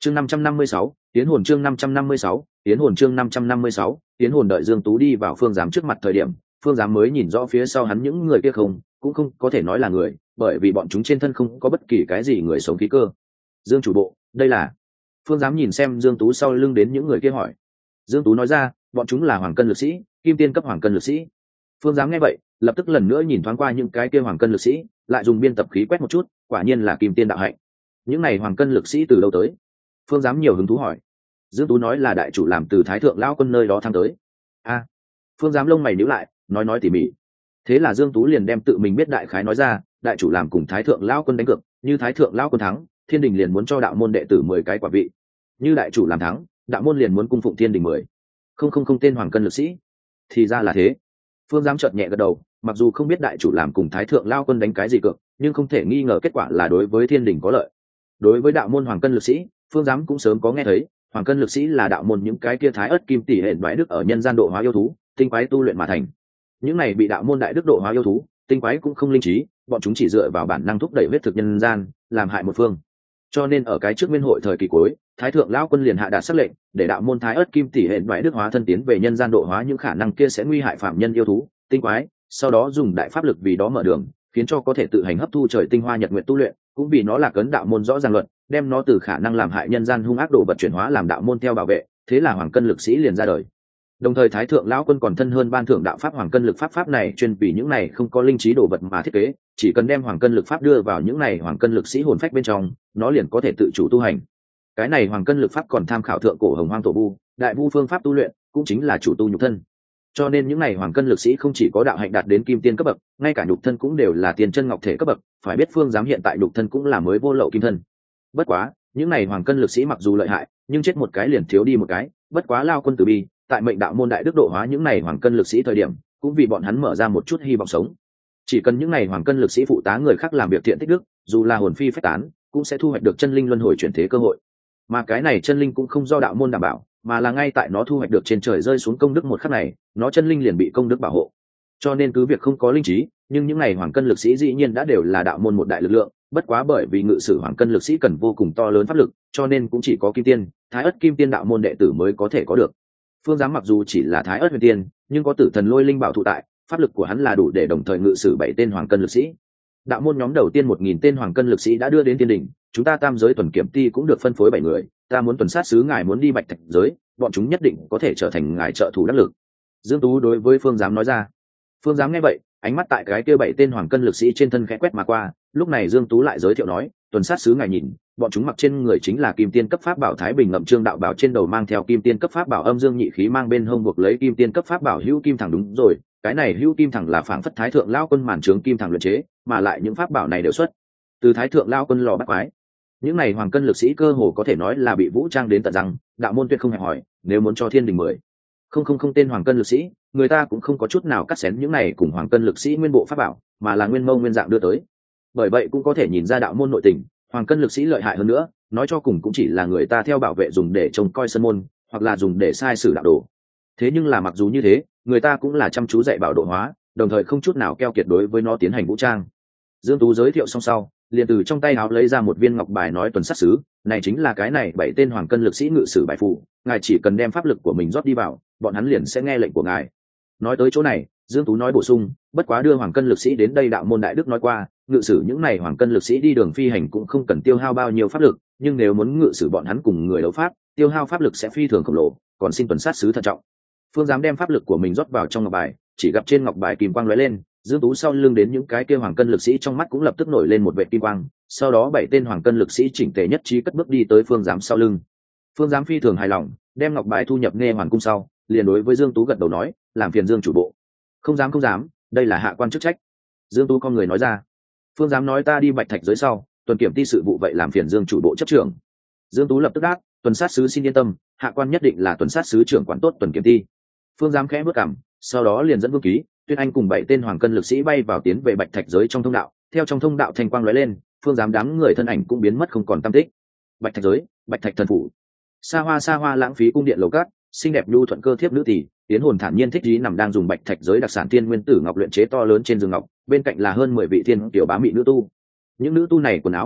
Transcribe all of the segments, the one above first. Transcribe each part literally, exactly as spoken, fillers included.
chương năm trăm năm mươi sáu tiến hồn chương năm trăm năm mươi sáu tiến hồn chương năm trăm năm mươi sáu tiến hồn. Đợi Dương Tú đi vào Phương Giám trước mặt thời điểm, Phương Giám mới nhìn rõ phía sau hắn những người kia không cũng không có thể nói là người, bởi vì bọn chúng trên thân không có bất kỳ cái gì người sống khí cơ. Dương chủ bộ, đây là... Phương Giám nhìn xem Dương Tú sau lưng đến những người kia hỏi. Dương Tú nói ra, bọn chúng là hoàng cân lực sĩ, kim tiên cấp hoàng cân lực sĩ. Phương Giám nghe vậy, lập tức lần nữa nhìn thoáng qua những cái kia hoàng cân lực sĩ, lại dùng biên tập khí quét một chút, quả nhiên là kim tiên đạo hạnh. Những này hoàng cân lực sĩ từ đâu tới? Phương Giám nhiều hứng thú hỏi. Dương Tú nói là đại chủ làm từ Thái thượng lão quân nơi đó thăng tới. A. À, Phương Giám lông mày nhíu lại, nói nói tỉ mỉ. Thế là Dương Tú liền đem tự mình biết đại khái nói ra, đại chủ làm cùng Thái thượng lão quân đánh cược, như Thái thượng lão quân thắng, Thiên Đình liền muốn cho đạo môn đệ tử mười cái quả vị. Như đại chủ làm thắng, đạo môn liền muốn cung phụng Thiên Đình mười. Không không không tên hoàng cân lực sĩ. Thì ra là thế. Phương Giám chợt nhẹ gật đầu, mặc dù không biết đại chủ làm cùng Thái thượng lão quân đánh cái gì cược, nhưng không thể nghi ngờ kết quả là đối với Thiên Đình có lợi. Đối với đạo môn hoàng cân lực sĩ, Phương Giám cũng sớm có nghe thấy, hoàng cân lực sĩ là đạo môn những cái kia thái ớt kim tỷ hệ đoái đức ở nhân gian độ hóa yêu thú, tinh quái tu luyện mà thành. Những này bị đạo môn đại đức độ hóa yêu thú, tinh quái cũng không linh trí, bọn chúng chỉ dựa vào bản năng thúc đẩy huyết thực nhân gian, làm hại một phương. Cho nên ở cái trước nguyên hội thời kỳ cuối, Thái thượng lão quân liền hạ đạt sắc lệnh, để đạo môn thái ớt kim tỷ hệ đoái đức hóa thân tiến về nhân gian độ hóa những khả năng kia sẽ nguy hại phạm nhân yêu thú, tinh quái, sau đó dùng đại pháp lực vì đó mở đường, khiến cho có thể tự hành hấp thu trời tinh hoa nhật nguyện tu luyện, cũng vì nó là cấn đạo môn rõ ràng luật, đem nó từ khả năng làm hại nhân gian hung ác đồ vật chuyển hóa làm đạo môn theo bảo vệ, thế là hoàng cân lực sĩ liền ra đời. Đồng thời Thái thượng lão quân còn thân hơn ban thưởng đạo pháp hoàng cân lực pháp pháp này chuyên vì những này không có linh trí đồ vật mà thiết kế, chỉ cần đem hoàng cân lực pháp đưa vào những này hoàng cân lực sĩ hồn phách bên trong, nó liền có thể tự chủ tu hành. Cái này hoàng cân lực pháp còn tham khảo thượng cổ hồng hoang tổ vu, đại vu phương pháp tu luyện, cũng chính là chủ tu nhục thân. Cho nên những này hoàng cân lực sĩ không chỉ có đạo hạnh đạt đến kim tiên cấp bậc, ngay cả nhục thân cũng đều là tiền chân ngọc thể cấp bậc, phải biết Phương Giám hiện tại nhục thân cũng là mới vô lậu kim thân. Bất quá, những này hoàng cân lực sĩ mặc dù lợi hại, nhưng chết một cái liền thiếu đi một cái, bất quá lao quân từ bi, tại mệnh đạo môn đại đức độ hóa những này hoàng cân lực sĩ thời điểm, cũng vì bọn hắn mở ra một chút hy vọng sống. Chỉ cần những này hoàng cân lực sĩ phụ tá người khác làm việc thiện tích đức, dù là hồn phi phách tán, cũng sẽ thu hoạch được chân linh luân hồi chuyển thế cơ hội. Mà cái này chân linh cũng không do đạo môn đảm bảo, mà là ngay tại nó thu hoạch được trên trời rơi xuống công đức một khắc này, nó chân linh liền bị công đức bảo hộ. Cho nên cứ việc không có linh trí, nhưng những này hoàng cân lực sĩ dĩ nhiên đã đều là đạo môn một đại lực lượng, bất quá bởi vì ngự sử hoàng cân lực sĩ cần vô cùng to lớn pháp lực, cho nên cũng chỉ có kim tiên, thái ất kim tiên đạo môn đệ tử mới có thể có được. Phương Giám mặc dù chỉ là thái ất huyền tiên, nhưng có tử thần lôi linh bảo thụ tại, pháp lực của hắn là đủ để đồng thời ngự sử bảy tên hoàng cân lực sĩ. Đạo môn nhóm đầu tiên một nghìn tên hoàng cân lực sĩ đã đưa đến Thiên Đình, chúng ta tam giới tuần kiểm ty cũng được phân phối bảy người, ta muốn tuần sát sứ ngài muốn đi Bạch Thạch giới, bọn chúng nhất định có thể trở thành ngài trợ thủ đắc lực. Dương Tú đối với Phương Giám nói ra. Phương Giám nghe vậy, ánh mắt tại cái kia bảy tên hoàng cân lực sĩ trên thân khẽ quét mà qua, lúc này Dương Tú lại giới thiệu nói, tuần sát sứ ngài nhìn, bọn chúng mặc trên người chính là kim tiên cấp pháp bảo Thái Bình ngậm trương đạo bảo, trên đầu mang theo kim tiên cấp pháp bảo âm dương nhị khí, mang bên hông buộc lấy kim tiên cấp pháp bảo hữu kim thẳng. Đúng rồi, cái này hữu kim thẳng là phảng phất Thái thượng lão quân màn trướng kim thẳng luyện chế, mà lại những pháp bảo này đều xuất từ Thái thượng lão quân lò bắt quái. Những này hoàng cân lực sĩ cơ hồ có thể nói là bị vũ trang đến tận răng, đạo môn tuyệt không hề hỏi, nếu muốn cho Thiên Đình mười không không không tên hoàng cân lực sĩ, người ta cũng không có chút nào cắt xén những này cùng hoàng cân lực sĩ nguyên bộ pháp bảo, mà là nguyên mâu nguyên dạng đưa tới. Bởi vậy cũng có thể nhìn ra đạo môn nội tình, hoàng cân lực sĩ lợi hại hơn nữa, nói cho cùng cũng chỉ là người ta theo bảo vệ dùng để trông coi sân môn, hoặc là dùng để sai sử đạo đồ. Thế nhưng là mặc dù như thế, người ta cũng là chăm chú dạy bảo độ hóa, đồng thời không chút nào keo kiệt đối với nó tiến hành vũ trang. Dương Tú giới thiệu xong sau, liền từ trong tay áo lấy ra một viên ngọc bài nói, tuần sát sứ, này chính là cái này bảy tên hoàng cân lực sĩ ngự sử bài phù, ngài chỉ cần đem pháp lực của mình rót đi vào, bọn hắn liền sẽ nghe lệnh của ngài. Nói tới chỗ này, Dương Tú nói bổ sung, bất quá đưa hoàng cân lực sĩ đến đây đạo môn đại đức nói qua, ngự sử những này hoàng cân lực sĩ đi đường phi hành cũng không cần tiêu hao bao nhiêu pháp lực, nhưng nếu muốn ngự sử bọn hắn cùng người đấu pháp, tiêu hao pháp lực sẽ phi thường khổng lồ, còn xin tuần sát sứ thận trọng. Phương Giám đem pháp lực của mình rót vào trong ngọc bài, chỉ gặp trên ngọc bài kim quang lóe lên, Dương Tú sau lưng đến những cái kia hoàng cân lực sĩ trong mắt cũng lập tức nổi lên một vệt kim quang, sau đó bảy tên hoàng cân lực sĩ chỉnh tề nhất trí cất bước đi tới Phương Giám sau lưng. Phương Giám phi thường hài lòng, đem ngọc bài thu nhập nghe hoàn cung sau, liền đối với Dương Tú gật đầu nói, làm phiền Dương chủ bộ. Không dám không dám, đây là hạ quan chức trách. Dương Tú con người nói ra. Phương Giám nói, ta đi Bạch Thạch giới sau, tuần kiểm ty sự vụ vậy làm phiền Dương chủ bộ chấp trưởng. Dương Tú lập tức đáp, tuần sát sứ xin yên tâm, hạ quan nhất định là tuần sát sứ trưởng quản tốt tuần kiểm ty. Phương Giám khẽ bước cằm, sau đó liền dẫn Vương Ký, Tuyết Anh cùng bảy tên hoàng cân lực sĩ bay vào tiến về Bạch Thạch giới trong thông đạo, theo trong thông đạo thanh quang lóe lên, Phương Giám đám người thân ảnh cũng biến mất không còn tăm tích. Bạch Thạch giới, Bạch Thạch thần phủ. Xa hoa xa hoa lãng phí cung điện lầu cát, xinh đẹp nhu thuận cơ thiếp nữ tỷ, Tiến Hồn thản nhiên thích ý nằm đang dùng Bạch Thạch giới đặc sản thiên nguyên tử ngọc luyện chế to lớn trên giường ngọc, bên cạnh là hơn mười vị thiên tiểu bá mị nữ tu. Những nữ tu này quần áo bại lộ,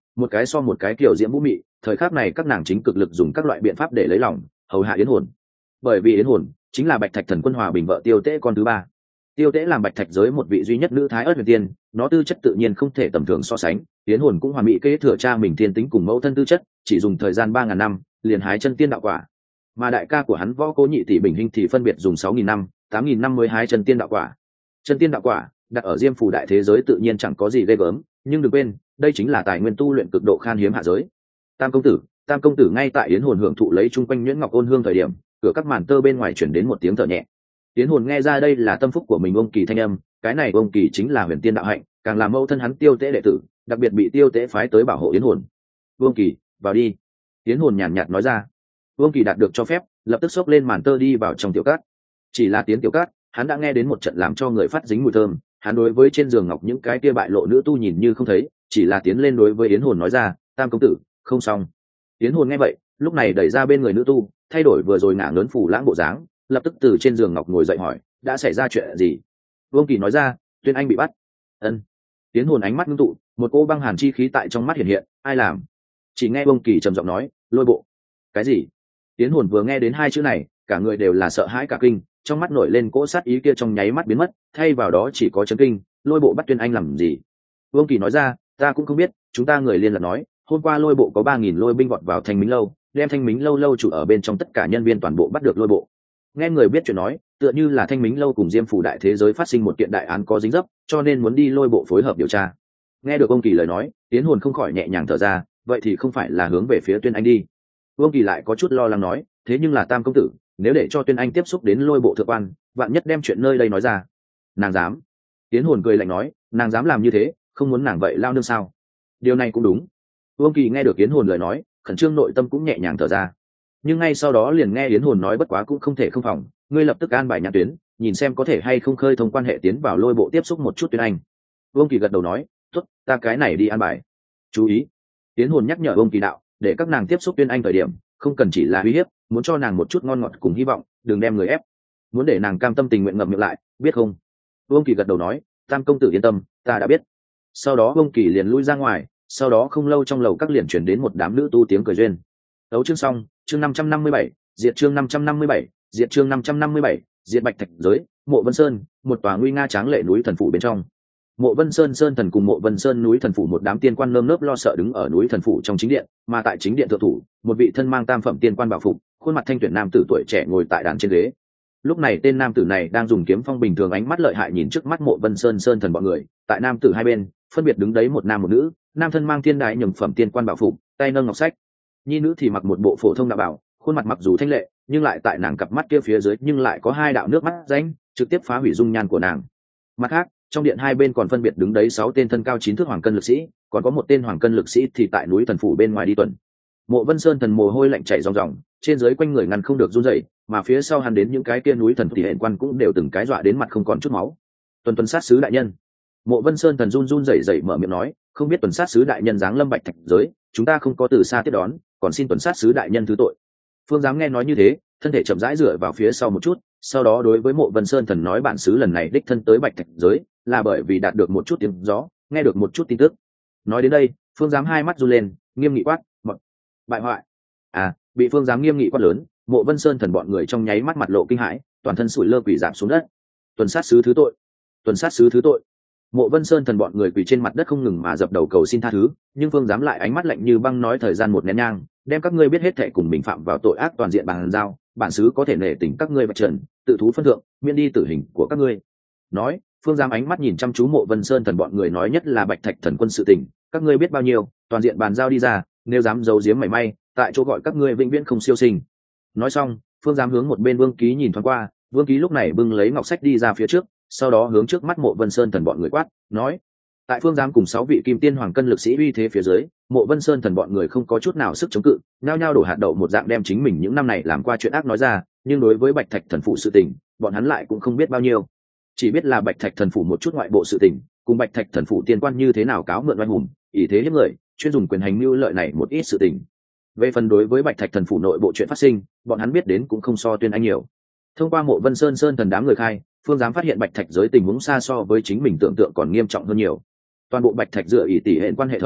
một cái so một cái kiểu diễm vũ mị. Thời khắc này các nàng chính cực lực dùng các loại biện pháp để lấy lòng hầu hạ yến hồn, bởi vì yến hồn chính là bạch thạch thần quân hòa bình vợ tiêu tế con thứ ba. Tiêu tế làm bạch thạch giới một vị duy nhất nữ thái ớt huyền tiên, nó tư chất tự nhiên không thể tầm thường so sánh. Yến hồn cũng hoàn mỹ kế thừa cha mình thiên tính cùng mẫu thân tư chất, chỉ dùng thời gian ba ngàn năm liền hái chân tiên đạo quả. Mà đại ca của hắn Võ Cố Nhị tỷ Bình Hinh thì phân biệt dùng sáu nghìn năm tám nghìn năm mới hái chân tiên đạo quả. Chân tiên đạo quả đặt ở diêm phù đại thế giới tự nhiên chẳng có gì ghê gớm, nhưng đừng quên đây chính là tài nguyên tu luyện cực độ khan hiếm hạ giới. Tam công tử, tam công tử. Ngay tại yến hồn hưởng thụ lấy chung quanh nhuyễn ngọc ôn hương thời điểm, cửa các màn tơ bên ngoài chuyển đến một tiếng thở nhẹ. Yến hồn nghe ra đây là tâm phúc của mình ông kỳ thanh âm, cái này ông kỳ chính là huyền tiên đạo hạnh, càng là mẫu thân hắn tiêu tế đệ tử, đặc biệt bị tiêu tế phái tới bảo hộ yến hồn. Vương kỳ, vào đi. Yến hồn nhàn nhạt nói ra. Vương kỳ đạt được cho phép, lập tức xốc lên màn tơ đi vào trong tiểu cát. Chỉ là tiếng tiểu cát, hắn đã nghe đến một trận làm cho người phát dính mùi thơm. Hắn đối với trên giường ngọc những cái kia bại lộ nữ tu nhìn như không thấy, chỉ là tiến lên đối với yến hồn nói ra, tam công tử, không xong. Yến hồn nghe vậy, lúc này đẩy ra bên người nữ tu, thay đổi vừa rồi ngả lớn phủ lãng bộ dáng, lập tức từ trên giường ngọc ngồi dậy hỏi, đã xảy ra chuyện gì? Vương kỳ nói ra, Tuyên Anh bị bắt. Ân. Yến hồn ánh mắt ngưng tụ, một cô băng hàn chi khí tại trong mắt hiện hiện, ai làm? Chỉ nghe Vương kỳ trầm giọng nói, Lôi Bộ. Cái gì? Yến hồn vừa nghe đến hai chữ này, cả người đều là sợ hãi cả kinh, trong mắt nổi lên cỗ sát ý kia trong nháy mắt biến mất, thay vào đó chỉ có chấn kinh. Lôi Bộ bắt Tuyên Anh làm gì? Vương kỳ nói ra, ta cũng không biết, chúng ta người liên lạc nói, hôm qua Lôi Bộ có ba nghìn lôi binh vọt vào Thanh Minh lâu, đem Thanh Minh lâu lâu chủ ở bên trong tất cả nhân viên toàn bộ bắt được Lôi Bộ. Nghe người biết chuyện nói, tựa như là Thanh Minh lâu cùng diêm phủ đại thế giới phát sinh một kiện đại án có dính dấp, cho nên muốn đi Lôi Bộ phối hợp điều tra. Nghe được ông kỳ lời nói, Tiến hồn không khỏi nhẹ nhàng thở ra, vậy thì không phải là hướng về phía Tuyên Anh đi. Ông kỳ lại có chút lo lắng nói, thế nhưng là tam công tử, nếu để cho Tuyên Anh tiếp xúc đến Lôi Bộ thượng quan, vạn nhất đem chuyện nơi đây nói ra. Nàng dám? Tiến hồn cười lạnh nói, nàng dám làm như thế, không muốn nàng vậy lao nương sao? Điều này cũng đúng. Ông kỳ nghe được Yến hồn lời nói, khẩn trương nội tâm cũng nhẹ nhàng thở ra. Nhưng ngay sau đó liền nghe Yến hồn nói, bất quá cũng không thể không phòng, ngươi lập tức an bài nhãn tuyến, nhìn xem có thể hay không khơi thông quan hệ tiến vào Lôi Bộ tiếp xúc một chút Tuyên Anh. Ông kỳ gật đầu nói, tốt, ta cái này đi an bài. Chú ý, Yến hồn nhắc nhở ông kỳ đạo, để các nàng tiếp xúc Tuyên Anh thời điểm, không cần chỉ là uy hiếp, muốn cho nàng một chút ngon ngọt cùng hy vọng, đừng đem người ép, muốn để nàng cam tâm tình nguyện ngậm miệng lại, biết không? Ông kỳ gật đầu nói, tam công tử yên tâm, ta đã biết. Sau đó ông kỳ liền lui ra ngoài, sau đó không lâu trong lầu các liền chuyển đến một đám nữ tu tiếng cười duyên. Đấu chương xong, chương năm trăm năm mươi bảy, diệt chương năm trăm năm mươi bảy, diệt chương năm trăm năm mươi bảy, diệt Bạch Thạch giới, Mộ Vân Sơn, một tòa nguy nga tráng lệ núi thần phủ bên trong. Mộ Vân Sơn sơn thần cùng Mộ Vân Sơn núi thần phủ một đám tiên quan nơm nớp lo sợ đứng ở núi thần phủ trong chính điện, mà tại chính điện thượng thủ, một vị thân mang tam phẩm tiên quan bảo phục, khuôn mặt thanh tuyển nam tử tuổi trẻ ngồi tại đàn trên ghế. Lúc này tên nam tử này đang dùng kiếm phong bình thường ánh mắt lợi hại nhìn trước mắt Mộ Vân Sơn sơn thần bọn người, tại nam tử hai bên, phân biệt đứng đấy một nam một nữ, nam thân mang tiên đại nhường phẩm tiên quan bảo phục, tay nâng ngọc sách. Nhi nữ thì mặc một bộ phổ thông đạo bảo, khuôn mặt mặc dù thanh lệ, nhưng lại tại nàng cặp mắt kia phía dưới nhưng lại có hai đạo nước mắt rãnh, trực tiếp phá hủy dung nhan của nàng. Mặt khác, trong điện hai bên còn phân biệt đứng đấy sáu tên thân cao chín thước hoàng cân lực sĩ, còn có một tên hoàng cân lực sĩ thì tại núi thần phủ bên ngoài đi tuần. Mộ Vân Sơn thần mồ hôi lạnh chảy ròng ròng, trên dưới quanh người ngăn không được run rẩy, mà phía sau hắn đến những cái kia núi thần thì hệ quan cũng đều từng cái dọa đến mặt không còn chút máu. Tuần tuần sát sứ đại nhân. Mộ Vân Sơn thần run run rẩy rẩy mở miệng nói, không biết tuần sát sứ đại nhân giáng lâm Bạch Thạch giới, chúng ta không có từ xa tiếp đón, còn xin tuần sát sứ đại nhân thứ tội. Phương Giám nghe nói như thế, thân thể chậm rãi dựa vào phía sau một chút, sau đó đối với Mộ Vân Sơn thần nói, bản sứ lần này đích thân tới Bạch Thạch giới, là bởi vì đạt được một chút tiếng gió, nghe được một chút tin tức. Nói đến đây, Phương Giám hai mắt run lên, nghiêm nghị quát, "Mọi bại hoại!" À, bị Phương Giám nghiêm nghị quát lớn, Mộ Vân Sơn thần bọn người trong nháy mắt mặt lộ kinh hãi, toàn thân sủi lơ quỳ giảm xuống đất. Tuần sát sứ thứ tội, tuần sát sứ thứ tội. Mộ Vân Sơn thần bọn người quỳ trên mặt đất không ngừng mà dập đầu cầu xin tha thứ, nhưng Phương Giám lại ánh mắt lạnh như băng nói, thời gian một nén nhang, đem các ngươi biết hết thệ cùng mình phạm vào tội ác toàn diện bàn giao, bản sứ có thể nể tình các ngươi vạch trần, tự thú phân thượng, miễn đi tử hình của các ngươi. Nói, Phương Giám ánh mắt nhìn chăm chú Mộ Vân Sơn thần bọn người nói, nhất là Bạch Thạch thần quân sự tình, các ngươi biết bao nhiêu, toàn diện bàn giao đi ra, nếu dám giấu giếm mảy may, tại chỗ gọi các ngươi vĩnh viễn không siêu sinh. Nói xong, Phương Giám hướng một bên Vương Ký nhìn thoáng qua, Vương Ký lúc này bưng lấy ngọc sách đi ra phía trước, sau đó hướng trước mắt Mộ Vân Sơn thần bọn người quát, nói: tại Phương Giám cùng sáu vị kim tiên hoàng cân lực sĩ uy thế phía dưới, Mộ Vân Sơn thần bọn người không có chút nào sức chống cự, nhao nhao đổ hạt đậu một dạng đem chính mình những năm này làm qua chuyện ác nói ra, nhưng đối với Bạch Thạch thần phụ sự tình, bọn hắn lại cũng không biết bao nhiêu, chỉ biết là Bạch Thạch thần phụ một chút ngoại bộ sự tình, cùng Bạch Thạch thần phụ tiên quan như thế nào cáo mượn oai hùng, ỷ thế hiếp người, chuyên dùng quyền hành mưu lợi này một ít sự tình. Về phần đối với Bạch Thạch thần phụ nội bộ chuyện phát sinh, bọn hắn biết đến cũng không so Tuyên Anh nhiều. Thông qua Mộ Vân Sơn Sơn thần đám người khai, Phương Giám phát hiện Bạch Thạch giới tình huống xa so với chính mình tưởng tượng còn nghiêm trọng hơn nhiều. Toàn bộ Bạch Thạch dựa ỷ tỷ hệ quan hệ thống,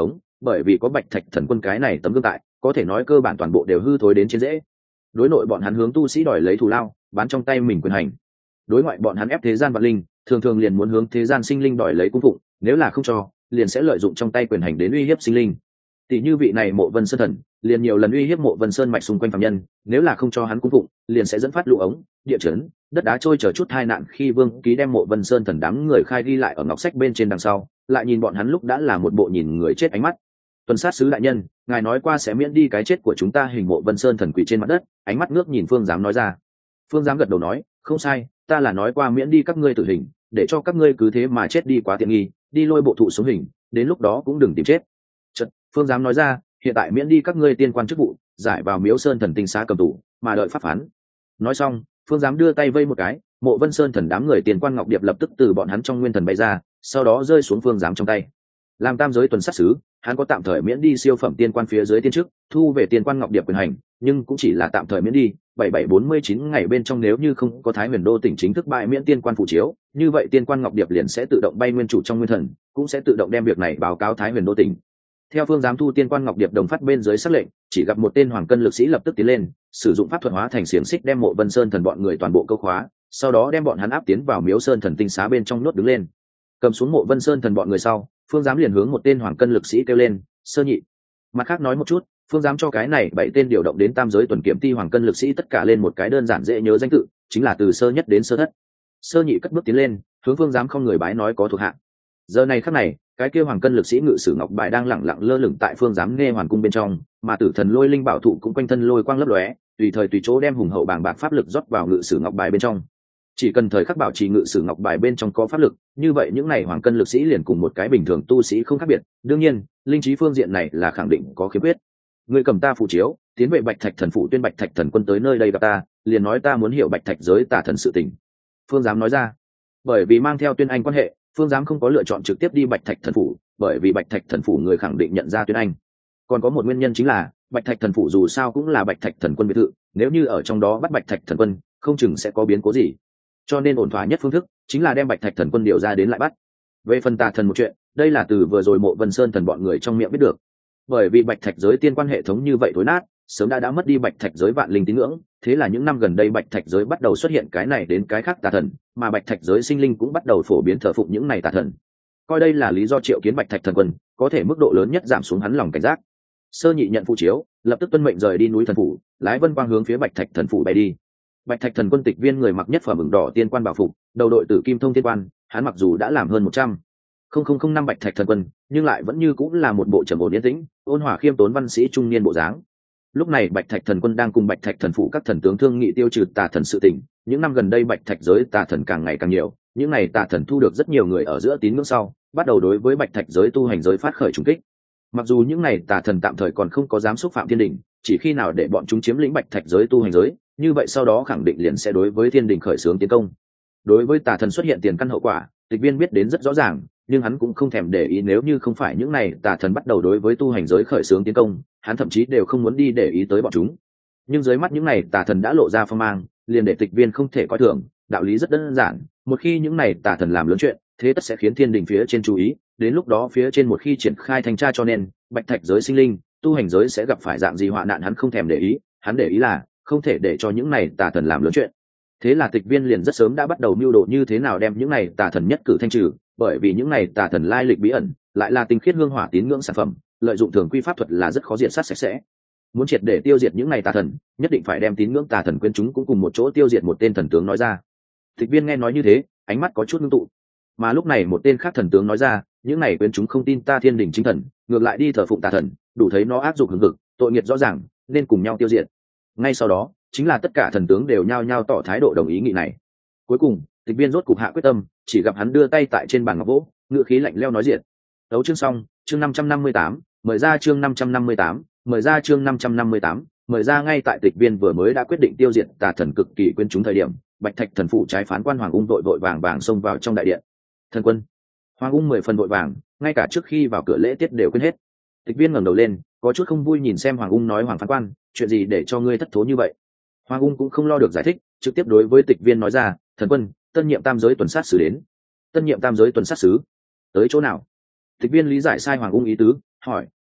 bởi vì có bạch thạch thần quân cái này tấm gương tại, có thể nói cơ bản toàn bộ đều hư thối đến trên dễ. Đối nội bọn hắn hướng tu sĩ đòi lấy thù lao, bán trong tay mình quyền hành. Đối ngoại bọn hắn ép thế gian vạn linh, thường thường liền muốn hướng thế gian sinh linh đòi lấy cung phụng, nếu là không cho, liền sẽ lợi dụng trong tay quyền hành đến uy hiếp sinh linh. Tỷ như vị này Mộ Vân Sơn thần, liền nhiều lần uy hiếp Mộ Vân Sơn mạch xung quanh phàm nhân, nếu là không cho hắn cung phụng, liền sẽ dẫn phát lũ ống, địa chấn, đất đá trôi chở chút tai nạn. Khi Vương Ký đem Mộ Vân Sơn thần đám người khai đi lại ở ngọc sách bên trên đằng sau, lại nhìn bọn hắn lúc đã là một bộ nhìn người chết ánh mắt. Tuần sát sứ đại nhân, ngài nói qua sẽ miễn đi cái chết của chúng ta. Hình Mộ Vân Sơn thần quỳ trên mặt đất, ánh mắt ngước nhìn Phương Giám nói ra. Phương Giám gật đầu nói, không sai, ta là nói qua miễn đi các ngươi tử hình, để cho các ngươi cứ thế mà chết đi quá tiện nghi, đi lôi bộ thụ xuống hình, đến lúc đó cũng đừng tìm chết. Chợt, Phương Giám nói ra, hiện tại miễn đi các ngươi tiên quan chức vụ, giải vào Miếu Sơn thần tinh xá cầm tù, mà đợi pháp phán. Nói xong, Phương Giám đưa tay vây một cái, Mộ Vân Sơn thần đám người tiền quan ngọc điệp lập tức từ bọn hắn trong nguyên thần bay ra, sau đó rơi xuống Phương Giám trong tay. Làm tam giới tuần sát sứ, hắn có tạm thời miễn đi siêu phẩm tiên quan phía dưới tiên chức, thu về tiên quan ngọc điệp quyền hành, nhưng cũng chỉ là tạm thời miễn đi. bảy bảy bốn mươi chín ngày bên trong nếu như không có Thái Huyền Đô tỉnh chính thức bại miễn tiên quan phụ chiếu, như vậy tiên quan ngọc điệp liền sẽ tự động bay nguyên chủ trong nguyên thần, cũng sẽ tự động đem việc này báo cáo Thái Huyền Đô tỉnh. Theo Phương Giám thu tiên quan ngọc điệp đồng phát bên dưới sắc lệnh, chỉ gặp một tên hoàng cân lực sĩ lập tức tiến lên, sử dụng pháp thuật hóa thành xiềng xích đem Mộ Vân Sơn thần bọn người toàn bộ câu khóa, sau đó đem bọn hắn áp tiến vào Miếu Sơn thần tinh xá bên trong nhốt đứng lên. Cầm xuống Mộ Vân Sơn thần bọn người sau, Phương Giám liền hướng một tên hoàng cân lực sĩ kêu lên, Sơ Nhị. Mặt khác nói một chút, Phương Giám cho cái này bảy tên điều động đến tam giới tuần kiểm ti hoàng cân lực sĩ tất cả lên một cái đơn giản dễ nhớ danh tự, chính là từ sơ nhất đến sơ thất. Sơ Nhị cất bước tiến lên, hướng Phương Giám không người bái nói có thuộc hạ. Giờ này khắc này, cái kia hoàng cân lực sĩ ngự sử ngọc bài đang lẳng lặng lơ lửng tại Phương Giám nghe hoàn cung bên trong, mà tử thần lôi linh bảo thụ cũng quanh thân lôi quang lấp lóe, tùy thời tùy chỗ đem hùng hậu bàng bạc pháp lực rót vào ngự sử ngọc bài bên trong. Chỉ cần thời khắc bảo trì ngự sử ngọc bài bên trong có pháp lực, như vậy những này hoàng cân lực sĩ liền cùng một cái bình thường tu sĩ không khác biệt. Đương nhiên, linh trí phương diện này là khẳng định có khiếm khuyết. Người cầm ta phù chiếu, tiến về Bạch Thạch thần phủ tuyên Bạch Thạch thần quân tới nơi đây gặp ta, liền nói ta muốn hiểu Bạch Thạch giới tà thần sự tình. Phương Giám nói ra. Bởi vì mang theo Tuyên Anh quan hệ, Phương Giám không có lựa chọn trực tiếp đi Bạch Thạch thần phủ, bởi vì Bạch Thạch thần phủ người khẳng định nhận ra Tuyên Anh. Còn có một nguyên nhân chính là Bạch Thạch thần phủ dù sao cũng là Bạch Thạch thần quân biệt thự, nếu như ở trong đó bắt Bạch Thạch thần quân, không chừng sẽ có biến cố gì. Cho nên ổn thỏa nhất phương thức chính là đem Bạch Thạch thần quân điều ra đến lại bắt. Về phần tà thần một chuyện, đây là từ vừa rồi Mộ Vân Sơn thần bọn người trong miệng biết được. Bởi vì Bạch Thạch giới tiên quan hệ thống như vậy thối nát, sớm đã đã mất đi Bạch Thạch giới vạn linh tín ngưỡng, thế là những năm gần đây Bạch Thạch giới bắt đầu xuất hiện cái này đến cái khác tà thần, mà Bạch Thạch giới sinh linh cũng bắt đầu phổ biến thờ phụng những này tà thần. Coi đây là lý do triệu kiến Bạch Thạch thần quân, có thể mức độ lớn nhất giảm xuống hắn lòng cảnh giác. Sơ Nhị nhận phụ chiếu, lập tức tuân mệnh rời đi núi thần phủ, lái vân quang hướng phía Bạch Thạch thần phủ bay đi. Bạch Thạch thần quân tịch viên người mặc nhất phẩm ửng đỏ tiên quan bảo phục, đầu đội tử kim thông tiên quan, hắn mặc dù đã làm hơn một trăm không không không năm Bạch Thạch thần quân, nhưng lại vẫn như cũng là một bộ trầm ổn yên tĩnh, ôn hòa khiêm tốn văn sĩ trung niên bộ dáng. Lúc này Bạch Thạch thần quân đang cùng Bạch Thạch thần phủ các thần tướng thương nghị tiêu trừ tà thần sự tình. Những năm gần đây Bạch Thạch giới tà thần càng ngày càng nhiều, những này tà thần thu được rất nhiều người ở giữa tín ngưỡng sau, bắt đầu đối với Bạch Thạch giới tu hành giới phát khởi trùng kích. Mặc dù những này tà thần tạm thời còn không có dám xúc phạm thiên đình, chỉ khi nào để bọn chúng chiếm lĩnh Bạch Thạch giới tu hành giới, như vậy sau đó khẳng định liền sẽ đối với thiên đình khởi xướng tiến công. Đối với tà thần xuất hiện tiền căn hậu quả, Tịch Viên biết đến rất rõ ràng, nhưng hắn cũng không thèm để ý. Nếu như không phải những này tà thần bắt đầu đối với tu hành giới khởi xướng tiến công, hắn thậm chí đều không muốn đi để ý tới bọn chúng. Nhưng dưới mắt những này tà thần đã lộ ra phong mang, liền để Tịch Viên không thể coi thường. Đạo lý rất đơn giản, một khi những này tà thần làm lớn chuyện, thế tất sẽ khiến thiên đình phía trên chú ý, đến lúc đó phía trên một khi triển khai thanh tra, cho nên Bạch Thạch giới sinh linh, tu hành giới sẽ gặp phải dạng gì họa nạn hắn không thèm để ý, hắn để ý là không thể để cho những này tà thần làm lớn chuyện. Thế là Tịch Viên liền rất sớm đã bắt đầu mưu đồ như thế nào đem những này tà thần nhất cử thanh trừ, bởi vì những này tà thần lai lịch bí ẩn, lại là tinh khiết hương hỏa tín ngưỡng sản phẩm, lợi dụng thường quy pháp thuật là rất khó diệt sát sạch sẽ. Muốn triệt để tiêu diệt những này tà thần, nhất định phải đem tín ngưỡng tà thần quyến chúng cũng cùng một chỗ tiêu diệt. Một tên thần tướng nói ra. Tịch Viên nghe nói như thế, ánh mắt có chút ngưng tụ. Mà lúc này một tên khác thần tướng nói ra, những này quyến chúng không tin ta thiên đình chính thần, ngược lại đi thờ phụng tà thần, đủ thấy nó áp dụng hừng hực, tội nghiệt rõ ràng, nên cùng nhau tiêu diệt. Ngay sau đó, chính là tất cả thần tướng đều nhao nhao tỏ thái độ đồng ý nghị này. Cuối cùng, Tịch Viên rốt cục hạ quyết tâm, chỉ gặp hắn đưa tay tại trên bàn ngọc vỗ, ngữ khí lạnh lẽo nói diện. Đấu chương xong, chương năm trăm năm mươi tám, mời ra chương năm trăm năm mươi tám, mời ra chương năm trăm năm mươi tám, mời ra. Ngay tại Tịch Viên vừa mới đã quyết định tiêu diệt tà thần cực kỳ quyến chúng thời điểm, Bạch Thạch thần phụ trái phán quan Hoàng Ung vội vội vàng vàng xông vào trong đại điện. Thần quân. Hoàng Ung mười phần vội vàng, ngay cả trước khi vào cửa lễ tiết đều quên hết. Tịch Viên ngẩng đầu lên, có chút không vui nhìn xem Hoàng Ung nói, Hoàng phán quan, chuyện gì để cho ngươi thất thố như vậy? Hoàng Ung cũng không lo được giải thích, trực tiếp đối với Tịch Viên nói ra, thần quân, tân nhiệm tam giới tuần sát sứ đến. Tân nhiệm tam giới tuần sát sứ? Tới chỗ nào? Tịch Viên lý giải sai Hoàng Ung ý tứ, hỏi,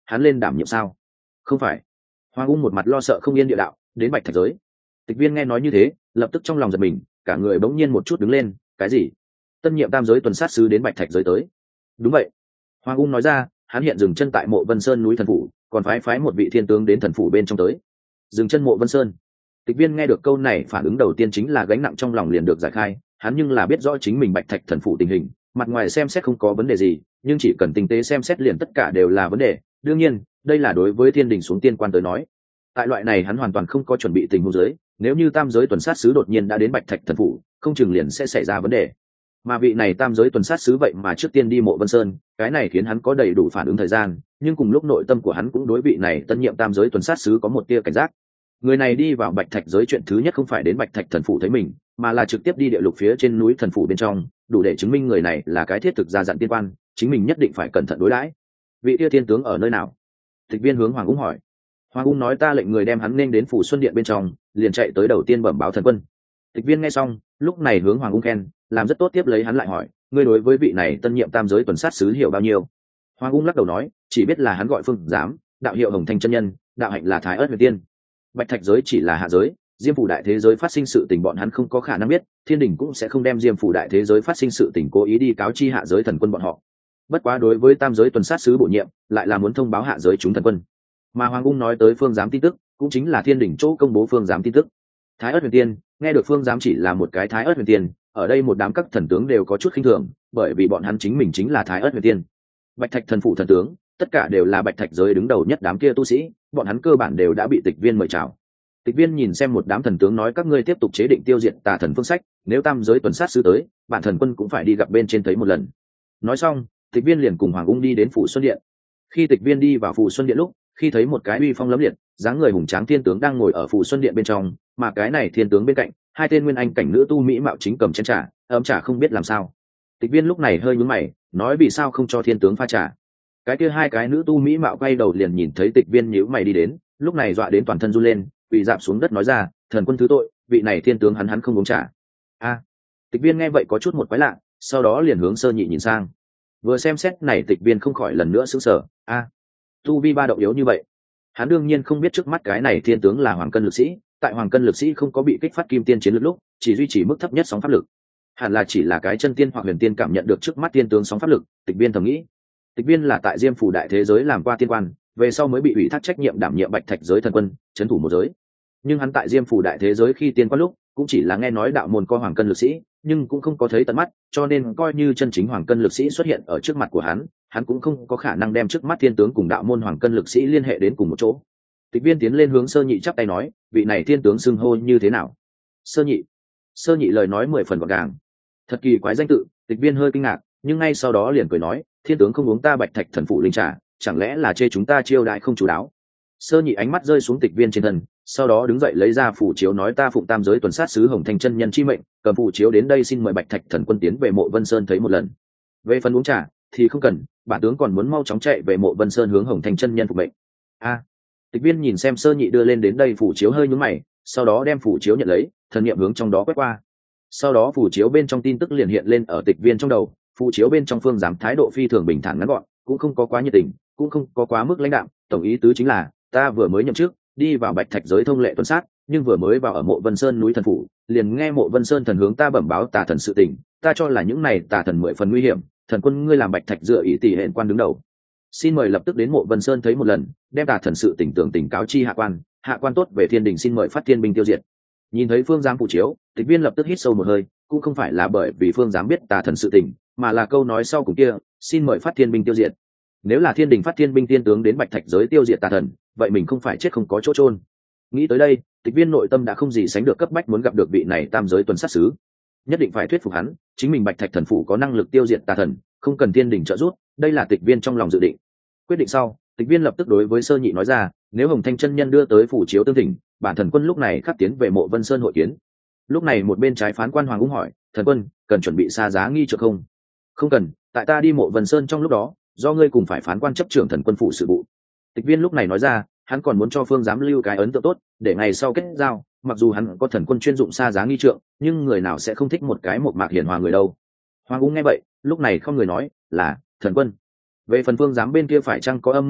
hắn lên đảm nhiệm sao? Không phải. Hoàng ung một mặt lo sợ không yên địa đạo, đến bạch thạch giới. Tịch viên nghe nói như thế, lập tức trong lòng giật mình, cả người bỗng nhiên một chút đứng lên. Cái gì? Tân nhiệm tam giới tuần sát sứ đến bạch thạch giới tới? Đúng vậy. Hoàng ung nói ra, hắn hiện dừng chân tại mộ vân sơn núi thần phủ, còn phái phái một vị thiên tướng đến thần phủ bên trong tới. Dừng chân mộ vân sơn. Tịch viên nghe được câu này, phản ứng đầu tiên chính là gánh nặng trong lòng liền được giải khai. Hắn nhưng là biết rõ chính mình bạch thạch thần phủ tình hình, mặt ngoài xem xét không có vấn đề gì, nhưng chỉ cần tinh tế xem xét liền tất cả đều là vấn đề. Đương nhiên, đây là đối với thiên đình xuống tiên quan tới nói. Tại loại này hắn hoàn toàn không có chuẩn bị tình huống dưới, nếu như tam giới tuần sát sứ đột nhiên đã đến bạch thạch thần phủ, không chừng liền sẽ xảy ra vấn đề. Mà vị này tam giới tuần sát sứ vậy mà trước tiên đi mộ vân sơn, cái này khiến hắn có đầy đủ phản ứng thời gian, nhưng cùng lúc nội tâm của hắn cũng đối vị này tân nhiệm tam giới tuần sát sứ có một tia cảnh giác. Người này đi vào bạch thạch giới chuyện thứ nhất không phải đến bạch thạch thần phủ thấy mình, mà là trực tiếp đi địa lục phía trên núi thần phủ bên trong, đủ để chứng minh người này là cái thiết thực gia dặn tiên quan, chính mình nhất định phải cẩn thận đối đãi. Vị tia thiên tướng ở nơi nào? Tịch viên hướng Hoàng ung hỏi. Hoàng ung nói ta lệnh người đem hắn nên đến phủ xuân điện bên trong, liền chạy tới đầu tiên bẩm báo thần quân. Tịch viên nghe xong, lúc này hướng Hoàng ung khen, làm rất tốt, tiếp lấy hắn lại hỏi, ngươi đối với vị này tân nhiệm tam giới tuần sát sứ hiểu bao nhiêu? Hoàng ung lắc đầu nói, chỉ biết là hắn gọi phương giám, đạo hiệu Hồng Thanh chân nhân, đạo hạnh là Thái Ất Huyền Tiên. Bạch thạch giới chỉ là hạ giới, diêm phủ đại thế giới phát sinh sự tình bọn hắn không có khả năng biết, thiên đình cũng sẽ không đem diêm phủ đại thế giới phát sinh sự tình cố ý đi cáo chi hạ giới thần quân bọn họ. Bất quá đối với tam giới tuần sát sứ bổ nhiệm, lại là muốn thông báo hạ giới chúng thần quân. Mà Hoàng ung nói tới phương giám tin tức, cũng chính là thiên đình chỗ công bố phương giám tin tức. Thái Ất Huyền Tiên, nghe được phương giám chỉ là một cái Thái Ất Huyền Tiên, ở đây một đám các thần tướng đều có chút khinh thường, bởi vì bọn hắn chính mình chính là Thái Ất Huyền Tiên. Bạch thạch thần phủ thần tướng, tất cả đều là bạch thạch giới đứng đầu nhất đám kia tu sĩ, bọn hắn cơ bản đều đã bị tịch viên mời chào. Tịch viên nhìn xem một đám thần tướng nói, các ngươi tiếp tục chế định tiêu diệt tà thần phương sách, nếu tam giới tuần sát sứ tới, bản thần quân cũng phải đi gặp bên trên thấy một lần. Nói xong, tịch viên liền cùng Hoàng ung đi đến phủ xuân điện. Khi tịch viên đi vào phủ xuân điện lúc, khi thấy một cái uy phong lẫm liệt, dáng người hùng tráng thiên tướng đang ngồi ở phủ xuân điện bên trong, mà cái này thiên tướng bên cạnh, hai tên nguyên anh cảnh nữ tu mỹ mạo chính cầm chén trà, ấm trà không biết làm sao. Tịch viên lúc này hơi nhướng mày, nói vì sao không cho thiên tướng pha trà. Cái kia hai cái nữ tu mỹ mạo quay đầu liền nhìn thấy tịch viên nhíu mày đi đến, lúc này dọa đến toàn thân run lên, quỳ dạp xuống đất nói ra, thần quân thứ tội, vị này thiên tướng hắn hắn không uống trà. A. Tịch viên nghe vậy có chút một quái lạ, sau đó liền hướng Sơ Nhị nhìn sang. Vừa xem xét này, tịch viên không khỏi lần nữa sững sờ. A. Tu vi ba động yếu như vậy. Hắn đương nhiên không biết trước mắt cái này thiên tướng là hoàng cân lực sĩ, tại hoàng cân lực sĩ không có bị kích phát kim tiên chiến lực lúc, chỉ duy trì mức thấp nhất sóng pháp lực. Hẳn là chỉ là cái chân tiên hoặc huyền tiên cảm nhận được trước mắt tiên tướng sóng pháp lực, tịch viên thầm nghĩ. Tịch viên là tại diêm phủ đại thế giới làm qua tiên quan, về sau mới bị ủy thác trách nhiệm đảm nhiệm bạch thạch giới thần quân, trấn thủ một giới. Nhưng hắn tại diêm phủ đại thế giới khi tiên quan lúc, cũng chỉ là nghe nói đạo môn có hoàng cân lực sĩ, nhưng cũng không có thấy tận mắt, cho nên coi như chân chính hoàng cân lực sĩ xuất hiện ở trước mặt của hắn, hắn cũng không có khả năng đem trước mắt thiên tướng cùng đạo môn hoàng cân lực sĩ liên hệ đến cùng một chỗ. Tịch viên tiến lên hướng Sơ Nhị chắp tay nói, vị này thiên tướng xưng hô như thế nào? Sơ Nhị. Sơ Nhị lời nói mười phần gọn gàng. Thật kỳ quái danh tự, tịch viên hơi kinh ngạc, nhưng ngay sau đó liền cười nói, thiên tướng không uống ta bạch thạch thần phụ linh trà, chẳng lẽ là chê chúng ta chiêu đãi không chú đáo? Sơ Nhị ánh mắt rơi xuống tịch viên trên thân, sau đó đứng dậy lấy ra phủ chiếu nói, ta phụng tam giới tuần sát sứ Hồng Thanh chân nhân chi mệnh, cầm phủ chiếu đến đây xin mời bạch thạch thần quân tiến về mộ Vân Sơn thấy một lần. Về phần uống trà thì không cần, bản tướng còn muốn mau chóng chạy về mộ Vân Sơn hướng Hồng Thanh chân nhân phục mệnh. A. Tịch viên nhìn xem Sơ Nhị đưa lên đến đây phủ chiếu hơi nhướng mày, sau đó đem phủ chiếu nhận lấy, thần niệm hướng trong đó quét qua. Sau đó phủ chiếu bên trong tin tức liền hiện lên ở tịch viên trong đầu, phủ chiếu bên trong phương giám thái độ phi thường bình thản ngắn gọn, cũng không có quá nhiệt tình, cũng không có quá mức lãnh đạm, tổng ý tứ chính là, ta vừa mới nhậm chức, đi vào bạch thạch giới thông lệ tuần sát, nhưng vừa mới vào ở mộ Vân Sơn núi thần phủ, liền nghe mộ Vân Sơn thần hướng ta bẩm báo tà thần sự tình, ta cho là những này tà thần mười phần nguy hiểm, thần quân ngươi làm bạch thạch dựa ý tỷ hệ quan đứng đầu, xin mời lập tức đến mộ Vân Sơn thấy một lần, đem tà thần sự tình tưởng tình cáo chi hạ quan, hạ quan tốt về thiên đình xin mời phát thiên binh tiêu diệt. Nhìn thấy phương giám phủ chiếu, tịch viên lập tức hít sâu một hơi, cũng không phải là bởi vì phương giám biết tà thần sự tình, mà là câu nói sau cùng kia, xin mời phát thiên binh tiêu diệt. Nếu là thiên đình phát thiên binh tiên tướng đến bạch thạch giới tiêu diệt tà thần, vậy mình không phải chết không có chỗ chôn. Nghĩ tới đây, tịch viên nội tâm đã không gì sánh được cấp bách muốn gặp được vị này tam giới tuần sát sứ, nhất định phải thuyết phục hắn, chính mình bạch thạch thần phủ có năng lực tiêu diệt tà thần, không cần thiên đình trợ giúp, đây là tịch viên trong lòng dự định. Quyết định sau, tịch viên lập tức đối với Sơ Nhị nói ra, nếu Hồng Thanh chân nhân đưa tới phủ chiếu tương thỉnh, bản thần quân lúc này khắc tiến về mộ Vân Sơn hội kiến. Lúc này một bên trái phán quan Hoàng ung hỏi, thần quân cần chuẩn bị xa giá nghi trượng không? Không cần, tại ta đi mộ Vân Sơn trong lúc đó, do ngươi cùng phải phán quan chấp trưởng thần quân phụ sự vụ. Tịch viên lúc này nói ra, hắn còn muốn cho phương giám lưu cái ấn tượng tốt, để ngày sau kết giao, mặc dù hắn có thần quân chuyên dụng xa giá nghi trượng, nhưng người nào sẽ không thích một cái một mạc hiền hòa người đâu. Hoàng ung nghe vậy, lúc này không người nói, là thần quân. Về phần phương giám bên kia phải chăng có âm mưu gì,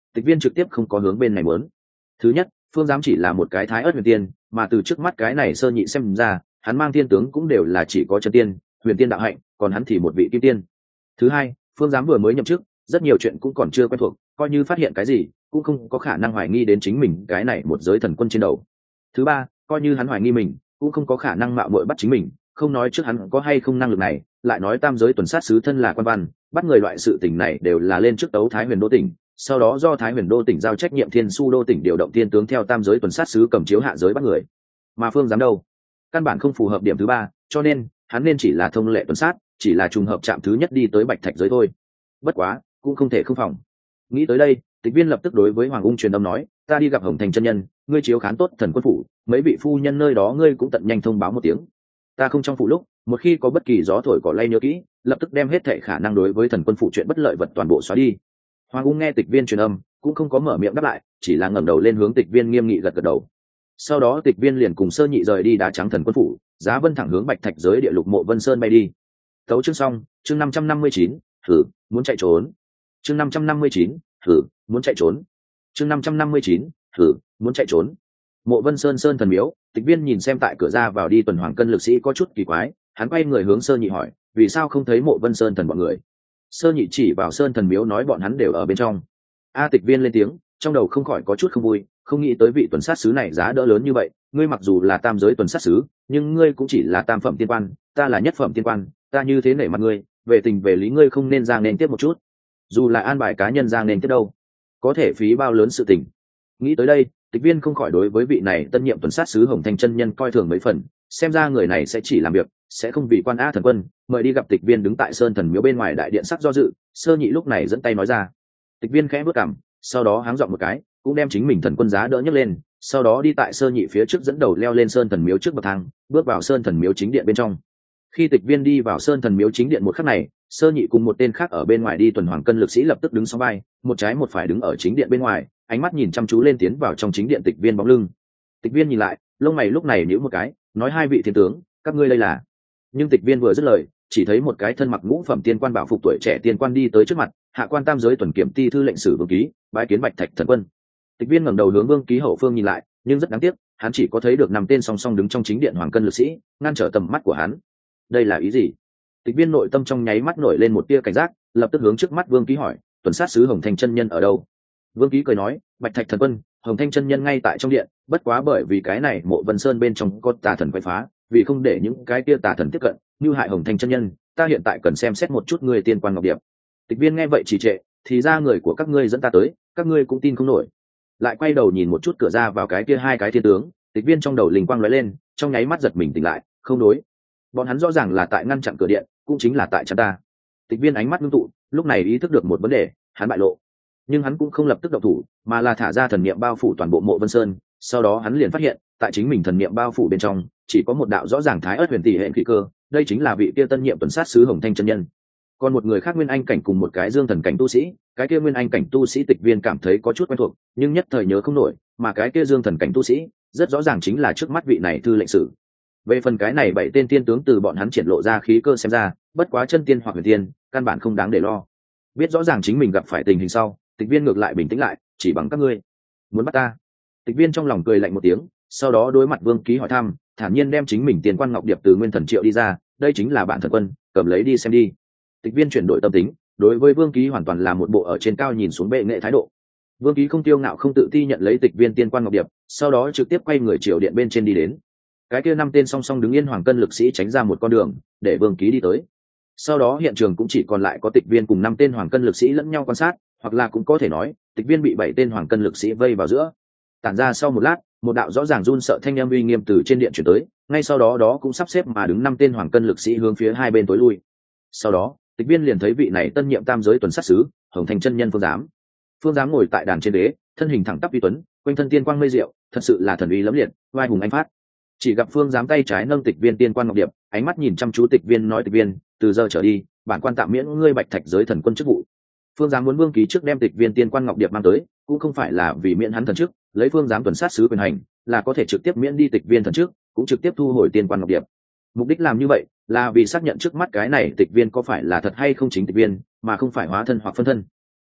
tịch viên trực tiếp không có hướng bên này muốn. Thứ nhất, phương giám chỉ là một cái thái ớt huyền tiên, mà từ trước mắt cái này sơ nhị xem ra hắn mang thiên tướng cũng đều là chỉ có chân tiên, huyền tiên đạo hạnh, còn hắn thì một vị kim tiên. Thứ hai, phương giám vừa mới nhậm chức, rất nhiều chuyện cũng còn chưa quen thuộc, coi như phát hiện cái gì cũng không có khả năng hoài nghi đến chính mình cái này một giới thần quân trên đầu. Thứ ba, coi như hắn hoài nghi mình cũng không có khả năng mạo muội bắt chính mình, không nói trước hắn có hay không năng lực này, lại nói tam giới tuần sát sứ thân là quan văn, bắt người loại sự tình này đều là lên trước tấu Thái Huyền Đô tỉnh, sau đó do Thái Huyền Đô tỉnh giao trách nhiệm Thiên Su Đô tỉnh điều động thiên tướng theo tam giới tuần sát sứ cầm chiếu hạ giới bắt người. Mà phương giám đâu, căn bản không phù hợp điểm thứ ba, cho nên hắn nên chỉ là thông lệ tuần sát, chỉ là trùng hợp chạm thứ nhất đi tới Bạch Thạch giới thôi. Bất quá cũng không thể không phòng. Nghĩ tới đây, tịch viên lập tức đối với Hoàng Ung truyền âm nói, ta đi gặp Hồng Thành chân nhân, ngươi chiếu khán tốt thần quân phủ, mấy vị phu nhân nơi đó ngươi cũng tận nhanh thông báo một tiếng. Ta không trong phủ lúc, một khi có bất kỳ gió thổi cỏ lay nhớ kỹ, lập tức đem hết thệ khả năng đối với thần quân phủ chuyện bất lợi vật toàn bộ xóa đi. Hoàng Ung nghe tịch viên truyền âm, cũng không có mở miệng đáp lại, chỉ là ngẩng đầu lên hướng tịch viên nghiêm nghị gật gật đầu. Sau đó tịch viên liền cùng sơ nhị rời đi đá trắng thần quân phủ, giá vân thẳng hướng Bạch Thạch giới địa lục mộ Vân Sơn bay đi. Tấu chương xong, chương năm trăm năm mươi chín, thử muốn chạy trốn. Chương năm trăm năm mươi chín, thử muốn chạy trốn. Chương năm trăm năm mươi chín, thử muốn chạy trốn. Mộ Vân Sơn Sơn thần miếu, tịch viên nhìn xem tại cửa ra vào đi tuần hoàng cân lực sĩ có chút kỳ quái, hắn quay người hướng sơ nhị hỏi, vì sao không thấy Mộ Vân Sơn thần bọn người? Sơ nhị chỉ vào Sơn thần miếu nói bọn hắn đều ở bên trong. A tịch viên lên tiếng, trong đầu không khỏi có chút không vui, không nghĩ tới vị tuần sát sứ này giá đỡ lớn như vậy, ngươi mặc dù là tam giới tuần sát sứ, nhưng ngươi cũng chỉ là tam phẩm tiên quan, ta là nhất phẩm tiên quan, ta như thế nể mặt ngươi, về tình về lý ngươi không nên ra nên tiếp một chút, dù là an bài cá nhân ra nên tiếp đâu, có thể phí bao lớn sự tình. Nghĩ tới đây, tịch viên không khỏi đối với vị này tân nhiệm tuần sát sứ Hồng Thanh chân nhân coi thường mấy phần, xem ra người này sẽ chỉ làm việc, sẽ không vì quan a thần quân. Mời đi gặp tịch viên đứng tại Sơn thần miếu bên ngoài đại điện sắc do dự, sơ nhị lúc này dẫn tay nói ra. Tịch viên khẽ bước cằm, sau đó háng giọng một cái, cũng đem chính mình thần quân giá đỡ nhấc lên, sau đó đi tại sơ nhị phía trước dẫn đầu leo lên Sơn thần miếu trước bậc thang, bước vào Sơn thần miếu chính điện bên trong. Khi tịch viên đi vào Sơn thần miếu chính điện một khắc này, sơ nhị cùng một tên khác ở bên ngoài đi tuần hoàng cân lực sĩ lập tức đứng song vai, một trái một phải đứng ở chính điện bên ngoài, ánh mắt nhìn chăm chú lên tiến vào trong chính điện tịch viên bóng lưng. Tịch viên nhìn lại, lông mày lúc này nhíu một cái, nói hai vị thiên tướng, các ngươi đây là? Nhưng tịch viên vừa dứt lời, chỉ thấy một cái thân mặc ngũ phẩm tiên quan bảo phục tuổi trẻ tiên quan đi tới trước mặt, hạ quan tam giới tuần kiểm ti thư lệnh sử Vương Ký, bái kiến Bạch Thạch thần quân. Tịch viên ngẩng đầu hướng Vương Ký hậu phương nhìn lại, nhưng rất đáng tiếc, hắn chỉ có thấy được năm tên song song đứng trong chính điện hoàng cân lực sĩ, ngăn trở tầm mắt của hắn. Đây là ý gì? Tịch viên nội tâm trong nháy mắt nổi lên một tia cảnh giác, lập tức hướng trước mắt Vương Ký hỏi, tuần sát sứ Hồng Thanh chân nhân ở đâu? Vương Ký cười nói, Bạch Thạch thần quân, Hồng Thanh chân nhân ngay tại trong điện, bất quá bởi vì cái này Mộ Vân Sơn bên trong có tà thần quậy phá, vì không để những cái kia tà thần tiếp cận, như hại Hồng Thanh chân nhân, ta hiện tại cần xem xét một chút người tiên quan ngọc điệp. Tịch viên nghe vậy chỉ trệ, thì ra người của các ngươi dẫn ta tới, các ngươi cũng tin không nổi. Lại quay đầu nhìn một chút cửa ra vào cái kia hai cái thiên tướng, tịch viên trong đầu linh quang lóe lên, trong nháy mắt giật mình tỉnh lại, không đối, bọn hắn rõ ràng là tại ngăn chặn cửa điện, cũng chính là tại chắn ta. Tịch viên ánh mắt ngưng tụ, lúc này ý thức được một vấn đề, hắn bại lộ, nhưng hắn cũng không lập tức động thủ, mà là thả ra thần niệm bao phủ toàn bộ Mộ Vân Sơn. Sau đó hắn liền phát hiện, tại chính mình thần niệm bao phủ bên trong, chỉ có một đạo rõ ràng thái ớt huyền tỷ hệ khí cơ, đây chính là vị kia tân nhiệm tuần sát sứ Hồng Thanh chân nhân. Còn một người khác nguyên anh cảnh cùng một cái dương thần cảnh tu sĩ, cái kia nguyên anh cảnh tu sĩ tịch viên cảm thấy có chút quen thuộc, nhưng nhất thời nhớ không nổi, mà cái kia dương thần cảnh tu sĩ, rất rõ ràng chính là trước mắt vị này thư lệnh sử. Về phần cái này bảy tên tiên tướng từ bọn hắn triển lộ ra khí cơ xem ra, bất quá chân tiên hoặc huyền tiên, căn bản không đáng để lo. Biết rõ ràng chính mình gặp phải tình hình sau, tịch viên ngược lại bình tĩnh lại, chỉ bằng các ngươi muốn bắt ta? Tịch viên trong lòng cười lạnh một tiếng, sau đó đối mặt Vương Ký hỏi thăm, thản nhiên đem chính mình tiền quan ngọc điệp từ nguyên thần triệu đi ra, đây chính là bản thần quân, cầm lấy đi xem đi. Tịch viên chuyển đổi tâm tính, đối với Vương Ký hoàn toàn là một bộ ở trên cao nhìn xuống bệ nghệ thái độ. Vương Ký không tiêu ngạo không tự ti nhận lấy tịch viên tiên quan ngọc điệp, sau đó trực tiếp quay người triều điện bên trên đi đến. Cái kia năm tên song song đứng yên hoàng cân lực sĩ tránh ra một con đường, để Vương Ký đi tới. Sau đó hiện trường cũng chỉ còn lại có tịch viên cùng năm tên hoàng cân lực sĩ lẫn nhau quan sát, hoặc là cũng có thể nói, tịch viên bị bảy tên hoàng cân lực sĩ vây vào giữa. Tản ra sau một lát, một đạo rõ ràng run sợ thanh âm uy nghiêm từ trên điện chuyển tới, ngay sau đó đó cũng sắp xếp mà đứng năm tên hoàng cân lực sĩ hướng phía hai bên tối lui. Sau đó, tịch viên liền thấy vị này tân nhiệm tam giới tuần sát sứ Hồng Thanh chân nhân Phương Giám. Phương Giám ngồi tại đàn trên đế, thân hình thẳng tắp uy tuấn, quanh thân tiên quang mây diệu, thật sự là thần uy lẫm liệt, vai hùng anh phát. Chỉ gặp Phương Giám tay trái nâng tịch viên tiên quan ngọc điệp, ánh mắt nhìn chăm chú tịch viên nói, tịch viên, từ giờ trở đi, bản quan tạm miễn ngươi Bạch Thạch giới thần quân chức vụ. Phương Giám muốn Vương Ký trước đem tịch viên tiên quan ngọc điệp mang tới, cũng không phải là vì miễn hắn thần chức, lấy Phương Giám tuần sát sứ quyền hành, là có thể trực tiếp miễn đi tịch viên thần chức, cũng trực tiếp thu hồi tiên quan ngọc điệp. Mục đích làm như vậy là vì xác nhận trước mắt cái này tịch viên có phải là thật hay không chính tịch viên, mà không phải hóa thân hoặc phân thân.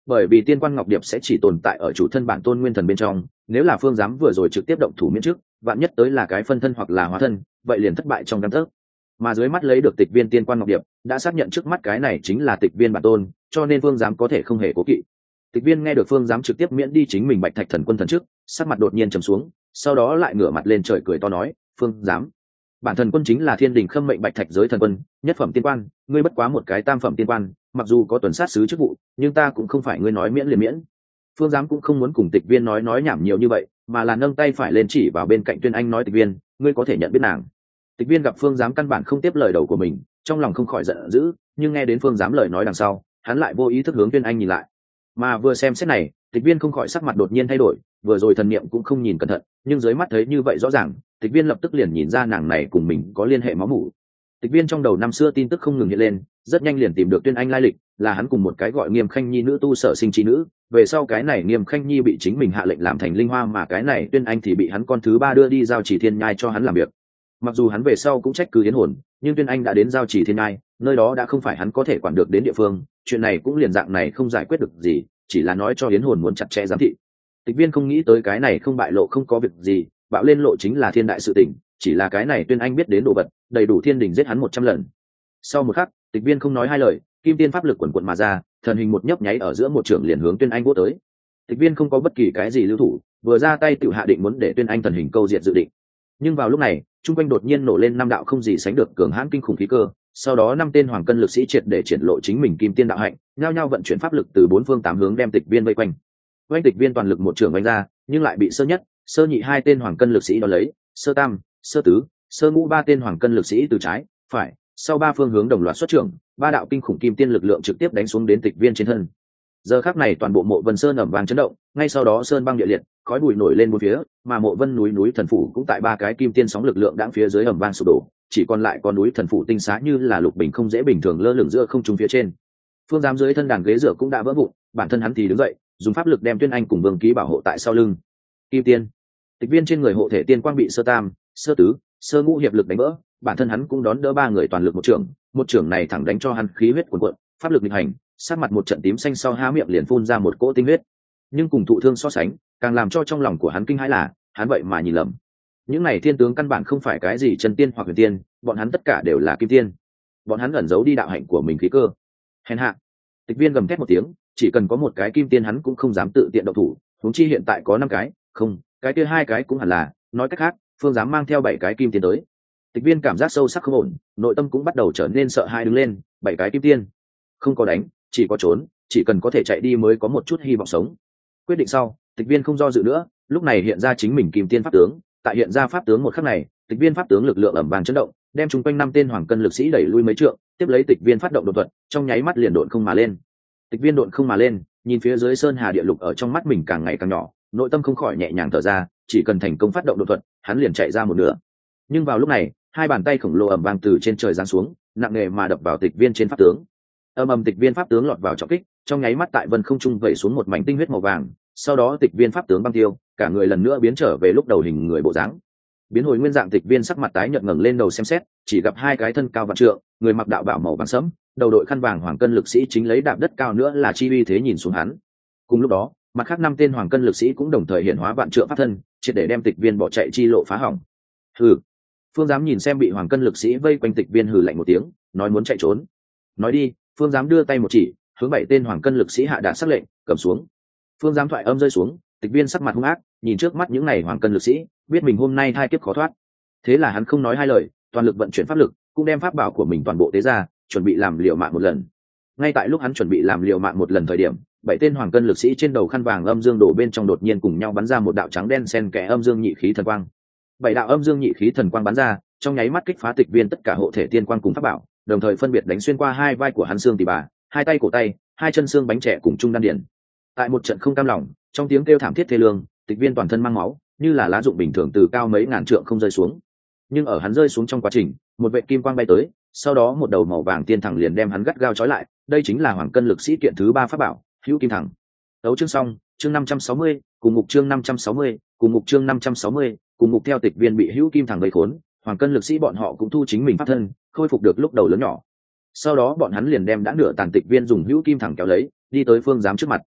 bởi vì tiên quan ngọc điệp sẽ chỉ tồn tại ở chủ thân bản tôn nguyên thần bên trong, nếu là phương giám vừa rồi trực tiếp động thủ miễn trước, vạn nhất tới là cái phân thân hoặc là hóa thân, vậy liền thất bại trong căn tấc. Mà dưới mắt lấy được tịch viên tiên quan ngọc điệp đã xác nhận trước mắt cái này chính là tịch viên bản tôn, cho nên phương giám có thể không hề cố kỵ. Tịch viên nghe được phương giám trực tiếp miễn đi chính mình bạch thạch thần quân thần trước, sắc mặt đột nhiên trầm xuống, sau đó lại ngửa mặt lên trời cười to nói, phương giám, bản thần quân chính là thiên đình khâm mệnh bạch thạch giới thần quân, nhất phẩm tiên quan, ngươi bất quá một cái tam phẩm tiên quan, mặc dù có tuần sát sứ chức vụ, nhưng ta cũng không phải ngươi nói miễn liền miễn. Phương giám cũng không muốn cùng tịch viên nói nói nhảm nhiều như vậy, mà là nâng tay phải lên chỉ vào bên cạnh Tuyên Anh nói, tịch viên, ngươi có thể nhận biết nàng. Tịch viên gặp phương giám căn bản không tiếp lời đầu của mình, trong lòng không khỏi giận dữ, nhưng nghe đến phương giám lời nói đằng sau, hắn lại vô ý thức hướng Tuyên Anh nhìn lại. Mà vừa xem xét này, tịch viên không khỏi sắc mặt đột nhiên thay đổi, vừa rồi thần niệm cũng không nhìn cẩn thận, nhưng dưới mắt thấy như vậy rõ ràng, tịch viên lập tức liền nhìn ra nàng này cùng mình có liên hệ máu mủ. Tịch viên trong đầu năm xưa tin tức không ngừng hiện lên, rất nhanh liền tìm được Tuyên Anh lai lịch, là hắn cùng một cái gọi Nghiêm Khanh Nhi nữ tu sở sinh trí nữ, về sau cái này Nghiêm Khanh Nhi bị chính mình hạ lệnh làm thành linh hoa, mà cái này Tuyên Anh thì bị hắn con thứ ba đưa đi giao chỉ thiên nhai cho hắn làm việc. Mặc dù hắn về sau cũng trách cứ yến hồn, nhưng Tuyên Anh đã đến giao chỉ thiên nhai, nơi đó đã không phải hắn có thể quản được đến địa phương, chuyện này cũng liền dạng này không giải quyết được gì, chỉ là nói cho yến hồn muốn chặt chẽ giám thị. Tịch viên không nghĩ tới cái này không bại lộ không có việc gì, bạo lên lộ chính là thiên đại sự tình, chỉ là cái này Tuyên Anh biết đến đồ vật, đầy đủ thiên đình giết hắn một trăm lần. Sau một khắc, tịch viên không nói hai lời, kim tiên pháp lực quần quận mà ra, thần hình một nhấp nháy ở giữa một trường liền hướng Tuyên Anh vỗ tới. Tịch viên không có bất kỳ cái gì lưu thủ, vừa ra tay tự hạ định muốn để Tuyên Anh thần hình câu diệt dự định. Nhưng vào lúc này, trung quanh đột nhiên nổ lên năm đạo không gì sánh được cường hãn kinh khủng khí cơ, sau đó năm tên hoàng cân lực sĩ triệt để triển lộ chính mình kim tiên đạo hạnh, nhao nhao vận chuyển pháp lực từ bốn phương tám hướng đem tịch viên vây quanh. Oanh tịch viên toàn lực một trường oanh ra, nhưng lại bị sơ nhất, sơ nhị hai tên hoàng cân lực sĩ đón lấy, sơ tam, sơ tứ, sơ ngũ ba tên hoàng cân lực sĩ từ trái, phải, sau ba phương hướng đồng loạt xuất trưởng, ba đạo kinh khủng kim tiên lực lượng trực tiếp đánh xuống đến tịch viên trên thân. Giờ khắc này toàn bộ Mộ Vân Sơn ầm vang chấn động, ngay sau đó sơn băng địa liệt, khói bụi nổi lên bốn phía, mà Mộ Vân núi núi thần phủ cũng tại ba cái kim tiên sóng lực lượng đãng phía dưới ầm vang sụp đổ, chỉ còn lại có núi thần phủ tinh xá như là lục bình không dễ bình thường lơ lửng giữa không trung phía trên. Phương giám dưới thân đàn ghế dựa cũng đã vỡ vụn, bản thân hắn thì đứng dậy, dùng pháp lực đem Tuyên Anh cùng Vương Ký bảo hộ tại sau lưng. Kim tiên, tịch viên trên người hộ thể tiên quang bị sơ tam, sơ tứ, sơ ngũ hiệp lực đánh vỡ, bản thân hắn cũng đón đỡ ba người toàn lực một trường, một trường này thẳng đánh cho hắn khí huyết cuồn cuộn, pháp lực nghịch hành, sát mặt một trận tím xanh sau há miệng liền phun ra một cỗ tinh huyết. Nhưng cùng thụ thương so sánh, càng làm cho trong lòng của hắn kinh hãi là, hắn vậy mà nhìn lầm. Những này thiên tướng căn bản không phải cái gì chân tiên hoặc huyền tiên, bọn hắn tất cả đều là kim tiên. Bọn hắn ẩn giấu đi đạo hạnh của mình khí cơ. Hèn hạ. Tịch viên gầm thét một tiếng, chỉ cần có một cái kim tiên hắn cũng không dám tự tiện động thủ, huống chi hiện tại có năm cái, không, cái kia hai cái cũng hẳn là, nói cách khác, phương dám mang theo bảy cái kim tiên tới. Tịch viên cảm giác sâu sắc không ổn, nội tâm cũng bắt đầu trở nên sợ hãi đứng lên, bảy cái kim tiên, không có đánh, chỉ có trốn, chỉ cần có thể chạy đi mới có một chút hy vọng sống. Quyết định sau, tịch viên không do dự nữa, lúc này hiện ra chính mình kim tiên pháp tướng, tại hiện ra pháp tướng một khắc này, tịch viên pháp tướng lực lượng ầm vang chấn động, đem chung quanh năm tên hoàng cân lực sĩ đẩy lui mấy trượng, tiếp lấy tịch viên phát động đột thuật, trong nháy mắt liền độn không mà lên. Tịch viên độn không mà lên, nhìn phía dưới sơn hà địa lục ở trong mắt mình càng ngày càng nhỏ, nội tâm không khỏi nhẹ nhàng thở ra, chỉ cần thành công phát động đột thuật, hắn liền chạy ra một nửa. Nhưng vào lúc này, hai bàn tay khổng lồ ầm vang từ trên trời giáng xuống, nặng nề mà đập vào tịch viên trên pháp tướng. Âm ầm tịch viên pháp tướng lọt vào trọng kích, trong nháy mắt tại vân không trung vẩy xuống một mảnh tinh huyết màu vàng, sau đó tịch viên pháp tướng băng tiêu, cả người lần nữa biến trở về lúc đầu hình người bộ dáng. Biến hồi nguyên dạng tịch viên sắc mặt tái nhợt ngẩng lên đầu xem xét, chỉ gặp hai cái thân cao vạn trượng, người mặc đạo bào màu vàng sẫm, đầu đội khăn vàng hoàng cân lực sĩ chính lấy đạp đất cao nữa là chi uy thế nhìn xuống hắn. Cùng lúc đó, mặt khác năm tên hoàng cân lực sĩ cũng đồng thời hiện hóa vạn trượng pháp thân, triệt để đem tịch viên bỏ chạy chi lộ phá hỏng. Hừ. Phương giám nhìn xem bị hoàng cân lực sĩ vây quanh tịch viên hừ lạnh một tiếng, nói muốn chạy trốn. Nói đi, Phương giám đưa tay một chỉ, hướng bảy tên hoàng cân lực sĩ hạ đạt sắc lệnh, cầm xuống. Phương giám thoại âm rơi xuống, tịch viên sắc mặt hung ác, nhìn trước mắt những này hoàng cân lực sĩ, biết mình hôm nay hai kiếp khó thoát. Thế là hắn không nói hai lời, toàn lực vận chuyển pháp lực, cũng đem pháp bảo của mình toàn bộ tế ra, chuẩn bị làm liều mạng một lần. Ngay tại lúc hắn chuẩn bị làm liều mạng một lần thời điểm, bảy tên hoàng cân lực sĩ trên đầu khăn vàng âm dương đổ bên trong đột nhiên cùng nhau bắn ra một đạo trắng đen xen kẽ âm dương nhị khí thần quang. Bảy đạo âm dương nhị khí thần quang bắn ra, trong nháy mắt kích phá tịch viên tất cả hộ thể tiên quang cùng pháp bảo, đồng thời phân biệt đánh xuyên qua hai vai của hắn xương tỳ bà, hai tay cổ tay, hai chân xương bánh trẻ cùng trung đan điển. Tại một trận không cam lòng, trong tiếng kêu thảm thiết thê lương, tịch viên toàn thân mang máu, như là lá dụng bình thường từ cao mấy ngàn trượng không rơi xuống. Nhưng ở hắn rơi xuống trong quá trình, một vệ kim quang bay tới, sau đó một đầu màu vàng tiên thẳng liền đem hắn gắt gao trói lại, đây chính là hoàng cân lực sĩ kiện thứ ba pháp bảo, hữu kim thẳng. Tấu chương xong, chương năm trăm sáu mươi, cùng mục chương năm trăm sáu mươi, cùng mục chương năm trăm sáu mươi, cùng mục theo tịch viên bị hữu kim thẳng gây khốn, hoàng cân lực sĩ bọn họ cũng thu chính mình pháp thân, khôi phục được lúc đầu lớn nhỏ. Sau đó bọn hắn liền đem đã nửa tàn tịch viên dùng hữu kim thẳng kéo lấy, đi tới phương giám trước mặt.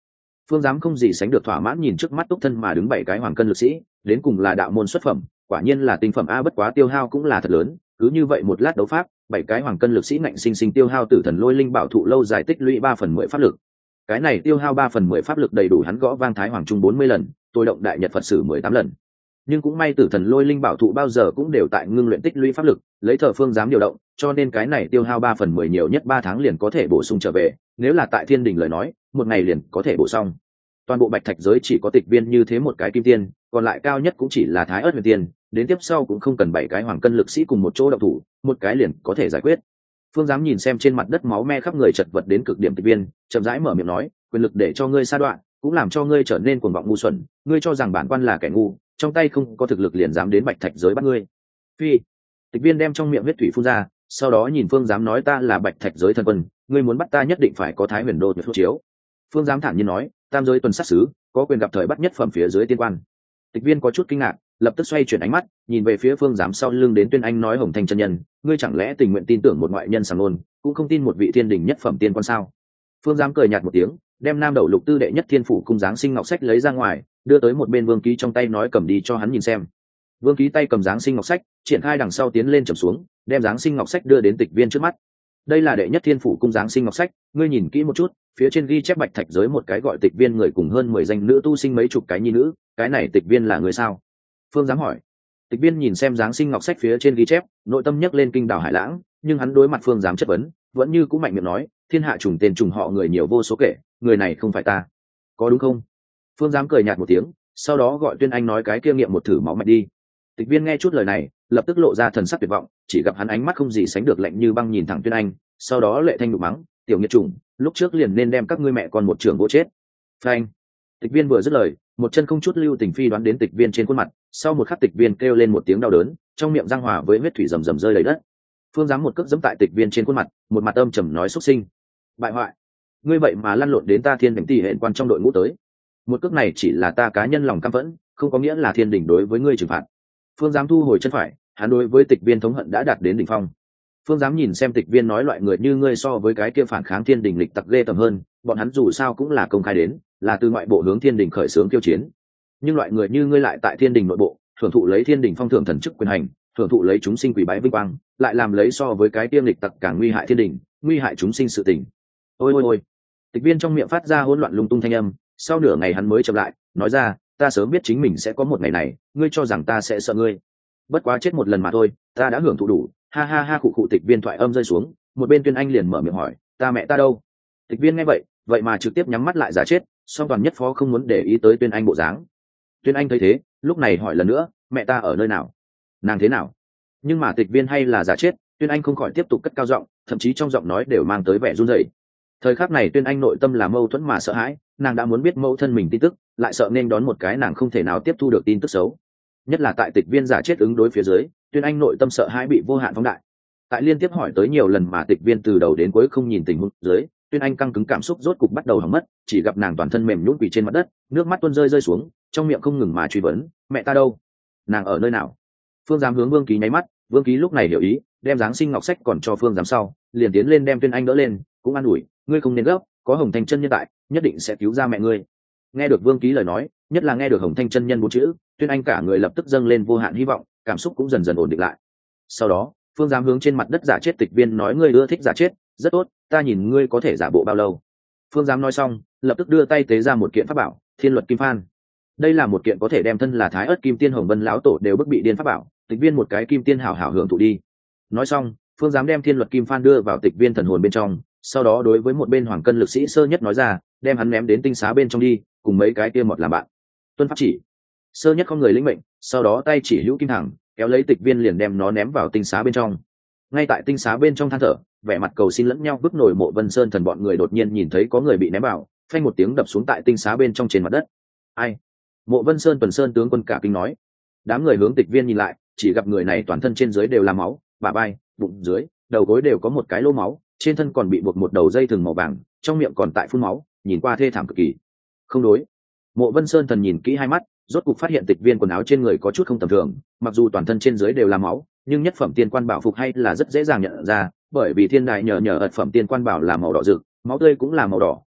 Phương Giám không gì sánh được thỏa mãn nhìn trước mắt túc thân mà đứng bảy cái hoàng cân lực sĩ, đến cùng là đạo môn xuất phẩm, quả nhiên là tinh phẩm a, bất quá tiêu hao cũng là thật lớn, cứ như vậy một lát đấu pháp, bảy cái hoàng cân lực sĩ ngạnh sinh sinh tiêu hao tử thần lôi linh bảo thụ lâu dài tích lũy ba phần mười pháp lực. Cái này tiêu hao ba phần mười pháp lực đầy đủ hắn gõ vang thái hoàng trung bốn mươi lần, tôi động đại nhật Phật sử mười tám lần. Nhưng cũng may tử thần lôi linh bảo thụ bao giờ cũng đều tại ngưng luyện tích lũy pháp lực, lấy thờ Phương Giám điều động, cho nên cái này tiêu hao ba phần mười nhiều nhất ba tháng liền có thể bổ sung trở về, nếu là tại thiên đình lời nói, một ngày liền có thể bổ xong. Toàn bộ bạch thạch giới chỉ có Tịch Viên như thế một cái kim tiên, còn lại cao nhất cũng chỉ là thái ớt huyền tiên, đến tiếp sau cũng không cần bảy cái hoàng cân lực sĩ cùng một chỗ động thủ, một cái liền có thể giải quyết. Phương Giám nhìn xem trên mặt đất máu me khắp người chật vật đến cực điểm Tịch Viên, chậm rãi mở miệng nói, quyền lực để cho ngươi sa đoạn, cũng làm cho ngươi trở nên cuồng vọng ngu xuẩn, ngươi cho rằng bản quan là kẻ ngu, trong tay không có thực lực liền dám đến bạch thạch giới bắt ngươi. Phi. Tịch Viên đem trong miệng huyết thủy phun ra, sau đó nhìn Phương Giám nói, ta là bạch thạch giới thần quân, ngươi muốn bắt ta nhất định phải có thái huyền đô tuyệt xuất chiếu. Phương Giám thản nhiên nói, tam giới tuần sát sứ có quyền gặp thời bắt nhất phẩm phía dưới tiên quan. Tịch Viên có chút kinh ngạc, lập tức xoay chuyển ánh mắt nhìn về phía Phương Giám sau lưng đến Tuyên Anh nói, Hồng Thanh chân nhân, ngươi chẳng lẽ tình nguyện tin tưởng một ngoại nhân sàng nôn, cũng không tin một vị thiên đình nhất phẩm tiên quan sao? Phương Giám cười nhạt một tiếng, đem nam đầu lục tư đệ nhất thiên phủ cung giáng sinh ngọc sách lấy ra ngoài, đưa tới một bên Vương Ký trong tay nói, cầm đi cho hắn nhìn xem. Vương Ký tay cầm giáng sinh ngọc sách, triển khai đằng sau tiến lên trầm xuống, đem giáng sinh ngọc sách đưa đến Tịch Viên trước mắt. Đây là đệ nhất thiên phủ cung giáng sinh ngọc sách, ngươi nhìn kỹ một chút, phía trên ghi chép bạch thạch giới một cái gọi Tịch Viên người cùng hơn mười danh nữ tu sinh mấy chục cái nhi nữ, cái này Tịch Viên là người sao? Phương Giám hỏi. Tịch Viên nhìn xem giáng sinh ngọc sách phía trên ghi chép, nội tâm nhấc lên kinh đảo hải lãng, nhưng hắn đối mặt Phương Giám chất vấn, vẫn như cũ mạnh miệng nói, thiên hạ trùng tên trùng họ người nhiều vô số kể, người này không phải ta, có đúng không? Phương Giám cười nhạt một tiếng, sau đó gọi Tuyên Anh nói, cái kia nghiệm một thử máu mạch đi. Tịch Viên nghe chút lời này, lập tức lộ ra thần sắc tuyệt vọng, chỉ gặp hắn ánh mắt không gì sánh được lạnh như băng nhìn thẳng Tuyên Anh, sau đó lệ thanh đục mắng, tiểu nghiệt chủng, lúc trước liền nên đem các ngươi mẹ con một trường vô chết. Phanh. Tịch Viên vừa dứt lời, một chân không chút lưu tình phi đoán đến Tịch Viên trên khuôn mặt, sau một khắc Tịch Viên kêu lên một tiếng đau đớn, trong miệng răng hòa với huyết thủy rầm rầm rơi đầy đất. Phương Giám một cước giẫm tại Tịch Viên trên khuôn mặt, một mặt âm trầm nói, xúc sinh, bại hoại, ngươi vậy mà lăn lộn đến ta thiên đỉnh tỷ hệ quan trong đội ngũ tới. Một cước này chỉ là ta cá nhân lòng căm phẫn, không có nghĩa là thiên đỉnh đối với ngươi trừng phạt. Phương Giám thu hồi chân phải, hắn đối với Tịch Viên thống hận đã đạt đến đỉnh phong. Phương Giám nhìn xem Tịch Viên nói, loại người như ngươi so với cái kia phản kháng thiên đình lịch tặc ghê tầm hơn, bọn hắn dù sao cũng là công khai đến, là từ ngoại bộ hướng thiên đình khởi xướng tiêu chiến. Nhưng loại người như ngươi lại tại thiên đình nội bộ, thưởng thụ lấy thiên đình phong thưởng thần chức quyền hành, thưởng thụ lấy chúng sinh quỷ bái vinh quang, lại làm lấy so với cái tiêm lịch tặc càng nguy hại thiên đình, nguy hại chúng sinh sự tình. Ôi ôi ôi. Tịch Viên trong miệng phát ra hỗn loạn lung tung thanh âm, sau nửa ngày hắn mới chậm lại, nói ra, ta sớm biết chính mình sẽ có một ngày này, ngươi cho rằng ta sẽ sợ ngươi? Bất quá chết một lần mà thôi, ta đã hưởng thụ đủ. Ha ha ha. Khụ khụ. Tịch Viên thoại âm rơi xuống, một bên Tuyên Anh liền mở miệng hỏi, ta mẹ ta đâu? Tịch Viên nghe vậy, vậy mà trực tiếp nhắm mắt lại giả chết, song toàn nhất phó không muốn để ý tới Tuyên Anh bộ dáng. Tuyên Anh thấy thế, lúc này hỏi lần nữa, mẹ ta ở nơi nào? Nàng thế nào? Nhưng mà Tịch Viên hay là giả chết, Tuyên Anh không khỏi tiếp tục cất cao giọng, thậm chí trong giọng nói đều mang tới vẻ run rẩy. Thời khắc này Tuyên Anh nội tâm là mâu thuẫn mà sợ hãi, nàng đã muốn biết mẫu thân mình tin tức, lại sợ nên đón một cái nàng không thể nào tiếp thu được tin tức xấu. Nhất là tại Tịch Viên giả chết ứng đối phía dưới, Tuyên Anh nội tâm sợ hãi bị vô hạn phóng đại. Tại liên tiếp hỏi tới nhiều lần mà Tịch Viên từ đầu đến cuối không nhìn tình huống dưới, Tuyên Anh căng cứng cảm xúc rốt cục bắt đầu hỏng mất, chỉ gặp nàng toàn thân mềm nhũn quỳ trên mặt đất, nước mắt tuôn rơi rơi xuống, trong miệng không ngừng mà truy vấn, mẹ ta đâu? Nàng ở nơi nào? Phương Giám hướng Vương Ký nháy mắt, Vương Ký lúc này hiểu ý, đem giáng sinh ngọc sách còn cho Phương Giám sau, liền tiến lên đem Tuyên Anh đỡ lên, cũng an ủi, ngươi không nên gấp, có Hồng Thanh chân nhân tại, nhất định sẽ cứu ra mẹ ngươi. Nghe được Vương Ký lời nói, nhất là nghe được Hồng Thanh chân nhân bốn chữ, Tuyên Anh cả người lập tức dâng lên vô hạn hy vọng, cảm xúc cũng dần dần ổn định lại. Sau đó, Phương Giám hướng trên mặt đất giả chết Tịch Viên nói, ngươi ưa thích giả chết, rất tốt, ta nhìn ngươi có thể giả bộ bao lâu. Phương Giám nói xong, lập tức đưa tay tế ra một kiện pháp bảo, Thiên Luật Kim Phan. Đây là một kiện có thể đem thân là Thái Ức Kim Tiên Hồng Vân lão tổ đều bức bị điên pháp bảo, Tịch Viên một cái kim tiên hảo hảo hưởng thụ đi. Nói xong, Phương Giám đem Thiên Luật Kim Phan đưa vào Tịch Viên thần hồn bên trong, sau đó đối với một bên hoàng cân lực sĩ Sơ Nhất nói ra, đem hắn ném đến tinh xá bên trong đi, cùng mấy cái kia một làm bạn. Tuân pháp chỉ. Sơ Nhất không người lĩnh mệnh, sau đó tay chỉ hữu kim thẳng, kéo lấy Tịch Viên liền đem nó ném vào tinh xá bên trong. Ngay tại tinh xá bên trong than thở, vẻ mặt cầu xin lẫn nhau bức nổi Mộ Vân Sơn thần bọn người đột nhiên nhìn thấy có người bị ném vào, phanh một tiếng đập xuống tại tinh xá bên trong trên mặt đất. Ai? Mộ Vân Sơn tuần sơn tướng quân cả kinh nói. Đám người hướng Tịch Viên nhìn lại, chỉ gặp người này toàn thân trên dưới đều là máu, bả vai, bụng dưới, đầu gối đều có một cái lỗ máu, trên thân còn bị buộc một đầu dây thừng màu vàng, trong miệng còn tại phun máu, nhìn qua thê thảm cực kỳ. Không đối. Mộ Vân Sơn thần nhìn kỹ hai mắt, rốt cục phát hiện Tịch Viên quần áo trên người có chút không tầm thường, mặc dù toàn thân trên dưới đều là máu, nhưng nhất phẩm tiên quan bảo phục hay là rất dễ dàng nhận ra, bởi vì thiên đài nhờ nhờ ật phẩm tiên quan bảo là màu đỏ rực, máu tươi cũng là màu đỏ,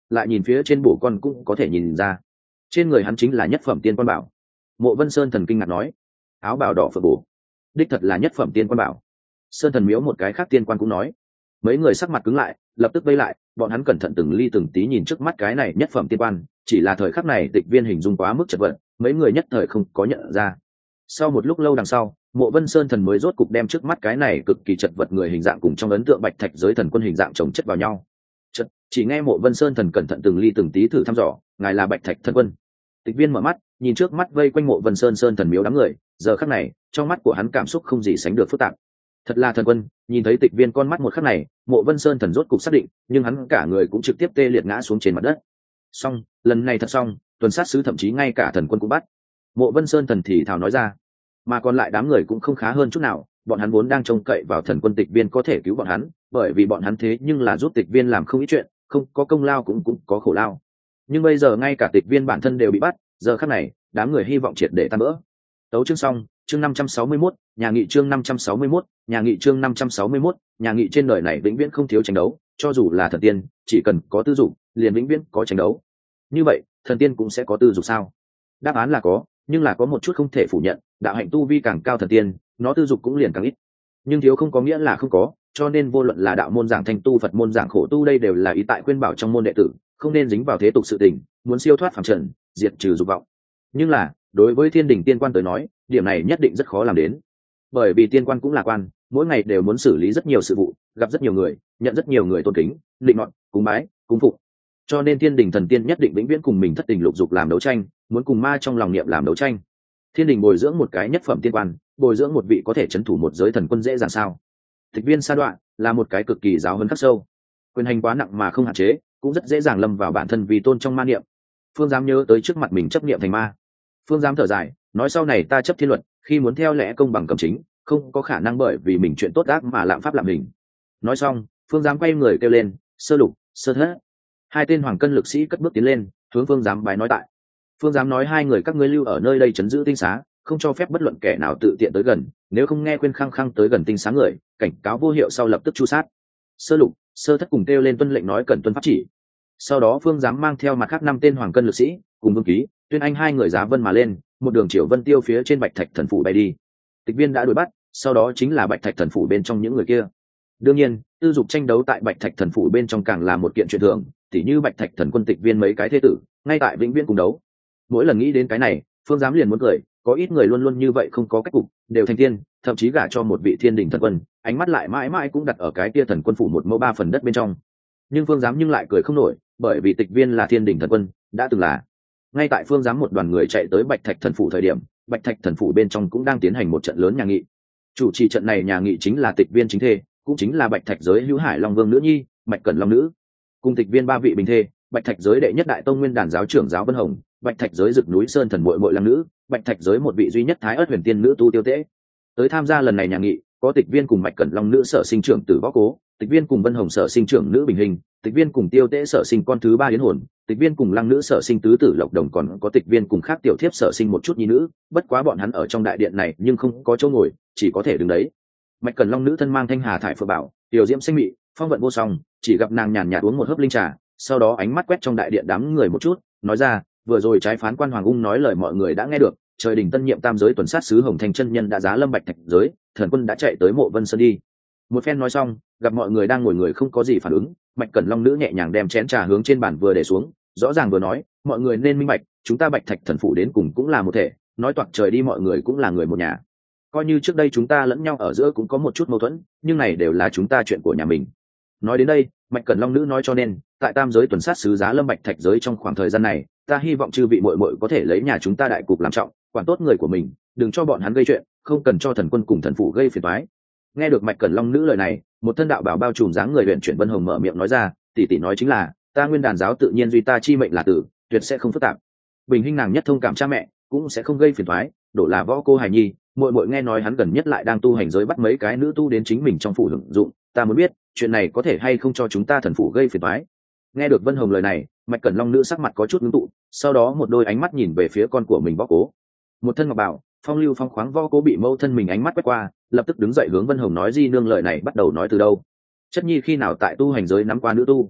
lại nhìn phía trên bổ con cũng có thể nhìn ra trên người hắn chính là nhất phẩm tiên quan bảo. Mộ Vân Sơn Thần kinh ngạc nói, áo bào đỏ phượng bổ, đích thật là nhất phẩm tiên quan bảo. Sơn Thần miếu một cái khác tiên quan cũng nói. Mấy người sắc mặt cứng lại, lập tức vây lại, bọn hắn cẩn thận từng ly từng tí nhìn trước mắt cái này nhất phẩm tiên quan, chỉ là thời khắc này Tịch Viên hình dung quá mức chật vật, mấy người nhất thời không có nhận ra. Sau một lúc lâu đằng sau, Mộ Vân Sơn Thần mới rốt cục đem trước mắt cái này cực kỳ chật vật người hình dạng cùng trong ấn tượng Bạch Thạch giới thần quân hình dạng chồng chất vào nhau. Chật, chỉ nghe Mộ Vân Sơn Thần cẩn thận từng ly từng tí thử thăm dò, ngài là Bạch Thạch thần quân. Tịch Viên mở mắt, nhìn trước mắt vây quanh Mộ Vân Sơn Sơn Thần miếu đám người, giờ khắc này, trong mắt của hắn cảm xúc không gì sánh được phức tạp. Thật là thần quân. Nhìn thấy Tịch Viên con mắt một khắc này, Mộ Vân Sơn Thần rốt cục xác định, nhưng hắn cả người cũng trực tiếp tê liệt ngã xuống trên mặt đất. Xong, lần này thật xong, tuần sát sứ thậm chí ngay cả thần quân cũng bắt. Mộ Vân Sơn Thần thì thào nói ra, mà còn lại đám người cũng không khá hơn chút nào, bọn hắn vốn đang trông cậy vào thần quân Tịch Viên có thể cứu bọn hắn, bởi vì bọn hắn thế nhưng là giúp Tịch Viên làm không ít chuyện, không có công lao cũng cũng có khổ lao. Nhưng bây giờ ngay cả Tịch Viên bản thân đều bị bắt, giờ khắc này, đám người hy vọng triệt để tan vỡ. Tấu chương xong, chương năm trăm sáu mươi mốt, nhà nghị chương năm trăm sáu mươi mốt, nhà nghị chương năm trăm sáu mươi mốt, nhà nghị trên đời này vĩnh viễn không thiếu tranh đấu, cho dù là thần tiên, chỉ cần có tư dục, liền vĩnh viễn có tranh đấu. Như vậy, thần tiên cũng sẽ có tư dục sao? Đáp án là có, nhưng là có một chút không thể phủ nhận, đạo hạnh tu vi càng cao thần tiên, nó tư dục cũng liền càng ít. Nhưng thiếu không có nghĩa là không có, cho nên vô luận là đạo môn giảng thanh tu, Phật môn giảng khổ tu, đây đều là ý tại khuyên bảo trong môn đệ tử, không nên dính vào thế tục sự tình, muốn siêu thoát phàm trần, diệt trừ dục vọng. Nhưng là, đối với thiên đình tiên quan tới nói, điểm này nhất định rất khó làm đến, bởi vì tiên quan cũng là quan, mỗi ngày đều muốn xử lý rất nhiều sự vụ, gặp rất nhiều người, nhận rất nhiều người tôn kính, định nọt, cúng bái, cúng phục, cho nên thiên đình thần tiên nhất định vĩnh viễn cùng mình thất tình lục dục làm đấu tranh, muốn cùng ma trong lòng niệm làm đấu tranh. Thiên đình bồi dưỡng một cái nhất phẩm tiên quan, bồi dưỡng một vị có thể chấn thủ một giới thần quân dễ dàng sao? Tịch Viên sa đoạn là một cái cực kỳ giáo huấn khắc sâu, quyền hành quá nặng mà không hạn chế, cũng rất dễ dàng lâm vào bản thân vì tôn trong ma niệm. Phương dám nhớ tới trước mặt mình chấp niệm thành ma. Phương dám thở dài, nói sau này ta chấp thiên luật, khi muốn theo lẽ công bằng cầm chính, không có khả năng bởi vì mình chuyện tốt ác mà lạm pháp lạm mình. Nói xong, Phương dám quay người kêu lên, Sơ Lục, Sơ Thất. Hai tên hoàng cân lực sĩ cất bước tiến lên, hướng Phương dám bái nói tại. Phương dám nói hai người các ngươi lưu ở nơi đây trấn giữ tinh xá, không cho phép bất luận kẻ nào tự tiện tới gần, nếu không nghe khuyên khăng khăng tới gần tinh xá người, cảnh cáo vô hiệu sau lập tức chu sát. Sơ Lục, Sơ Thất cùng kêu lên tuân lệnh nói cần tuân pháp chỉ. Sau đó Phương dám mang theo mặt khác năm tên hoàng cân lực sĩ, cùng Vương Ký, Tuyên Anh hai người giá vân mà lên, một đường triều vân tiêu phía trên Bạch Thạch thần phủ bay đi. Tịch Viên đã đuổi bắt, sau đó chính là Bạch Thạch thần phủ bên trong những người kia. Đương nhiên, tư dục tranh đấu tại Bạch Thạch thần phủ bên trong càng là một kiện chuyện thường, tỉ như Bạch Thạch thần quân Tịch Viên mấy cái thế tử, ngay tại vĩnh viễn cùng đấu. Mỗi lần nghĩ đến cái này, Phương dám liền muốn cười, có ít người luôn luôn như vậy không có cách cục, đều thành tiên, thậm chí gả cho một vị thiên đình thần quân, ánh mắt lại mãi mãi cũng đặt ở cái kia thần quân phủ một mẫu ba phần đất bên trong. Nhưng Phương dám nhưng lại cười không nổi, bởi vì Tịch Viên là thiên đình thần quân, đã từng là. Ngay tại Phương dám một đoàn người chạy tới Bạch Thạch thần phủ thời điểm, Bạch Thạch thần phủ bên trong cũng đang tiến hành một trận lớn nhà nghị. Chủ trì trận này nhà nghị chính là Tịch Viên chính thê, cũng chính là Bạch Thạch giới Hữu Hải Long Vương nữ nhi, Bạch Cẩn Long nữ. Cùng Tịch Viên ba vị bình thê, Bạch Thạch giới đệ nhất đại tông nguyên đàn giáo trưởng giáo Vân Hồng, Bạch Thạch giới Dực núi Sơn thần muội muội Lăng nữ, Bạch Thạch giới một vị duy nhất Thái Ức huyền tiên nữ tu Tiêu Tế. Tới tham gia lần này nhà nghị, có Tịch Viên cùng Bạch Cẩn Long nữ sở sinh trưởng tử Võ Cố, Tịch Viên cùng Vân Hồng sở sinh trưởng nữ Bình Hình, Tịch Viên cùng Tiêu Tế sở sinh con thứ ba Yến Hồn, Tịch Viên cùng Lăng nữ sở sinh tứ tử Lộc Đồng, còn có Tịch Viên cùng khác tiểu thiếp sở sinh một chút nhi nữ, bất quá bọn hắn ở trong đại điện này nhưng không có chỗ ngồi, chỉ có thể đứng đấy. Bạch Cẩn Long nữ thân mang thanh hà thải phượng bảo, tiểu diễm xinh mị, phong vận vô song, chỉ gặp nàng nhàn nhạt uống một hớp linh trà, sau đó ánh mắt quét trong đại điện đám người một chút, nói ra, vừa rồi trái phán quan Hoàng Ung nói lời mọi người đã nghe được, trời đình tân nhiệm tam giới tuần sát sứ Hồng Thanh chân nhân đã giá lâm Bạch Thạch giới, thần quân đã chạy tới Mộ Vân Sơn đi. Một phen nói xong, gặp mọi người đang ngồi người không có gì phản ứng, Bạch Cẩn Long nữ nhẹ nhàng đem chén trà hướng trên bàn vừa để xuống, rõ ràng vừa nói, mọi người nên minh bạch, chúng ta Bạch Thạch thần phủ đến cùng cũng là một thể, nói toạc trời đi mọi người cũng là người một nhà. Coi như trước đây chúng ta lẫn nhau ở giữa cũng có một chút mâu thuẫn, nhưng này đều là chúng ta chuyện của nhà mình. Nói đến đây, Bạch Cẩn Long nữ nói cho nên, tại tam giới tuần sát sứ giá lâm Bạch Thạch giới trong khoảng thời gian này, ta hy vọng chư vị muội muội có thể lấy nhà chúng ta đại cục làm trọng, quản tốt người của mình, đừng cho bọn hắn gây chuyện, không cần cho thần quân cùng thần phụ gây phiền toái. Nghe được Bạch Cẩn Long nữ lời này, một thân đạo bảo bao trùm dáng người luyện chuyển Vân Hồng mở miệng nói ra, tỷ tỷ nói chính là, ta nguyên đàn giáo tự nhiên duy ta chi mệnh là tử, tuyệt sẽ không phức tạp. Bình Hinh nàng nhất thông cảm cha mẹ, cũng sẽ không gây phiền toái, đổ là Võ cô hài nhi, muội muội nghe nói hắn gần nhất lại đang tu hành giới bắt mấy cái nữ tu đến chính mình trong phủ hưởng dụng, ta muốn biết, chuyện này có thể hay không cho chúng ta thần phủ gây phiền toái. Nghe được Vân Hồng lời này, Bạch Cẩn Long nữ sắc mặt có chút ngưng tụ, sau đó một đôi ánh mắt nhìn về phía con của mình Võ Cố. Một thân ngọc bảo, phong lưu phong khoáng Võ Cố bị mâu thân mình ánh mắt quét qua, lập tức đứng dậy hướng Vân Hồng nói, di nương lời này bắt đầu nói từ đâu? Chất nhi khi nào tại tu hành giới nắm qua nữ tu?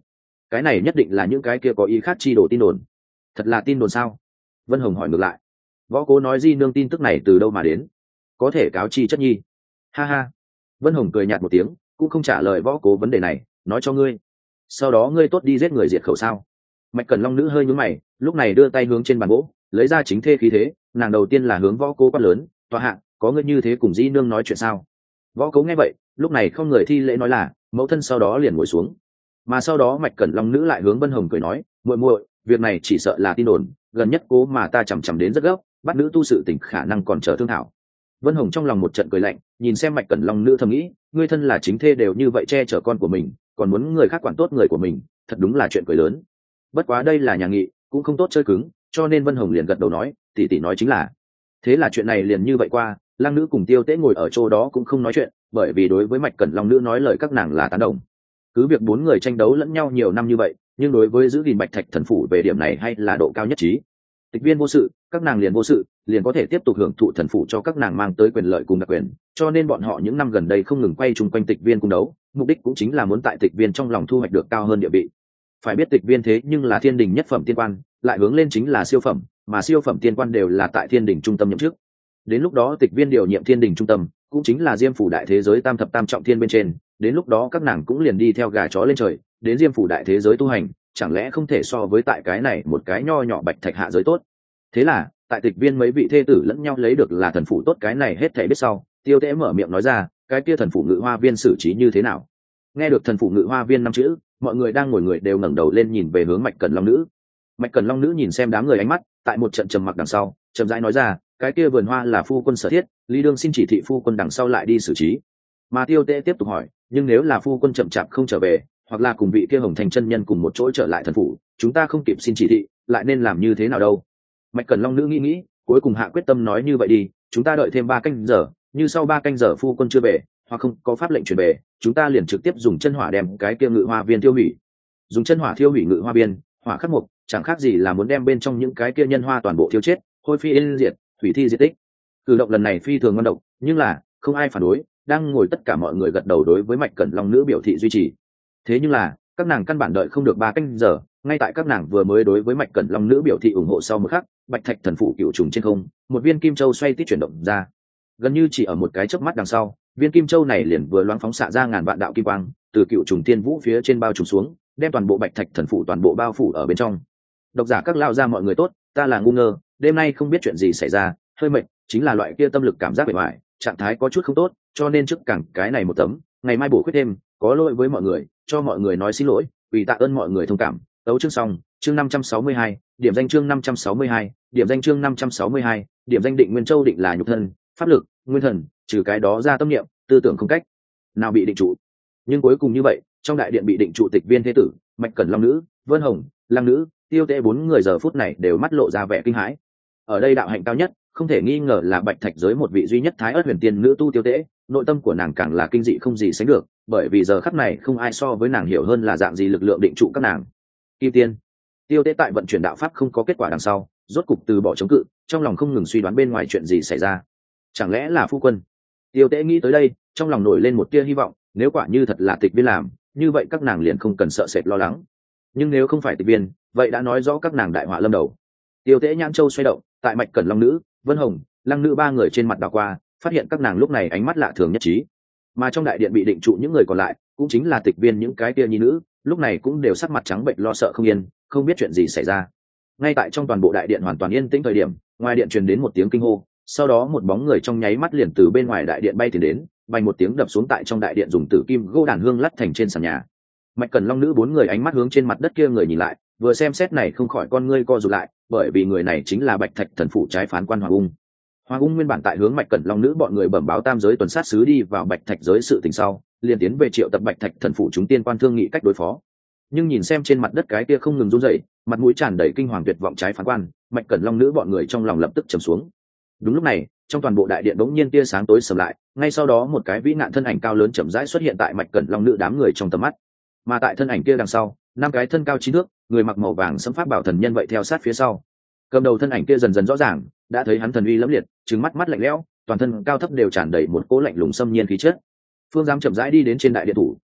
cái này nhất định là những cái kia có ý khác chi đổ tin đồn. Thật là tin đồn sao? Vân Hồng hỏi ngược lại. Võ Cố nói di nương tin tức này từ đâu mà đến, có thể cáo chi chất nhi. Ha ha. Vân Hồng cười nhạt một tiếng, cũng không trả lời Võ Cố vấn đề này, nói cho ngươi, sau đó ngươi tốt đi giết người diệt khẩu sao? Mạch Cẩn Long nữ hơi nhướng mày, lúc này đưa tay hướng trên bàn gỗ, lấy ra chính thê khí thế, nàng đầu tiên là hướng Võ Cố quát lớn, tòa hạ, có ngươi như thế cùng di nương nói chuyện sao? Võ Cố nghe vậy, lúc này không người thi lễ nói là mẫu thân, sau đó liền ngồi xuống. Mà sau đó Mạch Cẩn Long nữ lại hướng Vân Hồng cười nói, muội muội, việc này chỉ sợ là tin đồn, gần nhất Cố mà ta chằm chằm đến rất gấp, bắt nữ tu sự tình khả năng còn chờ thương thảo. Vân Hồng trong lòng một trận cười lạnh, nhìn xem Mạch Cẩn Long nữ thầm nghĩ, ngươi thân là chính thê đều như vậy che chở con của mình, còn muốn người khác quản tốt người của mình, thật đúng là chuyện cười lớn. Bất quá đây là nhà nghị, cũng không tốt chơi cứng, cho nên Vân Hồng liền gật đầu nói, tỷ tỷ nói chính là. Thế là chuyện này liền như vậy qua, Lăng nữ cùng Tiêu Tế ngồi ở chỗ đó cũng không nói chuyện, bởi vì đối với Mạch Cẩn Long nữ nói lời các nàng là tán đồng. Cứ việc bốn người tranh đấu lẫn nhau nhiều năm như vậy, nhưng đối với giữ gìn Bạch Thạch thần phủ về điểm này hay là độ cao nhất trí. Tịch viên vô sự, các nàng liền vô sự, liền có thể tiếp tục hưởng thụ thần phủ cho các nàng mang tới quyền lợi cùng đặc quyền, cho nên bọn họ những năm gần đây không ngừng quay chung quanh tịch viên cung đấu, mục đích cũng chính là muốn tại tịch viên trong lòng thu hoạch được cao hơn địa vị. Phải biết tịch viên thế nhưng là thiên đình nhất phẩm tiên quan, lại hướng lên chính là siêu phẩm, mà siêu phẩm tiên quan đều là tại thiên đình trung tâm nhậm chức. Đến lúc đó tịch viên điều nhiệm thiên đình trung tâm, cũng chính là diêm phủ đại thế giới tam thập tam trọng thiên bên trên, đến lúc đó các nàng cũng liền đi theo gà chó lên trời, đến diêm phủ đại thế giới tu hành, chẳng lẽ không thể so với tại cái này một cái nho nhỏ Bạch Thạch hạ giới tốt. Thế là tại tịch viên mấy vị thê tử lẫn nhau lấy được là thần phủ tốt, cái này hết thảy biết sau, Tiêu Tế mở miệng nói ra, cái kia thần phủ ngự hoa viên xử trí như thế nào? Nghe được thần phủ ngự hoa viên năm chữ, mọi người đang ngồi người đều ngẩng đầu lên nhìn về hướng Mạch Cẩn Long nữ. Mạch Cẩn Long nữ nhìn xem đám người ánh mắt, tại một trận trầm mặc đằng sau, chậm rãi nói ra, cái kia vườn hoa là phu quân sở thiết, Lý đương xin chỉ thị phu quân đằng sau lại đi xử trí. Mà Tiêu Tế tiếp tục hỏi, nhưng nếu là phu quân chậm chạp không trở về, hoặc là cùng vị kia Hồng Thành chân nhân cùng một chỗ trở lại thần phủ, chúng ta không kịp xin chỉ thị, lại nên làm như thế nào đâu? Mạch Cẩn Long nữ nghĩ nghĩ, cuối cùng hạ quyết tâm nói, như vậy đi, chúng ta đợi thêm ba canh giờ, như sau ba canh giờ phu quân chưa về, hoặc không có pháp lệnh truyền về, chúng ta liền trực tiếp dùng chân hỏa đem cái kia ngự hoa viên tiêu hủy. Dùng chân hỏa thiêu hủy ngự hoa viên, hỏa khắc mục, chẳng khác gì là muốn đem bên trong những cái kia nhân hoa toàn bộ thiêu chết, hôi phi yên diệt, thủy thi diệt tích. Cử động lần này phi thường ngon độc, nhưng là không ai phản đối, đang ngồi tất cả mọi người gật đầu đối với Mạch Cẩn Long nữ biểu thị duy trì. Thế nhưng là các nàng căn bản đợi không được ba canh giờ, ngay tại các nàng vừa mới đối với Mạch Cẩn Long nữ biểu thị ủng hộ sau một khắc, Bạch Thạch thần phủ cựu trùng trên không, một viên kim châu xoay tít chuyển động ra. Gần như chỉ ở một cái chớp mắt đằng sau, viên kim châu này liền vừa loáng phóng xạ ra ngàn vạn đạo kim quang, từ cựu trùng tiên vũ phía trên bao trùm xuống, đem toàn bộ Bạch Thạch thần phủ toàn bộ bao phủ ở bên trong. Độc giả các lao ra mọi người tốt, ta là ngu ngơ, đêm nay không biết chuyện gì xảy ra, hơi mệt, chính là loại kia tâm lực cảm giác bề ngoài, trạng thái có chút không tốt, cho nên trước cẳng cái này một tấm, ngày mai bổ khuyết thêm, có lỗi với mọi người, cho mọi người nói xin lỗi, vì tạ ơn mọi người thông cảm. Tấu chương xong, chương năm trăm sáu mươi hai, điểm danh chương năm trăm sáu mươi hai, điểm danh chương năm trăm sáu mươi hai, điểm danh định Nguyên Châu định là nhục thân, pháp lực, nguyên thần, trừ cái đó ra tâm niệm, tư tưởng không cách nào bị định trụ. Nhưng cuối cùng như vậy, trong đại điện bị định trụ tịch viên thế tử, Mạch Cẩn Long nữ, Vân Hồng, Lăng nữ, Tiêu Tế bốn người giờ phút này đều mắt lộ ra vẻ kinh hãi. Ở đây đạo hạnh cao nhất, không thể nghi ngờ là Bạch Thạch giới một vị duy nhất Thái Ức huyền tiên nữ tu Tiêu Tế, nội tâm của nàng càng là kinh dị không gì sánh được, bởi vì giờ khắc này không ai so với nàng hiểu hơn là dạng gì lực lượng định trụ các nàng. Kim tiên. Tiêu Tế tại vận chuyển đạo pháp không có kết quả đằng sau, rốt cục từ bỏ chống cự, trong lòng không ngừng suy đoán bên ngoài chuyện gì xảy ra. Chẳng lẽ là phu quân? Tiêu Tế nghĩ tới đây, trong lòng nổi lên một tia hy vọng, nếu quả như thật là tịch viên làm, như vậy các nàng liền không cần sợ sệt lo lắng. Nhưng nếu không phải tịch viên, vậy đã nói rõ các nàng đại họa lâm đầu. Tiêu Tế nhãn châu xoay động, tại Mạch Cẩn Long nữ, Vân Hồng, Lăng nữ ba người trên mặt đảo qua, phát hiện các nàng lúc này ánh mắt lạ thường nhất trí. Mà trong đại điện bị định trụ những người còn lại, cũng chính là tịch viên những cái kia nhi nữ, lúc này cũng đều sắc mặt trắng bệnh lo sợ không yên, không biết chuyện gì xảy ra. Ngay tại trong toàn bộ đại điện hoàn toàn yên tĩnh thời điểm, ngoài điện truyền đến một tiếng kinh hô, sau đó một bóng người trong nháy mắt liền từ bên ngoài đại điện bay tiến đến, vang một tiếng đập xuống tại trong đại điện dùng tử kim gỗ đàn hương lắt thành trên sàn nhà. Mạch Cẩn Long nữ bốn người ánh mắt hướng trên mặt đất kia người nhìn lại, vừa xem xét này không khỏi con ngươi co rụt lại, bởi vì người này chính là Bạch Thạch thần phủ trái phán quan Hoàng Ung. Hoàng Ung nguyên bản tại hướng Mạch Cẩn Long nữ bọn người bẩm báo tam giới tuần sát sứ đi vào Bạch Thạch giới sự tình sau, liền tiến về triệu tập Bạch Thạch thần phủ chúng tiên quan thương nghị cách đối phó. Nhưng nhìn xem trên mặt đất cái kia không ngừng run rẩy, mặt mũi tràn đầy kinh hoàng tuyệt vọng trái phán quan, Mạch Cẩn Long nữ bọn người trong lòng lập tức trầm xuống. Đúng lúc này, trong toàn bộ đại điện bỗng nhiên tia sáng tối sầm lại, ngay sau đó một cái vĩ nạn thân ảnh cao lớn chậm rãi xuất hiện tại Mạch Cẩn Long nữ đám người trong tầm mắt. Mà tại thân ảnh kia đằng sau, năm cái thân cao chín thước, người mặc màu vàng sẫm pháp bảo thần nhân vậy theo sát phía sau. Cầm đầu thân ảnh kia dần dần rõ ràng, đã thấy hắn thần uy lẫm liệt, trừng mắt mắt lạnh lẽo, toàn thân cao thấp đều tràn đầy một cỗ lạnh lùng xâm nhiên khí chất. Phương Giám chậm rãi đi đến trên đại điện thủ,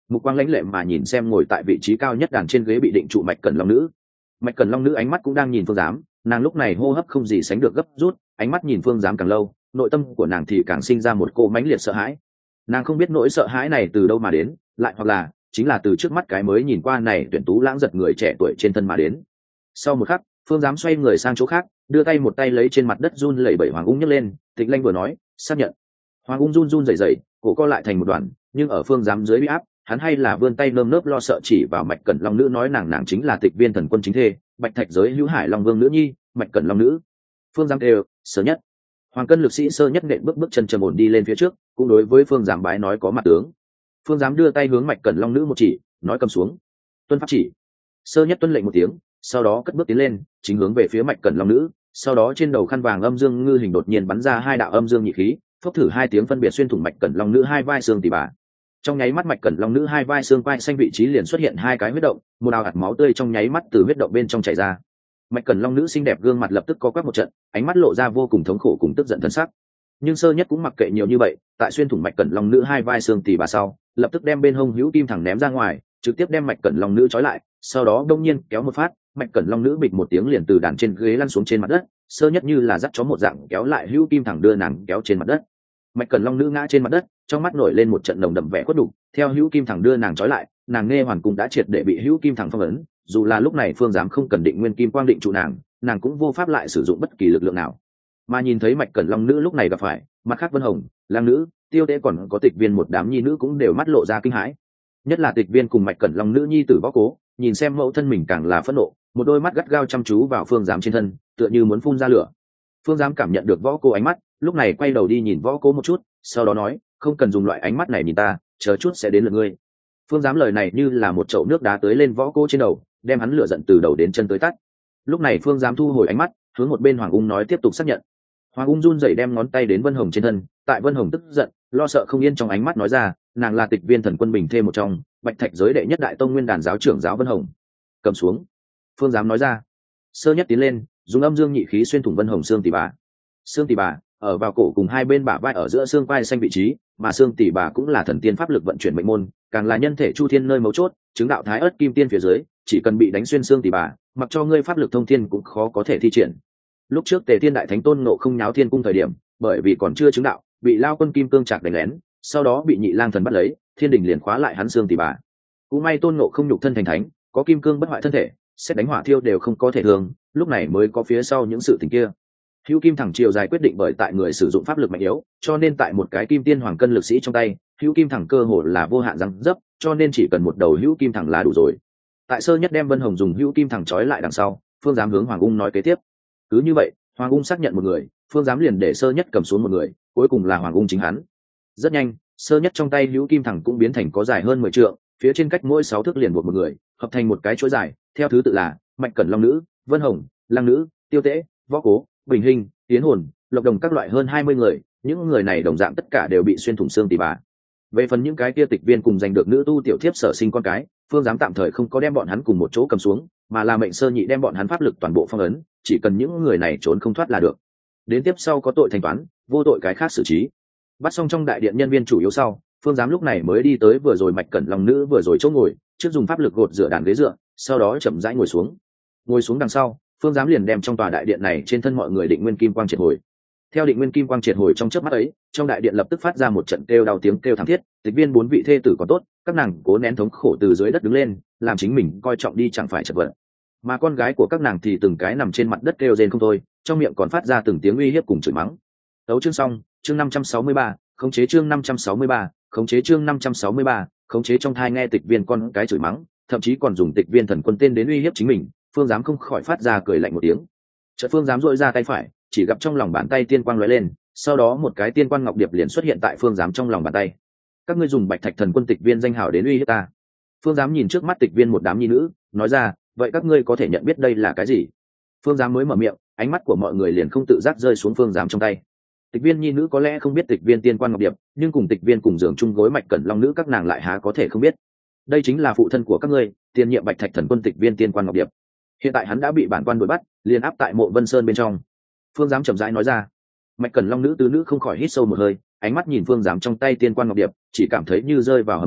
mục quang lãnh lệ mà nhìn xem ngồi tại vị trí cao nhất đàn trên ghế bị định trụ Mạch Cẩn Long nữ. Mạch Cẩn Long nữ ánh mắt cũng đang nhìn phương giám, nàng lúc này hô hấp không gì sánh được gấp rút, ánh mắt nhìn phương giám càng lâu, nội tâm của nàng thì càng sinh ra một cô mãnh liệt sợ hãi. Nàng không biết nỗi sợ hãi này từ đâu mà đến, lại hoặc là chính là từ trước mắt cái mới nhìn qua này tuyển tú lãng giật người trẻ tuổi trên thân mà đến. Sau một khắc, phương giám xoay người sang chỗ khác, đưa tay một tay lấy trên mặt đất run lẩy bẩy Hoàng Ung nhấc lên, Tịch Lanh vừa nói, xác nhận. Hoàng Ung run run rẩy rẩy, cổ co lại thành một đoàn, nhưng ở phương giám dưới uy áp, hắn hay là vươn tay nơm nớp lo sợ chỉ vào Mạch Cẩn Long nữ nói nàng nàng chính là Tịch Viên thần quân chính thê, Bạch Thạch giới Hữu Hải Long Vương nữ nhi, Mạch Cẩn Long nữ. Phương giám đều, sớm nhất. Hoàng cân lực sĩ Sơ Nhất nện bước bước chân trầm ổn đi lên phía trước, cũng đối với phương giám bái nói có mặt tướng. Phương giám đưa tay hướng Mạch Cẩn Long nữ một chỉ, nói cầm xuống. Tuân pháp chỉ. Sơ Nhất tuân lệnh một tiếng, sau đó cất bước tiến lên, chính hướng về phía Mạch Cẩn Long nữ, sau đó trên đầu khăn vàng âm dương ngư hình đột nhiên bắn ra hai đạo âm dương nhị khí, phốc thử hai tiếng phân biệt xuyên thủng Mạch Cẩn Long nữ hai vai xương tỉ bà. Trong nháy mắt Mạch Cẩn Long nữ hai vai xương vai xanh vị trí liền xuất hiện hai cái huyết động, một đạo hạt máu tươi trong nháy mắt từ huyết động bên trong chảy ra. Mạch Cẩn Long nữ xinh đẹp gương mặt lập tức co quắp một trận, ánh mắt lộ ra vô cùng thống khổ cùng tức giận thân sắc. Nhưng Sơ Nhất cũng mặc kệ nhiều như vậy, tại xuyên thủng Mạch Cẩn Long nữ hai vai xương tỉ bà sau, lập tức đem bên hông hữu kim thẳng ném ra ngoài, trực tiếp đem Mạch Cẩn Long nữ trói lại, sau đó đông nhiên kéo một phát, Mạch Cẩn Long nữ bịch một tiếng liền từ đàn trên ghế lăn xuống trên mặt đất. Sơ Nhất như là dắt chó một dạng kéo lại hữu kim thẳng đưa nàng kéo trên mặt đất. Mạch Cẩn Long nữ ngã trên mặt đất, trong mắt nổi lên một trận nồng đậm vẻ khuất đục, theo hữu kim thẳng đưa nàng trói lại, nàng nghe hoàn cung đã triệt để bị hữu kim thẳng phong ấn, dù là lúc này phương giám không cần định nguyên kim quang định trụ nàng, nàng cũng vô pháp lại sử dụng bất kỳ lực lượng nào. Mà nhìn thấy Mạch Cẩn Long nữ lúc này gặp phải, mặt khác Vân Hồng, Lang nữ, Tiêu Tế còn có Tịch Viên một đám nhi nữ cũng đều mắt lộ ra kinh hãi. Nhất là Tịch Viên cùng Mạch Cẩn Long nữ nhi tử Võ Cố, nhìn xem mẫu thân mình càng là phẫn nộ, một đôi mắt gắt gao chăm chú vào phương giám trên thân, tựa như muốn phun ra lửa. Phương giám cảm nhận được Võ Cố ánh mắt, lúc này quay đầu đi nhìn Võ Cố một chút, sau đó nói, không cần dùng loại ánh mắt này nhìn ta, chờ chút sẽ đến lượt ngươi. Phương giám lời này như là một chậu nước đá tới lên Võ Cố trên đầu, đem hắn lửa giận từ đầu đến chân tới tắt. Lúc này phương giám thu hồi ánh mắt, hướng một bên Hoàng Ung nói tiếp tục xác nhận. Hoàng Ung run rẩy đem ngón tay đến Vân Hồng trên thân, tại Vân Hồng tức giận, lo sợ không yên trong ánh mắt nói ra, nàng là Tịch Viên thần quân bình thêm một trong, Bạch Thạch giới đệ nhất đại tông nguyên đàn giáo trưởng giáo Vân Hồng. Cầm xuống. Phương giám nói ra. Sơ Nhất tiến lên, dùng âm dương nhị khí xuyên thủng Vân Hồng xương tỉ bà. Xương tỉ bà ở vào cổ cùng hai bên bả vai ở giữa xương vai xanh vị trí, mà xương tỉ bà cũng là thần tiên pháp lực vận chuyển mệnh môn, càng là nhân thể chu thiên nơi mấu chốt, chứng đạo thái ớt kim tiên phía dưới, chỉ cần bị đánh xuyên xương tỉ bà, mặc cho ngươi pháp lực thông thiên cũng khó có thể thi triển. Lúc trước Tề Thiên đại thánh tôn nộ không nháo thiên cung thời điểm, bởi vì còn chưa chứng đạo, bị lao quân kim cương trạc đánh lén, sau đó bị nhị lang thần bắt lấy, thiên đình liền khóa lại hắn xương tỉ bà. Cũng may tôn nộ không nhục thân thành thánh, có kim cương bất hoại thân thể, xét đánh hỏa thiêu đều không có thể thường, lúc này mới có phía sau những sự tình kia. Hữu kim thẳng chiều dài quyết định bởi tại người sử dụng pháp lực mạnh yếu, cho nên tại một cái kim tiên hoàng cân lực sĩ trong tay, hữu kim thẳng cơ hồ là vô hạn răng dấp, cho nên chỉ cần một đầu hữu kim thẳng là đủ rồi. Tại Sơ Nhất đem Vân Hồng dùng hữu kim thẳng trói lại đằng sau, phương giám hướng Hoàng Ung nói kế tiếp. Cứ như vậy, Hoàng Ung xác nhận một người, phương giám liền để Sơ Nhất cầm xuống một người, cuối cùng là Hoàng Ung chính hắn. Rất nhanh, Sơ Nhất trong tay hữu kim thẳng cũng biến thành có dài hơn mười trượng, phía trên cách mỗi sáu thước liền buộc một người, hợp thành một cái chuỗi dài, theo thứ tự là Mạch Cẩn Long nữ, Vân Hồng, Lang nữ, Tiêu Tế, Võ Cố, Bình Hình, Tiến Hồn, Lộc Đồng các loại hơn hai mươi người, những người này đồng dạng tất cả đều bị xuyên thủng xương tỉ bà. Về phần những cái kia Tịch Viên cùng giành được nữ tu tiểu thiếp sở sinh con cái, phương giám tạm thời không có đem bọn hắn cùng một chỗ cầm xuống, mà là mệnh Sơ Nhị đem bọn hắn pháp lực toàn bộ phong ấn, chỉ cần những người này trốn không thoát là được. Đến tiếp sau có tội thanh toán, vô tội cái khác xử trí. Bắt xong trong đại điện nhân viên chủ yếu sau, phương giám lúc này mới đi tới vừa rồi Mạch Cẩn Long nữ vừa rồi chỗ ngồi, trước dùng pháp lực gột dựa đàn ghế dựa, sau đó chậm rãi ngồi xuống. Ngồi xuống đằng sau, phương giám liền đem trong tòa đại điện này trên thân mọi người định nguyên kim quang triệt hồi. Theo định nguyên kim quang triệt hồi trong chớp mắt ấy, trong đại điện lập tức phát ra một trận kêu đau tiếng kêu thảm thiết. Tịch Viên bốn vị thê tử còn tốt, các nàng cố nén thống khổ từ dưới đất đứng lên, làm chính mình coi trọng đi chẳng phải chật vật. Mà con gái của các nàng thì từng cái nằm trên mặt đất kêu rên không thôi, trong miệng còn phát ra từng tiếng uy hiếp cùng chửi mắng. Đấu chương xong, chương năm trăm sáu mươi ba, khống chế chương năm trăm sáu mươi ba, khống chế chương năm trăm sáu mươi ba, khống chế trong thai nghe Tịch Viên con cái chửi mắng, thậm chí còn dùng Tịch Viên thần quân tên đến uy hiếp chính mình, phương giám không khỏi phát ra cười lạnh một tiếng. Chợt phương giám dội ra tay phải, chỉ gặp trong lòng bàn tay tiên quang lóe lên, sau đó một cái tiên quang ngọc điệp liền xuất hiện tại phương giám trong lòng bàn tay. Các ngươi dùng Bạch Thạch thần quân Tịch Viên danh hào đến uy hiếp ta. Phương giám nhìn trước mắt Tịch Viên một đám nhi nữ, nói ra, vậy các ngươi có thể nhận biết đây là cái gì? Phương giám mới mở miệng, ánh mắt của mọi người liền không tự giác rơi xuống phương giám trong tay. Tịch Viên nhi nữ có lẽ không biết Tịch Viên tiên quang ngọc điệp, nhưng cùng Tịch Viên cùng giường chung gối Mạch Cẩn Long nữ các nàng lại há có thể không biết. Đây chính là phụ thân của các ngươi, tiền nhiệm Bạch Thạch thần quân Tịch Viên tiên quang ngọc điệp. Hiện tại hắn đã bị bản quan đuổi bắt, liền áp tại Mộ Vân Sơn bên trong. Phương giám chậm rãi nói ra. Mạch Cẩn Long nữ tứ nữ không khỏi hít sâu một hơi, ánh mắt nhìn phương giám trong tay tiên quan ngọc điệp, chỉ cảm thấy như rơi vào hầm băng,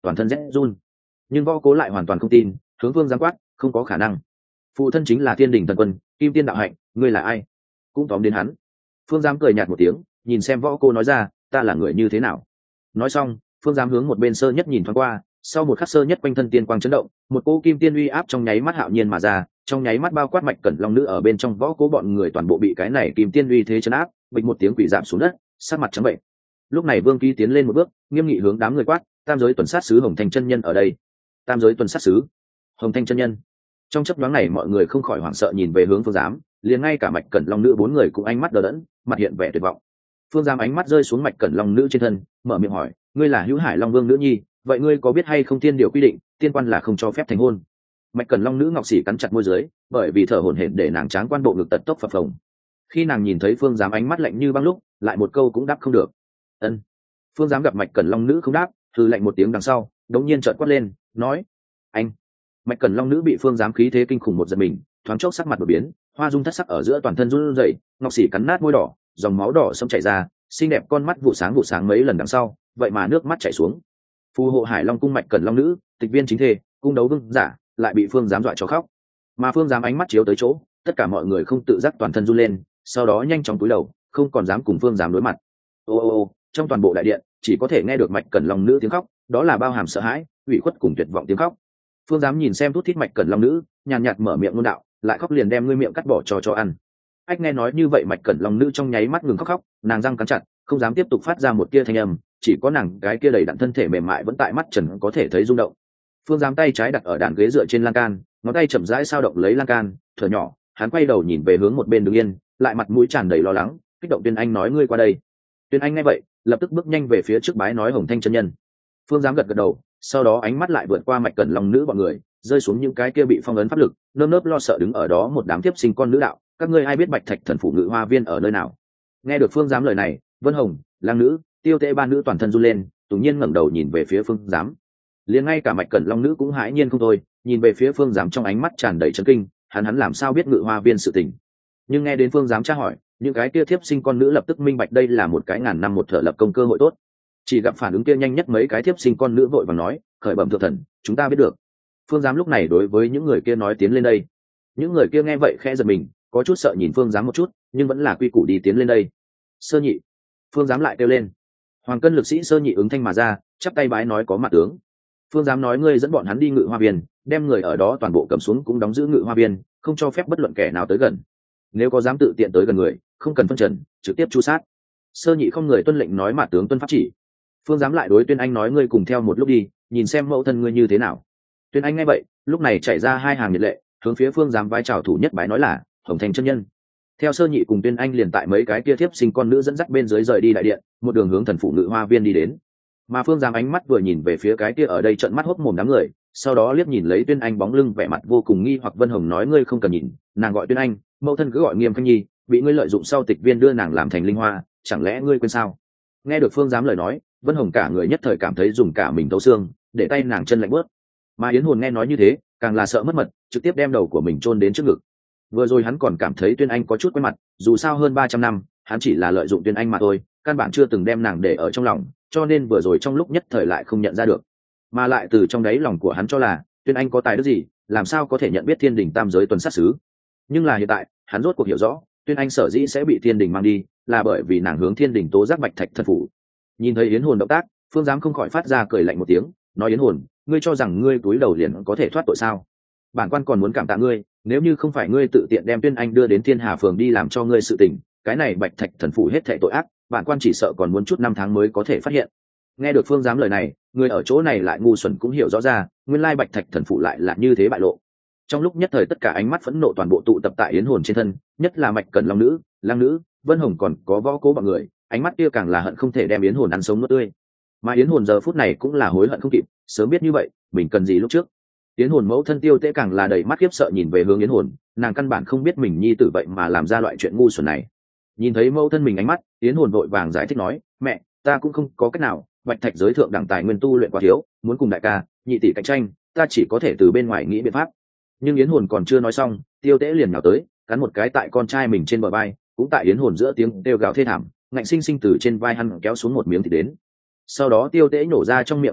toàn thân rét run. Nhưng võ cố lại hoàn toàn không tin, hướng phương giám quát, không có khả năng, phụ thân chính là thiên đình thần quân kim tiên đạo hạnh, ngươi là ai? Cũng tóm đến hắn. Phương giám cười nhạt một tiếng, nhìn xem võ cô nói ra, ta là người như thế nào. Nói xong, phương giám hướng một bên sơ nhất nhìn thoáng qua, sau một khắc sơ nhất quanh thân tiên quang chấn động, một cô kim tiên uy áp trong nháy mắt hạo nhiên mà ra, trong nháy mắt bao quát mạch cẩn long nữ ở bên trong võ cố bọn người toàn bộ bị cái này kim tiên uy thế chấn áp, bịch một tiếng quỷ giảm xuống đất, sát mặt trắng bệnh. Lúc này vương ký tiến lên một bước, nghiêm nghị hướng đám người quát, tam giới tuần sát sứ hồng thanh chân nhân ở đây. Tam giới tuần sát sứ hồng thanh chân nhân. Trong chấp nhoáng này mọi người không khỏi hoảng sợ nhìn về hướng phương giám, liền ngay cả mạch cẩn long nữ bốn người cũng ánh mắt đờ đẫn, mặt hiện vẻ tuyệt vọng. Phương giám ánh mắt rơi xuống mạch cẩn long nữ trên thân, mở miệng hỏi, ngươi là hữu hải long vương nữ nhi, vậy ngươi có biết hay không tiên điều quy định tiên quan là không cho phép thành hôn? Mạch cẩn long nữ ngọc sĩ cắn chặt môi dưới, bởi vì thở hổn hển để nàng tráng quan bộ ngực tật tốc phập phồng. Khi nàng nhìn thấy phương giám ánh mắt lạnh như băng lúc, lại một câu cũng đáp không được. Ân. Phương giám gặp mạch cẩn long nữ không đáp, thư lạnh một tiếng đằng sau, đống nhiên trợn quát lên, nói, anh. Mạch cẩn long nữ bị phương giám khí thế kinh khủng một giật mình, thoáng chốc sắc mặt đột biến, hoa dung thất sắc ở giữa toàn thân run rẩy, ngọc sĩ cắn nát môi đỏ, dòng máu đỏ sông chảy ra, xinh đẹp con mắt vụ sáng vụ sáng mấy lần đằng sau, vậy mà nước mắt chảy xuống. Phù hộ hải long cung mạch cẩn long nữ, tịch viên chính thê, cung đấu vương giả, lại bị phương giám dọa cho khóc. Mà phương giám ánh mắt chiếu tới chỗ, tất cả mọi người không tự giác toàn thân run lên, sau đó nhanh chóng cúi đầu, không còn dám cùng phương giám đối mặt. Ô ô ô, trong toàn bộ đại điện chỉ có thể nghe được mạch cẩn long nữ tiếng khóc, đó là bao hàm sợ hãi, ủy khuất cùng tuyệt vọng tiếng khóc. Phương giám nhìn xem thút thít mạch cẩn long nữ, nhàn nhạt mở miệng ngôn đạo, lại khóc liền đem ngươi miệng cắt bỏ cho cho ăn. Ách nghe nói như vậy mạch cẩn long nữ trong nháy mắt ngừng khóc khóc, nàng răng cắn chặt, không dám tiếp tục phát ra một tia thanh âm, chỉ có nàng cái kia đầy đặn thân thể mềm mại vẫn tại mắt trần có thể thấy rung động. Phương giám tay trái đặt ở đàn ghế dựa trên lan can, ngón tay chậm rãi sao động lấy lan can, thở nhỏ, hắn quay đầu nhìn về hướng một bên đứng yên, lại mặt mũi tràn đầy lo lắng, kích động tuyên anh nói ngươi qua đây. Tuyên anh nghe vậy, lập tức bước nhanh về phía trước bái nói hồng thanh chân nhân. Phương giám gật gật đầu, sau đó ánh mắt lại vượt qua mạch cẩn long nữ bọn người, rơi xuống những cái kia bị phong ấn pháp lực, nơm nớp lo sợ đứng ở đó một đám tiếp sinh con nữ đạo, các ngươi ai biết bạch thạch thần phủ ngự hoa viên ở nơi nào? Nghe được phương giám lời này, vân hồng, lang nữ, tiêu tệ ba nữ toàn thân run lên, tùng nhiên ngẩng đầu nhìn về phía phương giám. Liền ngay cả mạch cẩn long nữ cũng hãi nhiên không thôi, nhìn về phía phương giám trong ánh mắt tràn đầy chấn kinh, hắn hắn làm sao biết ngự hoa viên sự tình? Nhưng nghe đến phương giám tra hỏi, những cái kia thiếp sinh con nữ lập tức minh bạch đây là một cái ngàn năm một thở lập công cơ hội tốt. Chỉ gặp phản ứng kia nhanh nhất mấy cái thiếp sinh con nữ vội vàng nói, khởi bẩm thượng thần, chúng ta biết được. Phương giám lúc này đối với những người kia nói tiến lên đây. Những người kia nghe vậy khẽ giật mình, có chút sợ nhìn phương giám một chút, nhưng vẫn là quy củ đi tiến lên đây. Sơ nhị. Phương giám lại kêu lên. Hoàng cân lực sĩ sơ nhị ứng thanh mà ra, chắp tay bái nói có mặt tướng. Phương giám nói ngươi dẫn bọn hắn đi ngự hoa viên, đem người ở đó toàn bộ cầm xuống cũng đóng giữ ngự hoa viên, không cho phép bất luận kẻ nào tới gần. Nếu có dám tự tiện tới gần người, không cần phân trần, trực tiếp chu sát. Sơ nhị không người tuân lệnh nói mặt tướng tuân pháp chỉ. Phương giám lại đối tuyên anh nói ngươi cùng theo một lúc đi, nhìn xem mẫu thân ngươi như thế nào. Tuyên anh nghe vậy, lúc này chảy ra hai hàng nhiệt lệ, hướng phía phương giám vai chào thủ nhất bái nói là hồng thành chân nhân. Theo sơ nhị cùng tuyên anh liền tại mấy cái kia thiếp sinh con nữ dẫn dắt bên dưới rời đi đại điện, một đường hướng thần phủ ngự hoa viên đi đến. Mà phương giám ánh mắt vừa nhìn về phía cái kia ở đây trợn mắt hốc mồm đám người, sau đó liếc nhìn lấy tuyên anh bóng lưng vẻ mặt vô cùng nghi hoặc. Vân hồng nói ngươi không cần nhìn, nàng gọi tuyên anh, mẫu thân cứ gọi nghiêm khanh nhi, bị ngươi lợi dụng sau tịch viên đưa nàng làm thành linh hoa, chẳng lẽ ngươi quên sao? Nghe được phương giám lời nói, vân hồng cả người nhất thời cảm thấy dùng cả mình thấu xương, để tay nàng chân lạnh bớt. Mà yến hồn nghe nói như thế, càng là sợ mất mật, trực tiếp đem đầu của mình chôn đến trước ngực. Vừa rồi hắn còn cảm thấy tuyên anh có chút quen mặt, dù sao hơn ba trăm năm hắn chỉ là lợi dụng tuyên anh mà thôi, căn bản chưa từng đem nàng để ở trong lòng, cho nên vừa rồi trong lúc nhất thời lại không nhận ra được. Mà lại từ trong đáy lòng của hắn cho là tuyên anh có tài đức gì, làm sao có thể nhận biết thiên đình tam giới tuần sát sứ. Nhưng là hiện tại hắn rốt cuộc hiểu rõ, tuyên anh sở dĩ sẽ bị thiên đình mang đi là bởi vì nàng hướng thiên đình tố giác bạch thạch thần phủ. Nhìn thấy yến hồn động tác, phương giám không khỏi phát ra cười lạnh một tiếng, nói yến hồn, ngươi cho rằng ngươi túi đầu liền có thể thoát tội sao? Bản quan còn muốn cảm tạ ngươi, nếu như không phải ngươi tự tiện đem tuyên anh đưa đến thiên hà phường đi làm cho ngươi sự tình, cái này bạch thạch thần phủ hết thảy tội ác, bản quan chỉ sợ còn muốn chút năm tháng mới có thể phát hiện. Nghe được phương giám lời này, người ở chỗ này lại ngu xuẩn cũng hiểu rõ ra, nguyên lai bạch thạch thần phủ lại là như thế bại lộ. Trong lúc nhất thời tất cả ánh mắt phẫn nộ toàn bộ tụ tập tại yến hồn trên thân, nhất là mạch cẩn long nữ, lang nữ, vân hồng còn có võ cố bọn người, ánh mắt kia càng là hận không thể đem yến hồn ăn sống nuốt tươi. Mà yến hồn giờ phút này cũng là hối hận không kịp, sớm biết như vậy mình cần gì lúc trước. Yến hồn mẫu thân tiêu tế càng là đầy mắt khiếp sợ nhìn về hướng yến hồn, nàng căn bản không biết mình nhi tử vậy mà làm ra loại chuyện ngu xuẩn này. Nhìn thấy mẫu thân mình ánh mắt, yến hồn vội vàng giải thích nói, mẹ, ta cũng không có cách nào, bạch thạch giới thượng đẳng tài nguyên tu luyện quá thiếu, muốn cùng đại ca nhị tỷ cạnh tranh, ta chỉ có thể từ bên ngoài nghĩ biện pháp. Nhưng yến hồn còn chưa nói xong, tiêu tế liền nhào tới, cắn một cái tại con trai mình trên bờ vai, cũng tại yến hồn giữa tiếng kêu gào thê thảm, ngạnh sinh sinh từ trên vai hắn kéo xuống một miếng thịt đến. Sau đó tiêu tế nổ ra trong miệng huyết đục,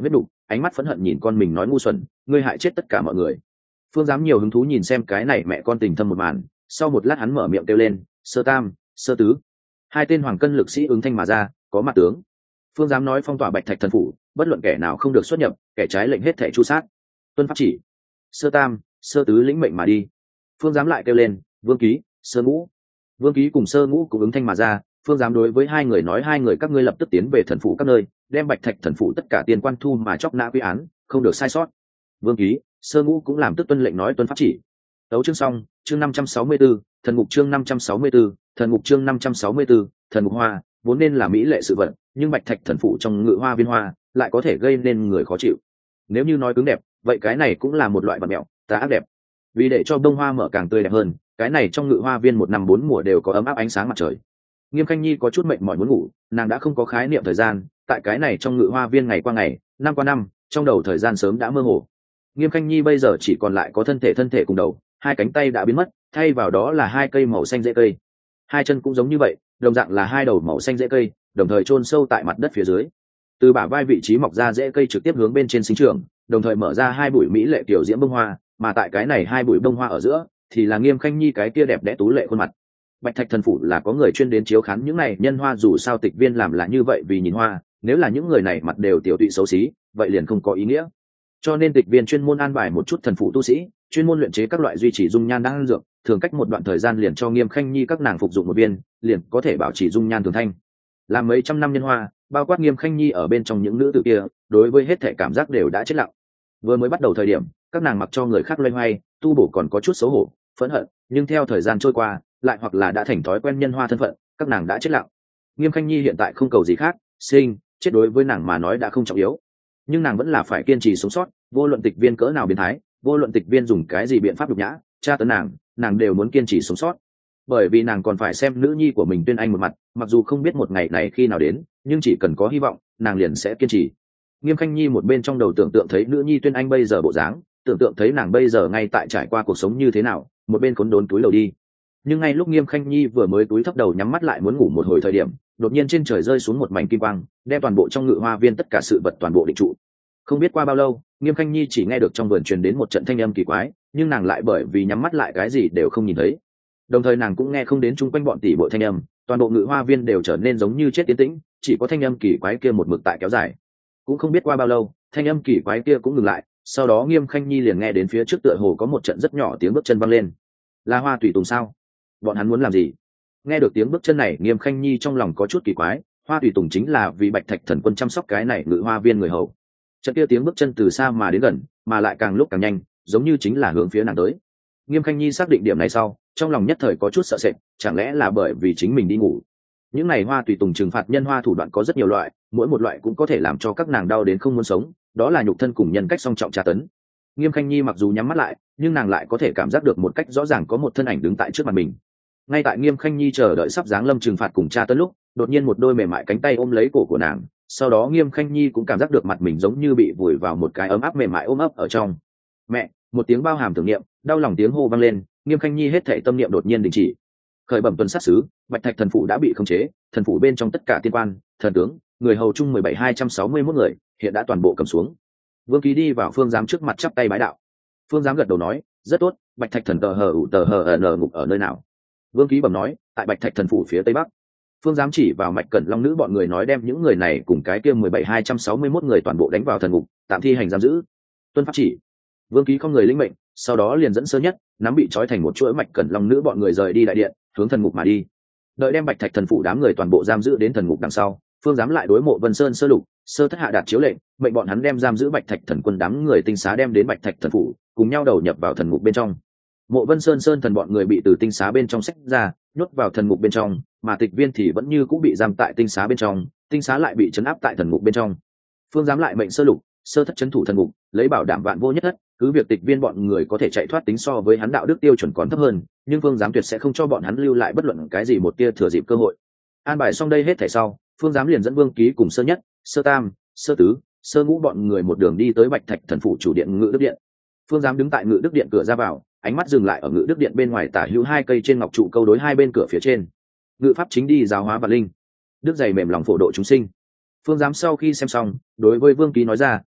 ánh mắt phẫn hận nhìn con mình nói ngu xuẩn, ngươi hại chết tất cả mọi người. Phương Giám nhiều hứng thú nhìn xem cái này mẹ con tình thâm một màn, sau một lát hắn mở miệng kêu lên, sơ tam, sơ tứ. Hai tên hoàng cân lực sĩ ứng thanh mà ra, có mặt tướng. Phương Giám nói phong tỏa Bạch Thạch thần phủ, bất luận kẻ nào không được xuất nhập, kẻ trái lệnh hết thảy tru sát. Tuân pháp chỉ. Sơ tam, sơ tứ lĩnh mệnh mà đi. Phương Giám lại kêu lên, vương ký, sơ ngũ. Vương ký cùng sơ ngũ cũng ứng thanh mà ra. Phương Giám đối với hai người nói, hai người các ngươi lập tức tiến về thần phủ các nơi, đem Bạch Thạch thần phủ tất cả tiền quan thu mà chóc nã quy án, không được sai sót. Vương ký, sơ ngũ cũng làm tức tuân lệnh nói tuân pháp chỉ. Tấu chương xong, chương năm trăm sáu mươi 564, thần ngục chương năm trăm sáu mươi 564, thần ngục chương năm trăm sáu mươi 564, thần ngục hoa, vốn nên là mỹ lệ sự vật, nhưng Bạch Thạch thần phủ trong ngự hoa viên hoa lại có thể gây nên người khó chịu. Nếu như nói cứng đẹp, vậy cái này cũng là một loại vật mẹo, tà ác đẹp. Vì để cho bông hoa mở càng tươi đẹp hơn, cái này trong ngự hoa viên một năm bốn mùa đều có ấm áp ánh sáng mặt trời. Nghiêm Khanh Nhi có chút mệt mỏi muốn ngủ, nàng đã không có khái niệm thời gian, tại cái này trong ngự hoa viên ngày qua ngày, năm qua năm, trong đầu thời gian sớm đã mơ hồ. Nghiêm Khanh Nhi bây giờ chỉ còn lại có thân thể thân thể cùng đầu, hai cánh tay đã biến mất, thay vào đó là hai cây màu xanh rễ cây. Hai chân cũng giống như vậy, đồng dạng là hai đầu màu xanh rễ cây, đồng thời chôn sâu tại mặt đất phía dưới. Từ bả vai vị trí mọc ra rễ cây trực tiếp hướng bên trên sinh trưởng, đồng thời mở ra hai bụi mỹ lệ tiểu diễm bông hoa, mà tại cái này hai bụi bông hoa ở giữa thì là Nghiêm Khanh Nhi cái kia đẹp đẽ tú lệ khuôn mặt. Bạch Thạch thần phủ là có người chuyên đến chiếu khán những này nhân hoa, dù sao tịch viên làm là như vậy vì nhìn hoa, nếu là những người này mặt đều tiểu tụy xấu xí, vậy liền không có ý nghĩa. Cho nên tịch viên chuyên môn an bài một chút thần phụ tu sĩ, chuyên môn luyện chế các loại duy trì dung nhan đang dược, thường cách một đoạn thời gian liền cho Nghiêm Khanh Nhi các nàng phục dụng một viên, liền có thể bảo trì dung nhan thường thanh. Làm mấy trăm năm nhân hoa, bao quát Nghiêm Khanh Nhi ở bên trong những nữ tử kia, đối với hết thể cảm giác đều đã chết lặng. Vừa mới bắt đầu thời điểm, các nàng mặc cho người khác loay hoay, tu bổ còn có chút xấu hổ, phẫn hận, nhưng theo thời gian trôi qua, lại hoặc là đã thành thói quen nhân hoa thân phận, các nàng đã chết lặng. Nghiêm Khanh Nhi hiện tại không cầu gì khác, sinh, chết đối với nàng mà nói đã không trọng yếu, nhưng nàng vẫn là phải kiên trì sống sót, vô luận tịch viên cỡ nào biến thái, vô luận tịch viên dùng cái gì biện pháp nhục nhã, tra tấn nàng, nàng đều muốn kiên trì sống sót, bởi vì nàng còn phải xem nữ nhi của mình Tuyên Anh một mặt, mặc dù không biết một ngày này khi nào đến, nhưng chỉ cần có hy vọng, nàng liền sẽ kiên trì. Nghiêm Khanh Nhi một bên trong đầu tưởng tượng thấy nữ nhi Tuyên Anh bây giờ bộ dáng, tưởng tượng thấy nàng bây giờ ngay tại trải qua cuộc sống như thế nào, một bên khốn đốn túi đầu đi. Nhưng ngay lúc Nghiêm Khanh Nhi vừa mới túi thấp đầu nhắm mắt lại muốn ngủ một hồi thời điểm, đột nhiên trên trời rơi xuống một mảnh kim quang, đem toàn bộ trong ngự hoa viên tất cả sự vật toàn bộ định trụ. Không biết qua bao lâu, Nghiêm Khanh Nhi chỉ nghe được trong vườn truyền đến một trận thanh âm kỳ quái, nhưng nàng lại bởi vì nhắm mắt lại cái gì đều không nhìn thấy. Đồng thời nàng cũng nghe không đến chung quanh bọn tỷ bộ thanh âm, toàn bộ ngự hoa viên đều trở nên giống như chết tiến tĩnh, chỉ có thanh âm kỳ quái kia một mực tại kéo dài. Cũng không biết qua bao lâu, thanh âm kỳ quái kia cũng ngừng lại, sau đó Nghiêm Khanh Nhi liền nghe đến phía trước tựa hồ có một trận rất nhỏ tiếng bước chân vang lên. Là Hoa Tùy Tùng sao? Bọn hắn muốn làm gì? Nghe được tiếng bước chân này, Nghiêm Khanh Nhi trong lòng có chút kỳ quái, Hoa Tùy Tùng chính là vì Bạch Thạch thần quân chăm sóc cái này ngự hoa viên người hầu. Trận kia tiếng bước chân từ xa mà đến gần, mà lại càng lúc càng nhanh, giống như chính là hướng phía nàng tới. Nghiêm Khanh Nhi xác định điểm này sau, trong lòng nhất thời có chút sợ sệt, chẳng lẽ là bởi vì chính mình đi ngủ? Những này Hoa Tùy Tùng trừng phạt nhân hoa thủ đoạn có rất nhiều loại, mỗi một loại cũng có thể làm cho các nàng đau đến không muốn sống, đó là nhục thân cùng nhân cách song trọng tra tấn. Nghiêm Khanh Nhi mặc dù nhắm mắt lại, nhưng nàng lại có thể cảm giác được một cách rõ ràng có một thân ảnh đứng tại trước mặt mình. Ngay tại Nghiêm Khanh Nhi chờ đợi sắp giáng lâm trừng phạt cùng tra tấn lúc, đột nhiên một đôi mềm mại cánh tay ôm lấy cổ của nàng, sau đó Nghiêm Khanh Nhi cũng cảm giác được mặt mình giống như bị vùi vào một cái ấm áp mềm mại ôm ấp ở trong. Mẹ! Một tiếng bao hàm tưởng niệm, đau lòng tiếng hô vang lên, Nghiêm Khanh Nhi hết thảy tâm niệm đột nhiên đình chỉ. Khởi bẩm tuần sát sứ, Bạch Thạch thần phủ đã bị khống chế, thần phủ bên trong tất cả tiên quan, thần tướng, người hầu chung mười bảy hai trăm sáu mươi mốt người, hiện đã toàn bộ cầm xuống. Vương Ký đi vào Phương Giám trước mặt chắp tay bái đạo. Phương Giám gật đầu nói, rất tốt, Bạch Thạch thần tờ hờ ủ tờ hờ n ngục ở nơi nào? Vương Ký bẩm nói, tại Bạch Thạch thần phủ phía tây bắc. Phương Giám chỉ vào Mạch Cẩn Long nữ bọn người nói đem những người này cùng cái kia mười bảy hai trăm sáu mươi mốt người toàn bộ đánh vào thần ngục, tạm thi hành giam giữ. Tuân pháp chỉ. Vương Ký không người lĩnh mệnh, sau đó liền dẫn sơ nhất, nắm bị trói thành một chuỗi Mạch Cẩn Long nữ bọn người rời đi đại điện, hướng thần ngục mà đi. Đợi đem Bạch Thạch thần phủ đám người toàn bộ giam giữ đến thần ngục đằng sau, Phương Giám lại đối Mộ Vân Sơn sơ lục, sơ thất hạ đạt chiếu lệnh, mệnh bọn hắn đem giam giữ Bạch Thạch thần quân đám người tinh xá đem đến Bạch Thạch thần phủ, cùng nhau đầu nhập vào thần ngục bên trong. Mộ Vân Sơn sơn thần bọn người bị từ tinh xá bên trong xách ra, nhốt vào thần ngục bên trong, mà Tịch Viên thì vẫn như cũng bị giam tại tinh xá bên trong, tinh xá lại bị trấn áp tại thần ngục bên trong. Phương Giám lại mệnh sơ lục, sơ thất trấn thủ thần ngục, lấy bảo đảm vạn vô nhất thất, cứ việc Tịch Viên bọn người có thể chạy thoát tính so với hắn đạo đức tiêu chuẩn còn thấp hơn, nhưng Phương Giám tuyệt sẽ không cho bọn hắn lưu lại bất luận cái gì một tia thừa dịp cơ hội. An bài xong đây hết thảy sau, Phương Giám liền dẫn Vương Ký cùng sơ nhất, sơ tam, sơ tứ, sơ ngũ bọn người một đường đi tới Bạch Thạch thần phủ chủ điện Ngự Đức điện. Phương Giám đứng tại Ngự Đức điện cửa ra vào, ánh mắt dừng lại ở Ngự Đức điện bên ngoài tả hữu hai cây trên ngọc trụ câu đối hai bên cửa phía trên. Ngự pháp chính đi giáo hóa và linh, đức dày mềm lòng phổ độ chúng sinh. Phương Giám sau khi xem xong, đối với Vương Ký nói ra,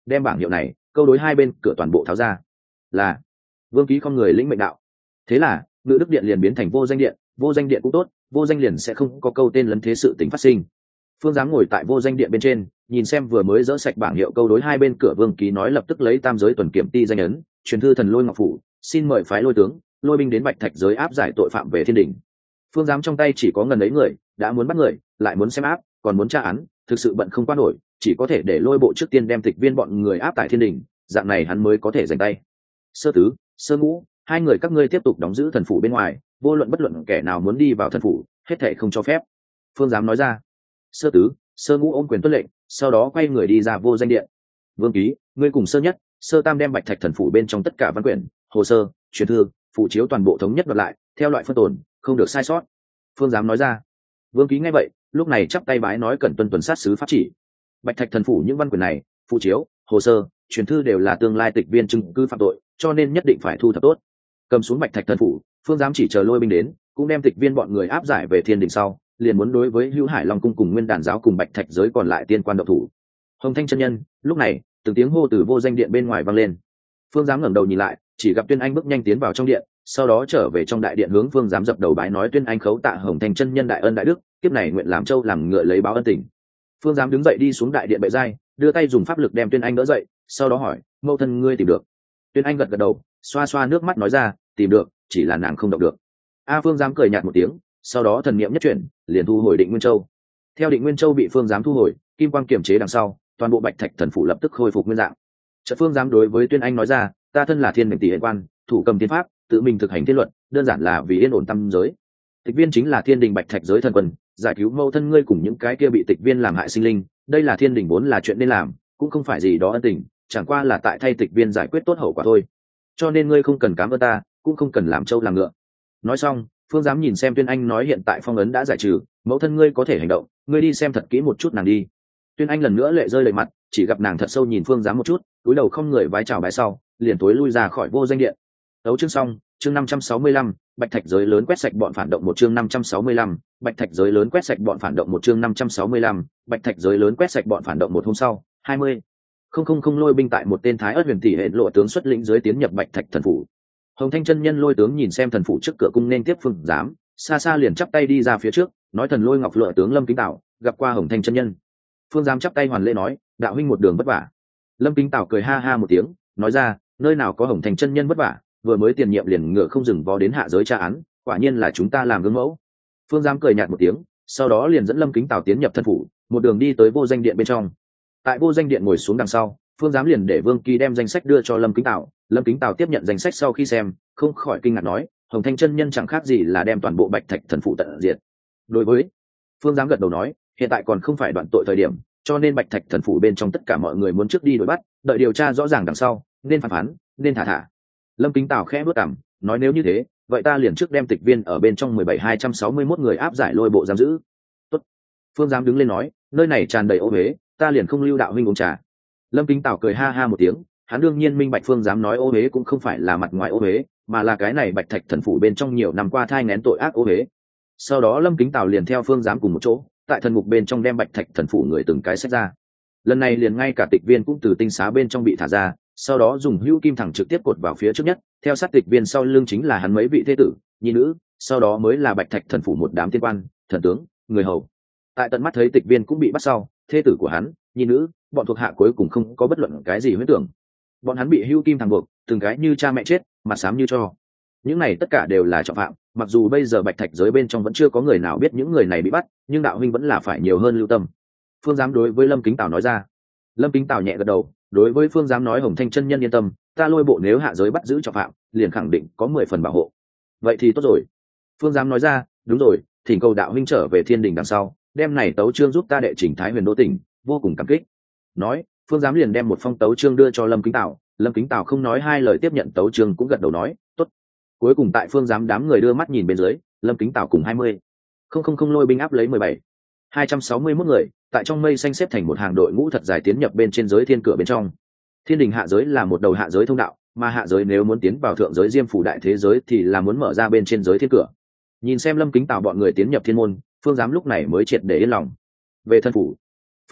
đem bảng hiệu này câu đối hai bên cửa toàn bộ tháo ra. Là. Vương Ký không người lĩnh mệnh đạo. Thế là ngự đức điện liền biến thành vô danh điện, vô danh điện cũng tốt, vô danh liền sẽ không có câu tên lấn thế sự tình phát sinh. Phương Giám ngồi tại vô danh điện bên trên, nhìn xem vừa mới dỡ sạch bảng hiệu câu đối hai bên cửa Vương Ký nói lập tức lấy tam giới tuần kiểm ti danh ấn, truyền thư thần lôi ngọc phủ, xin mời phái lôi tướng, lôi binh đến Bạch Thạch giới áp giải tội phạm về thiên đình. Phương Giám trong tay chỉ có ngần ấy người, đã muốn bắt người, lại muốn xem áp, còn muốn tra án, thực sự bận không qua nổi, chỉ có thể để lôi bộ trước tiên đem tịch viên bọn người áp tại thiên đình, dạng này hắn mới có thể giành tay. Sơ tứ, sơ ngũ, hai người các ngươi tiếp tục đóng giữ thần phủ bên ngoài, vô luận bất luận kẻ nào muốn đi vào thần phủ, hết thảy không cho phép. Phương Giám nói ra. Sơ tứ, sơ ngũ ôm quyền tuân lệnh, sau đó quay người đi ra vô danh điện. Vương Ký, ngươi cùng sơ nhất, sơ tam đem Bạch Thạch thần phủ bên trong tất cả văn quyển, hồ sơ, truyền thư, phụ chiếu toàn bộ thống nhất đoạt lại, theo loại phân tồn, không được sai sót. Phương Giám nói ra. Vương Ký nghe vậy, lúc này chắp tay bái nói cần tuân tuần sát sứ pháp chỉ. Bạch Thạch thần phủ những văn quyển này, phụ chiếu, hồ sơ, truyền thư đều là tương lai tịch viên chứng cứ phạm tội, cho nên nhất định phải thu thập tốt. Cầm xuống Bạch Thạch thần phủ, Phương Giám chỉ chờ lôi binh đến, cũng đem tịch viên bọn người áp giải về thiên đình sau, liền muốn đối với Hữu Hải Long cung cùng Nguyên Đàn giáo cùng Bạch Thạch giới còn lại tiên quan động thủ. Hồng Thanh chân nhân, lúc này, từng tiếng hô từ vô danh điện bên ngoài vang lên. Phương Giám ngẩng đầu nhìn lại, chỉ gặp Tuyên Anh bước nhanh tiến vào trong điện, sau đó trở về trong đại điện hướng Phương Giám dập đầu bái nói Tuyên Anh khấu tạ Hồng Thanh chân nhân đại ân đại đức, kiếp này nguyện làm châu làm ngựa lấy báo ân tình. Phương Giám đứng dậy đi xuống đại điện bệ giai, đưa tay dùng pháp lực đem Tuyên Anh đỡ dậy, sau đó hỏi, mẫu thân ngươi tìm được? Tuyên Anh gật gật đầu, xoa xoa nước mắt nói ra, tìm được, chỉ là nàng không động được. A Phương Giám cười nhạt một tiếng, sau đó thần niệm nhất chuyển, liền thu hồi Định Nguyên Châu. Theo Định Nguyên Châu bị Phương Giám thu hồi, kim quang kiểm chế đằng sau, toàn bộ Bạch Thạch thần phủ lập tức khôi phục nguyên dạng. Chợt Phương Giám đối với Tuyên Anh nói ra, ta thân là thiên mệnh tỷ hệ quan, thủ cầm tiên pháp, tự mình thực hành thiên luận, đơn giản là vì yên ổn tâm giới. Tịch viên chính là thiên đình Bạch Thạch giới thần quân, giải cứu mâu thân ngươi cùng những cái kia bị tịch viên làm hại sinh linh, đây là thiên đình vốn là chuyện nên làm, cũng không phải gì đó ân tình, chẳng qua là tại thay tịch viên giải quyết tốt hậu quả thôi. Cho nên ngươi không cần cảm ơn ta, cũng không cần làm trâu làm ngựa. Nói xong, Phương Giám nhìn xem Tuyên Anh nói hiện tại phong ấn đã giải trừ, mẫu thân ngươi có thể hành động, ngươi đi xem thật kỹ một chút nàng đi. Tuyên Anh lần nữa lệ rơi lệ mặt, chỉ gặp nàng thật sâu nhìn Phương Giám một chút, cúi đầu không người vái chào bái sau, liền tối lui ra khỏi vô danh điện. Đấu chương xong, chương năm trăm sáu mươi lăm, Bạch Thạch giới lớn quét sạch bọn phản động một chương năm trăm sáu mươi lăm, Bạch Thạch giới lớn quét sạch bọn phản động một chương năm trăm sáu mươi lăm, Bạch Thạch giới lớn quét sạch bọn phản động một hôm sau, hai mươi. Không không không lôi binh tại một tên Thái Ức Huyền Tỷ hệ lộ tướng xuất lĩnh dưới tiến nhập Bạch Thạch thần phủ. Hồng Thanh chân nhân lôi tướng nhìn xem thần phủ trước cửa cung nên tiếp Phương Giám, xa xa liền chắp tay đi ra phía trước, nói thần lôi ngọc lựa tướng Lâm Kính Tảo gặp qua Hồng Thanh chân nhân. Phương Giám chắp tay hoàn lễ nói, đạo huynh một đường vất vả. Lâm Kính Tảo cười ha ha một tiếng, nói ra, nơi nào có Hồng Thanh chân nhân vất vả, vừa mới tiền nhiệm liền ngựa không dừng vó đến hạ giới tra án, quả nhiên là chúng ta làm gương mẫu. Phương Giám cười nhạt một tiếng, sau đó liền dẫn Lâm Kính Tảo tiến nhập thân phủ, một đường đi tới vô danh điện bên trong. Tại vô danh điện ngồi xuống đằng sau, Phương Giám liền để Vương Kỳ đem danh sách đưa cho Lâm Kính Tảo. Lâm Kính Tảo tiếp nhận danh sách sau khi xem, không khỏi kinh ngạc nói, Hồng Thanh chân nhân chẳng khác gì là đem toàn bộ Bạch Thạch thần phủ tận diệt. Đối với Phương Giám gật đầu nói, hiện tại còn không phải đoạn tội thời điểm, cho nên Bạch Thạch thần phủ bên trong tất cả mọi người muốn trước đi đuổi bắt, đợi điều tra rõ ràng đằng sau, nên phán phán, nên thả thả. Lâm Kính Tảo khẽ bước cằm, nói nếu như thế, vậy ta liền trước đem tịch viên ở bên trong mười bảy hai trăm sáu mươi mốt người áp giải lôi bộ giam giữ. Tốt. Phương Giám đứng lên nói, nơi này tràn đầy ô uế, ta liền không lưu đạo huynh uống trà. Lâm Kính Tảo cười ha ha một tiếng, hắn đương nhiên minh bạch Phương Giám nói ô uế cũng không phải là mặt ngoài ô uế, mà là cái này Bạch Thạch thần phủ bên trong nhiều năm qua thai nghén tội ác ô uế. Sau đó Lâm Kính Tảo liền theo Phương Giám cùng một chỗ, tại thần ngục bên trong đem Bạch Thạch thần phủ người từng cái xét ra. Lần này liền ngay cả tịch viên cũng từ tinh xá bên trong bị thả ra, sau đó dùng hữu kim thẳng trực tiếp cột vào phía trước nhất, theo sát tịch viên sau lưng chính là hắn mấy vị thế tử, nhi nữ, sau đó mới là Bạch Thạch thần phủ một đám tiên quan, thần tướng, người hầu. Tại tận mắt thấy tịch viên cũng bị bắt sau, thế tử của hắn, nhi nữ, bọn thuộc hạ cuối cùng không có bất luận cái gì huyết tưởng. Bọn hắn bị hữu kim thẳng buộc, từng cái như cha mẹ chết, mặt xám như cho. Những này tất cả đều là trọng phạm, mặc dù bây giờ Bạch Thạch giới bên trong vẫn chưa có người nào biết những người này bị bắt, nhưng đạo huynh vẫn là phải nhiều hơn lưu tâm. Phương Giám đối với Lâm Kính Tảo nói ra. Lâm Kính Tảo nhẹ gật đầu, đối với Phương Giám nói Hồng Thanh chân nhân yên tâm, ta lôi bộ nếu hạ giới bắt giữ trọng phạm, liền khẳng định có mười phần bảo hộ. Vậy thì tốt rồi. Phương Giám nói ra, đúng rồi, thỉnh cầu đạo huynh trở về thiên đình đằng sau, đem này tấu chương giúp ta đệ chỉnh Thái Huyền Đô tỉnh, vô cùng cảm kích. Nói, Phương Giám liền đem một phong tấu chương đưa cho Lâm Kính Tảo. Lâm Kính Tảo không nói hai lời tiếp nhận tấu chương cũng gật đầu nói, tốt. Cuối cùng tại Phương Giám đám người đưa mắt nhìn bên dưới, Lâm Kính Tảo cùng hai mươi không không không lôi binh áp lấy mười bảy hai trăm sáu mươi mốt người, tại trong mây xanh xếp thành một hàng đội ngũ thật dài tiến nhập bên trên giới thiên cửa bên trong. Thiên đình hạ giới là một đầu hạ giới thông đạo, mà hạ giới nếu muốn tiến vào thượng giới Diêm phủ đại thế giới thì là muốn mở ra bên trên giới thiên cửa. Nhìn xem Lâm Kính Tảo bọn người tiến nhập thiên môn, Phương Giám lúc này mới triệt để yên lòng. Về thân phủ,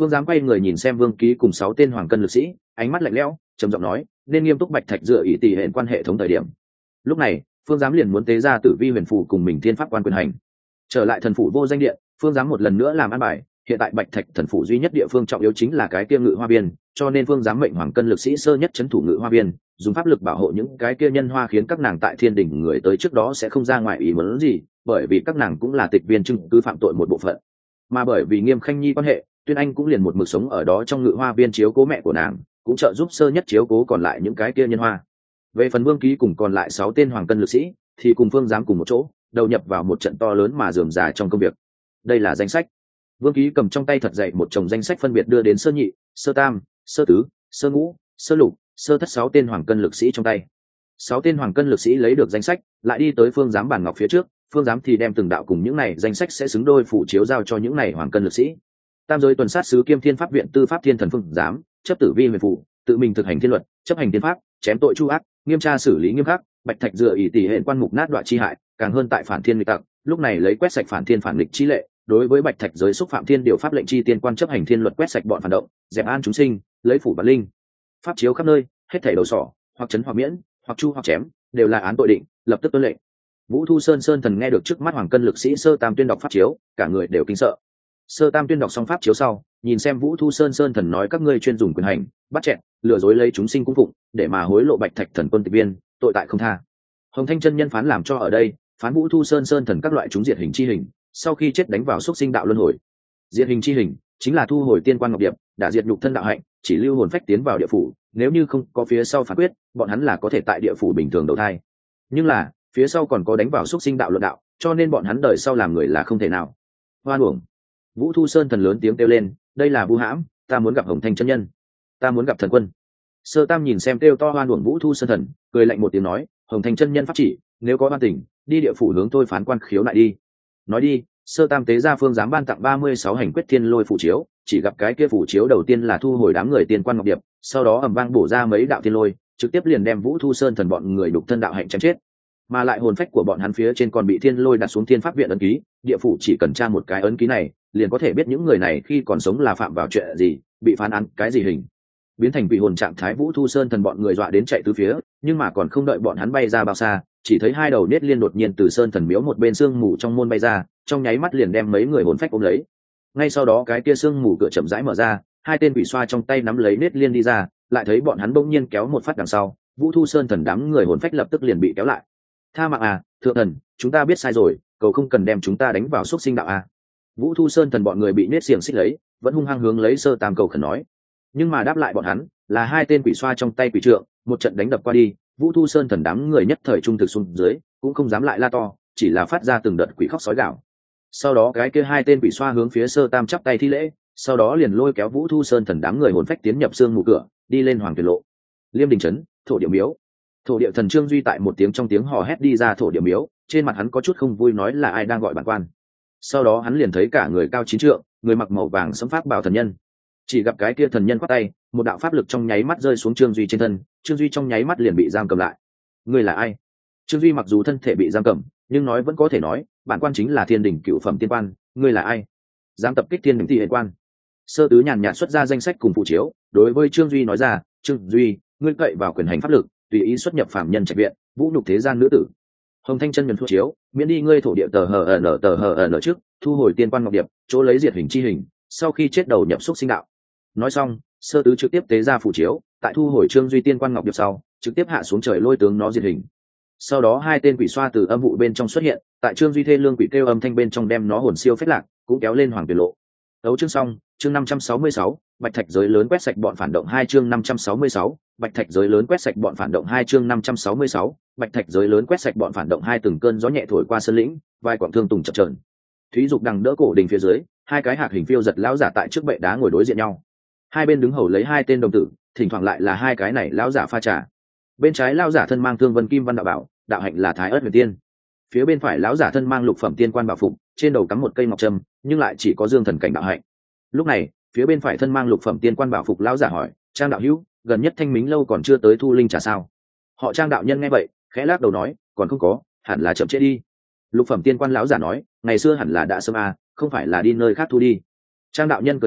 Phương Giám quay người nhìn xem Vương Ký cùng sáu tên hoàng cân lực sĩ, ánh mắt lạnh lẽo, trầm giọng nói, nên nghiêm túc bạch thạch dựa ý tỷ hệ quan hệ thống thời điểm. Lúc này, Phương Giám liền muốn tế ra Tử Vi Huyền Phù cùng mình Thiên Pháp Quan quyền hành. Trở lại thần phủ vô danh điện, Phương Giám một lần nữa làm an bài, hiện tại bạch thạch thần phủ duy nhất địa phương trọng yếu chính là cái kia ngự hoa biên, cho nên Phương Giám mệnh hoàng cân lực sĩ sơ nhất trấn thủ ngự hoa biên, dùng pháp lực bảo hộ những cái kia nhân hoa, khiến các nàng tại thiên đình người tới trước đó sẽ không ra ngoài ý muốn gì, bởi vì các nàng cũng là tịch viên chứng cứ phạm tội một bộ phận. Mà bởi vì Nghiêm Khanh Nhi quan hệ, Tuyên Anh cũng liền một mực sống ở đó trong ngự hoa viên chiếu cố mẹ của nàng, cũng trợ giúp sơ nhất chiếu cố còn lại những cái kia nhân hoa. Về phần Vương Ký cùng còn lại sáu tên hoàng cân lực sĩ thì cùng Phương Giám cùng một chỗ đầu nhập vào một trận to lớn mà rườm rà trong công việc. Đây là danh sách. Vương Ký cầm trong tay thật dày một chồng danh sách phân biệt đưa đến sơ nhị, sơ tam, sơ tứ, sơ ngũ, sơ lục, sơ thất sáu tên hoàng cân lực sĩ trong tay. Sáu tên hoàng cân lực sĩ lấy được danh sách, lại đi tới Phương Giám bàn ngọc phía trước, Phương Giám thì đem từng đạo cùng những này danh sách sẽ xứng đôi phủ chiếu giao cho những này hoàng cân lực sĩ. Tam giới tuần sát sứ kiêm thiên pháp viện tư pháp thiên thần Phương Giám chấp Tử Vi Huyền Phù, tự mình thực hành thiên luật, chấp hành thiên pháp, chém tội chu ác, nghiêm tra xử lý nghiêm khắc, bạch thạch dựa ỷ tỷ hệ quan mục nát đoạn chi hại, càng hơn tại phản thiên nghịch tặc, lúc này lấy quét sạch phản thiên phản nghịch chi lệ, đối với bạch thạch giới xúc phạm thiên điều pháp lệnh chi tiên quan chấp hành thiên luật, quét sạch bọn phản động, dẹp an chúng sinh, lấy phủ bản linh pháp chiếu khắp nơi, hết thảy đầu sỏ, hoặc chấn hoặc miễn, hoặc chu hoặc chém, đều là án tội định, lập tức tuân lệnh. Vũ Thu Sơn Sơn thần nghe được trước mắt hoàng cân lực sĩ sơ tam tuyên đọc pháp chiếu, cả người đều kinh sợ. Sơ tam tuyên đọc xong pháp chiếu sau, nhìn xem Vũ Thu Sơn Sơn thần nói, các ngươi chuyên dùng quyền hành, bắt chẹn, lừa dối lấy chúng sinh cung phụng, để mà hối lộ bạch thạch thần quân tịch viên, tội tại không tha. Hồng Thanh chân nhân phán làm cho ở đây, phán Vũ Thu Sơn Sơn thần các loại chúng diệt hình chi hình, sau khi chết đánh vào xúc sinh đạo luân hồi. Diệt hình chi hình chính là thu hồi tiên quan ngọc điệp, đã diệt nhục thân đạo hạnh, chỉ lưu hồn phách tiến vào địa phủ, nếu như không có phía sau phán quyết, bọn hắn là có thể tại địa phủ bình thường đầu thai. Nhưng là, phía sau còn có đánh vào xúc sinh đạo luận đạo, cho nên bọn hắn đời sau làm người là không thể nào. Hoan uổng. Vũ Thu Sơn thần lớn tiếng kêu lên, đây là vu hãm, ta muốn gặp Hồng Thanh chân nhân, ta muốn gặp thần quân. Sơ tam nhìn xem kêu to hoan uổng Vũ Thu Sơn thần, cười lạnh một tiếng nói, Hồng Thanh chân nhân pháp chỉ, nếu có ban tình, đi địa phủ hướng tôi phán quan khiếu lại đi. Nói đi, Sơ tam tế gia Phương Giám ban tặng ba mươi sáu hành quyết thiên lôi phủ chiếu, chỉ gặp cái kia phủ chiếu đầu tiên là thu hồi đám người tiên quan ngọc điệp, sau đó ầm vang bổ ra mấy đạo thiên lôi, trực tiếp liền đem Vũ Thu Sơn thần bọn người đục thân đạo hạnh chém chết. Mà lại hồn phách của bọn hắn phía trên còn bị thiên lôi đặt xuống thiên pháp viện ấn ký, địa phủ chỉ cần tra một cái ấn ký này, liền có thể biết những người này khi còn sống là phạm vào chuyện gì, bị phán án cái gì hình. Biến thành quỷ hồn trạng thái, Vũ Thu Sơn thần bọn người dọa đến chạy tứ phía, nhưng mà còn không đợi bọn hắn bay ra bao xa, chỉ thấy hai đầu nết liên đột nhiên từ sơn thần miếu một bên sương mù trong môn bay ra, trong nháy mắt liền đem mấy người hồn phách ôm lấy. Ngay sau đó cái kia sương mù cửa chậm rãi mở ra, hai tên quỷ xoa trong tay nắm lấy nết liên đi ra, lại thấy bọn hắn bỗng nhiên kéo một phát đằng sau, Vũ Thu Sơn thần đám người hồn phách lập tức liền bị kéo lại. Tha mạng à, thượng thần, chúng ta biết sai rồi, cầu không cần đem chúng ta đánh vào xúc sinh đạo à. Vũ Thu Sơn thần bọn người bị nết xiềng xích lấy, vẫn hung hăng hướng lấy Sơ tam cầu khẩn nói. Nhưng mà đáp lại bọn hắn là hai tên quỷ xoa trong tay quỷ trượng, một trận đánh đập qua đi, Vũ Thu Sơn thần đám người nhất thời trung thực xuống dưới, cũng không dám lại la to, chỉ là phát ra từng đợt quỷ khóc sói gào. Sau đó cái kia hai tên quỷ xoa hướng phía Sơ tam chắp tay thi lễ, sau đó liền lôi kéo Vũ Thu Sơn thần đám người hồn phách tiến nhập xương mù cửa, đi lên Hoàng Tuyển lộ. Liêm Đình trấn, thổ địa miếu. Thổ địa thần Trương Duy tại một tiếng trong tiếng hò hét đi ra thổ địa miếu, trên mặt hắn có chút không vui, nói là ai đang gọi bản quan. Sau đó hắn liền thấy cả người cao chín trượng, người mặc màu vàng sẫm pháp bào thần nhân. Chỉ gặp cái kia thần nhân quát tay, một đạo pháp lực trong nháy mắt rơi xuống Trương Duy trên thân, Trương Duy trong nháy mắt liền bị giam cầm lại. Người là ai? Trương Duy mặc dù thân thể bị giam cầm, nhưng nói vẫn có thể nói, bản quan chính là thiên đình cựu phẩm tiên quan, ngươi là ai? Dám tập kích thiên đình thi hệ quan. Sơ tứ nhàn nhạt xuất ra danh sách cùng phụ chiếu, đối với Trương Duy nói ra, Trương Duy, ngươi cậy vào quyền hành pháp lực, tùy ý xuất nhập phạm nhân trạch viện, vũ nhục thế gian nữ tử. Hồng Thanh chân nhân thu chiếu, miễn đi ngươi thổ địa tờ hờ ở nở tờ hờ ở nở trước, thu hồi tiên quan ngọc điệp, chỗ lấy diệt hình chi hình, sau khi chết đầu nhập xúc sinh đạo. Nói xong, sơ tứ trực tiếp tế ra phụ chiếu, tại thu hồi Trương Duy tiên quan ngọc điệp sau, trực tiếp hạ xuống trời lôi tướng nó diệt hình. Sau đó hai tên quỷ xoa từ âm vụ bên trong xuất hiện, tại Trương Duy thê lương quỷ kêu âm thanh bên trong đem nó hồn siêu phách lạc, cũng kéo lên Hoàng Tuyển lộ. Đấu chương xong, chương năm trăm sáu mươi sáu, bạch thạch giới lớn quét sạch bọn phản động hai chương năm trăm sáu mươi sáu, bạch thạch giới lớn quét sạch bọn phản động hai chương năm trăm sáu mươi sáu, bạch thạch giới lớn quét sạch bọn phản động hai. Từng cơn gió nhẹ thổi qua sơn lĩnh, vai quảng thương tùng chập chờn. Thúy Dục đằng đỡ cổ đình phía dưới, hai cái hạc hình phiêu giật lão giả tại trước bệ đá ngồi đối diện nhau. Hai bên đứng hầu lấy hai tên đồng tử, thỉnh thoảng lại là hai cái này lão giả pha trà. Bên trái lão giả thân mang thương vân kim văn đạo bảo, đạo hạnh là thái ớt huyền tiên. Phía bên phải lão giả thân mang lục phẩm tiên quan bảo phục, trên đầu cắm một cây ngọc trâm, nhưng lại chỉ có dương thần cảnh đạo hạnh. Lúc này, phía bên phải thân mang lục phẩm tiên quan bảo phục lão giả hỏi, Trang đạo hữu, gần nhất Thanh Mính lâu còn chưa tới thu linh trà sao? Họ Trang đạo nhân nghe vậy, khẽ lắc đầu nói, còn không có, hẳn là chậm trễ đi. Lục phẩm tiên quan lão giả nói, ngày xưa hẳn là đã sớm à, không phải là đi nơi khác thu đi. Trang đạo nhân cười nói,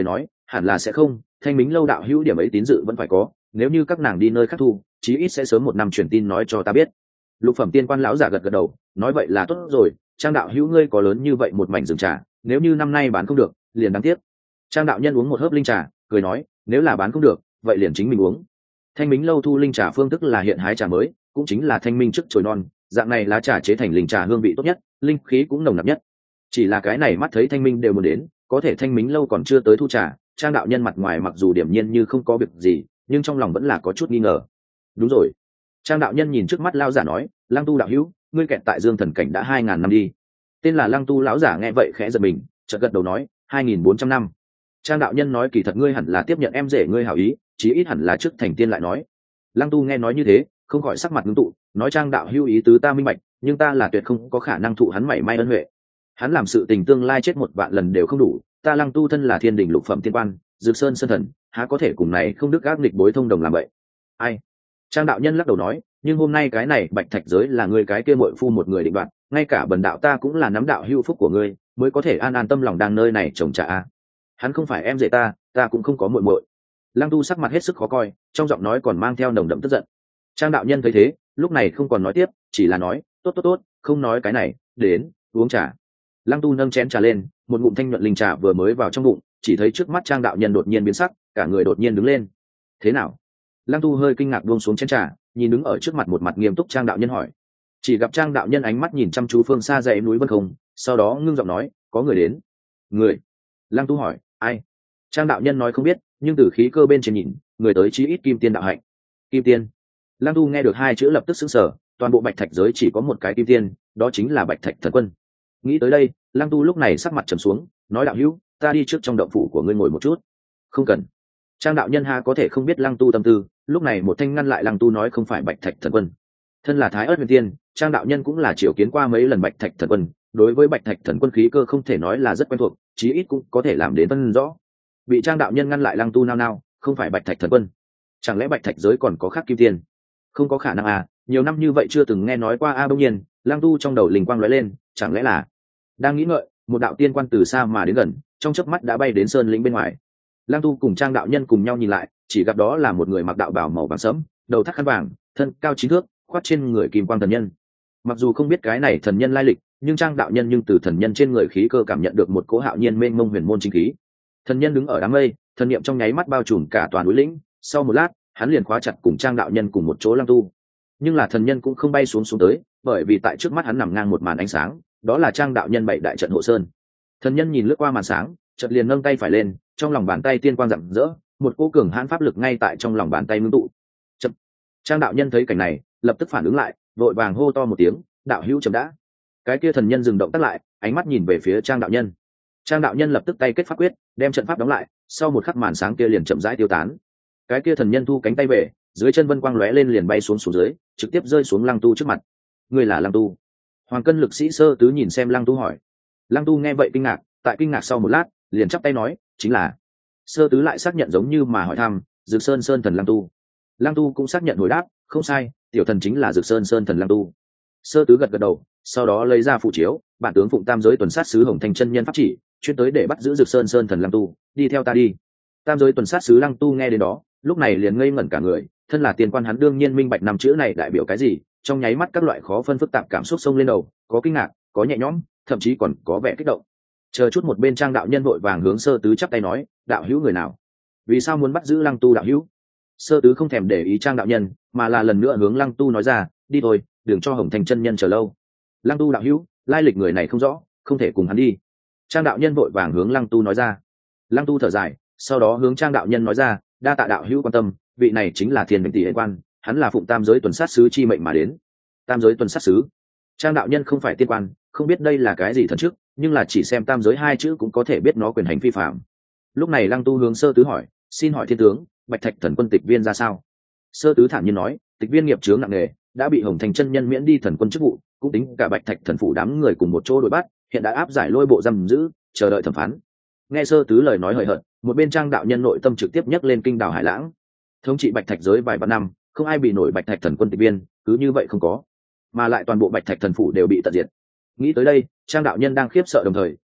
hẳn là sẽ không, Thanh Mính lâu đạo hữu điểm ấy tín dự vẫn phải có, nếu như các nàng đi nơi khác thu, chí ít sẽ sớm một năm truyền tin nói cho ta biết. Lục phẩm tiên quan lão giả gật gật đầu, nói vậy là tốt rồi, Trang đạo hữu ngươi có lớn như vậy một mảnh rừng trà, nếu như năm nay bán không được, liền đáng tiếc. Trang đạo nhân uống một hớp linh trà, cười nói, nếu là bán không được, vậy liền chính mình uống. Thanh Mính lâu thu linh trà phương thức là hiện hái trà mới, cũng chính là thanh minh trước chồi non, dạng này lá trà chế thành linh trà hương vị tốt nhất, linh khí cũng nồng nặc nhất. Chỉ là cái này mắt thấy thanh minh đều muốn đến, có thể Thanh Mính lâu còn chưa tới thu trà, Trang đạo nhân mặt ngoài mặc dù điểm nhiên như không có việc gì, nhưng trong lòng vẫn là có chút nghi ngờ. Đúng rồi. Trang đạo nhân nhìn trước mắt lão giả nói, Lăng Tu đạo hữu, ngươi kẹt tại Dương Thần cảnh đã hai ngàn năm đi. Tên là Lăng Tu lão giả nghe vậy khẽ giật mình, chợt gật đầu nói, hai nghìn bốn trăm năm. Trang đạo nhân nói kỳ thật ngươi hẳn là tiếp nhận em rể ngươi hảo ý, chí ít hẳn là trước thành tiên lại nói. Lăng Tu nghe nói như thế, không khỏi sắc mặt ngưng tụ, nói Trang đạo hữu ý tứ ta minh bạch, nhưng ta là tuyệt không có khả năng thụ hắn mảy may ân huệ. Hắn làm sự tình tương lai chết một vạn lần đều không đủ, ta Lăng Tu thân là thiên đình lục phẩm tiên quan, Dược Sơn sơn thần, há có thể cùng này không đức ác nghịch bối thông đồng làm vậy. Ai? Trang đạo nhân lắc đầu nói, nhưng hôm nay cái này bạch thạch giới là người cái kia muội phu một người định đoạt, ngay cả bần đạo ta cũng là nắm đạo hữu phúc của ngươi, mới có thể an an tâm lòng đang nơi này trồng trà. Hắn không phải em rể ta, ta cũng không có muội muội. Lăng Tu sắc mặt hết sức khó coi, trong giọng nói còn mang theo nồng đậm tức giận. Trang đạo nhân thấy thế, lúc này không còn nói tiếp, chỉ là nói, tốt tốt tốt, không nói cái này, đến uống trà. Lăng Tu nâng chén trà lên, một ngụm thanh nhuận linh trà vừa mới vào trong bụng, chỉ thấy trước mắt Trang đạo nhân đột nhiên biến sắc, cả người đột nhiên đứng lên. Thế nào? Lăng Tu hơi kinh ngạc buông xuống chén trà, nhìn đứng ở trước mặt một mặt nghiêm túc Trang đạo nhân hỏi. Chỉ gặp Trang đạo nhân ánh mắt nhìn chăm chú phương xa dãy núi vân không, sau đó ngưng giọng nói, có người đến. Người? Lăng Tu hỏi, ai? Trang đạo nhân nói không biết, nhưng từ khí cơ bên trên nhìn, người tới chí ít kim tiên đạo hạnh. Kim tiên? Lăng Tu nghe được hai chữ lập tức sững sờ, toàn bộ bạch thạch giới chỉ có một cái kim tiên, đó chính là Bạch Thạch Thần Quân. Nghĩ tới đây, Lăng Tu lúc này sắc mặt trầm xuống, nói đạo hữu, ta đi trước trong động phủ của ngươi ngồi một chút. Không cần. Trang đạo nhân ha có thể không biết Lăng Tu tâm tư, lúc này một thanh ngăn lại Lăng Tu nói không phải Bạch Thạch Thần Quân. Thân là Thái Ức Huyền Tiên, Trang đạo nhân cũng là chiều kiến qua mấy lần Bạch Thạch Thần Quân, đối với Bạch Thạch Thần Quân khí cơ không thể nói là rất quen thuộc, chí ít cũng có thể làm đến phân rõ. Bị Trang đạo nhân ngăn lại Lăng Tu nao nao, không phải Bạch Thạch Thần Quân, chẳng lẽ Bạch Thạch giới còn có khác kim tiên? Không có khả năng à, nhiều năm như vậy chưa từng nghe nói qua a. Bỗng nhiên, Lăng Tu trong đầu linh quang lóe lên, chẳng lẽ là... Đang nghĩ ngợi, một đạo tiên quan từ xa mà đến gần, trong chớp mắt đã bay đến sơn lĩnh bên ngoài. Lăng Tu cùng Trang đạo nhân cùng nhau nhìn lại, chỉ gặp đó là một người mặc đạo bào màu vàng sẫm, đầu thắt khăn vàng, thân cao chín thước, khoác trên người kim quang thần nhân. Mặc dù không biết cái này thần nhân lai lịch, nhưng Trang đạo nhân nhưng từ thần nhân trên người khí cơ cảm nhận được một cỗ hạo nhiên mênh mông huyền môn chính khí. Thần nhân đứng ở đám mây, thần niệm trong nháy mắt bao trùm cả toàn núi lĩnh, sau một lát, hắn liền khóa chặt cùng Trang đạo nhân cùng một chỗ Lăng Tu. Nhưng là thần nhân cũng không bay xuống xuống tới, bởi vì tại trước mắt hắn nằm ngang một màn ánh sáng, đó là Trang đạo nhân bảy đại trận hộ sơn. Thần nhân nhìn lướt qua màn sáng, chợt liền nâng tay phải lên, trong lòng bàn tay tiên quang rạng rỡ, một cỗ cường hãn pháp lực ngay tại trong lòng bàn tay ngưng tụ. Chậm. Trang đạo nhân thấy cảnh này, lập tức phản ứng lại, vội vàng hô to một tiếng, đạo hữu chậm đã. Cái kia thần nhân dừng động tác lại, ánh mắt nhìn về phía Trang đạo nhân. Trang đạo nhân lập tức tay kết pháp quyết, đem trận pháp đóng lại, sau một khắc màn sáng kia liền chậm rãi tiêu tán. Cái kia thần nhân thu cánh tay về, dưới chân vân quang lóe lên liền bay xuống xuống dưới, trực tiếp rơi xuống Lăng Tu trước mặt. Ngươi là Lăng Tu? Hoàng cân lực sĩ Sơ Tứ nhìn xem Lăng Tu hỏi. Lăng Tu nghe vậy kinh ngạc, tại kinh ngạc sau một lát, liền chắp tay nói, chính là. Sơ Tứ lại xác nhận giống như mà hỏi thăm, Dược Sơn Sơn thần Lăng Tu. Lăng Tu cũng xác nhận hồi đáp, không sai, tiểu thần chính là Dược Sơn Sơn thần Lăng Tu. Sơ Tứ gật gật đầu, sau đó lấy ra phụ chiếu, bản tướng phụng tam giới tuần sát sứ Hồng Thành chân nhân pháp chỉ, chuyên tới để bắt giữ Dược Sơn Sơn thần Lăng Tu, đi theo ta đi. Tam giới tuần sát sứ Lăng Tu nghe đến đó, lúc này liền ngây ngẩn cả người, thân là tiên quan hắn đương nhiên minh bạch năm chữ này đại biểu cái gì, trong nháy mắt các loại khó phân phức tạp cảm xúc xông lên đầu, có kinh ngạc, có nhẹ nhõm, thậm chí còn có vẻ kích động. Chờ chút một bên Trang đạo nhân vội vàng hướng Sơ Tứ chắp tay nói, đạo hữu người nào? Vì sao muốn bắt giữ Lăng Tu đạo hữu? Sơ Tứ không thèm để ý Trang đạo nhân, mà là lần nữa hướng Lăng Tu nói ra, đi thôi, đừng cho Hồng Thành chân nhân chờ lâu. Lăng Tu đạo hữu, lai lịch người này không rõ, không thể cùng hắn đi. Trang đạo nhân vội vàng hướng Lăng Tu nói ra. Lăng Tu thở dài, sau đó hướng Trang đạo nhân nói ra, đa tạ đạo hữu quan tâm, vị này chính là Thiên Mệnh Tỷ Hệ Quan, hắn là phụng tam giới tuần sát sứ chi mệnh mà đến. Tam giới tuần sát sứ? Trang đạo nhân không phải tiên quan, không biết đây là cái gì thần chức, nhưng là chỉ xem tam giới hai chữ cũng có thể biết nó quyền hành phi phạm. Lúc này Lăng Tu hướng Sơ Tứ hỏi, xin hỏi thiên tướng, Bạch Thạch Thần Quân tịch viên ra sao? Sơ Tứ thản nhiên nói, tịch viên nghiệp chướng nặng nề, đã bị Hồng Thành chân nhân miễn đi thần quân chức vụ, cũng tính cả Bạch Thạch thần phủ đám người cùng một chỗ đuổi bắt, hiện đã áp giải lôi bộ giam giữ, chờ đợi thẩm phán. Nghe Sơ Tứ lời nói hời hợt, một bên Trang đạo nhân nội tâm trực tiếp nhấc lên kinh đảo hải lãng. Thống trị Bạch Thạch giới vài vạn năm, không ai bị nổi Bạch Thạch thần quân tịch viên, cứ như vậy không có, mà lại toàn bộ Bạch Thạch thần phủ đều bị tận diệt. Nghĩ tới đây, Trang đạo nhân đang khiếp sợ đồng thời,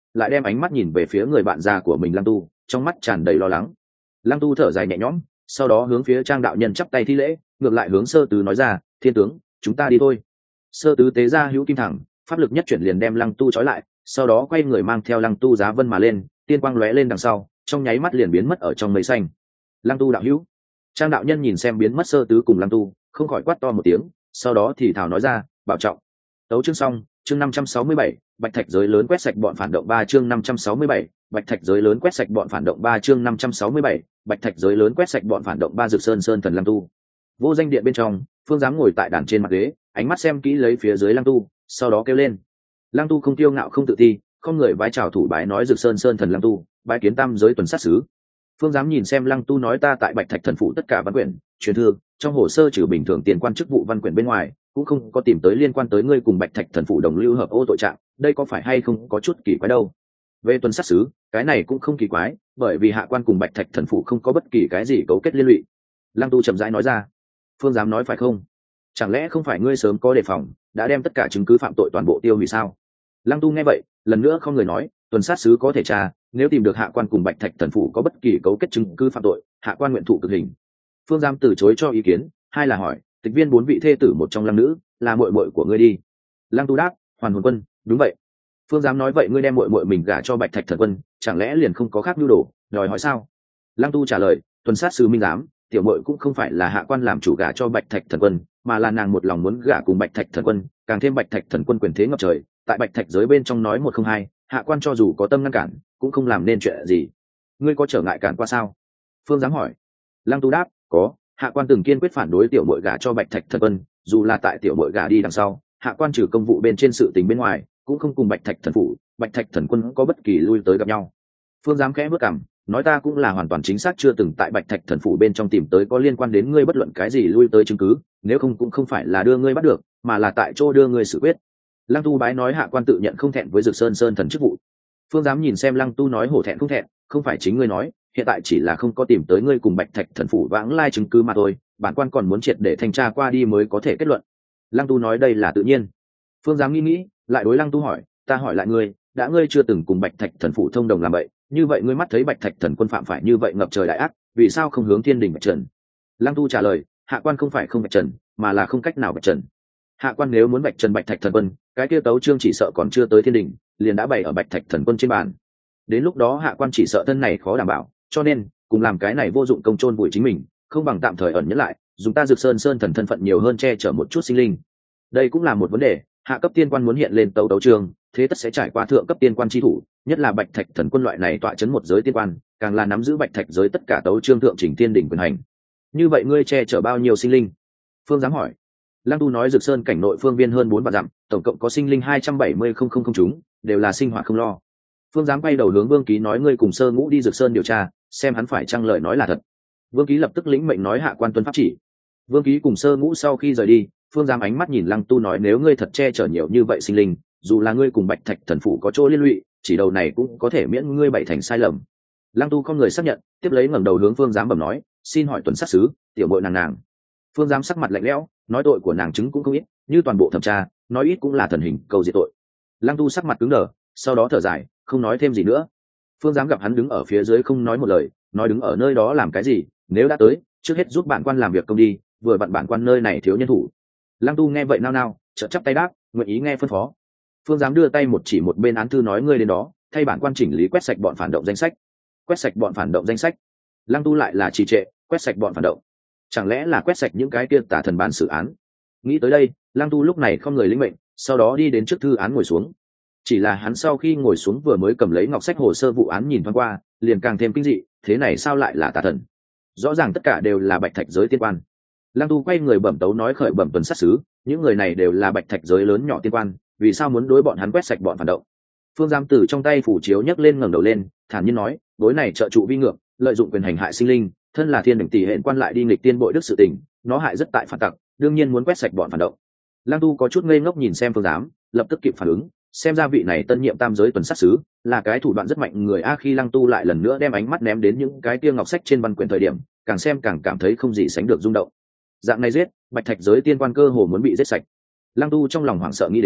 lại đem ánh mắt nhìn về phía người bạn già của mình Lăng Tu, trong mắt tràn đầy lo lắng. Lăng Tu thở dài nhẹ nhõm, sau đó hướng phía Trang đạo nhân chắp tay thi lễ, ngược lại hướng Sơ Tứ nói ra, thiên tướng, chúng ta đi thôi. Sơ Tứ tế ra hữu kim thẳng, pháp lực nhất chuyển liền đem Lăng Tu trói lại, sau đó quay người mang theo Lăng Tu giá vân mà lên, tiên quang lóe lên đằng sau, trong nháy mắt liền biến mất ở trong mây xanh. Lăng Tu đạo hữu. Trang đạo nhân nhìn xem biến mất Sơ Tứ cùng Lăng Tu, không khỏi quát to một tiếng, sau đó thì thào nói ra, bảo trọng. Tấu chương xong, chương năm trăm sáu mươi bảy, bạch thạch giới lớn quét sạch bọn phản động ba chương năm trăm sáu mươi bảy, bạch thạch giới lớn quét sạch bọn phản động ba chương năm trăm sáu mươi bảy, bạch thạch giới lớn quét sạch bọn phản động ba Dực Sơn Sơn Thần Lăng Tu. Vô danh điện bên trong, Phương Giám ngồi tại đàn trên mặt ghế, ánh mắt xem kỹ lấy phía dưới Lăng Tu, sau đó kêu lên. Lăng Tu không tiêu ngạo không tự ti, không người vái chào thủ bái nói Dực Sơn Sơn Thần Lăng Tu, bái kiến tam giới tuần sát sứ. Phương Giám nhìn xem Lăng Tu nói ta tại bạch thạch thần phủ tất cả văn quyển, truyền thư, trong hồ sơ trừ bình thường tiền quan chức vụ văn quyển bên ngoài, cũng không có tìm tới liên quan tới ngươi cùng bạch thạch thần phủ đồng lưu hợp ô tội trạng, đây có phải hay không có chút kỳ quái đâu. Về tuần sát sứ, cái này cũng không kỳ quái, bởi vì hạ quan cùng bạch thạch thần phủ không có bất kỳ cái gì cấu kết liên lụy. Lăng Tu chậm rãi nói ra. Phương Giám nói phải không? Chẳng lẽ không phải ngươi sớm có đề phòng, đã đem tất cả chứng cứ phạm tội toàn bộ tiêu hủy sao? Lăng Tu nghe vậy, lần nữa không người nói, tuần sát sứ có thể tra, nếu tìm được hạ quan cùng bạch thạch thần phủ có bất kỳ cấu kết chứng cứ phạm tội, hạ quan nguyện thụ cực hình. Phương Giám từ chối cho ý kiến, hai là hỏi, tịch viên bốn vị thê tử một trong lăng nữ, là muội muội của ngươi đi. Lăng Tu đáp, Hoàn Hồn Quân, đúng vậy. Phương Giám nói vậy ngươi đem muội muội mình gả cho bạch thạch thần quân, chẳng lẽ liền không có khác nhu đồ, đòi hỏi sao? Lăng Tu trả lời, tuần sát sứ minh giám, tiểu muội cũng không phải là hạ quan làm chủ gả cho bạch thạch thần quân, mà là nàng một lòng muốn gả cùng bạch thạch thần quân, càng thêm bạch thạch thần quân quyền thế ngập trời, tại bạch thạch giới bên trong nói một không hai, hạ quan cho dù có tâm ngăn cản, cũng không làm nên chuyện gì. Ngươi có trở ngại cản qua sao? Phương Giám hỏi. Lăng Tu đáp, có, hạ quan từng kiên quyết phản đối tiểu muội gả cho bạch thạch thần quân, dù là tại tiểu muội gả đi đằng sau, hạ quan trừ công vụ bên trên sự tình bên ngoài, cũng không cùng bạch thạch thần phủ, bạch thạch thần quân có bất kỳ lui tới gặp nhau. Phương Giám khẽ bước cằm, nói ta cũng là hoàn toàn chính xác chưa từng tại bạch thạch thần phủ bên trong tìm tới có liên quan đến ngươi bất luận cái gì lui tới chứng cứ, nếu không cũng không phải là đưa ngươi bắt được, mà là tại chỗ đưa ngươi xử quyết. Lăng Tu bái nói hạ quan tự nhận không thẹn với Dực Sơn Sơn Thần chức vụ. Phương Giám nhìn xem Lăng Tu nói hổ thẹn không thẹn, không phải chính ngươi nói, hiện tại chỉ là không có tìm tới ngươi cùng bạch thạch thần phủ vãng lai chứng cứ mà thôi, bản quan còn muốn triệt để thanh tra qua đi mới có thể kết luận. Lăng Tu nói đây là tự nhiên. Phương Giám nghĩ nghĩ, lại đối Lăng Tu hỏi, ta hỏi lại ngươi, đã ngươi chưa từng cùng bạch thạch thần phủ thông đồng làm vậy, như vậy ngươi mắt thấy bạch thạch thần quân phạm phải như vậy ngập trời đại ác, vì sao không hướng thiên đình bạch trần? Lăng Tu trả lời, hạ quan không phải không bạch trần, mà là không cách nào bạch trần. Hạ quan nếu muốn bạch trần bạch thạch thần quân, cái kia tấu chương chỉ sợ còn chưa tới thiên đình, liền đã bày ở bạch thạch thần quân trên bàn. Đến lúc đó hạ quan chỉ sợ thân này khó đảm bảo, cho nên cùng làm cái này vô dụng công chôn bụi chính mình, không bằng tạm thời ẩn nhẫn lại, dùng ta Dực Sơn Sơn Thần thân phận nhiều hơn che chở một chút sinh linh. Đây cũng là một vấn đề, hạ cấp tiên quan muốn hiện lên tấu tấu chương, thế tất sẽ trải qua thượng cấp tiên quan chi thủ, nhất là bạch thạch thần quân loại này tọa chấn một giới tiên quan, càng là nắm giữ bạch thạch giới tất cả tấu chương thượng chỉnh tiên đỉnh quyền hành. Như vậy ngươi che chở bao nhiêu sinh linh? Phương Giám hỏi. Lăng Tu nói Dực Sơn cảnh nội phương viên hơn bốn vạn dặm, tổng cộng có sinh linh hai trăm bảy mươi không không không chúng, đều là sinh hoạt không lo. Phương Giám quay đầu hướng Vương Ký nói ngươi cùng Sơ Ngũ đi Dực Sơn điều tra, xem hắn phải chăng lời nói là thật. Vương Ký lập tức lĩnh mệnh nói hạ quan tuân pháp chỉ. Vương Ký cùng Sơ Ngũ sau khi rời đi, Phương Giám ánh mắt nhìn Lăng Tu nói nếu ngươi thật che chở nhiều như vậy sinh linh, dù là ngươi cùng bạch thạch thần phủ có chỗ liên lụy, chỉ đầu này cũng có thể miễn ngươi bảy thành sai lầm. Lăng Tu không người xác nhận, tiếp lấy ngẩng đầu hướng Phương Giám bẩm nói, xin hỏi tuần sát sứ, tiểu bội nàng nàng. Phương Giám sắc mặt lạnh lẽo, nói tội của nàng chứng cũng không ít, như toàn bộ thẩm tra, nói ít cũng là thần hình câu diệt tội. Lăng Tu sắc mặt cứng đờ, sau đó thở dài, không nói thêm gì nữa. Phương Giám gặp hắn đứng ở phía dưới không nói một lời, nói đứng ở nơi đó làm cái gì, nếu đã tới, trước hết giúp bản quan làm việc công đi, vừa vặn bản quan nơi này thiếu nhân thủ. Lăng Tu nghe vậy nao nao, chợt chắp tay đáp, nguyện ý nghe phân phó. Phương Giám đưa tay một chỉ một bên án thư nói ngươi đến đó, thay bản quan chỉnh lý quét sạch bọn phản động danh sách. Quét sạch bọn phản động danh sách. Lăng Tu lại là trì trệ, quét sạch bọn phản động, chẳng lẽ là quét sạch những cái kia tả thần bản xử án? Nghĩ tới đây, Lăng Tu lúc này không người lĩnh mệnh, sau đó đi đến trước thư án ngồi xuống. Chỉ là hắn sau khi ngồi xuống vừa mới cầm lấy ngọc sách hồ sơ vụ án nhìn thoáng qua, liền càng thêm kinh dị, thế này sao lại là tà thần? Rõ ràng tất cả đều là bạch thạch giới tiên quan. Lăng Tu quay người bẩm tấu nói khởi bẩm tuần sát sứ, những người này đều là bạch thạch giới lớn nhỏ tiên quan, vì sao muốn đối bọn hắn quét sạch bọn phản động? Phương Giám Tử trong tay phủ chiếu nhấc lên ngẩng đầu lên, thản nhiên nói, đối này trợ trụ vi ngược, lợi dụng quyền hành hại sinh linh, thân là thiên đỉnh tỷ hệ quan lại đi nghịch tiên bội đức sự tình, nó hại rất tại phản tặc, đương nhiên muốn quét sạch bọn phản động. Lăng Tu có chút ngây ngốc nhìn xem Phương Giám, lập tức kịp phản ứng, xem ra vị này tân nhiệm tam giới tuần sát sứ là cái thủ đoạn rất mạnh người a. Khi Lăng Tu lại lần nữa đem ánh mắt ném đến những cái tia ngọc sách trên văn quyển thời điểm, càng xem càng cảm thấy không gì sánh được rung động. Dạng này giết, bạch thạch giới tiên quan cơ hồ muốn bị giết sạch. Lăng Tu trong lòng hoảng sợ nghĩ đến,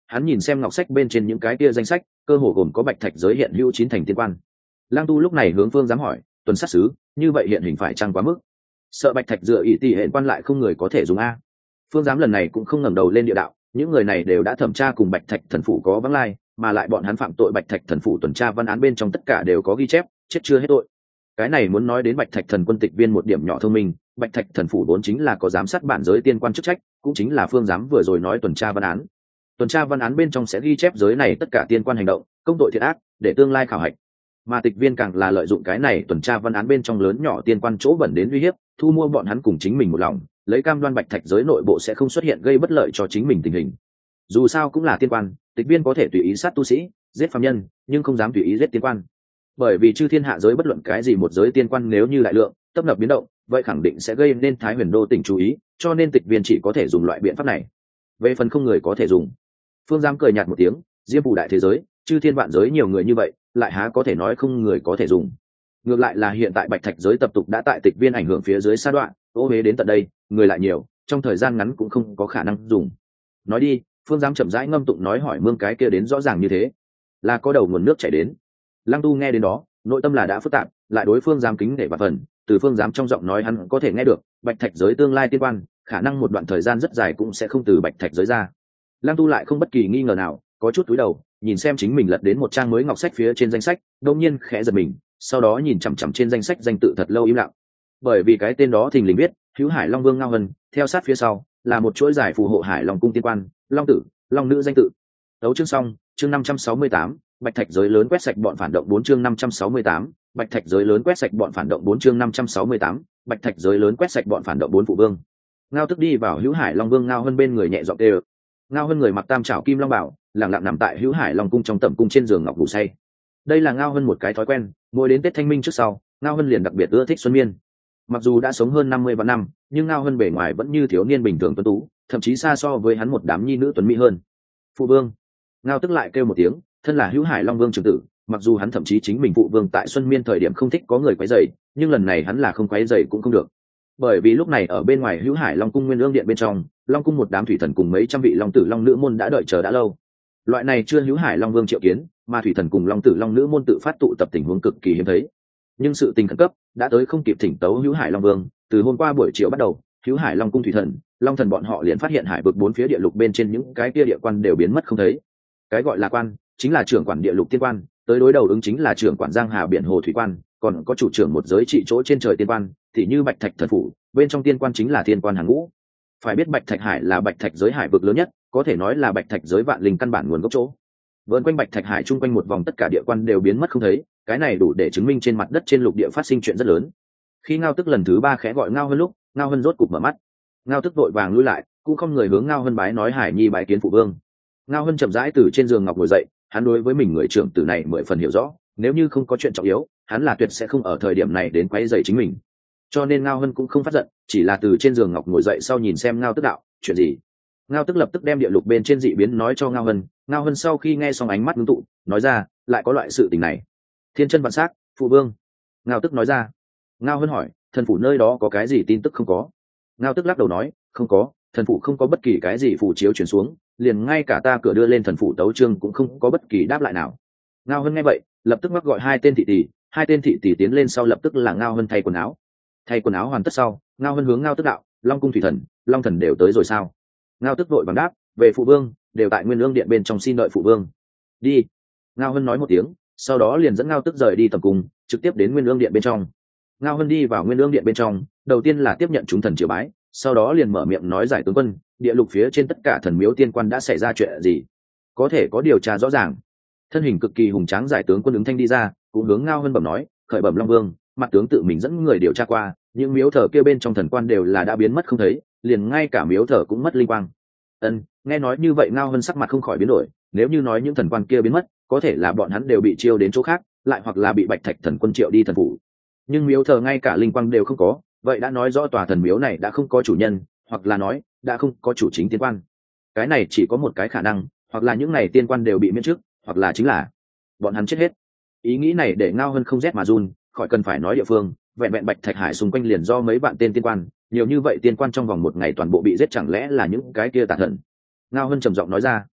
hắn nhìn xem ngọc sách bên trên những cái kia danh sách, cơ hồ gồm có bạch thạch giới hiện hữu chín thành tiên quan. Lăng Tu lúc này hướng phương dám hỏi, tuần sát sứ, như vậy hiện hình phải chăng quá mức? Sợ bạch thạch dựa ý tỷ hệ quan lại không người có thể dùng a. Phương giám lần này cũng không ngẩng đầu lên địa đạo, những người này đều đã thẩm tra cùng bạch thạch thần phủ có vắng lai, mà lại bọn hắn phạm tội bạch thạch thần phủ tuần tra văn án bên trong tất cả đều có ghi chép, chết chưa hết tội. Cái này muốn nói đến bạch thạch thần quân tịch viên một điểm nhỏ thông minh, bạch thạch thần phủ vốn chính là có giám sát bản giới tiên quan chức trách, cũng chính là phương giám vừa rồi nói tuần tra văn án. Tuần tra văn án bên trong sẽ ghi chép giới này tất cả tiên quan hành động, công tội thiện ác, để tương lai khảo hạch. Mà tịch viên càng là lợi dụng cái này tuần tra văn án bên trong lớn nhỏ tiên quan chỗ bẩn đến uy hiếp, thu mua bọn hắn cùng chính mình một lòng, lấy cam đoan bạch thạch giới nội bộ sẽ không xuất hiện gây bất lợi cho chính mình tình hình. Dù sao cũng là tiên quan, tịch viên có thể tùy ý sát tu sĩ, giết phàm nhân, nhưng không dám tùy ý giết tiên quan. Bởi vì chư thiên hạ giới bất luận cái gì một giới tiên quan nếu như đại lượng tấp nập biến động, vậy khẳng định sẽ gây nên Thái Huyền Đô tỉnh chú ý, cho nên tịch viên chỉ có thể dùng loại biện pháp này. Về phần không người có thể dùng, phương giám cười nhạt một tiếng, diêm phủ đại thế giới, chư thiên vạn giới nhiều người như vậy, lại há có thể nói không người có thể dùng. Ngược lại là hiện tại bạch thạch giới tập tục đã tại tịch viên ảnh hưởng phía dưới sa đoạn, ô huế đến tận đây, người lại nhiều, trong thời gian ngắn cũng không có khả năng dùng. Nói đi, phương giám chậm rãi ngâm tụng nói hỏi mương cái kia đến rõ ràng như thế, là có đầu nguồn nước chảy đến. Lăng Tu nghe đến đó, nội tâm là đã phức tạp, lại đối phương giám kính để và phần, từ phương giám trong giọng nói hắn có thể nghe được, bạch thạch giới tương lai tiên quan, khả năng một đoạn thời gian rất dài cũng sẽ không từ bạch thạch giới ra. Lăng Tu lại không bất kỳ nghi ngờ nào, có chút cúi đầu, nhìn xem chính mình lật đến một trang mới ngọc sách phía trên danh sách, đột nhiên khẽ giật mình, sau đó nhìn chằm chằm trên danh sách danh tự thật lâu im lặng. Bởi vì cái tên đó thình lình viết, Hữu Hải Long Vương Ngao Hân, theo sát phía sau là một chuỗi giải phù hộ Hải Long cung tiên quan, Long tử, Long nữ danh tự. Đấu chương xong, chương năm trăm sáu mươi tám, bạch thạch giới lớn quét sạch bọn phản động bốn chương năm trăm sáu mươi tám, bạch thạch giới lớn quét sạch bọn phản động bốn chương năm trăm sáu mươi tám, bạch thạch giới lớn quét sạch bọn phản động bốn phụ vương. Ngao tức đi vào Hữu Hải Long Vương Ngao Hân bên người nhẹ giọng kêu. Ngao Hân người mặc tam trảo kim long bảo, lặng lặng nằm tại Hữu Hải Long cung trong tẩm cung trên giường ngọc ngủ say. Đây là Ngao Hân một cái thói quen, mỗi đến Tết Thanh Minh trước sau, Ngao Hân liền đặc biệt ưa thích xuân miên. Mặc dù đã sống hơn năm mươi vạn năm, nhưng Ngao Hân bề ngoài vẫn như thiếu niên bình thường tuấn tú, thậm chí xa so với hắn một đám nhi nữ tuấn mỹ hơn. Phụ vương. Ngao tức lại kêu một tiếng, thân là Hữu Hải Long Vương trưởng tử, mặc dù hắn thậm chí chính mình phụ vương tại xuân miên thời điểm không thích có người quấy rầy, nhưng lần này hắn là không quấy rầy cũng không được. Bởi vì lúc này ở bên ngoài Hữu Hải Long cung nguyên ương điện bên trong, Long cung một đám thủy thần cùng mấy trăm vị long tử long nữ môn đã đợi chờ đã lâu. Loại này chưa Hữu Hải Long Vương triệu kiến, mà thủy thần cùng long tử long nữ môn tự phát tụ tập tình huống cực kỳ hiếm thấy. Nhưng sự tình khẩn cấp đã tới không kịp thỉnh tấu Hữu Hải Long Vương, từ hôm qua buổi chiều bắt đầu, Hữu Hải Long cung thủy thần, long thần bọn họ liền phát hiện hải vực bốn phía địa lục bên trên những cái kia địa quan đều biến mất không thấy. Cái gọi là quan, chính là trưởng quản địa lục tiên quan, tới đối đầu ứng chính là trưởng quản giang hà biển hồ thủy quan, còn có chủ trưởng một giới trị chỗ trên trời tiên quan, thì như bạch thạch thần phủ, bên trong tiên quan chính là tiên quan hàng ngũ. Phải biết bạch thạch hải là bạch thạch giới hải vực lớn nhất, có thể nói là bạch thạch giới vạn linh căn bản nguồn gốc chỗ. Vợn quanh bạch thạch hải chung quanh một vòng tất cả địa quan đều biến mất không thấy, cái này đủ để chứng minh trên mặt đất trên lục địa phát sinh chuyện rất lớn. Khi Ngao tức lần thứ ba khẽ gọi Ngao Hân lúc, Ngao Hân rốt cục mở mắt. Ngao tức vội vàng lui lại, cũng không người hướng Ngao Hân bái nói Hải Nhi bái kiến phụ vương. Ngao Hân chậm rãi từ trên giường ngọc ngồi dậy, hắn đối với mình người trưởng tử này mười phần hiểu rõ, nếu như không có chuyện trọng yếu, hắn là tuyệt sẽ không ở thời điểm này đến quấy rầy chính mình. Cho nên Ngao Hân cũng không phát giận, chỉ là từ trên giường ngọc ngồi dậy sau nhìn xem Ngao tức đạo, chuyện gì? Ngao tức lập tức đem địa lục bên trên dị biến nói cho Ngao Hân. Ngao Hân sau khi nghe xong ánh mắt ngưng tụ, nói ra, lại có loại sự tình này. Thiên chân vạn sắc, phụ vương. Ngao tức nói ra. Ngao Hân hỏi, thần phủ nơi đó có cái gì tin tức không có? Ngao tức lắc đầu nói, không có, thần phủ không có bất kỳ cái gì phủ chiếu chuyển xuống, liền ngay cả ta cửa đưa lên thần phủ tấu chương cũng không có bất kỳ đáp lại nào. Ngao Hân nghe vậy, lập tức mắc gọi hai tên thị tỷ, hai tên thị tỷ tiến lên sau lập tức là Ngao Hân thay quần áo. Thay quần áo hoàn tất sau, Ngao Hân hướng Ngao tức đạo, Long cung thủy thần, Long thần đều tới rồi sao? Ngao tức vội vàng đáp, về phụ vương, đều tại nguyên ương điện bên trong xin đợi phụ vương. Đi. Ngao Hân nói một tiếng, sau đó liền dẫn Ngao tức rời đi tầm cung, trực tiếp đến nguyên ương điện bên trong. Ngao Hân đi vào nguyên ương điện bên trong, đầu tiên là tiếp nhận chúng thần triều bái, sau đó liền mở miệng nói giải tướng quân, địa lục phía trên tất cả thần miếu tiên quan đã xảy ra chuyện gì, có thể có điều tra rõ ràng. Thân hình cực kỳ hùng tráng giải tướng quân ứng thanh đi ra, cũng hướng Ngao Hân bẩm nói, khởi bẩm Long Vương, mặt tướng tự mình dẫn người điều tra qua, những miếu thờ kia bên trong thần quan đều là đã biến mất không thấy, liền ngay cả miếu thờ cũng mất linh quang. Ân, nghe nói như vậy Ngao Hân sắc mặt không khỏi biến đổi, nếu như nói những thần quan kia biến mất, có thể là bọn hắn đều bị chiêu đến chỗ khác, lại hoặc là bị bạch thạch thần quân triệu đi thần phủ. Nhưng miếu thờ ngay cả linh quang đều không có, vậy đã nói rõ tòa thần miếu này đã không có chủ nhân, hoặc là nói đã không có chủ chính tiên quan. Cái này chỉ có một cái khả năng, hoặc là những này tiên quan đều bị miễn chức, hoặc là chính là bọn hắn chết hết. Ý nghĩ này để Ngao Hân không rét mà run, khỏi cần phải nói địa phương, vẹn vẹn bạch thạch hải xung quanh liền do mấy vạn tên tiên quan, nhiều như vậy tiên quan trong vòng một ngày toàn bộ bị giết, chẳng lẽ là những cái kia tà thần? Ngao Hân trầm giọng nói ra.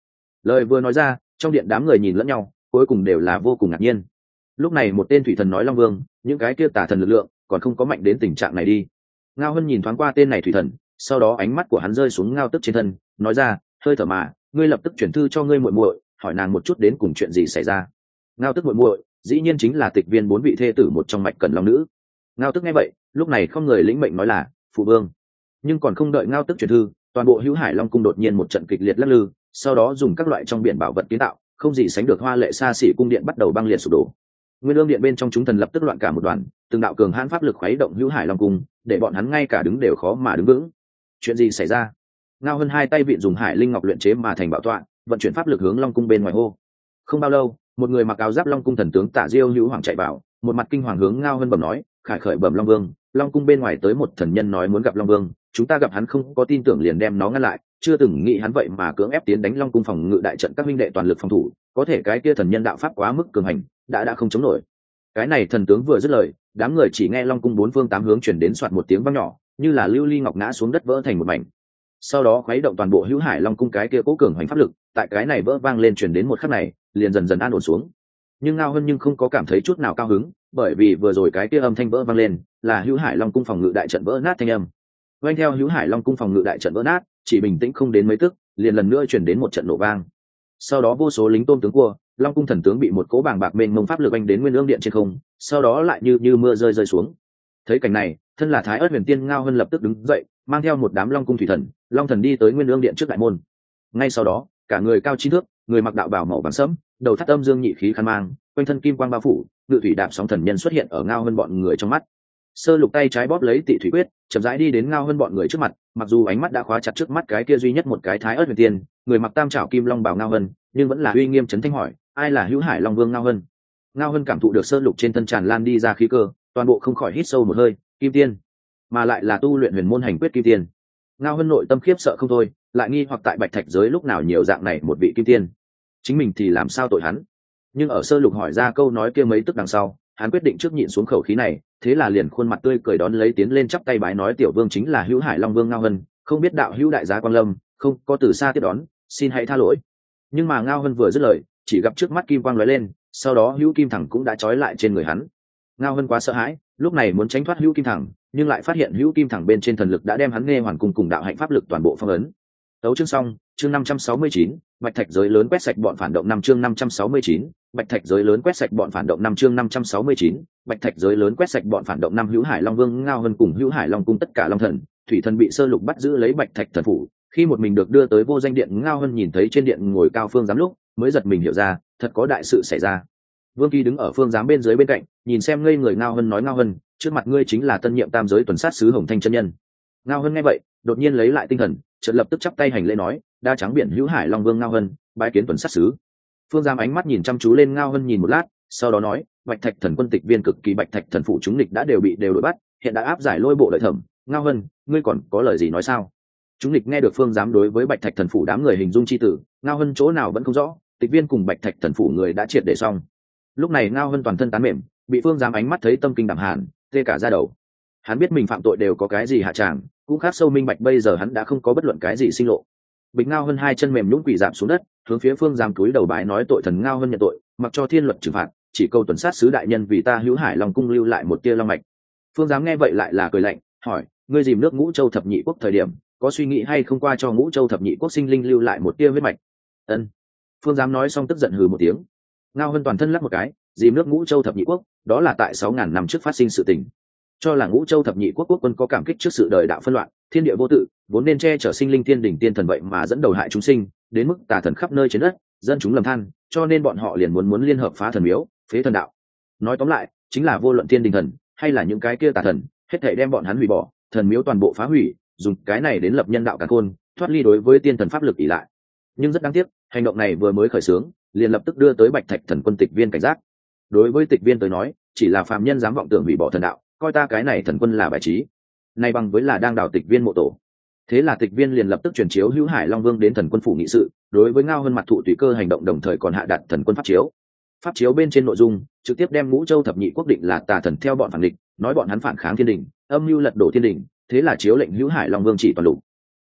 Lời vừa nói ra, trong điện đám người nhìn lẫn nhau, cuối cùng đều là vô cùng ngạc nhiên. Lúc này một tên thủy thần nói Long Vương, những cái kia tà thần lực lượng còn không có mạnh đến tình trạng này đi. Ngao Hân nhìn thoáng qua tên này thủy thần, sau đó ánh mắt của hắn rơi xuống Ngao Tức trên thân, nói ra, hơi thở mà, ngươi lập tức chuyển thư cho ngươi muội muội, hỏi nàng một chút đến cùng chuyện gì xảy ra. Ngao Tức muội muội, dĩ nhiên chính là Tịch Viên bốn vị thê tử một trong Mạch Cẩn Long nữ. Ngao Tức nghe vậy, lúc này không người lĩnh mệnh nói là, phụ vương. Nhưng còn không đợi Ngao Tức chuyển thư, toàn bộ Hữu Hải Long cung đột nhiên một trận kịch liệt lắc lư, sau đó dùng các loại trong biển bảo vật kiến tạo, không gì sánh được hoa lệ xa xỉ cung điện bắt đầu băng liệt sụp đổ. Nguyên Ương điện bên trong chúng thần lập tức loạn cả một đoàn, từng đạo cường hãn pháp lực khuấy động Hữu Hải Long cung, để bọn hắn ngay cả đứng đều khó mà đứng vững. Chuyện gì xảy ra? Ngao Hân hai tay vịn dùng hải linh ngọc luyện chế mà thành bảo tọa, vận chuyển pháp lực hướng Long cung bên ngoài hô. Không bao lâu, một người mặc áo giáp Long cung thần tướng Tạ Diêu Hữu Hoàng chạy vào, một mặt kinh hoàng hướng Ngao Hân bẩm nói, khải khởi bẩm Long Vương, Long cung bên ngoài tới một thần nhân nói muốn gặp Long Vương, chúng ta gặp hắn không có tin tưởng liền đem nó ngăn lại, chưa từng nghĩ hắn vậy mà cưỡng ép tiến đánh Long cung phòng ngự đại trận các minh đệ toàn lực phòng thủ, có thể cái kia thần nhân đạo pháp quá mức cường hành, đã đã không chống nổi. Cái này thần tướng vừa dứt lời, đám người chỉ nghe Long cung bốn phương tám hướng truyền đến soạt một tiếng vang nhỏ, như là lưu ly ngọc ngã xuống đất vỡ thành một mảnh. Sau đó khuấy động toàn bộ Hữu Hải Long cung cái kia cố cường hành pháp lực, tại cái này vỡ vang lên truyền đến một khắc này, liền dần dần an ổn xuống. Nhưng Ngao Hân nhưng không có cảm thấy chút nào cao hứng, bởi vì vừa rồi cái kia âm thanh vỡ vang lên, là Hữu Hải Long cung phòng ngự đại trận vỡ nát thanh âm. Vang theo Hữu Hải Long cung phòng ngự đại trận vỡ nát, chỉ bình tĩnh không đến mấy tức, liền lần nữa truyền đến một trận nổ vang. Sau đó vô số lính tôm tướng cua, Long cung thần tướng bị một cỗ bàng bạc mênh mông pháp lực anh đến Nguyên Ương điện trên không, sau đó lại như như mưa rơi rơi xuống. Thấy cảnh này, thân là Thái Ức Huyền Tiên Ngao Hân lập tức đứng dậy, mang theo một đám Long cung thủy thần, Long thần đi tới Nguyên Ương điện trước đại môn. Ngay sau đó, cả người cao chín thước, người mặc đạo bào màu vàng sẫm, đầu thắt âm dương nhị khí khăn mang, quanh thân kim quang bao phủ, ngự thủy đạp sóng thần nhân xuất hiện ở Ngao Hân bọn người trong mắt. Sơ Lục tay trái bóp lấy Tị Thủy quyết, chậm rãi đi đến Ngao Hân bọn người trước mặt, mặc dù ánh mắt đã khóa chặt trước mắt cái kia duy nhất một cái Thái Ức Huyền Tiên, người mặc tam trảo kim long bào Ngao Hân, nhưng vẫn là uy nghiêm chấn thanh hỏi, ai là Hữu Hải Long Vương Ngao Hân? Ngao Hân cảm thụ được Sơ Lục trên thân tràn lan đi ra khí cơ, toàn bộ không khỏi hít sâu một hơi, kim tiên, mà lại là tu luyện huyền môn hành quyết kim tiên. Ngao Hân nội tâm khiếp sợ không thôi, lại nghi hoặc tại Bạch Thạch giới lúc nào nhiều dạng này một vị kim tiên, chính mình thì làm sao tội hắn. Nhưng ở Sơ Lục hỏi ra câu nói kia mấy tức đằng sau, hắn quyết định trước nhịn xuống khẩu khí này, thế là liền khuôn mặt tươi cười đón lấy tiến lên chắp tay bái nói, tiểu vương chính là Hữu Hải Long Vương Ngao Hân, không biết đạo hữu đại giá quang lâm, không có từ xa tiếp đón, xin hãy tha lỗi. Nhưng mà Ngao Hân vừa dứt lời, chỉ gặp trước mắt kim quang lóe lên, sau đó Hữu Kim Thẳng cũng đã trói lại trên người hắn. Ngao Hân quá sợ hãi, lúc này muốn tránh thoát Hữu Kim Thẳng, nhưng lại phát hiện Hữu Kim Thẳng bên trên thần lực đã đem hắn nghe hoàn cùng cùng đạo hạnh pháp lực toàn bộ phong ấn. Tấu chương xong, chương năm trăm sáu mươi chín, Bạch Thạch giới lớn quét sạch bọn phản động năm chương năm trăm sáu mươi chín, Bạch Thạch giới lớn quét sạch bọn phản động năm chương năm trăm sáu mươi chín, Bạch Thạch giới lớn quét sạch bọn phản động năm Hữu Hải Long Vương Ngao Hân cùng Hữu Hải Long cung tất cả long thần, thủy thần bị Sơ Lục bắt giữ lấy Bạch Thạch thần phủ, khi một mình được đưa tới vô danh điện, Ngao Hân nhìn thấy trên điện ngồi cao phương giám lúc, mới giật mình hiểu ra, thật có đại sự xảy ra. Vương Kỳ đứng ở phương giám bên dưới bên cạnh, nhìn xem ngây người Ngao Hân nói, Ngao Hân, trước mặt ngươi chính là tân nhiệm tam giới tuần sát sứ Hồng Thanh chân nhân. Ngao Hân nghe vậy, đột nhiên lấy lại tinh thần, chợt lập tức chắp tay hành lễ nói, đa trắng biển Hữu Hải Long Vương Ngao Hân, bái kiến tuần sát sứ. Phương giám ánh mắt nhìn chăm chú lên Ngao Hân nhìn một lát, sau đó nói, Bạch Thạch thần quân tịch viên cực kỳ Bạch Thạch thần phủ chúng địch đã đều bị đều đuổi bắt, hiện đã áp giải lôi bộ đợi thẩm. Ngao Hân, ngươi còn có lời gì nói sao? Chúng địch nghe được Phương giám đối với Bạch Thạch thần phủ đám người hình dung chi tử, Ngao Hân chỗ nào vẫn không rõ, tịch viên cùng Bạch Thạch thần phủ người đã triệt để xong. Lúc này Ngao Hân toàn thân tán mềm, bị Phương giám ánh mắt thấy tâm kinh đảm hàn, tê cả da đầu. Hắn biết mình phạm tội đều có cái gì hạ tràng, cũng khác sâu minh bạch bây giờ hắn đã không có bất luận cái gì sinh lộ. Bịch Ngao Hân hai chân mềm nhũn quỳ rạp xuống đất, hướng phía Phương giám cúi đầu bái nói, tội thần Ngao Hân nhận tội, mặc cho thiên luật trừng phạt, chỉ câu tuần sát sứ đại nhân vì ta Hữu Hải Long cung lưu lại một tia long mạch. Phương giám nghe vậy lại là cười lạnh, hỏi, ngươi dìm nước Ngũ Châu thập nhị quốc thời điểm, có suy nghĩ hay không qua cho Ngũ Châu thập nhị quốc sinh linh lưu lại một tia huyết mạch? Ân. Phương giám nói xong tức giận hừ một tiếng. Ngao Hân toàn thân lắc một cái, dìm nước Ngũ Châu thập nhị quốc, đó là tại sáu ngàn năm trước phát sinh sự tình. Cho là Ngũ Châu thập nhị quốc quốc quân có cảm kích trước sự đời đạo phân loạn, thiên địa vô tự, vốn nên che chở sinh linh thiên đỉnh tiên thần vậy mà dẫn đầu hại chúng sinh, đến mức tà thần khắp nơi trên đất, dân chúng lầm than, cho nên bọn họ liền muốn muốn liên hợp phá thần miếu, phế thần đạo. Nói tóm lại, chính là vô luận thiên đình thần, hay là những cái kia tà thần, hết thảy đem bọn hắn hủy bỏ, thần miếu toàn bộ phá hủy, dùng cái này đến lập nhân đạo càn khôn, thoát ly đối với tiên thần pháp lực ỷ lại. Nhưng rất đáng tiếc, hành động này vừa mới khởi xướng, liền lập tức đưa tới Bạch Thạch thần quân tịch viên cảnh giác. Đối với tịch viên tới nói, chỉ là phàm nhân dám vọng tưởng hủy bỏ thần đạo, coi ta cái này thần quân là bài trí, nay bằng với là đang đào tịch viên mộ tổ. Thế là tịch viên liền lập tức truyền chiếu Hữu Hải Long Vương đến thần quân phủ nghị sự, đối với Ngao Hân mặt thụ tùy cơ hành động, đồng thời còn hạ đặt thần quân pháp chiếu. Pháp chiếu bên trên nội dung trực tiếp đem Ngũ Châu thập nhị quốc định là tà thần theo bọn phản địch, nói bọn hắn phản kháng thiên đình, âm mưu lật đổ thiên đình, thế là chiếu lệnh Hữu Hải Long Vương chỉ toàn lục.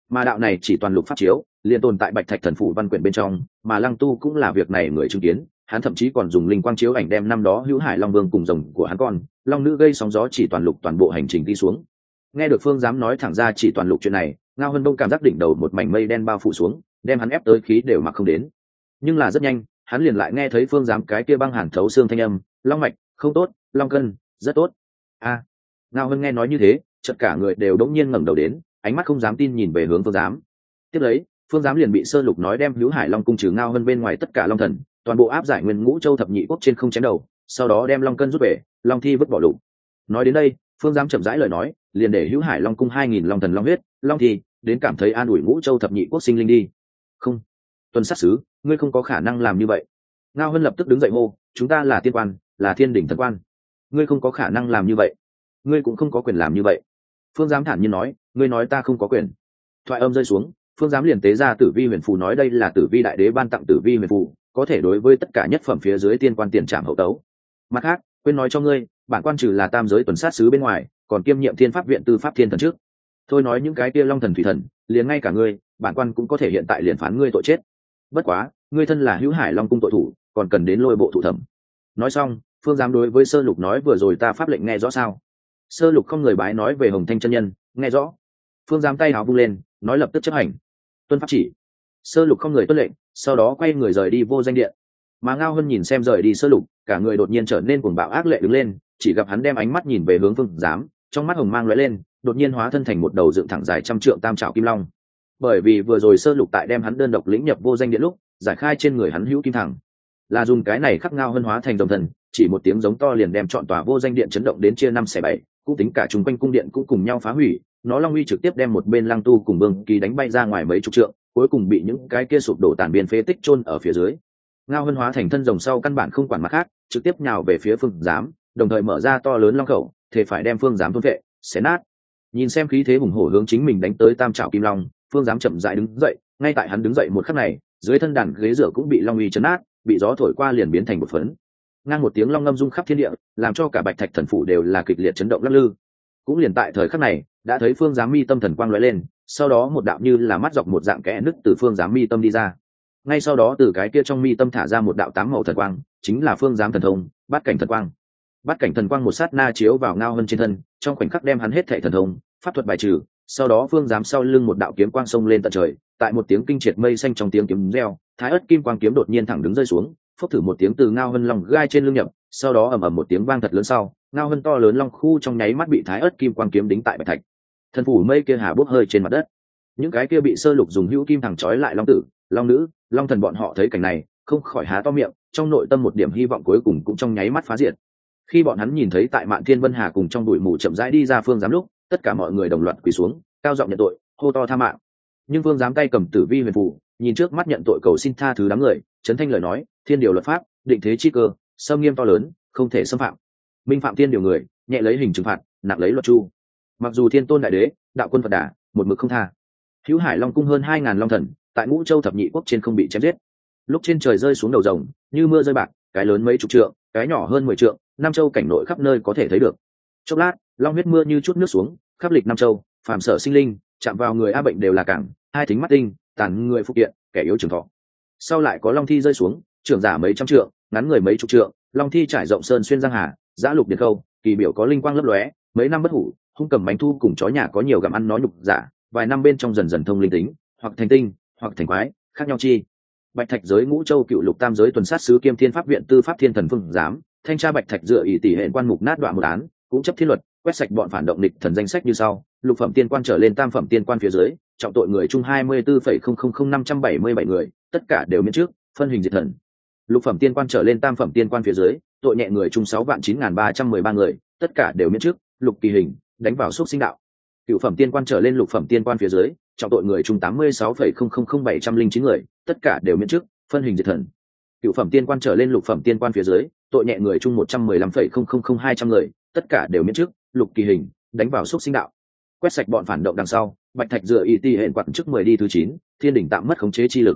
mà đạo này chỉ toàn lục pháp chiếu liền tồn tại bạch thạch thần phủ văn quyển bên trong, mà lăng tu cũng là việc này người chứng kiến. Hắn thậm chí còn dùng linh quang chiếu ảnh đem năm đó hữu hải long vương cùng rồng của hắn con long nữ gây sóng gió chỉ toàn lục toàn bộ hành trình đi xuống. Nghe được phương dám nói thẳng ra chỉ toàn lục chuyện này, Ngao Hân Đông cảm giác đỉnh đầu một mảnh mây đen bao phủ xuống, đem hắn ép tới khí đều mặc không đến. Nhưng là rất nhanh hắn liền lại nghe thấy phương dám cái kia băng hàn thấu xương thanh âm, long mạch không tốt, long cân rất tốt. A à, Ngao Hân nghe nói như thế, chợt cả người đều đống nhiên ngẩng đầu đến, ánh mắt không dám tin nhìn về hướng phương dám. Tiếp lấy phương dám liền bị Sơ Lục nói đem hữu hải long cung trừ Ngao Hân bên ngoài tất cả long thần toàn bộ áp giải nguyên ngũ châu thập nhị quốc trên không chém đầu, sau đó đem long cân rút về, long thi vứt bỏ lục. Nói đến đây phương dám chậm rãi lời nói, liền để hữu hải long cung hai nghìn long thần long huyết long thi đến cảm thấy an ủi ngũ châu thập nhị quốc sinh linh đi. Không, tuần sát sứ, ngươi không có khả năng làm như vậy. Ngao Hân lập tức đứng dậy hô, chúng ta là tiên quan, là thiên đỉnh thần quan, ngươi không có khả năng làm như vậy, ngươi cũng không có quyền làm như vậy. Phương giám thản nhiên nói, ngươi nói ta không có quyền. Thoại âm rơi xuống, phương giám liền tế ra tử vi huyền phù, nói đây là tử vi đại đế ban tặng tử vi huyền phù, có thể đối với tất cả nhất phẩm phía dưới tiên quan tiền trảm hậu tấu. Mặt khác quên nói cho ngươi, bản quan trừ là tam giới tuần sát sứ bên ngoài, còn kiêm nhiệm thiên pháp viện tư pháp thiên thần trước. Thôi nói những cái kia long thần thủy thần, liền ngay cả ngươi, bản quan cũng có thể hiện tại liền phán ngươi tội chết. Bất quá ngươi thân là hữu hải long cung tội thủ, còn cần đến lôi bộ thủ thẩm. Nói xong phương giám đối với Sơ Lục nói, vừa rồi ta pháp lệnh nghe rõ sao? Sơ Lục không người bái nói về Hồng Thanh chân nhân, nghe rõ. Phương giám tay áo vung lên, nói lập tức chấp hành, tuân pháp chỉ. Sơ Lục không người tuân lệnh, sau đó quay người rời đi vô danh điện. Mà Ngao Hân nhìn xem rời đi Sơ Lục, cả người đột nhiên trở nên cuồng bạo ác lệ đứng lên, chỉ gặp hắn đem ánh mắt nhìn về hướng phương giám, trong mắt hồng mang lóe lên, đột nhiên hóa thân thành một đầu dựng thẳng dài trăm trượng tam trảo kim long. Bởi vì vừa rồi Sơ Lục tại đem hắn đơn độc lĩnh nhập vô danh điện lúc, giải khai trên người hắn hữu kim thẳng, là dùng cái này khắc Ngao Hân hóa thành đồng thần, chỉ một tiếng giống to liền đem trọn tòa vô danh điện chấn động đến chia năm xẻ bảy, cũng tính cả chung quanh cung điện cũng cùng nhau phá hủy. Nó long uy trực tiếp đem một bên Lăng Tu cùng Vương Kỳ đánh bay ra ngoài mấy chục trượng, cuối cùng bị những cái kia sụp đổ tàn biên phế tích chôn ở phía dưới. Ngao Hân hóa thành thân rồng sau căn bản không quản mặt khác, trực tiếp nhào về phía phương giám, đồng thời mở ra to lớn long khẩu, thể phải đem phương giám thôn vệ xé nát. Nhìn xem khí thế hùng hổ hướng chính mình đánh tới tam trảo kim long, phương giám chậm rãi đứng dậy, ngay tại hắn đứng dậy một khắc này, dưới thân đàn ghế dựa cũng bị long uy chấn nát, bị gió thổi qua liền biến thành một phấn. Ngang một tiếng long ngâm rung khắp thiên địa, làm cho cả bạch thạch thần phủ đều là kịch liệt chấn động lắc lư. Cũng liền tại thời khắc này, đã thấy phương giám mi tâm thần quang lóe lên, sau đó một đạo như là mắt dọc một dạng kẽ nứt từ phương giám mi tâm đi ra. Ngay sau đó từ cái kia trong mi tâm thả ra một đạo tám màu thần quang, chính là phương giám thần thông bát cảnh thần quang. Bát cảnh thần quang một sát na chiếu vào Ngao Hân trên thân, trong khoảnh khắc đem hắn hết thảy thần thông pháp thuật bài trừ. Sau đó phương giám sau lưng một đạo kiếm quang xông lên tận trời, tại một tiếng kinh triệt mây xanh trong tiếng kiếm reo, thái ớt kim quang kiếm đột nhiên thẳng đứng rơi xuống, phốc thử một tiếng từ Ngao Hân lòng gai trên lưng nhập, sau đó ầm ầm một tiếng vang thật lớn, sau Ngao Hân to lớn long khu trong nháy mắt bị thái ớt kim quang kiếm đính tại bạch thạch thần phủ mây kia hà bốc hơi trên mặt đất. Những cái kia bị Sơ Lục dùng hữu kim thẳng trói lại long tử, long nữ, long thần bọn họ thấy cảnh này, không khỏi há to miệng, trong nội tâm một điểm hy vọng cuối cùng cũng trong nháy mắt phá diệt. Khi bọn hắn nhìn thấy tại Mạn Thiên Vân Hà cùng trong bụi mù chậm rãi đi ra phương giám lúc, tất cả mọi người đồng loạt quỳ xuống, cao giọng nhận tội, hô to tha mạng. Nhưng phương giám tay cầm tử vi huyền phù, nhìn trước mắt nhận tội cầu xin tha thứ đám người, chấn thanh lời nói, thiên điều luật pháp, định thế chi cơ, xâm nghiêm to lớn, không thể xâm phạm. Minh phạm thiên điều người, nhẹ lấy hình trừng phạt, nặng lấy luật chu. Mặc dù thiên tôn đại đế, đạo quân Phật đà, một mực không tha. Hữu Hải Long cung hơn hai ngàn long thần, tại Ngũ Châu thập nhị quốc trên không bị chém giết. Lúc trên trời rơi xuống đầu rồng, như mưa rơi bạc, cái lớn mấy chục trượng, cái nhỏ hơn mười trượng, Nam Châu cảnh nội khắp nơi có thể thấy được. Chốc lát, long huyết mưa như chút nước xuống, khắp lịch Nam Châu, phàm sở sinh linh, chạm vào người a bệnh đều là cảng, hai thính mắt tinh, tàn người phục kiện, kẻ yếu trường thọ. Sau lại có long thi rơi xuống, trưởng giả mấy trăm trượng, ngắn người mấy chục trượng, long thi trải rộng sơn xuyên giang hà, giã lục điền khâu, kỳ biểu có linh quang lấp lóe, mấy năm bất hủ, hung cầm bánh thu cùng chó nhà có nhiều gặm ăn nói nhục giả, vài năm bên trong dần dần thông linh tính, hoặc thành tinh, hoặc thành quái, khác nhau chi. Bạch thạch giới Ngũ Châu cựu lục tam giới tuần sát sứ kiêm thiên pháp viện tư pháp thiên thần phương giám, thanh tra bạch thạch dựa ỷ tỷ hệ quan mục nát đoạn một án, cũng chấp thiên luật, quét sạch bọn phản động địch thần danh sách như sau: lục phẩm tiên quan trở lên tam phẩm tiên quan phía dưới, trọng tội người chung hai mươi tư phẩy không không không năm trăm bảy mươi bảy người, tất cả đều miễn trước, phân hình diệt thần. Lục phẩm tiên quan trở lên tam phẩm tiên quan phía dưới, tội nhẹ người chung sáu vạn chín nghìn ba trăm mười ba người, tất cả đều miễn trước, lục kỳ hình, đánh vào xúc sinh đạo. Cửu phẩm tiên quan trở lên lục phẩm tiên quan phía dưới, trọng tội người chung tám mươi sáu phẩy không không không bảy trăm linh chín người, tất cả đều miễn trước, phân hình diệt thần. Cửu phẩm tiên quan trở lên lục phẩm tiên quan phía dưới, tội nhẹ người chung một trăm mười lăm phẩy không không không hai trăm người, tất cả đều miễn trước, lục kỳ hình, đánh vào xúc sinh đạo. Quét sạch bọn phản động đằng sau, bạch thạch dựa y ti hẹn quặn trước mười đi thứ chín, thiên đỉnh tạm mất khống chế chi lực.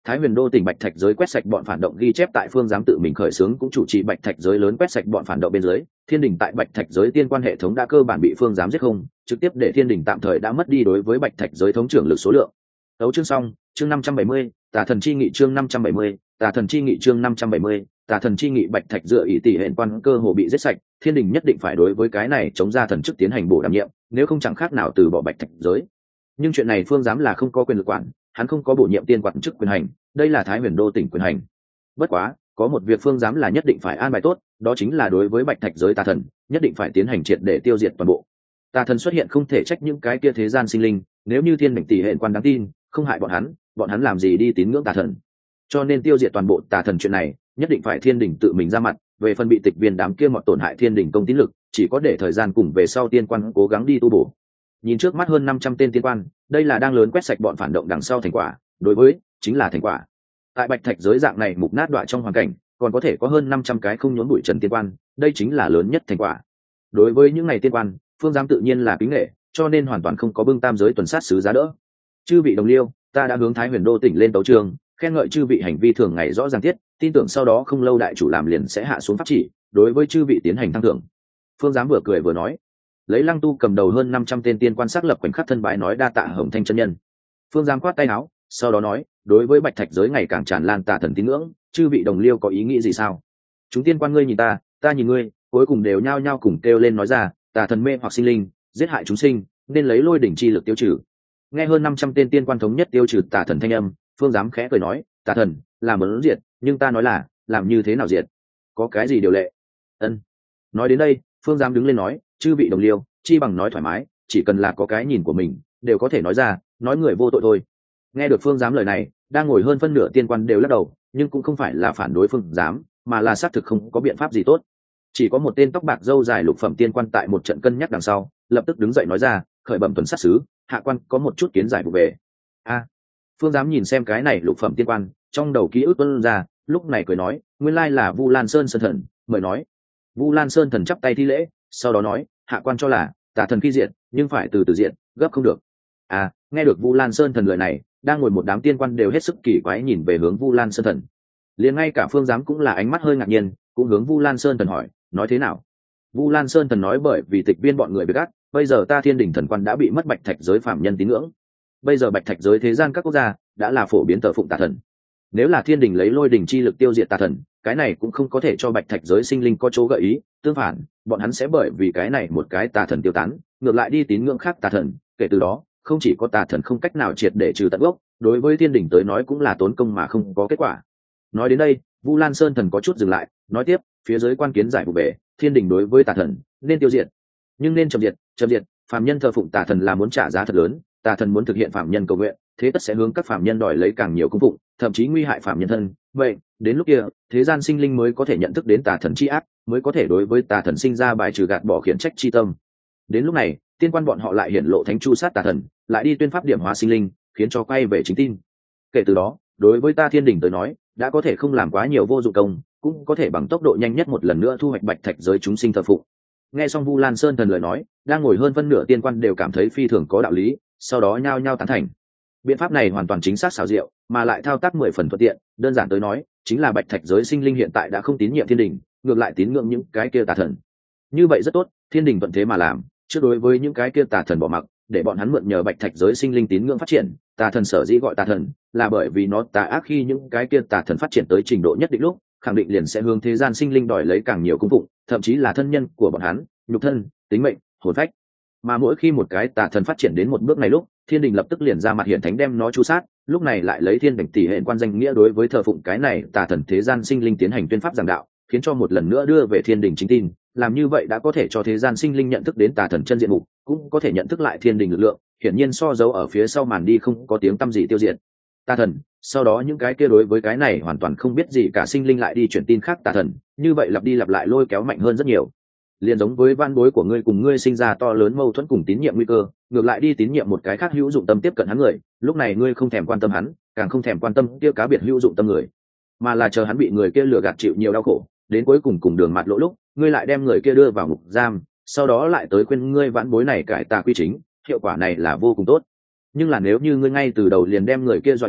Thái Huyền Đô tỉnh Bạch Thạch giới quét sạch bọn phản động ghi chép tại phương giám tự mình khởi xướng cũng chủ trì Bạch Thạch giới lớn quét sạch bọn phản động bên dưới, Thiên Đình tại Bạch Thạch giới tiên quan hệ thống đã cơ bản bị phương giám giết không, trực tiếp để Thiên Đình tạm thời đã mất đi đối với Bạch Thạch giới thống trưởng lực số lượng. Tấu chương xong, chương năm trăm bảy mươi, Tà thần chi nghị chương năm trăm bảy mươi, Tà thần chi nghị chương năm trăm bảy mươi, Tà thần chi nghị Bạch Thạch dựa ý tỷ hẹn quan cơ hồ bị giết sạch, Thiên Đình nhất định phải đối với cái này chống ra thần chức tiến hành bổ đảm nhiệm, nếu không chẳng khác nào từ bỏ Bạch Thạch giới. Nhưng chuyện này phương giám là không có quyền lực quản, hắn không có bổ nhiệm tiên quản chức quyền hành, đây là Thái Huyền Đô tỉnh quyền hành. Bất quá, có một việc phương giám là nhất định phải an bài tốt, đó chính là đối với Bạch Thạch giới tà thần, nhất định phải tiến hành triệt để tiêu diệt toàn bộ. Tà thần xuất hiện không thể trách những cái kia thế gian sinh linh, nếu như Thiên Đình tỷ hẹn quan đáng tin, không hại bọn hắn, bọn hắn làm gì đi tín ngưỡng tà thần. Cho nên tiêu diệt toàn bộ tà thần chuyện này, nhất định phải Thiên Đình tự mình ra mặt, về phần bị tịch viên đám kia mọt tổn hại Thiên Đình công tín lực, chỉ có để thời gian cùng về sau tiên quan cố gắng đi tu bổ. Nhìn trước mắt hơn năm trăm tên tiên quan, đây là đang lớn quét sạch bọn phản động đằng sau thành quả, đối với chính là thành quả. Tại Bạch Thạch giới dạng này mục nát đọa trong hoàn cảnh, còn có thể có hơn năm trăm cái không nhốn bụi trần tiên quan, đây chính là lớn nhất thành quả. Đối với những ngày tiên quan, phương giám tự nhiên là kính nể, cho nên hoàn toàn không có bưng tam giới tuần sát sứ giá đỡ. Chư vị đồng liêu, ta đã hướng Thái Huyền Đô tỉnh lên tấu chương, khen ngợi chư vị hành vi thường ngày rõ ràng tiết, tin tưởng sau đó không lâu đại chủ làm liền sẽ hạ xuống pháp chỉ, đối với chư vị tiến hành tăng thưởng. Phương giám vừa cười vừa nói, lấy Lăng Tu cầm đầu hơn năm trăm tên tiên quan xác lập khoảnh khắc thân bái nói đa tạ Hồng Thanh chân nhân. Phương giám quát tay áo, sau đó nói, đối với Bạch Thạch giới ngày càng tràn lan tà thần tín ngưỡng, chư vị đồng liêu có ý nghĩ gì sao? Chúng tiên quan ngươi nhìn ta, ta nhìn ngươi, cuối cùng đều nhao nhao cùng kêu lên nói ra, tà thần mê hoặc sinh linh, giết hại chúng sinh, nên lấy lôi đỉnh chi lực tiêu trừ. Nghe hơn năm trăm tên tiên quan thống nhất tiêu trừ tà thần thanh âm, phương giám khẽ cười nói, tà thần là muốn diệt, nhưng ta nói là làm như thế nào diệt, có cái gì điều lệ? Ân. Nói đến đây, phương giám đứng lên nói, chư vị đồng liêu, chi bằng nói thoải mái, chỉ cần là có cái nhìn của mình, đều có thể nói ra, nói người vô tội thôi. Nghe được phương giám lời này, đang ngồi hơn phân nửa tiên quan đều lắc đầu, nhưng cũng không phải là phản đối phương giám, mà là xác thực không có biện pháp gì tốt. Chỉ có một tên tóc bạc râu dài lục phẩm tiên quan tại một trận cân nhắc đằng sau, lập tức đứng dậy nói ra, khởi bẩm tuần sát sứ, hạ quan có một chút kiến giải vụ về. A. Phương giám nhìn xem cái này lục phẩm tiên quan, trong đầu ký ức tuôn ra, lúc này cười nói, nguyên lai là Vu Lan Sơn Sơn Thần, mời nói. Vu Lan Sơn Thần chắp tay thi lễ, sau đó nói, hạ quan cho là tà thần khi diện, nhưng phải từ từ diện, gấp không được. À, nghe được Vu Lan Sơn Thần lời này, đang ngồi một đám tiên quan đều hết sức kỳ quái nhìn về hướng Vu Lan Sơn Thần. Liền ngay cả phương giám cũng là ánh mắt hơi ngạc nhiên, cũng hướng Vu Lan Sơn Thần hỏi, nói thế nào? Vu Lan Sơn Thần nói bởi vì tịch viên bọn người bị gắt, bây giờ ta Thiên Đình thần quan đã bị mất Bạch Thạch giới phạm nhân tín ngưỡng. Bây giờ Bạch Thạch giới thế gian các quốc gia đã là phổ biến thờ phụng tà thần. Nếu là Thiên Đình lấy lôi đình chi lực tiêu diệt tà thần, cái này cũng không có thể cho Bạch Thạch giới sinh linh có chỗ gợi ý, tương phản, bọn hắn sẽ bởi vì cái này một cái tà thần tiêu tán, ngược lại đi tín ngưỡng khác tà thần, kể từ đó, không chỉ có tà thần không cách nào triệt để trừ tận gốc, đối với Thiên Đình tới nói cũng là tốn công mà không có kết quả. Nói đến đây, Vu Lan Sơn Thần có chút dừng lại, nói tiếp, phía dưới quan kiến giải vụ về, Thiên Đình đối với tà thần nên tiêu diệt, nhưng nên chậm diệt, chậm diệt, phàm nhân thờ phụng tà thần là muốn trả giá thật lớn, tà thần muốn thực hiện phàm nhân cầu nguyện, thế tất sẽ hướng các phàm nhân đòi lấy càng nhiều cung phụng, thậm chí nguy hại phàm nhân thân. Vậy, đến lúc kia, thế gian sinh linh mới có thể nhận thức đến tà thần chi ác, mới có thể đối với tà thần sinh ra bài trừ gạt bỏ khiển trách chi tâm. Đến lúc này, tiên quan bọn họ lại hiển lộ thánh chu sát tà thần, lại đi tuyên pháp điểm hóa sinh linh, khiến cho quay về chính tin. Kể từ đó, đối với ta Thiên Đình tới nói, đã có thể không làm quá nhiều vô dụng công, cũng có thể bằng tốc độ nhanh nhất một lần nữa thu hoạch Bạch Thạch giới chúng sinh thờ phụng. Nghe xong Vu Lan Sơn Thần lời nói, đang ngồi hơn phân nửa tiên quan đều cảm thấy phi thường có đạo lý, sau đó nhao nhao tán thành. Biện pháp này hoàn toàn chính xác xảo diệu, mà lại thao tác mười phần thuận tiện, đơn giản tới nói, chính là Bạch Thạch giới sinh linh hiện tại đã không tín nhiệm Thiên Đình, ngược lại tín ngưỡng những cái kia tà thần. Như vậy rất tốt, Thiên Đình thuận thế mà làm, trước đối với những cái kia tà thần bỏ mặc, để bọn hắn mượn nhờ Bạch Thạch giới sinh linh tín ngưỡng phát triển, tà thần sở dĩ gọi tà thần, là bởi vì nó tà ác, khi những cái kia tà thần phát triển tới trình độ nhất định lúc, khẳng định liền sẽ hướng thế gian sinh linh đòi lấy càng nhiều cung phụng, thậm chí là thân nhân của bọn hắn, nhục thân, tính mệnh, hồn phách. Mà mỗi khi một cái tà thần phát triển đến một bước này lúc, Thiên Đình lập tức liền ra mặt hiện thánh đem nó chu sát, lúc này lại lấy Thiên Đình tỷ hệ quan danh nghĩa đối với thờ phụng cái này tà thần thế gian sinh linh tiến hành tuyên pháp giảng đạo, khiến cho một lần nữa đưa về Thiên Đình chính tin. Làm như vậy đã có thể cho thế gian sinh linh nhận thức đến tà thần chân diện mục, cũng có thể nhận thức lại Thiên Đình lực lượng, hiển nhiên so dấu ở phía sau màn đi không có tiếng tăm gì tiêu diệt tà thần. Sau đó những cái kia đối với cái này hoàn toàn không biết gì cả sinh linh lại đi chuyển tin khác tà thần, như vậy lặp đi lặp lại lôi kéo mạnh hơn rất nhiều. Liền giống với van bối của ngươi cùng ngươi sinh ra to lớn mâu thuẫn cùng tín nhiệm nguy cơ, ngược lại đi tín nhiệm một cái khác hữu dụng tâm tiếp cận hắn người, lúc này ngươi không thèm quan tâm hắn, càng không thèm quan tâm kia cá biệt hữu dụng tâm người, mà là chờ hắn bị người kia lừa gạt chịu nhiều đau khổ, đến cuối cùng cùng đường mặt lỗ lúc, ngươi lại đem người kia đưa vào ngục giam, sau đó lại tới khuyên ngươi vãn bối này cải tà quy chính, hiệu quả này là vô cùng tốt. Nhưng là nếu như ngươi ngay từ đầu liền đem người kia dọa đi,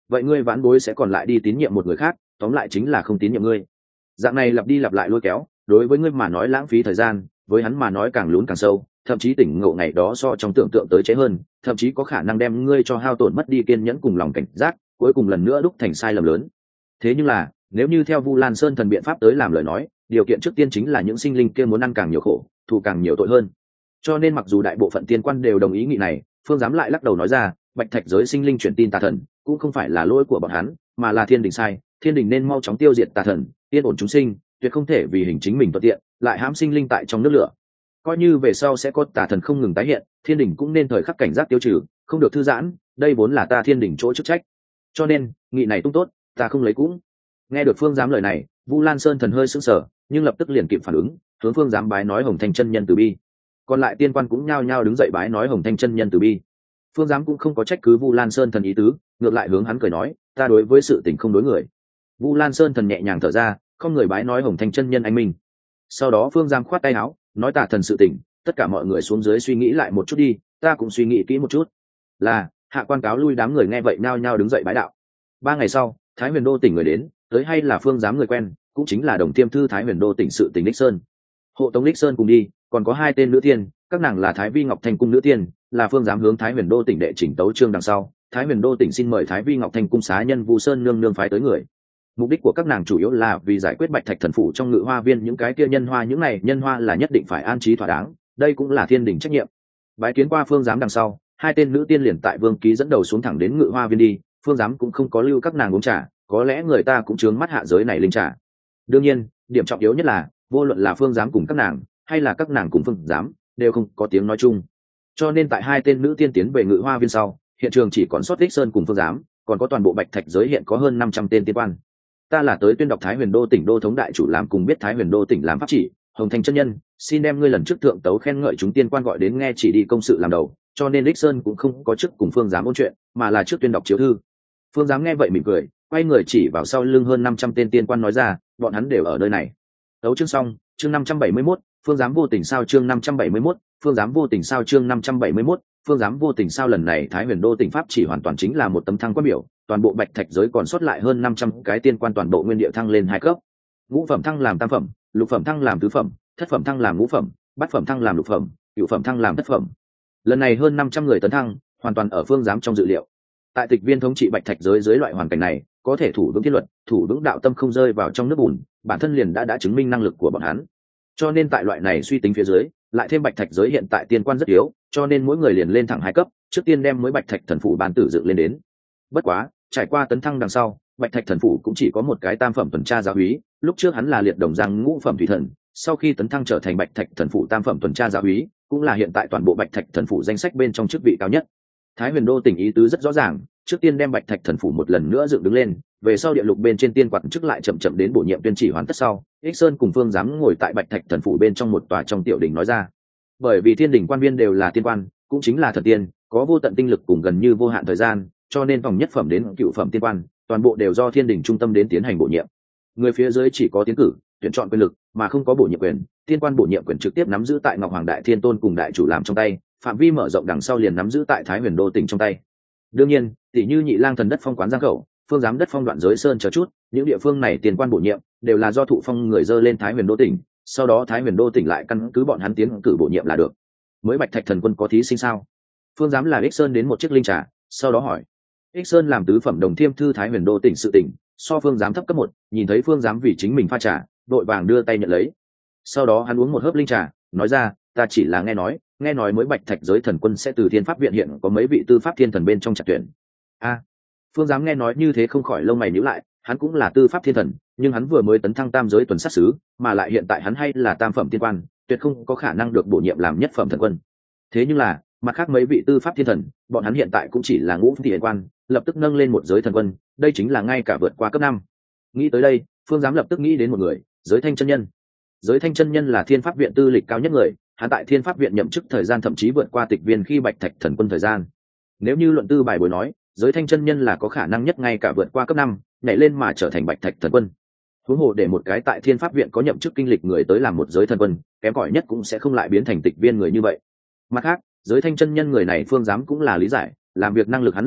vậy ngươi vãn bối sẽ còn lại đi tín nhiệm một người khác, tóm lại chính là không tín nhiệm ngươi. Dạng này lặp đi lặp lại lôi kéo, đối với ngươi mà nói lãng phí thời gian, với hắn mà nói càng lún càng sâu, thậm chí tỉnh ngộ ngày đó so trong tưởng tượng tới chế hơn, thậm chí có khả năng đem ngươi cho hao tổn mất đi kiên nhẫn cùng lòng cảnh giác, cuối cùng lần nữa đúc thành sai lầm lớn. Thế nhưng là, nếu như theo Vu Lan Sơn thần biện pháp tới làm lời nói, điều kiện trước tiên chính là những sinh linh kia muốn ăn càng nhiều khổ, thù càng nhiều tội hơn. Cho nên mặc dù đại bộ phận tiên quan đều đồng ý nghị này, Phương Giám lại lắc đầu nói ra, Bạch Thạch giới sinh linh truyền tin tà thần, cũng không phải là lỗi của bọn hắn, mà là thiên đình sai, thiên đình nên mau chóng tiêu diệt tà thần, yên ổn chúng sinh, tuyệt không thể vì hình chính mình thuận tiện, lại hãm sinh linh tại trong nước lửa. Coi như về sau sẽ có tà thần không ngừng tái hiện, thiên đình cũng nên thời khắc cảnh giác tiêu trừ, không được thư giãn, đây vốn là ta thiên đình chỗ chức trách. Cho nên, nghị này tung tốt, ta không lấy cũng. Nghe được Phương Giám lời này, Vu Lan Sơn thần hơi sững sờ, nhưng lập tức liền kịp phản ứng, hướng Phương Giám bái nói Hồng Thanh chân nhân từ bi. Còn lại tiên quan cũng nhao nhao đứng dậy bái nói Hồng Thanh chân nhân từ bi. Phương Giám cũng không có trách cứ Vu Lan Sơn thần ý tứ, ngược lại hướng hắn cười nói, ta đối với sự tình không đối người. Vu Lan Sơn thần nhẹ nhàng thở ra, không người bái nói Hồng Thanh chân nhân anh minh. Sau đó Phương Giám khoát tay áo, nói tà thần sự tình, tất cả mọi người xuống dưới suy nghĩ lại một chút đi, ta cũng suy nghĩ kỹ một chút. Là, hạ quan cáo lui. Đám người nghe vậy nhao nhao đứng dậy bái đạo. Ba ngày sau, Thái Huyền Đô tỉnh người đến, tới hay là Phương Giám người quen, cũng chính là Đồng Tiêm thư Thái Huyền Đô tỉnh sự tỉnh Đích Sơn. Hộ tống Đích Sơn cùng đi, còn có hai tên nữ tiên, các nàng là Thái Vi Ngọc Thanh cung nữ tiên, là Phương Giám hướng Thái Huyền Đô tỉnh đệ chỉnh tấu chương đằng sau, Thái Huyền Đô tỉnh xin mời Thái Vi Ngọc Thanh cung xá nhân Vu Sơn nương nương phái tới người. Mục đích của các nàng chủ yếu là vì giải quyết Bạch Thạch thần phủ trong ngự hoa viên những cái kia nhân hoa, những này nhân hoa là nhất định phải an trí thỏa đáng, đây cũng là thiên đình trách nhiệm. Bái kiến qua Phương Giám đằng sau, hai tên nữ tiên liền tại Vương Ký dẫn đầu xuống thẳng đến ngự hoa viên đi, Phương Giám cũng không có lưu các nàng uống trà, có lẽ người ta cũng chướng mắt hạ giới này linh trà. Đương nhiên, điểm trọng yếu nhất là, vô luận là Phương Giám cùng các nàng, hay là các nàng cùng Phương Giám, đều không có tiếng nói chung. Cho nên tại hai tên nữ tiên tiến về ngự hoa viên sau, hiện trường chỉ còn sót Đích Sơn cùng Phương Giám, còn có toàn bộ Bạch Thạch giới hiện có hơn năm trăm tên tiên quan. Ta là tới tuyên đọc Thái Huyền Đô tỉnh đô thống đại chủ làm cùng biết Thái Huyền Đô tỉnh làm pháp chỉ, Hồng Thanh chân nhân, xin đem ngươi lần trước thượng tấu khen ngợi chúng tiên quan gọi đến nghe chỉ đi công sự làm đầu, cho nên Đích Sơn cũng không có chức cùng Phương Giám ôn chuyện, mà là trước tuyên đọc chiếu thư. Phương Giám nghe vậy mỉm cười, quay người chỉ vào sau lưng hơn năm trăm tên tiên quan nói ra, bọn hắn đều ở nơi này. Tấu chương xong, chương năm trăm bảy mươi mốt, Phương Giám vô tình sao chương năm trăm bảy mươi mốt, Phương Giám vô tình sao chương năm trăm bảy mươi mốt, Phương Giám vô tình sao lần này Thái Huyền Đô tỉnh pháp chỉ hoàn toàn chính là một tấm thăng quan biểu, toàn bộ Bạch Thạch giới còn sót lại hơn năm trăm cái tiên quan toàn bộ nguyên địa thăng lên hai cấp. Ngũ phẩm thăng làm tam phẩm, lục phẩm thăng làm tứ phẩm, thất phẩm thăng làm ngũ phẩm, bát phẩm thăng làm lục phẩm, cửu phẩm thăng làm thất phẩm. Lần này hơn năm trăm người tấn thăng, hoàn toàn ở Phương Giám trong dự liệu. Tại Tịch Viên thống trị Bạch Thạch giới dưới loại hoàn cảnh này, có thể thủ vững thiên luật, thủ vững đạo tâm không rơi vào trong nước bùn, bản thân liền đã đã chứng minh năng lực của bọn hắn. Cho nên tại loại này suy tính phía dưới, lại thêm Bạch Thạch giới hiện tại tiên quan rất yếu, cho nên mỗi người liền lên thẳng hai cấp, trước tiên đem mới Bạch Thạch thần phủ ban tử dựng lên đến. Bất quá, trải qua tấn thăng đằng sau, Bạch Thạch thần phủ cũng chỉ có một cái tam phẩm tuần tra giáo úy, lúc trước hắn là liệt đồng giang ngũ phẩm thủy thần, sau khi tấn thăng trở thành Bạch Thạch thần phủ tam phẩm tuần tra giáo úy, cũng là hiện tại toàn bộ Bạch Thạch thần phủ danh sách bên trong chức vị cao nhất. Thái Huyền Đô tỉnh ý tứ rất rõ ràng, trước tiên đem Bạch Thạch thần phủ một lần nữa dựng đứng lên, về sau địa lục bên trên tiên quạt chức lại chậm chậm đến bổ nhiệm tuyên chỉ hoàn tất sau, Ích Sơn cùng Phương Giám ngồi tại Bạch Thạch thần phủ bên trong một tòa trong tiểu đình nói ra. Bởi vì thiên đình quan viên đều là tiên quan, cũng chính là thần tiên, có vô tận tinh lực cùng gần như vô hạn thời gian, cho nên vòng nhất phẩm đến cựu phẩm tiên quan, toàn bộ đều do thiên đình trung tâm đến tiến hành bổ nhiệm. Người phía dưới chỉ có tiến cử, tuyển chọn quyền lực, mà không có bổ nhiệm quyền, tiên quan bổ nhiệm quyền trực tiếp nắm giữ tại Ngọc Hoàng Đại Thiên Tôn cùng đại chủ làm trong tay, phạm vi mở rộng đằng sau liền nắm giữ tại Thái Huyền Đô tỉnh trong tay. Đương nhiên, tỷ như Nhị Lang thần đất phong quán Giang Khẩu, Phương Giám đất phong đoạn giới sơn chờ chút, những địa phương này tiền quan bổ nhiệm đều là do thụ phong người dơ lên Thái Huyền Đô tỉnh, sau đó Thái Huyền Đô tỉnh lại căn cứ bọn hắn tiến cử bổ nhiệm là được. Mới Bạch Thạch thần quân có thí sinh sao? Phương Giám là Ích Sơn đến một chiếc linh trà, sau đó hỏi. Ích Sơn làm tứ phẩm Đồng Thiêm thư Thái Huyền Đô tỉnh sự tỉnh, so Phương Giám thấp cấp một, nhìn thấy Phương Giám vì chính mình pha trà, đội vàng đưa tay nhận lấy. Sau đó hắn uống một hớp linh trà, nói ra, ta chỉ là nghe nói, nghe nói mới Bạch Thạch giới thần quân sẽ từ Thiên Pháp viện hiện có mấy vị tư pháp thiên thần bên trong chặt tuyển. A, Phương Giám nghe nói như thế không khỏi lông mày nhíu lại, hắn cũng là tư pháp thiên thần, nhưng hắn vừa mới tấn thăng tam giới tuần sát sứ, mà lại hiện tại hắn hay là tam phẩm tiên quan, tuyệt không có khả năng được bổ nhiệm làm nhất phẩm thần quân. Thế nhưng là, mặt khác mấy vị tư pháp thiên thần, bọn hắn hiện tại cũng chỉ là ngũ phẩm thiên quan, lập tức nâng lên một giới thần quân, đây chính là ngay cả vượt qua cấp năm. Nghĩ tới đây, Phương Giám lập tức nghĩ đến một người, Giới Thanh chân nhân. Giới Thanh chân nhân là Thiên Pháp viện tư lịch cao nhất người, hắn tại Thiên Pháp viện nhậm chức thời gian thậm chí vượt qua Tịch Viên khi Bạch Thạch thần quân thời gian. Nếu như luận tư bài bối nói, Giới Thanh chân nhân là có khả năng nhất ngay cả vượt qua cấp năm, nhảy lên mà trở thành Bạch Thạch thần quân. Huống hồ để một cái tại Thiên Pháp viện có nhậm chức kinh lịch người tới làm một giới thần quân, kém cỏi nhất cũng sẽ không lại biến thành Tịch Viên người như vậy. Mặt khác, Giới Thanh chân nhân người này Phương Giám cũng là lý giải, làm việc năng lực hắn là có,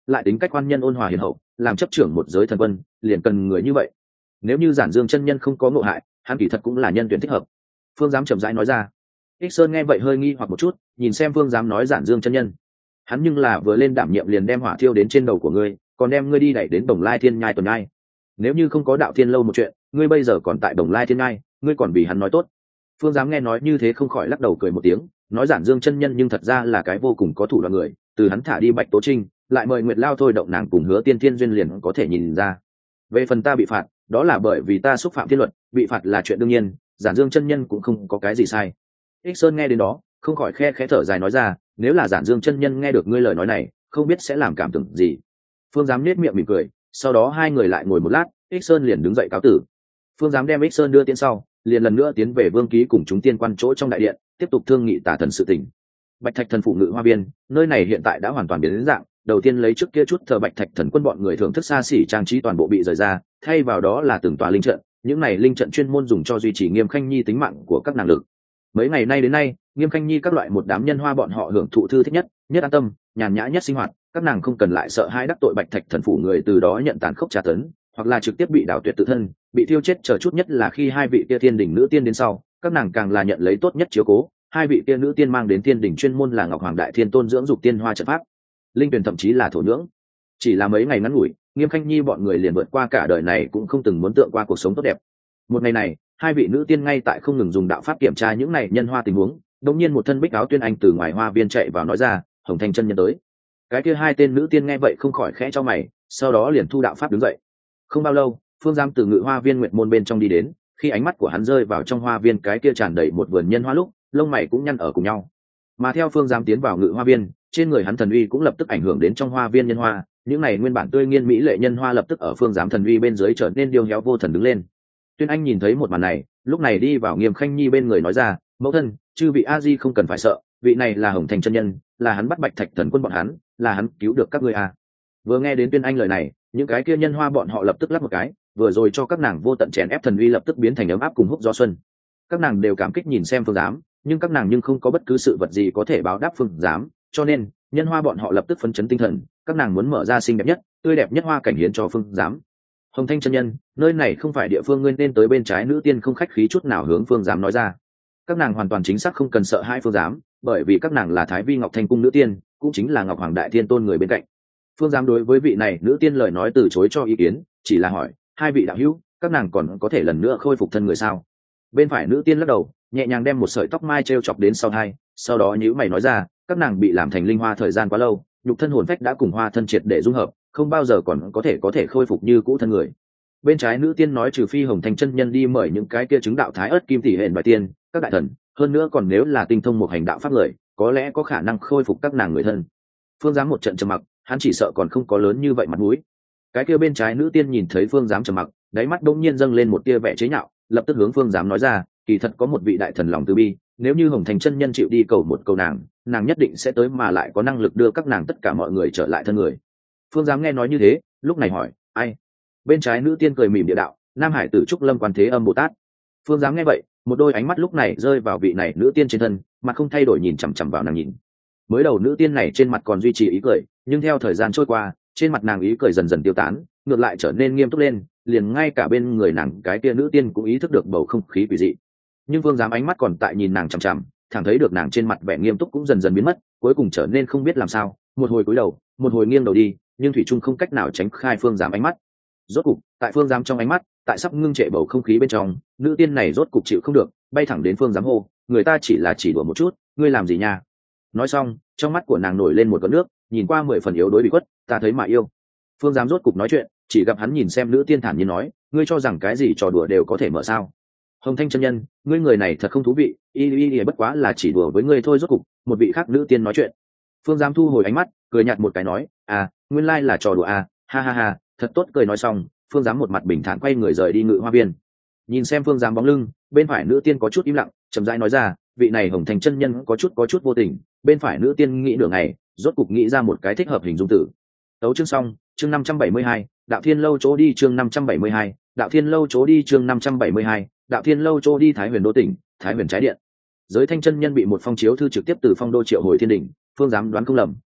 lại tính cách quan nhân ôn hòa hiền hậu, làm chấp trưởng một giới thần quân liền cần người như vậy. Nếu như Giản Dương chân nhân không có ngộ hại, hắn kỳ thật cũng là nhân tuyển thích hợp. Phương Giám chậm rãi nói ra. Ích Sơn nghe vậy hơi nghi hoặc một chút, nhìn xem Phương Giám nói Giản Dương chân nhân, hắn nhưng là vừa lên đảm nhiệm liền đem hỏa thiêu đến trên đầu của ngươi, còn đem ngươi đi đẩy đến Bồng Lai Thiên Nhai tuần nhai. Nếu như không có Đạo Thiên lâu một chuyện, ngươi bây giờ còn tại Bồng Lai Thiên Nhai, ngươi còn vì hắn nói tốt. Phương Giám nghe nói như thế không khỏi lắc đầu cười một tiếng, nói Giản Dương chân nhân nhưng thật ra là cái vô cùng có thủ đoạn người, từ hắn thả đi Bạch Tố Trinh, lại mời Nguyệt Lao thôi động nàng cùng Hứa Tiên Thiên duyên liền có thể nhìn ra. Về phần ta bị phạt, đó là bởi vì ta xúc phạm thiên luật, bị phạt là chuyện đương nhiên, Giản Dương chân nhân cũng không có cái gì sai. Ích Sơn nghe đến đó, không khỏi khe khẽ thở dài nói ra, nếu là Giản Dương chân nhân nghe được ngươi lời nói này, không biết sẽ làm cảm tưởng gì. Phương Giám nết miệng mỉm cười, sau đó hai người lại ngồi một lát, Ích Sơn liền đứng dậy cáo tử. Phương Giám đem Ích Sơn đưa tiến sau, liền lần nữa tiến về Vương Ký cùng chúng tiên quan chỗ trong đại điện, tiếp tục thương nghị tả thần sự tình. Bạch Thạch thần phủ ngự hoa viên, nơi này hiện tại đã hoàn toàn biến đến dạng, đầu tiên lấy trước kia chút thờ Bạch Thạch thần quân bọn người thưởng thức xa xỉ trang trí toàn bộ bị rời ra, thay vào đó là từng tòa linh trận, những này linh trận chuyên môn dùng cho duy trì Nghiêm Khanh Nhi tính mạng của các nàng lực. Mấy ngày nay đến nay, Nghiêm Khanh Nhi các loại một đám nhân hoa bọn họ hưởng thụ thư thích nhất, nhất an tâm, nhàn nhã nhất sinh hoạt, các nàng không cần lại sợ hãi đắc tội Bạch Thạch thần phủ người từ đó nhận tàn khốc tra tấn, hoặc là trực tiếp bị đảo tuyệt tự thân, bị thiêu chết, chờ chút nhất là khi hai vị kia thiên đỉnh nữ tiên đến sau, các nàng càng là nhận lấy tốt nhất chiếu cố, hai vị kia nữ tiên mang đến thiên đỉnh chuyên môn là Ngọc Hoàng Đại Thiên Tôn dưỡng dục tiên hoa trận pháp, linh tuyển thậm chí là thổ nhưỡng. Chỉ là mấy ngày ngắn ngủi, Nghiêm Khanh Nhi bọn người liền vượt qua cả đời này cũng không từng muốn tượng qua cuộc sống tốt đẹp. Một ngày này, hai vị nữ tiên ngay tại không ngừng dùng đạo pháp kiểm tra những này nhân hoa tình huống, đột nhiên một thân bích áo tuyên anh từ ngoài hoa viên chạy vào nói ra, Hồng Thanh chân nhân tới. Cái kia hai tên nữ tiên nghe vậy không khỏi khẽ cho mày, sau đó liền thu đạo pháp đứng dậy. Không bao lâu, Phương Giám từ ngự hoa viên nguyệt môn bên trong đi đến, khi ánh mắt của hắn rơi vào trong hoa viên cái kia tràn đầy một vườn nhân hoa lúc, lông mày cũng nhăn ở cùng nhau. Mà theo Phương Giám tiến vào ngự hoa viên, trên người hắn thần uy cũng lập tức ảnh hưởng đến trong hoa viên nhân hoa, những này nguyên bản tươi nghiên mỹ lệ nhân hoa lập tức ở Phương Giám thần uy bên dưới trở nên điêu héo vô thần đứng lên. Tuyên Anh nhìn thấy một màn này, lúc này đi vào Nghiêm Khanh Nhi bên người nói ra, mẫu thân, chư vị a di không cần phải sợ, vị này là Hồng Thành chân nhân, là hắn bắt Bạch Thạch thần quân bọn hắn, là hắn cứu được các ngươi a. Vừa nghe đến Tuyên Anh lời này, những cái kia nhân hoa bọn họ lập tức lắp một cái, vừa rồi cho các nàng vô tận chèn ép thần uy lập tức biến thành ấm áp cùng húc gió xuân. Các nàng đều cảm kích nhìn xem Phương Giám, nhưng các nàng nhưng không có bất cứ sự vật gì có thể báo đáp Phương Giám, cho nên nhân hoa bọn họ lập tức phấn chấn tinh thần, các nàng muốn mở ra xinh đẹp nhất, tươi đẹp nhất hoa cảnh hiến cho Phương Giám. Hồng Thanh chân nhân, nơi này không phải địa phương ngươi nên tới. Bên trái nữ tiên không khách khí chút nào hướng Phương Giám nói ra. Các nàng hoàn toàn chính xác không cần sợ hai Phương Giám, bởi vì các nàng là Thái Vi Ngọc Thanh cung nữ tiên, cũng chính là Ngọc Hoàng Đại Thiên Tôn người bên cạnh. Phương Giám đối với vị này nữ tiên lời nói từ chối cho ý kiến, chỉ là hỏi, hai vị đạo hữu, các nàng còn có thể lần nữa khôi phục thân người sao? Bên phải nữ tiên lắc đầu, nhẹ nhàng đem một sợi tóc mai treo chọc đến sau hai, sau đó nhíu mày nói ra, các nàng bị làm thành linh hoa thời gian quá lâu, nhục thân hồn phách đã cùng hoa thân triệt để dung hợp, không bao giờ còn có thể có thể khôi phục như cũ thân người. Bên trái nữ tiên nói, trừ phi Hồng Thanh chân nhân đi mời những cái kia chứng đạo thái ớt kim tỷ hển bài tiên, các đại thần, hơn nữa còn nếu là tinh thông một hành đạo pháp người, có lẽ có khả năng khôi phục các nàng người thân. Phương Giám một trận trầm mặc, hắn chỉ sợ còn không có lớn như vậy mặt mũi. Cái kia bên trái nữ tiên nhìn thấy Phương Giám trầm mặc, đáy mắt đột nhiên dâng lên một tia vẻ chế nhạo, lập tức hướng Phương Giám nói ra, kỳ thật có một vị đại thần lòng từ bi, nếu như Hồng Thanh chân nhân chịu đi cầu một cầu nàng, nàng nhất định sẽ tới, mà lại có năng lực đưa các nàng tất cả mọi người trở lại thân người. Phương Giám nghe nói như thế, lúc này hỏi, ai? Bên trái nữ tiên cười mỉm địa đạo, Nam Hải Tử Trúc Lâm Quan Thế Âm Bồ Tát. Phương Giám nghe vậy, một đôi ánh mắt lúc này rơi vào vị này nữ tiên trên thân, mặt không thay đổi nhìn chằm chằm vào nàng nhìn. Mới đầu nữ tiên này trên mặt còn duy trì ý cười, nhưng theo thời gian trôi qua, trên mặt nàng ý cười dần dần tiêu tán, ngược lại trở nên nghiêm túc lên, liền ngay cả bên người nàng cái kia nữ tiên cũng ý thức được bầu không khí quỷ dị. Nhưng Phương Giám ánh mắt còn tại nhìn nàng chằm chằm, thẳng thấy được nàng trên mặt vẻ nghiêm túc cũng dần dần biến mất, cuối cùng trở nên không biết làm sao, một hồi cúi đầu, một hồi nghiêng đầu đi, nhưng thủy chung không cách nào tránh khai Phương Giám ánh mắt. Rốt cục, tại Phương Giám trong ánh mắt, tại sắp ngưng trệ bầu không khí bên trong, nữ tiên này rốt cục chịu không được, bay thẳng đến Phương Giám hô, người ta chỉ là chỉ đùa một chút, ngươi làm gì nha? Nói xong, trong mắt của nàng nổi lên một cơn nước, nhìn qua mười phần yếu đối bị khuất, ta thấy mà yêu. Phương Giám rốt cục nói chuyện, chỉ gặp hắn nhìn xem nữ tiên thản nhiên nói, ngươi cho rằng cái gì trò đùa đều có thể mở sao? Hồng Thanh chân nhân, ngươi người này thật không thú vị, y y y bất quá là chỉ đùa với ngươi thôi. Rốt cục, một vị khác nữ tiên nói chuyện. Phương Giám thu hồi ánh mắt, cười nhạt một cái nói, à, nguyên lai là trò đùa à, ha ha ha, thật tốt. Cười nói xong, Phương Giám một mặt bình thản quay người rời đi ngự hoa viên. Nhìn xem Phương Giám bóng lưng, bên phải nữ tiên có chút im lặng, chậm rãi nói ra, vị này Hồng Thanh chân nhân có chút có chút vô tình. Bên phải nữ tiên nghĩ nửa ngày, rốt cục nghĩ ra một cái thích hợp hình dung tử. Tấu chương xong, chương năm trăm bảy mươi hai, Đạo Thiên lâu chỗ đi, chương năm trăm bảy mươi hai, Đạo Thiên lâu chỗ đi, chương năm trăm bảy mươi hai, Đạo Thiên lâu chỗ đi. Thái Huyền đô tỉnh, Thái Huyền trái điện. Giới Thanh chân nhân bị một phong chiếu thư trực tiếp từ phong đô triệu hồi thiên đỉnh. Phương Giám đoán không lầm,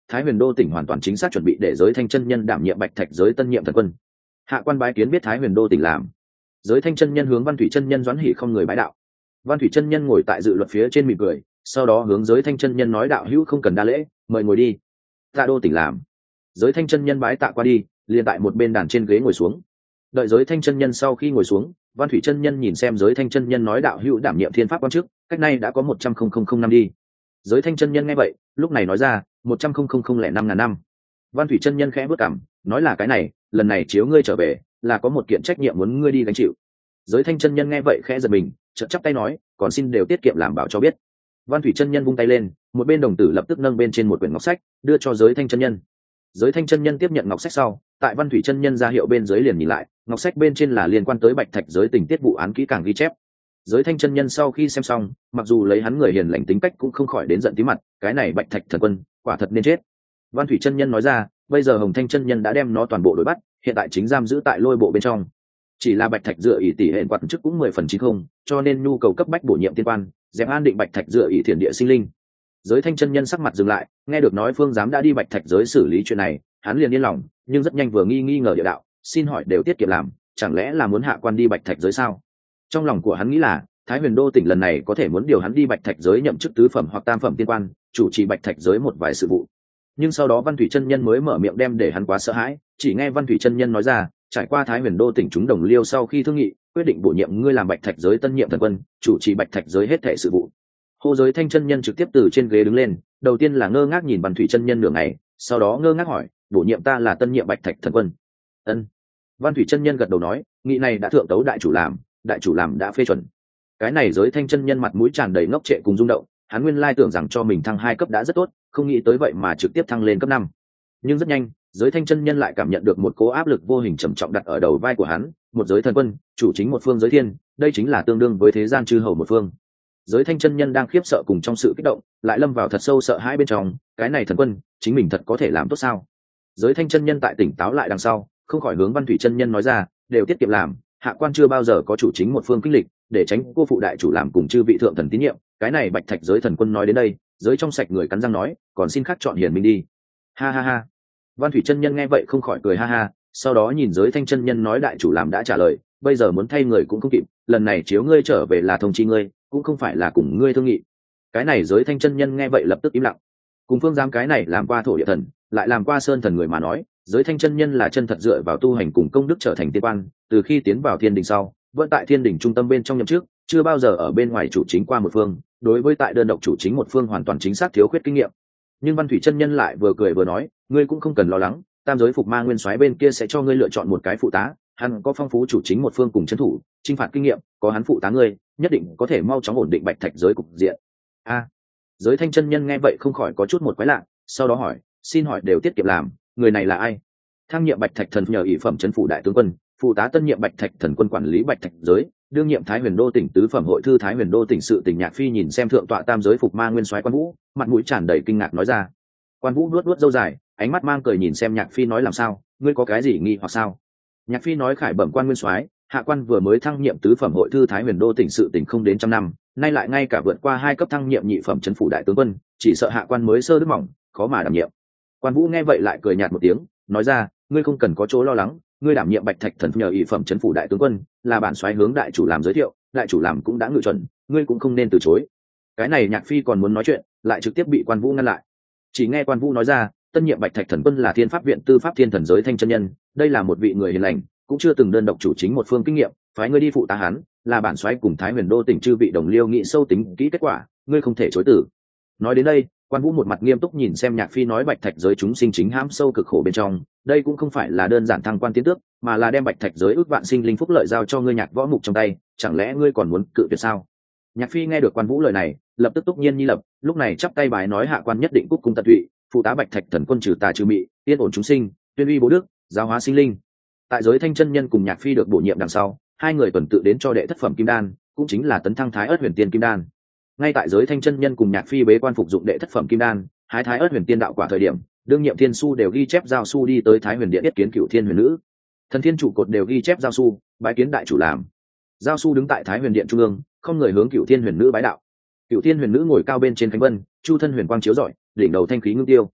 Thái Huyền Đô tỉnh hoàn toàn chính xác chuẩn bị để Giới Thanh chân nhân đảm nhiệm Bạch Thạch giới tân nhiệm thần quân. Hạ quan bái kiến biết Thái Huyền Đô tỉnh làm. Giới Thanh chân nhân hướng Văn Thủy chân nhân doãn hỉ không người bái đạo. Văn Thủy chân nhân ngồi tại dự luật phía trên mỉm cười, sau đó hướng Giới Thanh chân nhân nói đạo hữu không cần đa lễ, mời ngồi đi. Tạ đô tỉnh làm. Giới Thanh chân nhân bái tạ qua đi, liền tại một bên đàn trên ghế ngồi xuống. Đợi Giới Thanh chân nhân sau khi ngồi xuống, Văn Thủy chân nhân nhìn xem Giới Thanh chân nhân nói đạo hữu đảm nhiệm thiên pháp quan chức, cách nay đã có một trăm không năm đi. Giới Thanh chân nhân nghe vậy, lúc này nói ra một trăm không lẻ năm ngàn năm. Văn Thủy chân nhân khẽ bước cảm, nói là cái này, lần này chiếu ngươi trở về, là có một kiện trách nhiệm muốn ngươi đi gánh chịu. Giới Thanh chân nhân nghe vậy khẽ giật mình, chợt chắp tay nói, còn xin đều tiết kiệm làm bảo cho biết. Văn Thủy chân nhân vung tay lên, một bên đồng tử lập tức nâng bên trên một quyển ngọc sách, đưa cho Giới Thanh chân nhân. Giới Thanh chân nhân tiếp nhận ngọc sách sau, tại Văn Thủy chân nhân ra hiệu bên dưới liền nhìn lại, ngọc sách bên trên là liên quan tới Bạch Thạch giới tình tiết vụ án kỹ càng ghi chép. Giới Thanh chân nhân sau khi xem xong, mặc dù lấy hắn người hiền lành tính cách cũng không khỏi đến giận tí mặt, cái này Bạch Thạch thần quân, quả thật nên chết. Văn Thủy chân nhân nói ra, bây giờ Hồng Thanh chân nhân đã đem nó toàn bộ đuổi bắt, hiện tại chính giam giữ tại lôi bộ bên trong. Chỉ là Bạch Thạch dựa ỷ tỷ hệ quản chức cũng mười phần chín không, cho nên nhu cầu cấp bách bổ nhiệm tiên quan, dẹp an định Bạch Thạch dựa ỷ thiền địa sinh linh. Giới Thanh chân nhân sắc mặt dừng lại, nghe được nói phương giám đã đi Bạch Thạch giới xử lý chuyện này, hắn liền yên lòng, nhưng rất nhanh vừa nghi nghi ngờ địa đạo, xin hỏi đều tiết kiệm làm, chẳng lẽ là muốn hạ quan đi Bạch Thạch giới sao? Trong lòng của hắn nghĩ là, Thái Huyền Đô tỉnh lần này có thể muốn điều hắn đi Bạch Thạch giới nhậm chức tứ phẩm hoặc tam phẩm tiên quan, chủ trì Bạch Thạch giới một vài sự vụ. Nhưng sau đó Văn Thủy chân nhân mới mở miệng đem để hắn quá sợ hãi, chỉ nghe Văn Thủy chân nhân nói ra, trải qua Thái Huyền Đô tỉnh chúng đồng liêu sau khi thương nghị, quyết định bổ nhiệm ngươi làm Bạch Thạch giới tân nhiệm thần quân, chủ trì Bạch Thạch giới hết thảy sự vụ. Hồ Giới Thanh chân nhân trực tiếp từ trên ghế đứng lên, đầu tiên là ngơ ngác nhìn Văn Thủy chân nhân nửa ngày, sau đó ngơ ngác hỏi, bổ nhiệm ta là tân nhiệm Bạch Thạch thần quân. Ân. Văn Thủy chân nhân gật đầu nói, nghị này đã thượng tấu đại chủ làm, đại chủ làm đã phê chuẩn. Cái này Giới Thanh chân nhân mặt mũi tràn đầy ngốc trệ cùng rung động, hắn nguyên lai tưởng rằng cho mình thăng hai cấp đã rất tốt, không nghĩ tới vậy mà trực tiếp thăng lên cấp năm. Nhưng rất nhanh, Giới Thanh chân nhân lại cảm nhận được một cố áp lực vô hình trầm trọng đặt ở đầu vai của hắn, một giới thần quân, chủ chính một phương giới thiên, đây chính là tương đương với thế gian chư hầu một phương. Giới Thanh chân nhân đang khiếp sợ cùng trong sự kích động, lại lâm vào thật sâu sợ hãi bên trong, cái này thần quân, chính mình thật có thể làm tốt sao? Giới Thanh chân nhân tại tỉnh táo lại đằng sau, không khỏi hướng Văn Thủy chân nhân nói ra, đều tiết kiệm làm, hạ quan chưa bao giờ có chủ chính một phương kinh lịch, để tránh cô phụ đại chủ làm cùng chư vị thượng thần tín nhiệm, cái này Bạch Thạch giới thần quân nói đến đây, giới trong sạch người cắn răng nói, còn xin khắc chọn hiền minh đi. Ha ha ha. Văn Thủy chân nhân nghe vậy không khỏi cười ha ha, sau đó nhìn Giới Thanh chân nhân nói đại chủ làm đã trả lời, bây giờ muốn thay người cũng không kịp, lần này chiếu ngươi trở về là thông chi ngươi, cũng không phải là cùng ngươi thương nghị. Cái này Giới Thanh chân nhân nghe vậy lập tức im lặng. Cùng phương giám cái này làm qua thổ địa thần, lại làm qua sơn thần người mà nói, Giới Thanh chân nhân là chân thật dựa vào tu hành cùng công đức trở thành tiên quan, từ khi tiến vào thiên đình sau, vẫn tại thiên đình trung tâm bên trong nhậm chức, chưa bao giờ ở bên ngoài chủ chính qua một phương, đối với tại đơn độc chủ chính một phương hoàn toàn chính xác thiếu khuyết kinh nghiệm. Nhưng Văn Thủy chân nhân lại vừa cười vừa nói, ngươi cũng không cần lo lắng, tam giới phục ma nguyên soái bên kia sẽ cho ngươi lựa chọn một cái phụ tá, hắn có phong phú chủ chính một phương cùng trấn thủ chinh phạt kinh nghiệm, có hắn phụ tá ngươi, nhất định có thể mau chóng ổn định Bạch Thạch giới cục diện. A. À, Giới Thanh chân nhân nghe vậy không khỏi có chút một quái lạ, sau đó hỏi, xin hỏi đều tiết kiệm làm, người này là ai? Thăng nhiệm Bạch Thạch thần nhờ ỷ phẩm trấn phủ đại tướng quân, phụ tá tân nhiệm Bạch Thạch thần quân quản lý Bạch Thạch giới, đương nhiệm Thái Huyền Đô tỉnh tứ phẩm hội thư Thái Huyền Đô tỉnh sự tỉnh Nhạc Phi nhìn xem thượng tọa tam giới phục ma nguyên soái Quan Vũ, mặt mũi tràn đầy kinh ngạc nói ra. Quan Vũ nuốt nuốt râu dài, ánh mắt mang cười nhìn xem Nhạc Phi nói làm sao, ngươi có cái gì nghi hoặc sao? Nhạc Phi nói khải bẩm quan nguyên soái, hạ quan vừa mới thăng nhiệm tứ phẩm hội thư Thái Huyền Đô tỉnh sự tỉnh không đến trăm năm, nay lại ngay cả vượt qua hai cấp thăng nhiệm nhị phẩm trấn phủ đại tướng quân, chỉ sợ hạ quan mới sơ đức mỏng, khó mà đảm nhiệm. Quan Vũ nghe vậy lại cười nhạt một tiếng, nói ra, ngươi không cần có chỗ lo lắng, ngươi đảm nhiệm Bạch Thạch thần nhờ ỷ phẩm trấn phủ đại tướng quân, là bản soái hướng đại chủ làm giới thiệu, đại chủ làm cũng đã ngự chuẩn, ngươi cũng không nên từ chối. Cái này Nhạc Phi còn muốn nói chuyện, lại trực tiếp bị Quan Vũ ngăn lại. Chỉ nghe Quan Vũ nói ra, tân nhiệm Bạch Thạch thần quân là Thiên Pháp viện tư pháp thiên thần Giới Thanh chân nhân, đây là một vị người hiền lành, cũng chưa từng đơn độc chủ chính một phương kinh nghiệm, phái ngươi đi phụ tá hắn, là bản soái cùng Thái Huyền Đô tỉnh chư vị đồng liêu nghị sâu tính kỹ kết quả, ngươi không thể chối từ. Nói đến đây, Quan Vũ một mặt nghiêm túc nhìn xem Nhạc Phi nói Bạch Thạch giới chúng sinh chính hãm sâu cực khổ bên trong, đây cũng không phải là đơn giản thăng quan tiến tước, mà là đem Bạch Thạch giới ước vạn sinh linh phúc lợi giao cho ngươi Nhạc Võ Mục trong tay, chẳng lẽ ngươi còn muốn cự tuyệt sao? Nhạc Phi nghe được Quan Vũ lời này, lập tức túc nhiên nhi lập, lúc này chắp tay bài nói hạ quan nhất định cúc cung tận tụy, phụ tá Bạch Thạch thần quân trừ tà trừ mị, yên ổn chúng sinh, tuyên uy bố đức, giáo hóa sinh linh. Tại Giới Thanh chân nhân cùng Nhạc Phi được bổ nhiệm đằng sau, hai người tuần tự đến cho đệ thất phẩm kim đan, cũng chính là tấn thăng Thái Ức Huyền Tiên kim đan. Ngay tại Giới Thanh chân nhân cùng Nhạc Phi bế quan phục dụng đệ thất phẩm kim đan, hái Thái Ức Huyền Tiên đạo quả thời điểm, đương nhiệm thiên su đều ghi chép giao su đi tới Thái Huyền Điện yết kiến Cửu Thiên Huyền Nữ. Thần Thiên trụ cột đều ghi chép giao su, bái kiến đại chủ làm. Giao su đứng tại Thái Huyền Điện trung ương, không người hướng Cửu Thiên Huyền Nữ bái đạo. Cửu Thiên Huyền Nữ ngồi cao bên trên cánh vân, chu thân huyền quang chiếu rọi, đỉnh đầu thanh khí ngưng tiêu.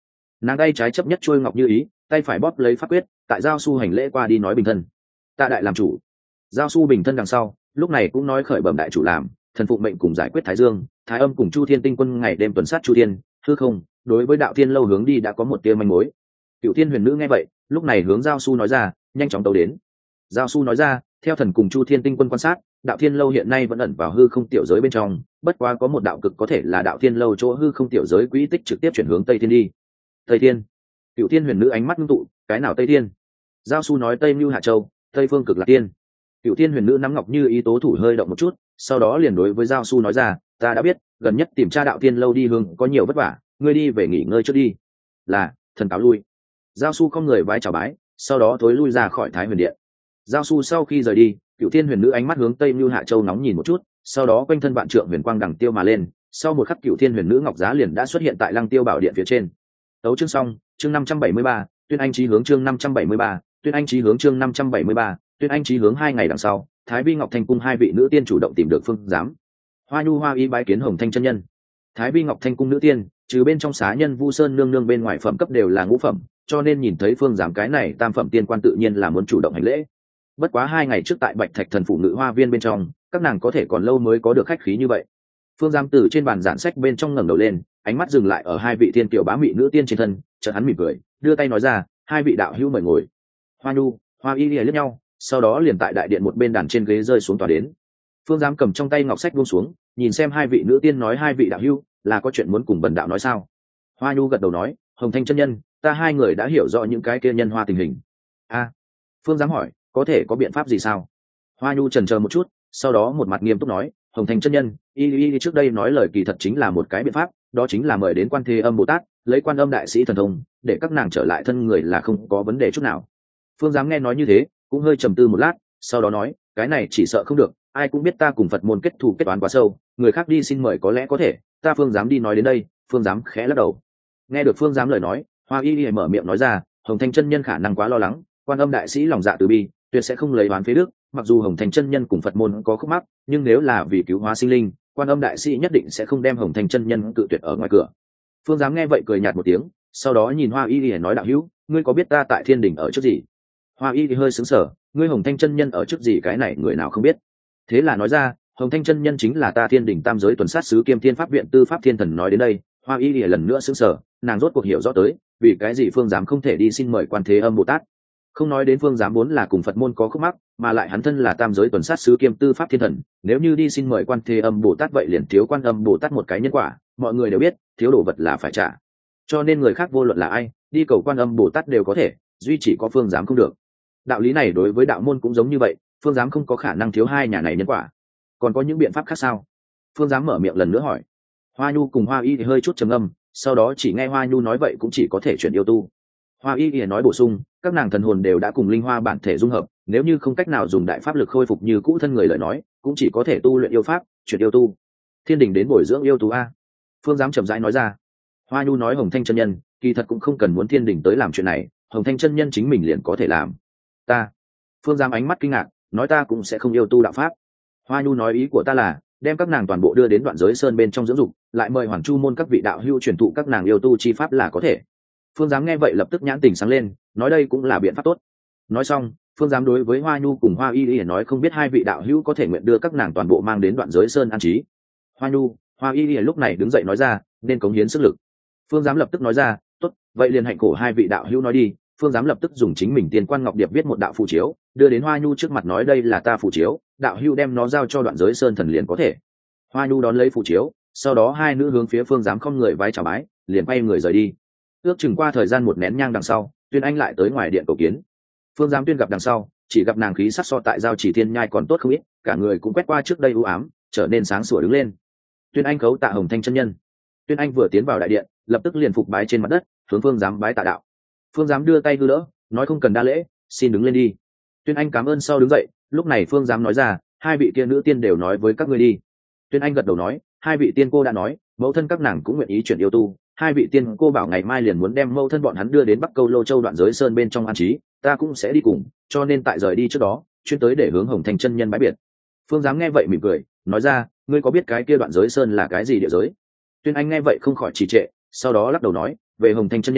nàng tay trái chấp nhất trôi ngọc như ý, tay phải bóp lấy pháp quyết, tại giao su hành lễ qua đi nói bình thân. Tạ đại làm chủ. Giao su bình thân đằng sau, lúc này cũng nói khởi bẩm đại chủ làm, thần phụ mệnh cùng giải quyết thái dương, thái âm cùng chu thiên tinh quân ngày đêm tuần sát chu thiên, hư không, đối với đạo thiên lâu hướng đi đã có một tia manh mối. Cựu thiên huyền nữ nghe vậy, lúc này hướng giao su nói ra, nhanh chóng tấu đến. Giao su nói ra, theo thần cùng chu thiên tinh quân quan sát, đạo thiên lâu hiện nay vẫn ẩn vào hư không tiểu giới bên trong, bất quá có một đạo cực có thể là đạo thiên lâu chỗ hư không tiểu giới quỹ tích trực tiếp chuyển hướng tây thiên đi. Tây thiên. Cựu thiên huyền nữ ánh mắt ngưng tụ, cái nào tây thiên? Giao su nói tây mưu hạ châu, tây phương cực lạc tiên. Cựu thiên huyền nữ nắm ngọc như ý tố thủ hơi động một chút, sau đó liền đối với giao su nói ra, ta đã biết, gần nhất tìm tra đạo thiên lâu đi hướng có nhiều vất vả, ngươi đi về nghỉ ngơi trước đi. Là, thần cáo lui. Giao su không người vái chào bái, sau đó thối lui ra khỏi thái huyền điện. Giao su sau khi rời đi, cựu thiên huyền nữ ánh mắt hướng tây mưu hạ châu nóng nhìn một chút, sau đó quanh thân vạn trượng huyền quang đằng tiêu mà lên, sau một khắc cựu thiên huyền nữ ngọc giá liền đã xuất hiện tại lăng tiêu bảo điện phía trên. Tấu chương xong, chương năm trăm bảy mươi ba, tuyên anh chí hướng chương năm trăm bảy mươi ba, tuyên anh chí hướng chương năm trăm bảy mươi ba, tuyên anh chí hướng. Hai ngày đằng sau, Thái Vi Ngọc Thanh cung hai vị nữ tiên chủ động tìm được phương giám. Hoa Nhu Hoa Y bái kiến Hồng Thanh chân nhân. Thái Vi Ngọc Thanh cung nữ tiên, trừ bên trong xá nhân Vu Sơn nương nương bên ngoài phẩm cấp đều là ngũ phẩm, cho nên nhìn thấy phương giám cái này tam phẩm tiên quan tự nhiên là muốn chủ động hành lễ. Bất quá hai ngày trước tại Bạch Thạch Thần phụ nữ hoa viên bên trong, các nàng có thể còn lâu mới có được khách khí như vậy. Phương giám từ trên bàn giản sách bên trong ngẩng đầu lên, ánh mắt dừng lại ở hai vị tiên tiểu bá mị nữ tiên trên thân, chợt hắn mỉm cười, đưa tay nói ra, hai vị đạo hữu mời ngồi. Hoa Nhu, Hoa Y liếc nhau, sau đó liền tại đại điện một bên đàn trên ghế rơi xuống tòa đến. Phương giám cầm trong tay ngọc sách buông xuống, nhìn xem hai vị nữ tiên nói, hai vị đạo hữu là có chuyện muốn cùng bần đạo nói sao? Hoa Nhu gật đầu nói, Hồng Thanh chân nhân, ta hai người đã hiểu rõ những cái kia nhân hoa tình hình. A, Phương giám hỏi, có thể có biện pháp gì sao? Hoa Nhu chần chờ một chút, sau đó một mặt nghiêm túc nói, Hồng Thanh chân nhân, y y trước đây nói lời kỳ thật chính là một cái biện pháp, đó chính là mời đến Quan Thế Âm Bồ Tát, lấy Quan Âm đại sĩ thần thông, để các nàng trở lại thân người là không có vấn đề chút nào. Phương giám nghe nói như thế, cũng hơi trầm tư một lát, sau đó nói, cái này chỉ sợ không được, ai cũng biết ta cùng Phật môn kết thù kết toán quá sâu, người khác đi xin mời có lẽ có thể, ta Phương giám đi nói đến đây. Phương giám khẽ lắc đầu. Nghe được Phương giám lời nói, Hoa Y Y mở miệng nói ra, Hồng Thanh chân nhân khả năng quá lo lắng, Quan Âm đại sĩ lòng dạ từ bi, tuyệt sẽ không lấy oán phế đức, mặc dù Hồng Thanh chân nhân cùng Phật môn có khúc mắc, nhưng nếu là vì cứu hóa sinh linh, Quan Âm đại sĩ nhất định sẽ không đem Hồng Thanh chân nhân cự tuyệt ở ngoài cửa. Phương giám nghe vậy cười nhạt một tiếng, sau đó nhìn Hoa Y Y nói, đạo hữu, ngươi có biết ta tại Thiên Đình ở trước gì? Hoa Y thì hơi sững sờ, ngươi Hồng Thanh chân nhân ở trước gì, cái này người nào không biết. Thế là nói ra, Hồng Thanh chân nhân chính là ta Thiên Đình tam giới tuần sát sứ kiêm Thiên Pháp viện tư pháp thiên thần. Nói đến đây, Hoa Y thì lần nữa sững sờ, nàng rốt cuộc hiểu rõ tới, vì cái gì Phương giám không thể đi xin mời Quan Thế Âm Bồ Tát. Không nói đến Phương giám vốn là cùng Phật môn có khúc mắc, mà lại hắn thân là tam giới tuần sát sứ kiêm tư pháp thiên thần, nếu như đi xin mời Quan Thế Âm Bồ Tát vậy liền thiếu Quan Âm Bồ Tát một cái nhân quả, mọi người đều biết, thiếu đồ vật là phải trả. Cho nên người khác vô luận là ai, đi cầu Quan Âm Bồ Tát đều có thể, duy chỉ có Phương giám không được. Đạo lý này đối với đạo môn cũng giống như vậy, Phương giám không có khả năng thiếu hai nhà này nhân quả. Còn có những biện pháp khác sao? Phương giám mở miệng lần nữa hỏi. Hoa Nhu cùng Hoa Y thì hơi chút trầm ngâm, sau đó chỉ nghe Hoa Nhu nói vậy cũng chỉ có thể chuyển yêu tu. Hoa Y thì nói bổ sung, các nàng thần hồn đều đã cùng linh hoa bản thể dung hợp, nếu như không cách nào dùng đại pháp lực khôi phục như cũ thân người lời nói, cũng chỉ có thể tu luyện yêu pháp, chuyển yêu tu. Thiên Đình đến bồi dưỡng yêu tu a. Phương giám chậm rãi nói ra. Hoa Nhu nói, Hồng Thanh chân nhân, kỳ thật cũng không cần muốn Thiên Đình tới làm chuyện này, Hồng Thanh chân nhân chính mình liền có thể làm. Ta. Phương giám ánh mắt kinh ngạc, nói, ta cũng sẽ không yêu tu đạo pháp. Hoa Nhu nói, ý của ta là đem các nàng toàn bộ đưa đến Đoạn Giới Sơn bên trong dưỡng dục, lại mời Hoàng Chu môn các vị đạo hữu truyền thụ các nàng yêu tu chi pháp là có thể. Phương giám nghe vậy lập tức nhãn tình sáng lên, nói đây cũng là biện pháp tốt. Nói xong, Phương giám đối với Hoa Nhu cùng Hoa Y Y nói, không biết hai vị đạo hữu có thể nguyện đưa các nàng toàn bộ mang đến Đoạn Giới Sơn an trí. Hoa Nhu, Hoa Y Y lúc này đứng dậy nói ra, nên cống hiến sức lực. Phương giám lập tức nói ra, tốt, vậy liền hạnh khổ hai vị đạo hữu nói đi. Phương giám lập tức dùng chính mình Tiên Quan Ngọc Điệp viết một đạo phù chiếu, đưa đến Hoa Nhu trước mặt, nói, đây là ta phù chiếu, đạo hữu đem nó giao cho Đoạn Giới Sơn thần liền có thể. Hoa Nhu đón lấy phù chiếu, sau đó hai nữ hướng phía Phương giám không người vái chào bái, liền quay người rời đi. Ước chừng qua thời gian một nén nhang đằng sau, Tuyên Anh lại tới ngoài điện cầu kiến. Phương giám Tuyên gặp đằng sau, chỉ gặp nàng khí sắc so tại Giao Chỉ Thiên Nhai còn tốt không ít, cả người cũng quét qua trước đây u ám, trở nên sáng sủa đứng lên. Tuyên Anh khấu tạ Hồng Thanh chân nhân. Tuyên Anh vừa tiến vào đại điện, lập tức liền phục bái trên mặt đất, hướng Phương giám bái tạ đạo. Phương giám đưa tay hư đỡ, nói, không cần đa lễ, xin đứng lên đi. Tuyên Anh cảm ơn sau đứng dậy, lúc này Phương giám nói ra, hai vị kia nữ tiên đều nói với các ngươi đi. Tuyên Anh gật đầu nói, hai vị tiên cô đã nói, mẫu thân các nàng cũng nguyện ý chuyển yêu tu, hai vị tiên cô bảo ngày mai liền muốn đem mẫu thân bọn hắn đưa đến Bắc Câu Lô Châu Đoạn Giới Sơn bên trong an trí, ta cũng sẽ đi cùng, cho nên tại rời đi trước đó, chuyên tới để hướng Hồng Thanh chân nhân bái biệt. Phương giám nghe vậy mỉm cười, nói ra, ngươi có biết cái kia Đoạn Giới Sơn là cái gì địa giới? Tuyên Anh nghe vậy không khỏi trì trệ, sau đó lắc đầu nói, về Hồng Thanh chân nhân,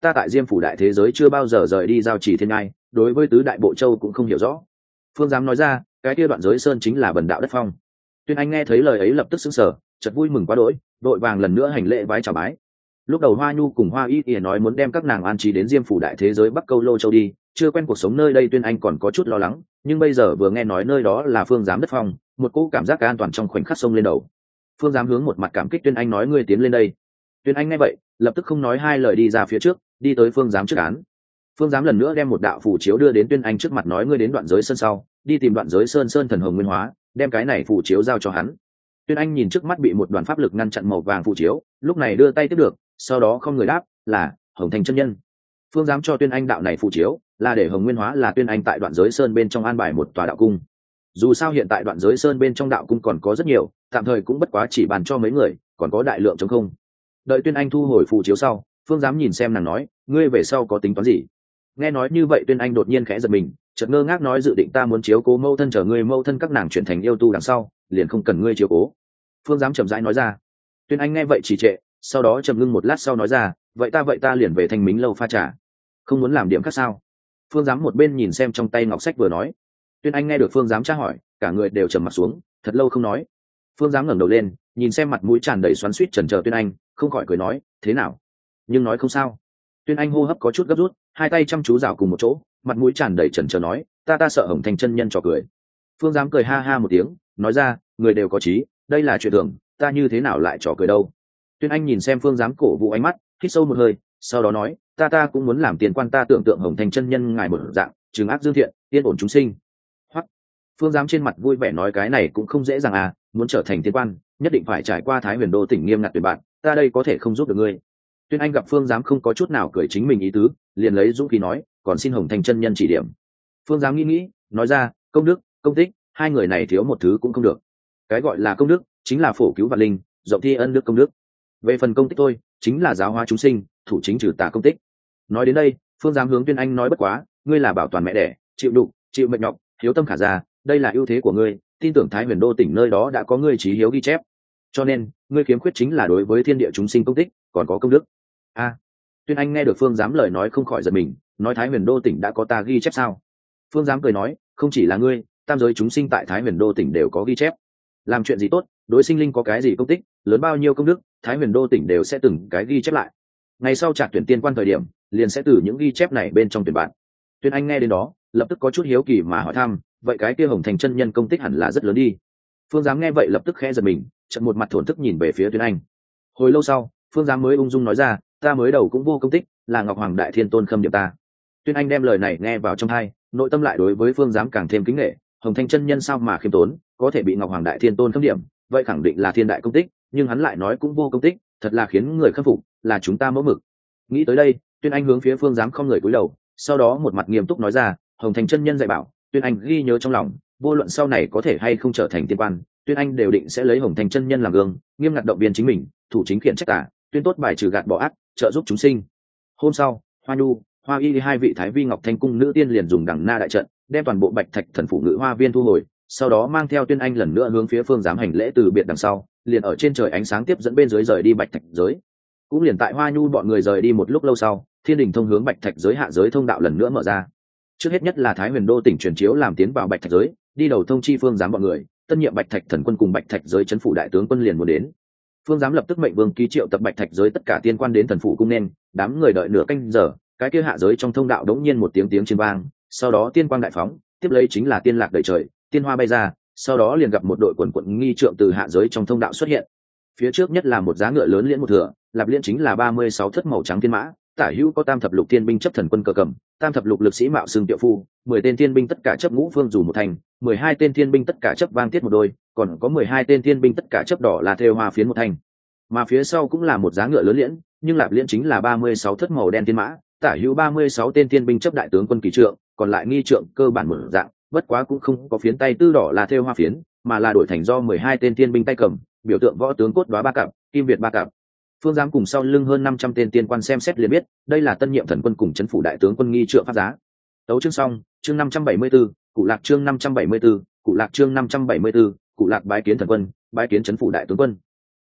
ta tại diêm phủ đại thế giới chưa bao giờ rời đi giao chỉ thiên ngai, đối với tứ đại bộ châu cũng không hiểu rõ. Phương Giám nói ra, cái kia đoạn giới sơn chính là bần đạo đất phong. Tuyên Anh nghe thấy lời ấy lập tức sững sờ, chợt vui mừng quá đỗi, đội vàng lần nữa hành lễ vái chào bái. Lúc đầu Hoa Nhu cùng Hoa Y Y nói muốn đem các nàng an trí đến diêm phủ đại thế giới Bắc Câu Lô Châu đi, chưa quen cuộc sống nơi đây Tuyên Anh còn có chút lo lắng, nhưng bây giờ vừa nghe nói nơi đó là Phương Giám đất phong, một cỗ cảm giác an toàn trong khoảnh khắc xông lên đầu. Phương Giám hướng một mặt cảm kích Tuyên Anh nói ngươi tiến lên đây. Tuyên Anh nghe vậy, lập tức không nói hai lời đi ra phía trước, đi tới Phương Giám trước án. Phương Giám lần nữa đem một đạo phù chiếu đưa đến Tuyên Anh trước mặt nói ngươi đến đoạn giới sơn sau, đi tìm đoạn giới sơn sơn thần hồng nguyên hóa, đem cái này phù chiếu giao cho hắn. Tuyên Anh nhìn trước mắt bị một đoàn pháp lực ngăn chặn màu vàng phù chiếu, lúc này đưa tay tiếp được, sau đó không người đáp, là Hồng Thành chân nhân. Phương Giám cho Tuyên Anh đạo này phù chiếu, là để Hồng Nguyên hóa là Tuyên Anh tại đoạn giới sơn bên trong an bài một tòa đạo cung. Dù sao hiện tại đoạn giới sơn bên trong đạo cung còn có rất nhiều, tạm thời cũng bất quá chỉ bàn cho mấy người, còn có đại lượng trống không. Đợi Tuyên Anh thu hồi phù chiếu sau, Phương Giám nhìn xem nàng nói, ngươi về sau có tính toán gì? Nghe nói như vậy Tuyên Anh đột nhiên khẽ giật mình, chợt ngơ ngác nói dự định ta muốn chiếu cố mâu thân chờ ngươi mâu thân các nàng chuyển thành yêu tu đằng sau, liền không cần ngươi chiếu cố. Phương Giám chậm rãi nói ra. Tuyên Anh nghe vậy trì trệ, sau đó trầm ngưng một lát sau nói ra, vậy ta vậy ta liền về Thanh Mính lâu pha trà, không muốn làm điểm khác sao? Phương Giám một bên nhìn xem trong tay ngọc sách vừa nói. Tuyên Anh nghe được Phương Giám tra hỏi, cả người đều trầm mặt xuống, thật lâu không nói. Phương Giám ngẩng đầu lên, nhìn xem mặt mũi tràn đầy xoắn xuýt chần chờ Tuyên Anh, không khỏi cười nói, thế nào? Nhưng nói không sao. Tuyên Anh hô hấp có chút gấp rút, hai tay chăm chú rảo cùng một chỗ, mặt mũi tràn đầy chần chờ nói, ta ta sợ Hồng Thành chân nhân trò cười. Phương Giám cười ha ha một tiếng, nói ra, người đều có trí, đây là chuyện thường, ta như thế nào lại trò cười đâu? Tuyên Anh nhìn xem Phương Giám cổ vũ ánh mắt, hít sâu một hơi, sau đó nói, ta ta cũng muốn làm tiền quan ta tưởng tượng Hồng Thành chân nhân ngài một dạng, trừng ác dương thiện, yên ổn chúng sinh. Hoặc Phương Giám trên mặt vui vẻ nói cái này cũng không dễ dàng à, muốn trở thành tiên quan, nhất định phải trải qua Thái Huyền Đô tỉnh nghiêm ngặt tuyển bạn, ta đây có thể không giúp được ngươi. Tuyên Anh gặp Phương Giám không có chút nào cười chính mình ý tứ, liền lấy dũng khí nói, còn xin Hồng Thành chân nhân chỉ điểm. Phương Giám nghĩ nghĩ, nói ra, công đức, công tích, hai người này thiếu một thứ cũng không được. Cái gọi là công đức, chính là phổ cứu vạn linh, rộng thi ân đức công đức. Về phần công tích tôi, chính là giáo hóa chúng sinh, thủ chính trừ tà công tích. Nói đến đây, Phương Giám hướng Tuyên Anh nói bất quá, ngươi là bảo toàn mẹ đẻ, chịu đục, chịu mệt nhọc, hiếu tâm khả gia, đây là ưu thế của ngươi, tin tưởng Thái Huyền Đô tỉnh nơi đó đã có ngươi trí hiếu ghi chép. Cho nên, ngươi khiếm khuyết chính là đối với thiên địa chúng sinh công tích, còn có công đức. A. À, Tuyên Anh nghe được Phương Giám lời nói không khỏi giật mình, nói Thái Huyền Đô tỉnh đã có ta ghi chép sao? Phương Giám cười nói, không chỉ là ngươi, tam giới chúng sinh tại Thái Huyền Đô tỉnh đều có ghi chép. Làm chuyện gì tốt, đối sinh linh có cái gì công tích, lớn bao nhiêu công đức, Thái Huyền Đô tỉnh đều sẽ từng cái ghi chép lại. Ngày sau trạc tuyển tiên quan thời điểm, liền sẽ từ những ghi chép này bên trong tuyển bạn. Tuyên Anh nghe đến đó, lập tức có chút hiếu kỳ mà hỏi thăm, vậy cái kia Hồng Thành chân nhân công tích hẳn là rất lớn đi. Phương Giám nghe vậy lập tức khẽ giật mình, chợt một mặt thổn thức nhìn về phía Tuyên Anh. Hồi lâu sau, Phương Giám mới ung dung nói ra, ta mới đầu cũng vô công tích, là Ngọc Hoàng Đại Thiên Tôn khâm điểm ta. Tuyên Anh đem lời này nghe vào trong tai, nội tâm lại đối với Phương Giám càng thêm kính nể, Hồng Thành chân nhân sao mà khiêm tốn, có thể bị Ngọc Hoàng Đại Thiên Tôn khâm điểm, vậy khẳng định là thiên đại công tích, nhưng hắn lại nói cũng vô công tích, thật là khiến người khâm phục, là chúng ta mẫu mực. Nghĩ tới đây, Tuyên Anh hướng phía Phương Giám không người cúi đầu, sau đó một mặt nghiêm túc nói ra, Hồng Thành chân nhân dạy bảo, Tuyên Anh ghi nhớ trong lòng, vô luận sau này có thể hay không trở thành tiên quan, Tuyên Anh đều định sẽ lấy Hồng Thành chân nhân làm gương, nghiêm ngặt động viên chính mình, thủ chính khiển trách tà, tuyên tốt bài trừ gạt bỏ ác, trợ giúp chúng sinh. Hôm sau, Hoa Nhu, Hoa Y hai vị Thái Vi Ngọc Thanh cung nữ tiên liền dùng đằng na đại trận, đem toàn bộ Bạch Thạch thần phủ ngự hoa viên thu hồi, sau đó mang theo Tuyên Anh lần nữa hướng phía Phương Giám hành lễ từ biệt đằng sau, liền ở trên trời ánh sáng tiếp dẫn bên dưới rời đi Bạch Thạch giới. Cũng liền tại Hoa Nhu bọn người rời đi một lúc lâu sau, thiên đình thông hướng Bạch Thạch giới hạ giới thông đạo lần nữa mở ra. Trước hết nhất là Thái Huyền Đô tỉnh truyền chiếu làm tiến vào Bạch Thạch giới, đi đầu thông chi Phương Giám bọn người, tân nhiệm Bạch Thạch thần quân cùng Bạch Thạch giới trấn phủ đại tướng quân liền muốn đến. Phương Giám lập tức mệnh Vương ký triệu tập Bạch Thạch giới tất cả tiên quan đến thần phủ cung nên, đám người đợi nửa canh giờ, cái kia hạ giới trong thông đạo đống nhiên một tiếng tiếng trên vang, sau đó tiên quang đại phóng, tiếp lấy chính là tiên lạc đầy trời, tiên hoa bay ra, sau đó liền gặp một đội quần quận nghi trượng từ hạ giới trong thông đạo xuất hiện. Phía trước nhất là một giá ngựa lớn liễn một thừa, lạp liễn chính là ba mươi sáu thất màu trắng thiên mã, tả hữu có tam thập lục tiên binh chấp thần quân cờ cầm, tam thập lục lực sĩ mạo xương tiệu phu, mười tên tiên binh tất cả chấp ngũ phương dù một thành, mười hai tên tiên binh tất cả chấp vang tiết một đôi, còn có mười hai tên tiên binh tất cả chấp đỏ là thêu hoa phiến một thành. Mà phía sau cũng là một giá ngựa lớn liễn, nhưng lạp liễn chính là ba mươi sáu thất màu đen tiên mã, tả hữu ba mươi sáu tên tiên binh chấp đại tướng quân kỳ trượng, còn lại nghi trượng cơ bản mở dạng, bất quá cũng không có phiến tay tư đỏ là thêu hoa phiến, mà là đổi thành do mười hai tên tiên binh tay cầm, biểu tượng võ tướng cốt đoá ba cặp, kim việt ba cặp. Phương Giám cùng sau lưng hơn năm trăm tên tiên quan xem xét liền biết, đây là tân nhiệm thần quân cùng trấn phủ đại tướng quân nghi trượng pháp giá. Tấu chương xong, chương năm trăm bảy mươi 74, cụ lạc chương năm trăm bảy mươi 74, cụ lạc chương năm trăm bảy mươi 74, cụ lạc bái kiến thần quân, bái kiến trấn phủ đại tướng quân.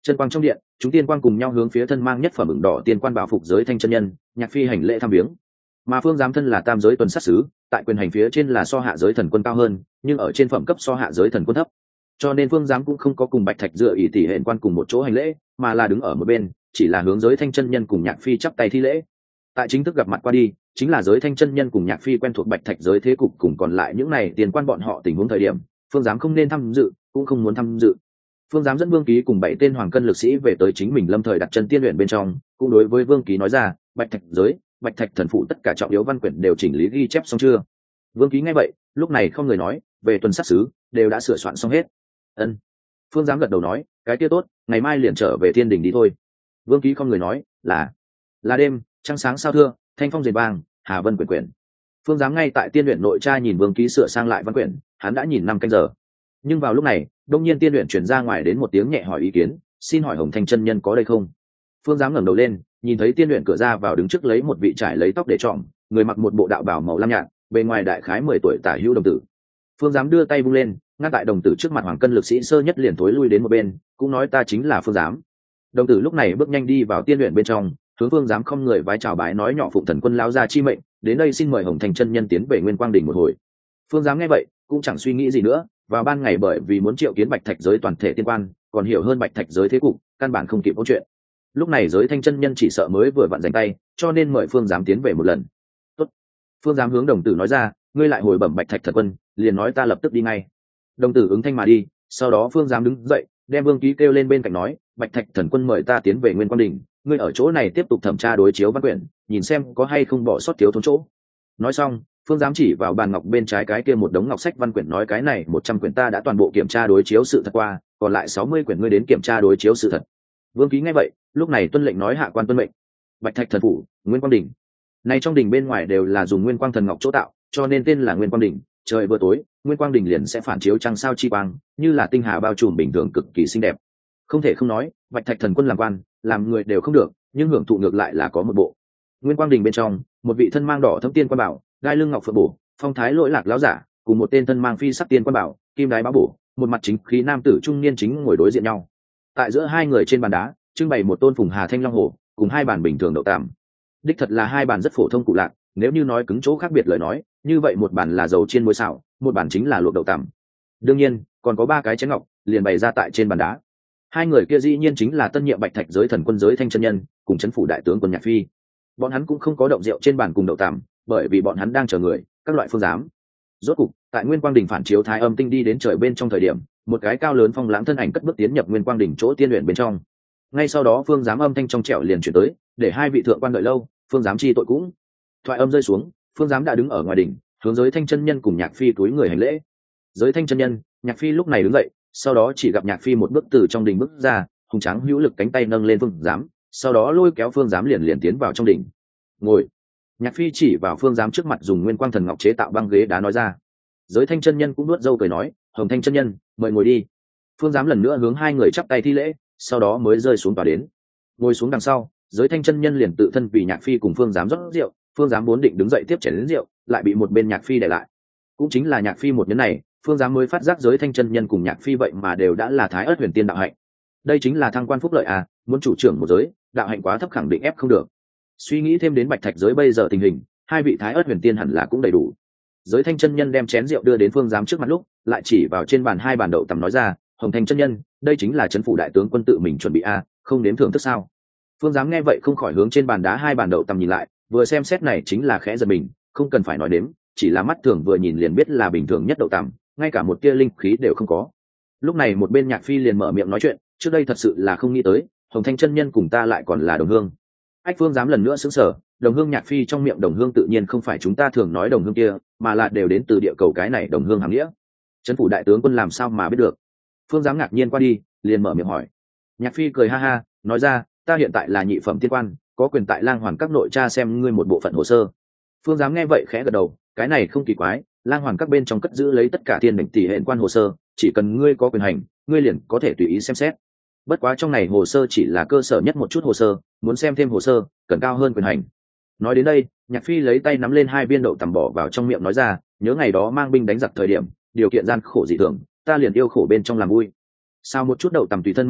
Chân quang trong điện, chúng tiên quang cùng nhau hướng phía thân mang nhất phẩm ửng đỏ tiên quan bảo phục giới thanh chân nhân Nhạc Phi hành lễ thăm viếng. Mà phương giám thân là tam giới tuần sát sứ, tại quyền hành phía trên là so hạ giới thần quân cao hơn, nhưng ở trên phẩm cấp so hạ giới thần quân thấp, cho nên phương giám cũng không có cùng Bạch Thạch dựa ỷ tỷ hẹn quan cùng một chỗ hành lễ, mà là đứng ở một bên, chỉ là hướng giới thanh chân nhân cùng Nhạc Phi chắp tay thi lễ. Tại chính thức gặp mặt qua đi, chính là giới thanh chân nhân cùng Nhạc Phi quen thuộc Bạch Thạch giới thế cục cùng còn lại những này tiền quan bọn họ tình huống thời điểm, phương giám không nên tham dự, cũng không muốn tham dự. Phương giám dẫn Vương Ký cùng bảy tên hoàng cân lực sĩ về tới chính mình lâm thời đặt chân tiên luyện bên trong, cũng đối với Vương Ký nói ra, Bạch Thạch giới, Bạch Thạch thần phụ tất cả trọng yếu văn quyển đều chỉnh lý ghi chép xong chưa? Vương Ký nghe vậy, lúc này không người nói, về tuần sát sứ đều đã sửa soạn xong hết. Ân. Phương giám gật đầu nói, cái kia tốt, ngày mai liền trở về thiên đình đi thôi. Vương Ký không người nói, là là đêm, trăng sáng sao thưa, thanh phong rền vang, hà vân quyển quyển. Phương giám ngay tại tiên luyện nội tra nhìn Vương Ký sửa sang lại văn quyển, hắn đã nhìn năm canh giờ. Nhưng vào lúc này, đông nhiên tiên luyện chuyển ra ngoài đến một tiếng nhẹ hỏi ý kiến, xin hỏi Hồng Thanh chân nhân có đây không? Phương giám ngẩng đầu lên, nhìn thấy tiên luyện cửa ra vào đứng trước lấy một vị trải lấy tóc để trọm, người mặc một bộ đạo bào màu lam nhạt, bề ngoài đại khái mười tuổi tả hữu đồng tử. Phương giám đưa tay vung lên, ngăn tại đồng tử trước mặt hoàng cân lực sĩ sơ nhất liền tối lui đến một bên, cũng nói ta chính là Phương giám. Đồng tử lúc này bước nhanh đi vào tiên luyện bên trong, hướng Phương giám không người vái chào bái nói nhỏ phụng thần quân lão gia chi mệnh, đến đây xin mời Hồng Thanh chân nhân tiến về Nguyên Quang đỉnh một hồi. Phương giám nghe vậy, cũng chẳng suy nghĩ gì nữa, vào ban ngày bởi vì muốn triệu kiến Bạch Thạch giới toàn thể tiên quan, còn hiểu hơn Bạch Thạch giới thế cục, căn bản không kịp câu chuyện. Lúc này giới thanh chân nhân chỉ sợ mới vừa vặn giành tay, cho nên mời Phương giám tiến về một lần. Tốt. Phương giám hướng đồng tử nói ra, ngươi lại hồi bẩm Bạch Thạch thần quân, liền nói ta lập tức đi ngay. Đồng tử ứng thanh mà đi, sau đó Phương giám đứng dậy, đem Vương Ký kêu lên bên cạnh nói, Bạch Thạch thần quân mời ta tiến về Nguyên Quang đỉnh, ngươi ở chỗ này tiếp tục thẩm tra đối chiếu văn quyển, nhìn xem có hay không bỏ sót thiếu thốn chỗ. Nói xong, Phương giám chỉ vào bàn ngọc bên trái cái kia một đống ngọc sách văn quyển nói cái này một trăm quyển ta đã toàn bộ kiểm tra đối chiếu sự thật qua, còn lại sáu mươi quyển ngươi đến kiểm tra đối chiếu sự thật. Vương Ký nghe vậy, lúc này tuân lệnh nói hạ quan tuân mệnh. Bạch Thạch thần phủ, Nguyên Quang đỉnh. Này trong đỉnh bên ngoài đều là dùng nguyên quang thần ngọc chỗ tạo, cho nên tên là Nguyên Quang đỉnh. Trời vừa tối, Nguyên Quang đỉnh liền sẽ phản chiếu trăng sao chi quang, như là tinh hà bao trùm bình thường cực kỳ xinh đẹp. Không thể không nói, Bạch Thạch thần quân làm quan, làm người đều không được, nhưng hưởng thụ ngược lại là có một bộ. Nguyên Quang đỉnh bên trong, một vị thân mang đỏ thâm tiên quan bảo, gai lưng ngọc phượng bổ, phong thái lỗi lạc lão giả, cùng một tên thân mang phi sắc tiên quan bảo, kim đái báo bổ, một mặt chính khí nam tử trung niên chính ngồi đối diện nhau. Tại giữa hai người trên bàn đá, trưng bày một tôn phùng hà thanh long hổ, cùng hai bàn bình thường đậu tằm. Đích thật là hai bàn rất phổ thông cụ lạc, nếu như nói cứng chỗ khác biệt lời nói, như vậy một bàn là dầu chiên muối xào, một bàn chính là luộc đậu tằm. Đương nhiên, còn có ba cái chén ngọc liền bày ra tại trên bàn đá. Hai người kia dĩ nhiên chính là tân nhiệm Bạch Thạch giới thần quân giới thanh chân nhân, cùng trấn phủ đại tướng quân Nhạc Phi. Bọn hắn cũng không có động rượu trên bàn cùng đậu tằm, bởi vì bọn hắn đang chờ người, các loại phương giám. Rốt cục, tại Nguyên Quang đỉnh phản chiếu thái âm tinh đi đến trời bên trong thời điểm, một cái cao lớn phong lãng thân ảnh cất bước tiến nhập Nguyên Quang đỉnh chỗ tiên luyện bên trong. Ngay sau đó phương giám âm thanh trong trẻo liền chuyển tới, để hai vị thượng quan đợi lâu, phương giám chi tội cũng. Thoại âm rơi xuống, phương giám đã đứng ở ngoài đỉnh, hướng giới thanh chân nhân cùng Nhạc Phi cúi người hành lễ. Giới thanh chân nhân, Nhạc Phi lúc này đứng dậy, sau đó chỉ gặp Nhạc Phi một bước từ trong đỉnh bước ra, hùng tráng hữu lực cánh tay nâng lên phương giám, sau đó lôi kéo phương giám liền liền tiến vào trong đỉnh. Ngồi. Nhạc Phi chỉ vào phương giám trước mặt dùng nguyên quang thần ngọc chế tạo băng ghế đá nói ra. Giới thanh chân nhân cũng nuốt dâu cười nói, Hồng Thanh chân nhân, mời ngồi đi. Phương giám lần nữa hướng hai người chắp tay thi lễ, sau đó mới rơi xuống tòa đến. Ngồi xuống đằng sau, giới thanh chân nhân liền tự thân vì Nhạc Phi cùng phương giám rót rượu, phương giám vốn định đứng dậy tiếp chén đến rượu, lại bị một bên Nhạc Phi để lại. Cũng chính là Nhạc Phi một nhấn này, phương giám mới phát giác giới thanh chân nhân cùng Nhạc Phi vậy mà đều đã là thái ớt huyền tiên đạo hạnh. Đây chính là thăng quan phúc lợi à, muốn chủ trưởng một giới, đạo hạnh quá thấp khẳng định ép không được. Suy nghĩ thêm đến Bạch Thạch giới bây giờ tình hình, hai vị thái ớt huyền tiên hẳn là cũng đầy đủ. Giới thanh chân nhân đem chén rượu đưa đến phương giám trước mặt lúc, lại chỉ vào trên bàn hai bàn đậu tằm nói ra, Hồng Thanh chân nhân, đây chính là trấn phủ đại tướng quân tự mình chuẩn bị a, không nếm thưởng thức sao? Phương giám nghe vậy không khỏi hướng trên bàn đá hai bàn đậu tằm nhìn lại, vừa xem xét này chính là khẽ giật mình, không cần phải nói đếm, chỉ là mắt thường vừa nhìn liền biết là bình thường nhất đậu tằm, ngay cả một tia linh khí đều không có. Lúc này một bên Nhạc Phi liền mở miệng nói chuyện, trước đây thật sự là không nghĩ tới, Hồng Thanh chân nhân cùng ta lại còn là đồng hương. Ách Phương giám lần nữa sững sờ, đồng hương Nhạc Phi trong miệng đồng hương tự nhiên không phải chúng ta thường nói đồng hương kia, mà là đều đến từ địa cầu cái này đồng hương hàm nghĩa. Trấn phủ đại tướng quân làm sao mà biết được? Phương giám ngạc nhiên qua đi, liền mở miệng hỏi. Nhạc Phi cười ha ha, nói ra, ta hiện tại là nhị phẩm tiên quan, có quyền tại Lang Hoàn các nội tra xem ngươi một bộ phận hồ sơ. Phương giám nghe vậy khẽ gật đầu, cái này không kỳ quái, Lang Hoàn các bên trong cất giữ lấy tất cả thiên mệnh tỷ hệ quan hồ sơ, chỉ cần ngươi có quyền hành, ngươi liền có thể tùy ý xem xét. Bất quá trong này hồ sơ chỉ là cơ sở nhất một chút hồ sơ, muốn xem thêm hồ sơ, cần cao hơn quyền hành. Nói đến đây, Nhạc Phi lấy tay nắm lên hai viên đậu tằm bỏ vào trong miệng nói ra, nhớ ngày đó mang binh đánh giặc thời điểm, điều kiện gian khổ dị thường, ta liền yêu khổ bên trong làm vui. Sao một chút đậu tằm tùy thân mang theo,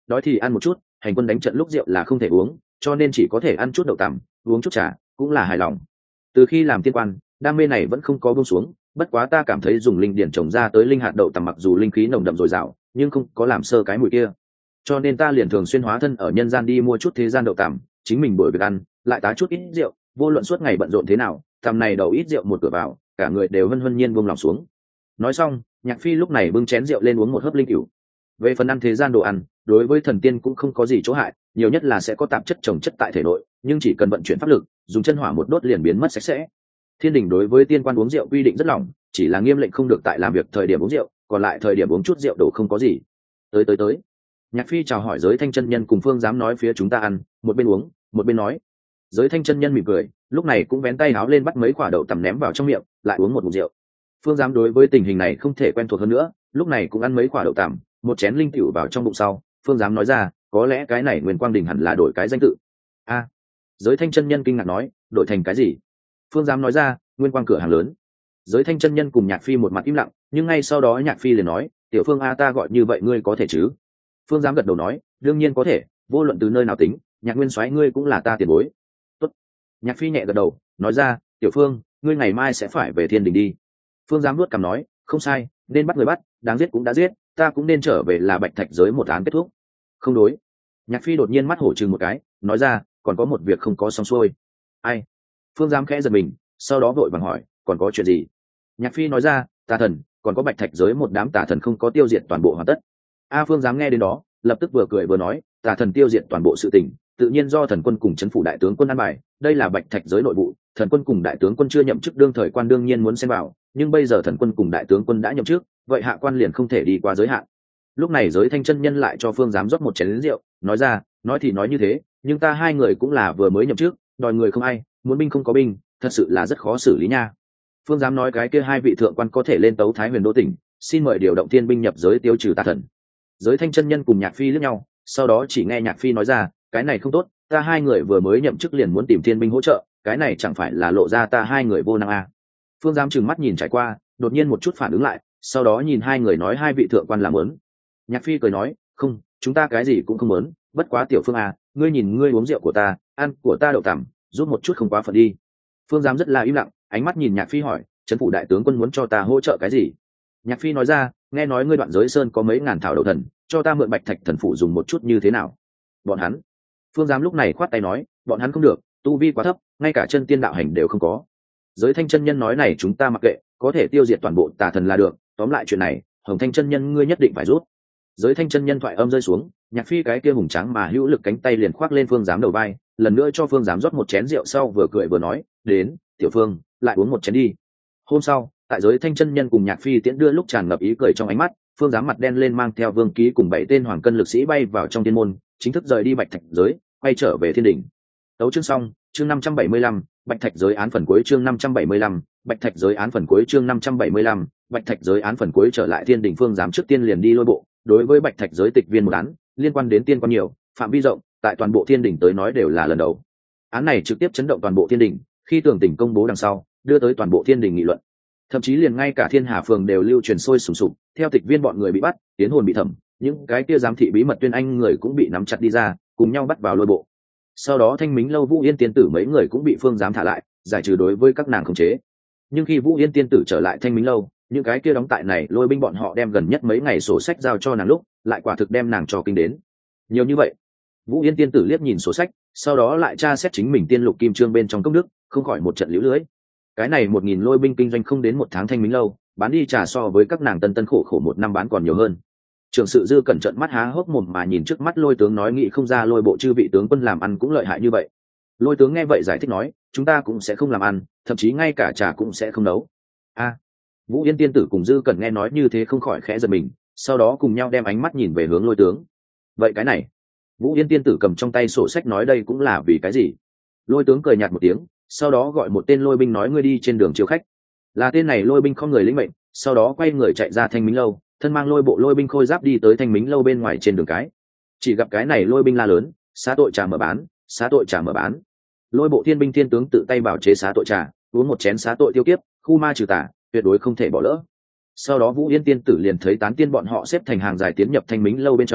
đói thì ăn một chút, hành quân đánh trận lúc rượu là không thể uống, cho nên chỉ có thể ăn chút đậu tằm, uống chút trà, cũng là hài lòng. Từ khi làm tiên quan, đam mê này vẫn không có buông xuống, bất quá ta cảm thấy dùng linh điển trồng ra tới linh hạt đậu tằm mặc dù linh khí nồng đậm dồi dào, nhưng không có làm sơ cái mùi kia. Cho nên ta liền thường xuyên hóa thân ở nhân gian đi mua chút thế gian đậu tằm, chính mình bồi việc ăn, lại tá chút ít rượu, vô luận suốt ngày bận rộn thế nào, tằm này đầu ít rượu một cửa vào, cả người đều hân hân nhiên buông lòng xuống. Nói xong, Nhạc Phi lúc này bưng chén rượu lên uống một hớp linh cửu. Về phần ăn thế gian đồ ăn, đối với thần tiên cũng không có gì chỗ hại, nhiều nhất là sẽ có tạp chất trồng chất tại thể nội, nhưng chỉ cần vận chuyển pháp lực, dùng chân hỏa một đốt liền biến mất sạch sẽ. Thiên đình đối với tiên quan uống rượu quy định rất lỏng, chỉ là nghiêm lệnh không được tại làm việc thời điểm uống rượu, còn lại thời điểm uống chút rượu đồ không có gì. Tới tới tới. Nhạc Phi chào hỏi Giới Thanh chân nhân cùng Phương Giám nói phía chúng ta ăn, một bên uống, một bên nói. Giới Thanh chân nhân mỉm cười, lúc này cũng vén tay áo lên bắt mấy quả đậu tằm ném vào trong miệng, lại uống một ngụm rượu. Phương Giám đối với tình hình này không thể quen thuộc hơn nữa, lúc này cũng ăn mấy quả đậu tằm, một chén linh tiểu vào trong bụng sau, Phương Giám nói ra, có lẽ cái này Nguyên Quang Đình hẳn là đổi cái danh tự. A. Giới Thanh chân nhân kinh ngạc nói, đổi thành cái gì? Phương Giám nói ra, Nguyên Quang cửa hàng lớn. Giới Thanh chân nhân cùng Nhạc Phi một mặt im lặng, nhưng ngay sau đó Nhạc Phi liền nói, tiểu Phương a, ta gọi như vậy ngươi có thể chứ? Phương Giám gật đầu nói, đương nhiên có thể, vô luận từ nơi nào tính, Nhạc Nguyên soái ngươi cũng là ta tiền bối. Tốt. Nhạc Phi nhẹ gật đầu, nói ra, tiểu Phương, ngươi ngày mai sẽ phải về Thiên Đình đi. Phương Giám luốt cằm nói, không sai, nên bắt người bắt, đáng giết cũng đã giết, ta cũng nên trở về là Bạch Thạch giới một án kết thúc. Không đối. Nhạc Phi đột nhiên mắt hổ chừng một cái, nói ra, còn có một việc không có xong xuôi. Ai? Phương Giám khẽ giật mình, sau đó vội vàng hỏi, còn có chuyện gì? Nhạc Phi nói ra, tà thần, còn có Bạch Thạch giới một đám tà thần không có tiêu diệt toàn bộ hoàn tất. A Phương Giám nghe đến đó, lập tức vừa cười vừa nói, tà thần tiêu diệt toàn bộ sự tình, tự nhiên do thần quân cùng chấn phủ đại tướng quân an bài, đây là Bạch Thạch giới nội vụ, thần quân cùng đại tướng quân chưa nhậm chức đương thời quan đương nhiên muốn xem vào, nhưng bây giờ thần quân cùng đại tướng quân đã nhậm chức, vậy hạ quan liền không thể đi qua giới hạn. Lúc này Giới Thanh chân nhân lại cho Phương Giám rót một chén lính rượu, nói ra, nói thì nói như thế, nhưng ta hai người cũng là vừa mới nhậm chức, đòi người không ai, muốn binh không có binh, thật sự là rất khó xử lý nha. Phương Giám nói cái kia hai vị thượng quan có thể lên tấu Thái Huyền Đô tỉnh, xin mời điều động thiên binh nhập giới tiêu trừ tà thần. Giới Thanh chân nhân cùng Nhạc Phi liếc nhau, sau đó chỉ nghe Nhạc Phi nói ra, cái này không tốt, ta hai người vừa mới nhậm chức liền muốn tìm thiên binh hỗ trợ, cái này chẳng phải là lộ ra ta hai người vô năng à. Phương Giám trừng mắt nhìn trải qua, đột nhiên một chút phản ứng lại, sau đó nhìn hai người nói hai vị thượng quan làm lớn. Nhạc Phi cười nói, không, chúng ta cái gì cũng không muốn, bất quá tiểu Phương à, ngươi nhìn ngươi uống rượu của ta, ăn của ta đậu tằm, giúp một chút không quá phận đi. Phương Giám rất là im lặng, ánh mắt nhìn Nhạc Phi hỏi, trấn phủ đại tướng quân muốn cho ta hỗ trợ cái gì? Nhạc Phi nói ra, nghe nói ngươi Đoạn Giới Sơn có mấy ngàn thảo đậu thần, cho ta mượn Bạch Thạch thần phủ dùng một chút như thế nào? Bọn hắn. Phương Giám lúc này khoát tay nói, bọn hắn không được, tu vi quá thấp, ngay cả chân tiên đạo hành đều không có. Giới Thanh chân nhân nói này chúng ta mặc kệ, có thể tiêu diệt toàn bộ tà thần là được, tóm lại chuyện này, Hồng Thanh chân nhân ngươi nhất định phải rút. Giới Thanh chân nhân thoại âm rơi xuống, Nhạc Phi cái kia hùng tráng mà hữu lực cánh tay liền khoác lên Phương Giám đầu vai, lần nữa cho Phương Giám rót một chén rượu sau vừa cười vừa nói, đến, tiểu Phương, lại uống một chén đi. Hôm sau, tại Giới Thanh chân nhân cùng Nhạc Phi tiễn đưa lúc tràn ngập ý cười trong ánh mắt, Phương Giám mặt đen lên mang theo Vương Ký cùng bảy tên hoàng cân lực sĩ bay vào trong thiên môn, chính thức rời đi Bạch Thạch giới, quay trở về Thiên Đình. Tấu chương xong, chương năm trăm bảy mươi lăm, Bạch Thạch giới án phần cuối chương năm trăm bảy mươi lăm, Bạch Thạch giới án phần cuối chương năm trăm bảy mươi lăm, Bạch Thạch giới án phần cuối trở lại Thiên Đình. Phương Giám trước tiên liền đi lôi bộ, đối với Bạch Thạch giới tịch viên một án, liên quan đến tiên quan nhiều, phạm vi rộng, tại toàn bộ Thiên Đình tới nói đều là lần đầu. Án này trực tiếp chấn động toàn bộ Thiên Đình, khi tường tỉnh công bố đằng sau, đưa tới toàn bộ Thiên Đình nghị luận. Thậm chí liền ngay cả Thiên Hà phường đều lưu truyền sôi sùng sục, theo tịch viên bọn người bị bắt, tiến hồn bị thẩm, những cái kia giám thị bí mật tuyên anh người cũng bị nắm chặt đi ra, cùng nhau bắt vào lôi bộ. Sau đó Thanh Mính lâu Vũ Yên tiên tử mấy người cũng bị Phương Giám thả lại, giải trừ đối với các nàng khống chế. Nhưng khi Vũ Yên tiên tử trở lại Thanh Mính lâu, những cái kia đóng tại này lôi binh bọn họ đem gần nhất mấy ngày sổ sách giao cho nàng lúc, lại quả thực đem nàng cho kinh đến. Nhiều như vậy. Vũ Yên tiên tử liếc nhìn sổ sách, sau đó lại tra xét chính mình tiên lục kim chương bên trong công đức, không khỏi một trận liễu lưới. Cái này một nghìn lôi binh kinh doanh không đến một tháng Thanh Mính lâu, bán đi trà so với các nàng tân tân khổ khổ một năm bán còn nhiều hơn. Trưởng sự Dư cẩn trận mắt há hốc mồm mà nhìn trước mắt Lôi tướng nói nghĩ không ra lôi bộ chư vị tướng quân làm ăn cũng lợi hại như vậy. Lôi tướng nghe vậy giải thích nói, chúng ta cũng sẽ không làm ăn, thậm chí ngay cả trà cũng sẽ không nấu. A. Vũ Yên tiên tử cùng Dư cẩn nghe nói như thế không khỏi khẽ giật mình, sau đó cùng nhau đem ánh mắt nhìn về hướng Lôi tướng. Vậy cái này? Vũ Yên tiên tử cầm trong tay sổ sách nói đây cũng là vì cái gì? Lôi tướng cười nhạt một tiếng, sau đó gọi một tên lôi binh nói ngươi đi trên đường chiêu khách. Là tên này lôi binh không người lĩnh mệnh, sau đó quay người chạy ra Thanh Mính lâu, thân mang lôi bộ lôi binh khôi giáp đi tới Thanh Mính lâu bên ngoài trên đường cái. Chỉ gặp cái này lôi binh la lớn, xá tội trà mở bán, xá tội trà mở bán. Lôi bộ thiên binh thiên tướng tự tay bảo chế xá tội trà, uống một chén xá tội tiêu kiếp, khu ma trừ tà, tuyệt đối không thể bỏ lỡ. Sau đó Vũ Yên tiên tử liền thấy tán tiên bọn họ xếp thành hàng dài tiến nhập Thanh Mính lâu bên trong,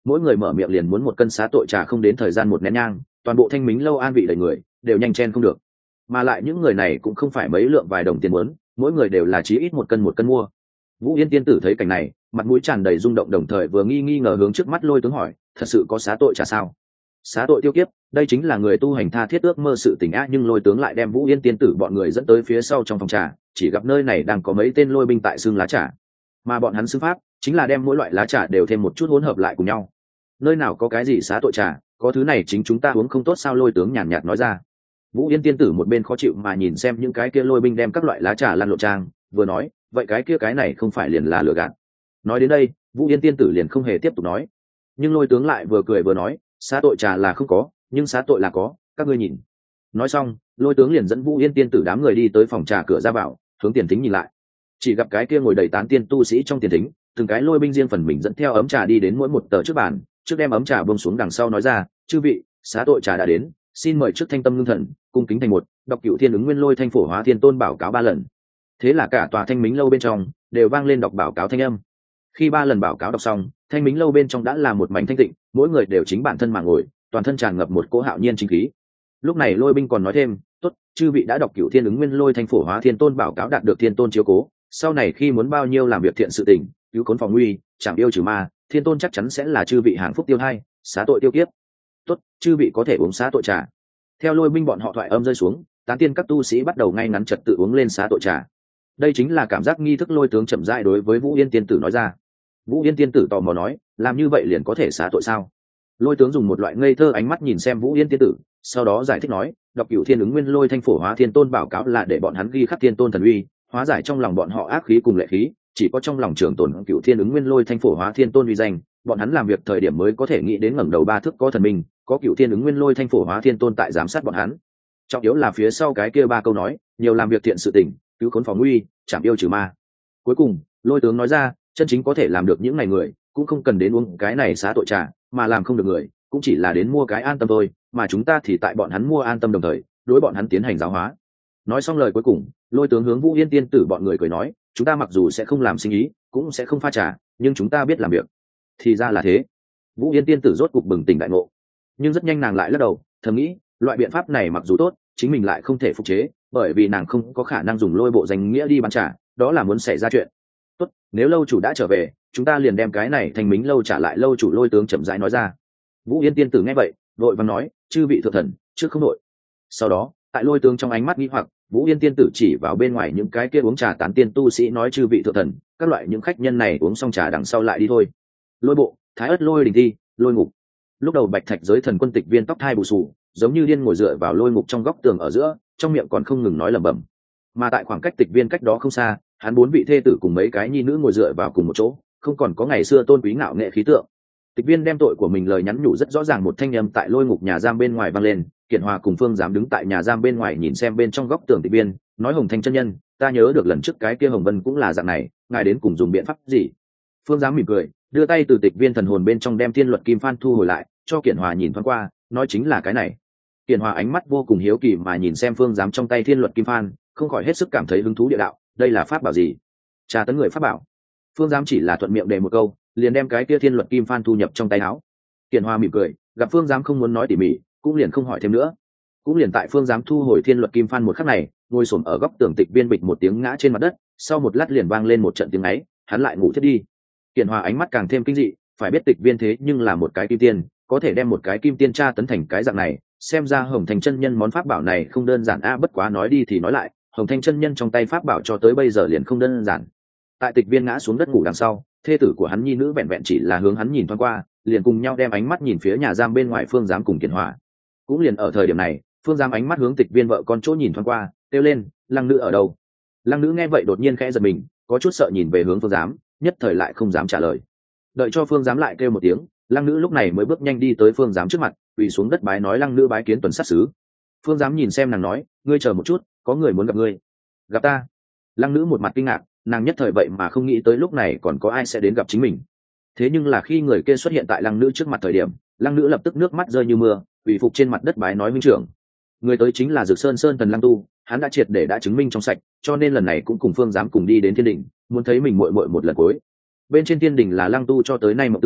mỗi người mở miệng liền muốn một cân xá tội trà, không đến thời gian một nén nhang toàn bộ Thanh Mính lâu an vị đầy người đều nhanh chen không được. Mà lại những người này cũng không phải mấy lượng vài đồng tiền muốn, mỗi người đều là chí ít một cân một cân mua. Vũ Yên tiên tử thấy cảnh này, mặt mũi tràn đầy rung động, đồng thời vừa nghi nghi ngờ hướng trước mắt Lôi Tướng hỏi, thật sự có xá tội trà sao? Xá tội tiêu kiếp, đây chính là người tu hành tha thiết ước mơ sự tình á. Nhưng Lôi Tướng lại đem Vũ Yên tiên tử bọn người dẫn tới phía sau trong phòng trà, chỉ gặp nơi này đang có mấy tên lôi binh tại xương lá trà, mà bọn hắn xưng pháp chính là đem mỗi loại lá trà đều thêm một chút hỗn hợp lại cùng nhau. Nơi nào có cái gì xá tội trà, có thứ này chính chúng ta uống không tốt sao? Lôi Tướng nhàn nhạt nói ra. Vũ Yên tiên tử một bên khó chịu mà nhìn xem những cái kia lôi binh đem các loại lá trà lăn lộn trang, vừa nói, vậy cái kia cái này không phải liền là lừa gạt? Nói đến đây, Vũ Yên tiên tử liền không hề tiếp tục nói, nhưng Lôi Tướng lại vừa cười vừa nói, xá tội trà là không có, nhưng xá tội là có, các ngươi nhìn. Nói xong, Lôi Tướng liền dẫn Vũ Yên tiên tử đám người đi tới phòng trà cửa ra vào, hướng tiền thính nhìn lại, chỉ gặp cái kia ngồi đầy tán tiên tu sĩ trong tiền thính, từng cái lôi binh riêng phần mình dẫn theo ấm trà đi đến mỗi một tờ trước bàn, trước đem ấm trà buông xuống đằng sau nói ra, chư vị, xá tội trà đã đến, xin mời trước thanh tâm ngưng thần, cung kính thành một, đọc cửu thiên ứng nguyên lôi thanh phổ hóa thiên tôn bảo cáo ba lần. Thế là cả tòa Thanh Mính lâu bên trong đều vang lên đọc bảo cáo thanh âm. Khi ba lần bảo cáo đọc xong, Thanh Mính lâu bên trong đã là một mảnh thanh tịnh, mỗi người đều chính bản thân mà ngồi, toàn thân tràn ngập một cỗ hạo nhiên chính khí. Lúc này lôi binh còn nói thêm, tốt, chư vị đã đọc cửu thiên ứng nguyên lôi thanh phổ hóa thiên tôn bảo cáo, đạt được thiên tôn chiếu cố, sau này khi muốn bao nhiêu làm việc thiện sự tình, cứu khốn phòng nguy, chẳng yêu trừ ma, thiên tôn chắc chắn sẽ là chư vị hàng phúc tiêu hai, xá tội tiêu kiếp. Tốt, chư vị có thể uống xá tội trà. Theo lôi binh bọn họ thoại âm rơi xuống, tán tiên các tu sĩ bắt đầu ngay ngắn trật tự uống lên xá tội trà. Đây chính là cảm giác nghi thức. Lôi Tướng chậm rãi đối với Vũ Yên tiên tử nói ra. Vũ Yên tiên tử tò mò nói, làm như vậy liền có thể xá tội sao? Lôi Tướng dùng một loại ngây thơ ánh mắt nhìn xem Vũ Yên tiên tử, sau đó giải thích nói, đọc cửu thiên ứng nguyên lôi thanh phổ hóa thiên tôn bảo cáo là để bọn hắn ghi khắc thiên tôn thần uy, hóa giải trong lòng bọn họ ác khí cùng lệ khí, chỉ có trong lòng trường tồn cửu thiên ứng nguyên lôi thanh phổ hóa thiên tôn uy danh, bọn hắn làm việc thời điểm mới có thể nghĩ đến ngẩng đầu ba thước có thần minh, có cửu thiên ứng nguyên lôi thanh phổ hóa thiên tôn tại giám sát bọn hắn. Trọng yếu là phía sau cái kia ba câu nói, nhiều làm việc thiện sự tình, cứu khốn phòng nguy, chảm yêu trừ ma. Cuối cùng, Lôi Tướng nói ra, chân chính có thể làm được những ngày người, cũng không cần đến uống cái này xá tội trà, mà làm không được người, cũng chỉ là đến mua cái an tâm thôi, mà chúng ta thì tại bọn hắn mua an tâm đồng thời, đối bọn hắn tiến hành giáo hóa. Nói xong lời cuối cùng, Lôi Tướng hướng Vũ Yên tiên tử bọn người cười nói, chúng ta mặc dù sẽ không làm sinh ý, cũng sẽ không pha trà, nhưng chúng ta biết làm việc. Thì ra là thế. Vũ Yên tiên tử rốt cục bừng tỉnh đại ngộ, nhưng rất nhanh nàng lại lắc đầu, thầm nghĩ, loại biện pháp này mặc dù tốt, chính mình lại không thể phục chế, bởi vì nàng không có khả năng dùng lôi bộ danh nghĩa đi bán trà, đó là muốn xảy ra chuyện. Tốt, nếu lâu chủ đã trở về, chúng ta liền đem cái này Thanh Mính lâu trả lại lâu chủ. Lôi Tướng chậm rãi nói ra. Vũ Yên tiên tử nghe vậy, vội vàng nói, chư vị thượng thần, trước không đội. Sau đó, tại Lôi Tướng trong ánh mắt nghi hoặc, Vũ Yên tiên tử chỉ vào bên ngoài những cái kia uống trà tán tiên tu sĩ nói, chư vị thượng thần, các loại những khách nhân này uống xong trà đằng sau lại đi thôi. Lôi bộ, Thái Ất Lôi Đình Thi, Lôi Ngục. Lúc đầu Bạch Thạch giới thần quân Tịch Viên tóc thai bù xù, giống như điên ngồi dựa vào lôi ngục trong góc tường ở giữa, trong miệng còn không ngừng nói lẩm bẩm. Mà tại khoảng cách Tịch Viên cách đó không xa, hắn bốn vị thê tử cùng mấy cái nhi nữ ngồi dựa vào cùng một chỗ, không còn có ngày xưa tôn quý ngạo nghệ khí tượng. Tịch Viên đem tội của mình lời nhắn nhủ rất rõ ràng một thanh âm tại lôi ngục nhà giam bên ngoài vang lên. Kiện Hòa cùng Phương Giám đứng tại nhà giam bên ngoài nhìn xem bên trong góc tường Tịch Viên, nói, Hồng Thanh chân nhân, ta nhớ được lần trước cái kia Hồng Vân cũng là dạng này, ngài đến cùng dùng biện pháp gì? Phương Giám mỉm cười, đưa tay từ Tịch Viên thần hồn bên trong đem Thiên Luật Kim Phan thu hồi lại, cho Kiện Hòa nhìn thoáng qua, nói, chính là cái này. Kiện Hòa ánh mắt vô cùng hiếu kỳ mà nhìn xem Phương Giám trong tay Thiên Luật Kim Phan, không khỏi hết sức cảm thấy hứng thú địa đạo, đây là pháp bảo gì? Tra tấn người pháp bảo. Phương Giám chỉ là thuận miệng đề một câu, liền đem cái kia Thiên Luật Kim Phan thu nhập trong tay áo. Kiện Hòa mỉm cười, gặp Phương Giám không muốn nói tỉ mỉ, cũng liền không hỏi thêm nữa. Cũng liền tại Phương Giám thu hồi Thiên Luật Kim Phan một khắc này, ngồi xổm ở góc tường Tịch Viên bịch một tiếng ngã trên mặt đất, sau một lát liền vang lên một trận tiếng ấy, hắn lại ngủ thiếp đi. Kiện Hòa ánh mắt càng thêm kinh dị, phải biết Tịch Viên thế nhưng là một cái kim tiên, có thể đem một cái kim tiên tra tấn thành cái dạng này, xem ra Hồng Thanh chân nhân món pháp bảo này không đơn giản a. Bất quá nói đi thì nói lại, Hồng Thanh chân nhân trong tay pháp bảo cho tới bây giờ liền không đơn giản. Tại Tịch Viên ngã xuống đất ngủ đằng sau, thê tử của hắn nhi nữ vẹn vẹn chỉ là hướng hắn nhìn thoáng qua, liền cùng nhau đem ánh mắt nhìn phía nhà giam bên ngoài Phương Giám cùng Kiện Hòa. Cũng liền ở thời điểm này, Phương Giám ánh mắt hướng Tịch Viên vợ con chỗ nhìn thoáng qua, kêu lên, Lăng nữ ở đâu? Lăng nữ nghe vậy đột nhiên khẽ giật mình, có chút sợ nhìn về hướng Phương Giám, nhất thời lại không dám trả lời. Đợi cho Phương Giám lại kêu một tiếng, Lăng nữ lúc này mới bước nhanh đi tới Phương Giám trước mặt, quỳ xuống đất bái nói, Lăng nữ bái kiến tuần sát sứ. Phương Giám nhìn xem nàng nói, ngươi chờ một chút, có người muốn gặp ngươi. Gặp ta? Lăng nữ một mặt kinh ngạc, nàng nhất thời vậy mà không nghĩ tới lúc này còn có ai sẽ đến gặp chính mình. Thế nhưng là khi người kia xuất hiện tại Lăng nữ trước mặt thời điểm, Lăng nữ lập tức nước mắt rơi như mưa, quỳ phục trên mặt đất bái nói, huynh trưởng. Người tới chính là Dược Sơn Sơn Thần Lăng Tu, hắn đã triệt để đã chứng minh trong sạch, cho nên lần này cũng cùng Phương Giám cùng đi đến Thiên Đình, muốn thấy mình muội muội một lần cuối. Bên trên Thiên Đình là Lăng Tu cho tới nay mộng tưởng,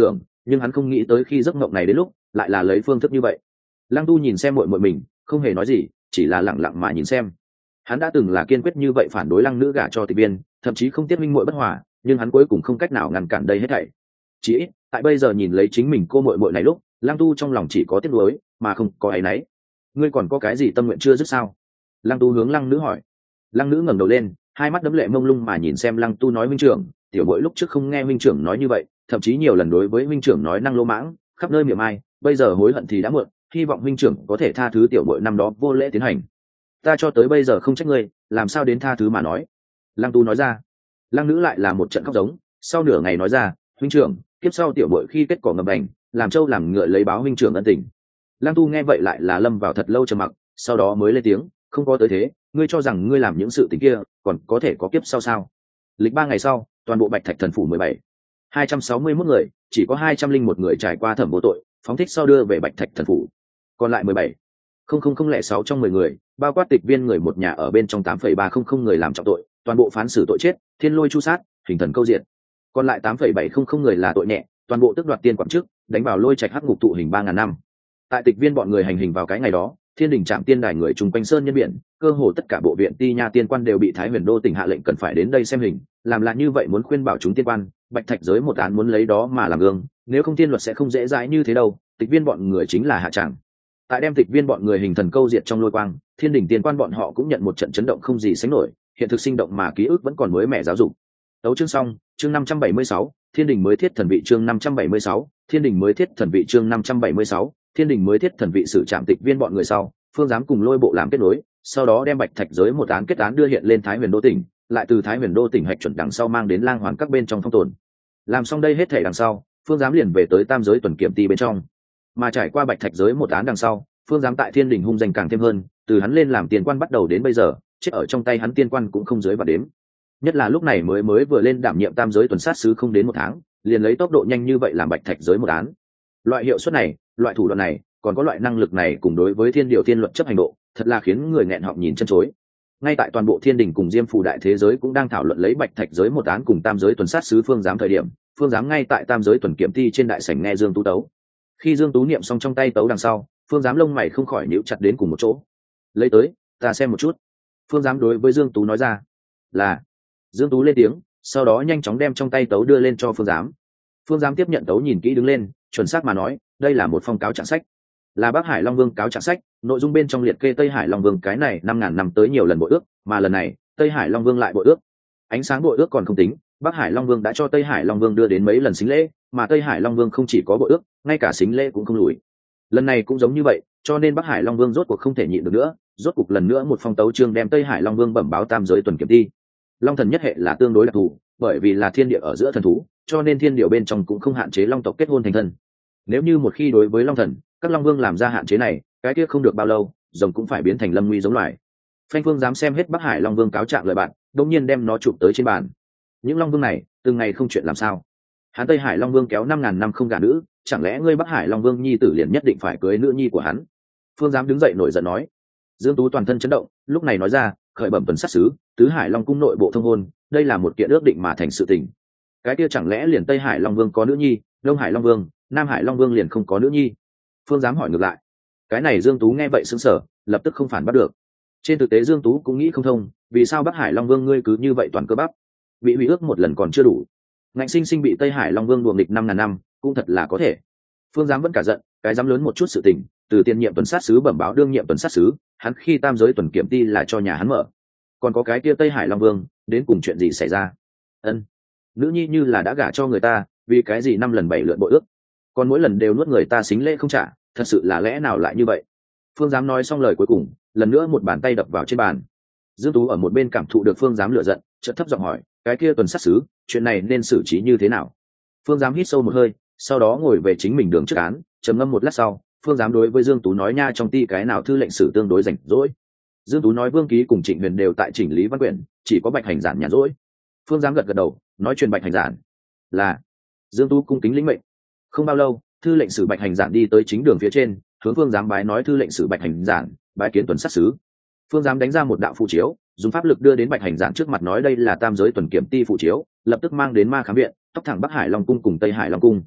nhưng hắn không nghĩ tới khi giấc mộng này đến lúc lại là lấy phương thức như vậy. Lăng Tu nhìn xem muội muội mình, không hề nói gì, chỉ là lặng lặng mà nhìn xem. Hắn đã từng là kiên quyết như vậy phản đối Lăng Nữ gả cho Tịch Viên, thậm chí không tiếc minh muội bất hòa, nhưng hắn cuối cùng không cách nào ngăn cản đây hết thảy. Chỉ ít, tại bây giờ nhìn lấy chính mình cô muội muội này lúc, Lăng Tu trong lòng chỉ có tiếc nuối, mà không có áy náy. Ngươi còn có cái gì tâm nguyện chưa dứt sao? Lăng Tu hướng Lăng Nữ hỏi. Lăng Nữ ngẩng đầu lên, hai mắt đẫm lệ mông lung mà nhìn xem Lăng Tu nói: huynh trưởng, tiểu muội lúc trước không nghe huynh trưởng nói như vậy, thậm chí nhiều lần đối với huynh trưởng nói năng lô mãng, khắp nơi miệng ai, bây giờ hối hận thì đã muộn, hy vọng huynh trưởng có thể tha thứ tiểu muội năm đó vô lễ tiến hành. Ta cho tới bây giờ không trách ngươi, làm sao đến tha thứ mà nói. Lăng Tu nói ra. Lăng Nữ lại là một trận khóc giống, sau nửa ngày nói ra: huynh trưởng, kiếp sau tiểu muội khi kết cỏ ngầm bành, làm trâu làm ngựa lấy báo huynh trưởng ân tình. Lăng Tu nghe vậy lại là lâm vào thật lâu trầm mặc, sau đó mới lên tiếng: không có tới thế, ngươi cho rằng ngươi làm những sự tình kia còn có thể có kiếp sau sao? Lịch ba ngày sau, toàn bộ Bạch Thạch Thần phủ mười bảy hai trăm sáu mươi mốt người, chỉ có hai trăm linh một người trải qua thẩm vô tội, phóng thích sau đưa về Bạch Thạch Thần phủ. Còn lại mười bảy không không không lẻ sáu trong mười người, bao quát Tịch Viên người một nhà ở bên trong tám phẩy ba không không người làm trọng tội, toàn bộ phán xử tội chết, thiên lôi chu sát, hình thần câu diện. Còn lại tám phẩy bảy không không người là tội nhẹ, toàn bộ tước đoạt tiên quảng chức, đánh vào lôi trạch hắc ngục tụ hình ba ngàn năm. Tại Tịch Viên bọn người hành hình vào cái ngày đó, thiên đình trạm tiên đài người chung quanh sơn nhân biển, cơ hồ tất cả bộ viện ti nha tiên quan đều bị Thái Huyền Đô tỉnh hạ lệnh cần phải đến đây xem hình, làm là như vậy muốn khuyên bảo chúng tiên quan, Bạch Thạch giới một án muốn lấy đó mà làm gương, nếu không tiên luật sẽ không dễ dãi như thế đâu. Tịch Viên bọn người chính là hạ tràng. Tại đem Tịch Viên bọn người hình thần câu diệt trong lôi quang, thiên đình tiên quan bọn họ cũng nhận một trận chấn động không gì sánh nổi, hiện thực sinh động mà ký ức vẫn còn mới mẻ giáo dục. Tấu chương xong, chương năm trăm bảy mươi sáu, thiên đình mới thiết thần vị chương năm trăm bảy mươi sáu, thiên đình mới thiết thần vị chương năm trăm bảy mươi sáu, thiên đình mới thiết thần vị xử trạm Tịch Viên bọn người sau, phương giám cùng lôi bộ làm kết nối, sau đó đem Bạch Thạch giới một án kết án đưa hiện lên Thái Huyền Đô tỉnh, lại từ Thái Huyền Đô tỉnh hạch chuẩn đằng sau mang đến lang hoàn các bên trong phong tồn. Làm xong đây hết thể đằng sau, phương giám liền về tới tam giới tuần kiểm ti bên trong. Mà trải qua Bạch Thạch giới một án đằng sau, phương giám tại thiên đình hung danh càng thêm hơn, từ hắn lên làm tiên quan bắt đầu đến bây giờ, chết ở trong tay hắn tiên quan cũng không dưới và đếm. Nhất là lúc này mới mới vừa lên đảm nhiệm tam giới tuần sát sứ không đến một tháng, liền lấy tốc độ nhanh như vậy làm Bạch Thạch giới một án. Loại hiệu suất này, loại thủ đoạn này, còn có loại năng lực này cùng đối với thiên điều thiên luật chấp hành độ, thật là khiến người nghẹn họng nhìn chân chối. Ngay tại toàn bộ thiên đình cùng diêm phù đại thế giới cũng đang thảo luận lấy Bạch Thạch giới một án cùng tam giới tuần sát sứ phương giám thời điểm, phương giám ngay tại tam giới tuần kiểm ti trên đại sảnh nghe Dương Tú tấu. Khi Dương Tú niệm xong trong tay tấu đằng sau, phương giám lông mày không khỏi nhíu chặt đến cùng một chỗ. Lấy tới, ta xem một chút. Phương giám đối với Dương Tú nói ra. Là. Dương Tú lên tiếng, sau đó nhanh chóng đem trong tay tấu đưa lên cho phương giám. Phương giám tiếp nhận tấu nhìn kỹ đứng lên, chuẩn xác mà nói, đây là một phong cáo trạng sách, là Bắc Hải Long Vương cáo trạng sách, nội dung bên trong liệt kê Tây Hải Long Vương cái này năm ngàn năm tới nhiều lần bội ước, mà lần này Tây Hải Long Vương lại bội ước. Ánh sáng bội ước còn không tính, Bắc Hải Long Vương đã cho Tây Hải Long Vương đưa đến mấy lần xính lễ, mà Tây Hải Long Vương không chỉ có bội ước, ngay cả xính lễ cũng không lùi. Lần này cũng giống như vậy, cho nên Bắc Hải Long Vương rốt cuộc không thể nhịn được nữa, rốt cuộc lần nữa một phong tấu chương đem Tây Hải Long Vương bẩm báo tam giới tuần kiểm ti. Long thần nhất hệ là tương đối đặc thù, bởi vì là thiên địa ở giữa thần thú, cho nên thiên điệu bên trong cũng không hạn chế long tộc kết hôn thành thân. Nếu như một khi đối với long thần, các long vương làm ra hạn chế này, cái kia không được bao lâu, rồng cũng phải biến thành lâm nguy giống loài. Phanh Phương dám xem hết Bắc Hải Long Vương cáo trạng lời bạn, đột nhiên đem nó chụp tới trên bàn. Những long vương này, từng ngày không chuyện làm sao? Hắn Tây Hải Long Vương kéo năm ngàn năm không gả nữ, chẳng lẽ ngươi Bắc Hải Long Vương nhi tử liền nhất định phải cưới nữ nhi của hắn? Phương dám đứng dậy nổi giận nói. Dương Tú toàn thân chấn động, lúc này nói ra, khởi bẩm tuần sát sứ, tứ Hải Long cung nội bộ thông hôn, đây là một kiện ước định mà thành sự tình. Cái kia chẳng lẽ liền Tây Hải Long Vương có nữ nhi, Đông Hải Long Vương, Nam Hải Long Vương liền không có nữ nhi? Phương dám hỏi ngược lại. Cái này Dương Tú nghe vậy sững sờ, lập tức không phản bắt được. Trên thực tế Dương Tú cũng nghĩ không thông, vì sao Bắc Hải Long Vương ngươi cứ như vậy toàn cơ bắp, bị hủy ước một lần còn chưa đủ, ngạnh sinh sinh bị Tây Hải Long Vương đuổi nghịch năm ngàn năm, cũng thật là có thể. Phương dám vẫn cả giận, cái dám lớn một chút sự tình, từ tiên nhiệm tuần sát sứ bẩm báo đương nhiệm tuần sát sứ, hắn khi tam giới tuần kiểm ti là cho nhà hắn mở, còn có cái kia Tây Hải Long Vương, đến cùng chuyện gì xảy ra? Ân, nữ nhi như là đã gả cho người ta, vì cái gì năm lần bảy lượt bội ước, còn mỗi lần đều nuốt người ta xính lễ không trả, thật sự là lẽ nào lại như vậy? Phương dám nói xong lời cuối cùng, lần nữa một bàn tay đập vào trên bàn. Dương Tú ở một bên cảm thụ được Phương dám lựa giận, chợt thấp giọng hỏi, cái kia tuần sát sứ, chuyện này nên xử trí như thế nào? Phương dám hít sâu một hơi, sau đó ngồi về chính mình đường trước án, trầm ngâm một lát sau, Phương dám đối với Dương Tú nói, nha, trong ti cái nào thư lệnh sử tương đối rảnh rỗi? Dương Tú nói Vương Ký cùng Trịnh Huyền đều tại chỉnh lý văn quyển, chỉ có Bạch Hành Giản nhàn rỗi. Phương dám gật gật đầu, nói truyền Bạch Hành Giản. Là. Dương Tú cung kính lĩnh mệnh. Không bao lâu, thư lệnh sử Bạch Hành Giản đi tới chính đường phía trên, hướng Phương dám bái nói thư lệnh sử Bạch Hành Giản, bái kiến tuần sát sứ. Phương dám đánh ra một đạo phù chiếu, dùng pháp lực đưa đến Bạch Hành Giản trước mặt, nói đây là tam giới tuần kiểm ti phù chiếu, lập tức mang đến Ma Khám viện, tóc thẳng Bắc Hải Long cung cùng Tây Hải Long cung.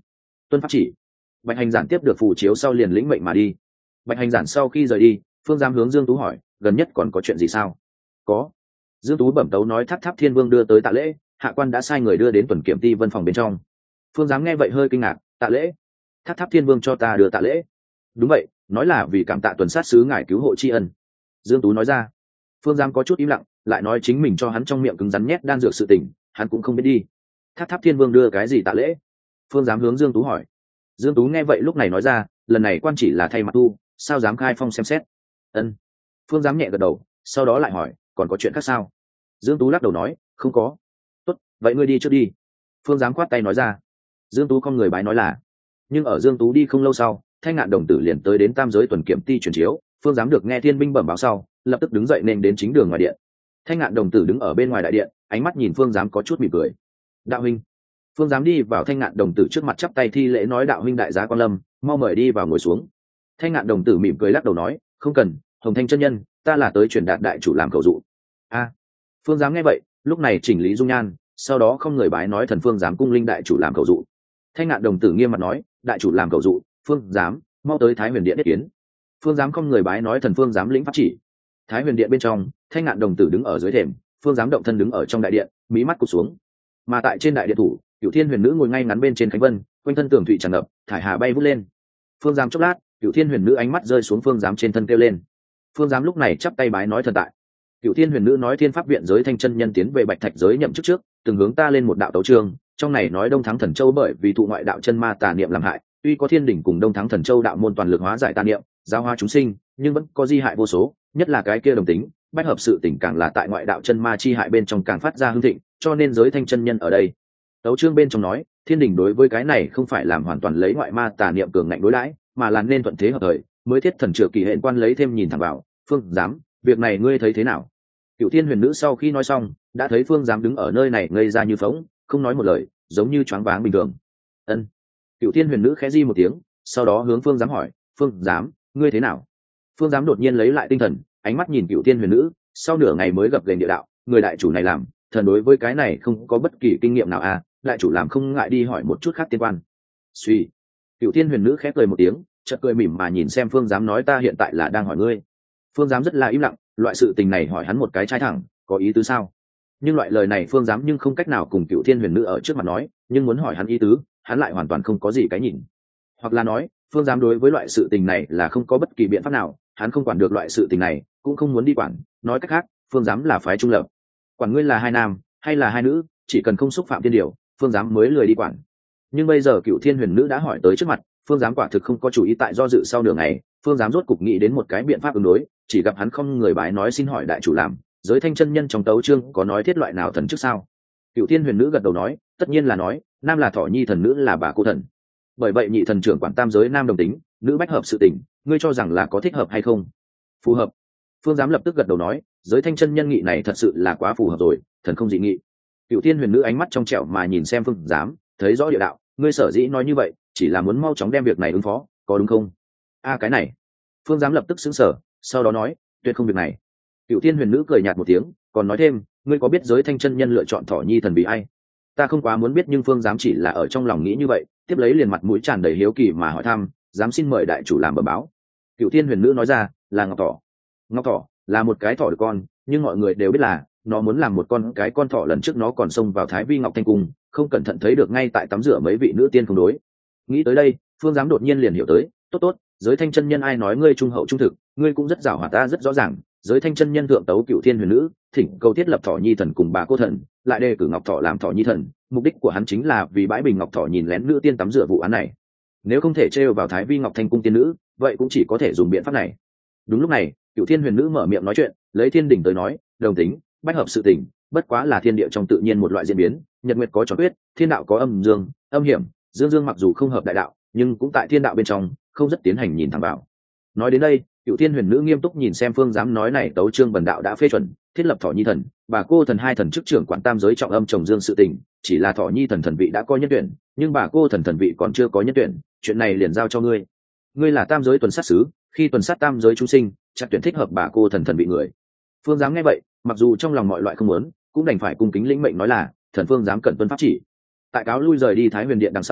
tuân pháp chỉ. Bạch hành giản tiếp được phù chiếu sau liền lĩnh mệnh mà đi. Bạch hành giản sau khi rời đi, phương giám hướng Dương Tú hỏi, gần nhất còn có chuyện gì sao? Có. Dương Tú bẩm tấu nói Tháp Tháp Thiên Vương đưa tới tạ lễ, hạ quan đã sai người đưa đến tuần kiểm ti vân phòng bên trong. Phương giám nghe vậy hơi kinh ngạc, tạ lễ? Tháp Tháp Thiên Vương cho ta đưa tạ lễ? Đúng vậy, nói là vì cảm tạ tuần sát sứ ngài cứu hộ tri ân. Dương Tú nói ra. Phương giám có chút im lặng, lại nói chính mình cho hắn trong miệng cứng rắn nhét đan dược sự tình, hắn cũng không biết đi. Tháp Tháp Thiên Vương đưa cái gì tạ lễ? Phương giám hướng Dương Tú hỏi. Dương Tú nghe vậy lúc này nói ra, lần này quan chỉ là thay mặt thu, sao dám khai phong xem xét. Ân. Phương giám nhẹ gật đầu, sau đó lại hỏi, còn có chuyện khác sao? Dương Tú lắc đầu nói, không có. Tốt, vậy ngươi đi trước đi. Phương giám khoát tay nói ra. Dương Tú con người bái nói là. Nhưng ở Dương Tú đi không lâu sau, Thanh Ngạn đồng tử liền tới đến tam giới tuần kiểm ti chuyển chiếu. Phương giám được nghe thiên binh bẩm báo sau, lập tức đứng dậy nên đến chính đường ngoài điện. Thanh Ngạn đồng tử đứng ở bên ngoài đại điện, ánh mắt nhìn Phương giám có chút mỉm cười. Đạo huynh. Phương giám đi vào Thanh Ngạn đồng tử trước mặt chắp tay thi lễ nói, đạo huynh đại giá quan lâm, mau mời đi vào ngồi xuống. Thanh Ngạn đồng tử mỉm cười lắc đầu nói, không cần, Hồng Thanh chân nhân, ta là tới truyền đạt đại chủ làm cầu dụ. A. Phương giám nghe vậy, lúc này chỉnh lý dung nhan, sau đó không người bái nói, thần Phương giám cung linh đại chủ làm cầu dụ. Thanh Ngạn đồng tử nghiêm mặt nói, đại chủ làm cầu dụ, Phương giám mau tới Thái Huyền điện yết kiến. Phương giám không người bái nói, thần Phương giám lĩnh pháp chỉ. Thái Huyền điện bên trong, Thanh Ngạn đồng tử đứng ở dưới thềm, Phương giám động thân đứng ở trong đại điện, mí mắt cụp xuống. Mà tại trên đại điện thủ, Cửu Thiên Huyền nữ ngồi ngay ngắn bên trên khánh vân, quanh thân tường thụy tràn ngập, thải hà bay vút lên. Phương giám chốc lát, Cửu Thiên Huyền nữ ánh mắt rơi xuống Phương giám trên thân kêu lên. Phương giám lúc này chắp tay bái nói, thần tại. Cửu Thiên Huyền nữ nói, Thiên Pháp viện giới Thanh chân nhân tiến về Bạch Thạch giới nhậm chức trước, từng hướng ta lên một đạo tấu chương, trong này nói Đông Thắng Thần Châu bởi vì thụ ngoại đạo chân ma tà niệm làm hại, tuy có Thiên đỉnh cùng Đông Thắng Thần Châu đạo môn toàn lực hóa giải tà niệm, giáo hóa chúng sinh, nhưng vẫn có di hại vô số, nhất là cái kia đồng tính, bách hợp sự tình càng là tại ngoại đạo chân ma chi hại bên trong càng phát ra hưng thịnh, cho nên giới Thanh chân nhân ở đây. Tấu chương bên trong nói, Thiên đỉnh đối với cái này không phải làm hoàn toàn lấy ngoại ma tà niệm cường ngạnh đối đãi, mà là nên thuận thế hợp thời, mới thiết thần trừ kỳ hệ quan lấy thêm nhìn thẳng vào. Phương giám, việc này ngươi thấy thế nào? Cửu Thiên Huyền nữ sau khi nói xong, đã thấy Phương giám đứng ở nơi này ngây ra như phỗng, không nói một lời, giống như choáng váng bình thường. Ân. Cửu Thiên Huyền nữ khẽ di một tiếng, sau đó hướng Phương giám hỏi, Phương giám, ngươi thế nào? Phương giám đột nhiên lấy lại tinh thần, ánh mắt nhìn Cửu Thiên Huyền nữ, sau nửa ngày mới gập gềnh địa đạo, người đại chủ này làm, thần đối với cái này không có bất kỳ kinh nghiệm nào à, đại chủ làm không ngại đi hỏi một chút khác tiên quan. Suy. Cửu Thiên Huyền nữ khẽ cười một tiếng, chợt cười mỉm mà nhìn xem Phương giám nói, ta hiện tại là đang hỏi ngươi. Phương giám rất là im lặng, loại sự tình này hỏi hắn một cái trái thẳng, có ý tứ sao? Nhưng loại lời này Phương giám nhưng không cách nào cùng Cửu Thiên Huyền nữ ở trước mặt nói, nhưng muốn hỏi hắn ý tứ, hắn lại hoàn toàn không có gì cái nhìn. Hoặc là nói, Phương giám đối với loại sự tình này là không có bất kỳ biện pháp nào, hắn không quản được loại sự tình này, cũng không muốn đi quản, nói cách khác, Phương giám là phái trung lập. Quản ngươi là hai nam hay là hai nữ, chỉ cần không xúc phạm thiên điều, Phương giám mới lười đi quản. Nhưng bây giờ Cửu Thiên Huyền nữ đã hỏi tới trước mặt, Phương giám quả thực không có chủ ý, tại do dự sau nửa ngày, Phương giám rốt cục nghĩ đến một cái biện pháp ứng đối, chỉ gặp hắn không người bái nói, xin hỏi đại chủ làm, giới Thanh chân nhân trong tấu chương có nói thiết loại nào thần trước sao? Cửu Thiên Huyền nữ gật đầu nói, tất nhiên là nói, nam là Thỏ Nhi thần, nữ là Bà Cô thần. Bởi vậy nhị thần trưởng quản tam giới, nam đồng tính, nữ bách hợp sự tình, ngươi cho rằng là có thích hợp hay không? Phù hợp. Phương giám lập tức gật đầu nói, giới Thanh chân nhân nghị này thật sự là quá phù hợp rồi, thần không dị nghị. Cửu Thiên Huyền nữ ánh mắt trong trẻo mà nhìn xem Phương giám, thấy rõ địa đạo, ngươi sở dĩ nói như vậy, chỉ là muốn mau chóng đem việc này ứng phó, có đúng không? A cái này. Phương giám lập tức sững sờ, sau đó nói, tuyệt không việc này. Cửu Thiên Huyền nữ cười nhạt một tiếng, còn nói thêm, ngươi có biết giới Thanh chân nhân lựa chọn Thỏ Nhi thần vì ai? Ta không quá muốn biết, nhưng Phương giám chỉ là ở trong lòng nghĩ như vậy, tiếp lấy liền mặt mũi tràn đầy hiếu kỳ mà hỏi thăm, dám xin mời đại chủ làm bẩm báo. Cửu Thiên Huyền nữ nói ra, là Ngọc Thỏ. Ngọc Thỏ là một cái thỏ được con, nhưng mọi người đều biết là nó muốn làm một con cái con thỏ, lần trước nó còn xông vào Thái Vi Ngọc Thanh cung, không cẩn thận thấy được ngay tại tắm rửa mấy vị nữ tiên không đối. Nghĩ tới đây, Phương giám đột nhiên liền hiểu tới, tốt tốt, giới Thanh chân nhân ai nói ngươi trung hậu trung thực, ngươi cũng rất giàu hoạt, ta rất rõ ràng, giới Thanh chân nhân thượng tấu Cửu Thiên Huyền nữ, thỉnh cầu thiết lập Thỏ Nhi thần cùng Bà Cô thần, lại đề cử Ngọc Thỏ làm Thỏ Nhi thần, mục đích của hắn chính là vì bãi bình Ngọc Thỏ nhìn lén nữ tiên tắm rửa vụ án này. Nếu không thể trêu vào Thái Vi Ngọc Thanh cung tiên nữ, vậy cũng chỉ có thể dùng biện pháp này. Đúng lúc này, Cửu Thiên Huyền nữ mở miệng nói chuyện, lấy thiên đỉnh tới nói, đồng tính, bách hợp sự tình, bất quá là thiên địa trong tự nhiên một loại diễn biến, nhật nguyệt có tròn quyết, thiên đạo có âm dương, âm hiểm, dương dương mặc dù không hợp đại đạo, nhưng cũng tại thiên đạo bên trong, không rất tiến hành nhìn thẳng vào. Nói đến đây, Cửu Thiên Huyền nữ nghiêm túc nhìn xem Phương giám nói, này tấu chương bần đạo đã phê chuẩn, thiết lập Thỏ Nhi thần, Bà Cô thần hai thần chức trưởng quản tam giới trọng âm trồng dương sự tình, chỉ là Thỏ Nhi thần thần vị đã có nhân tuyển, nhưng Bà Cô thần thần vị còn chưa có nhân tuyển, chuyện này liền giao cho ngươi. Ngươi là tam giới tuần sát sứ, khi tuần sát tam giới chúng sinh, chắc tuyển thích hợp Bà Cô thần thần vị người. Phương giám nghe vậy, mặc dù trong lòng mọi loại không muốn, cũng đành phải cung kính lĩnh mệnh nói là, thần Phương giám cẩn tuân pháp chỉ. Tại cáo lui rời đi Thái Huyền điện đằng sau,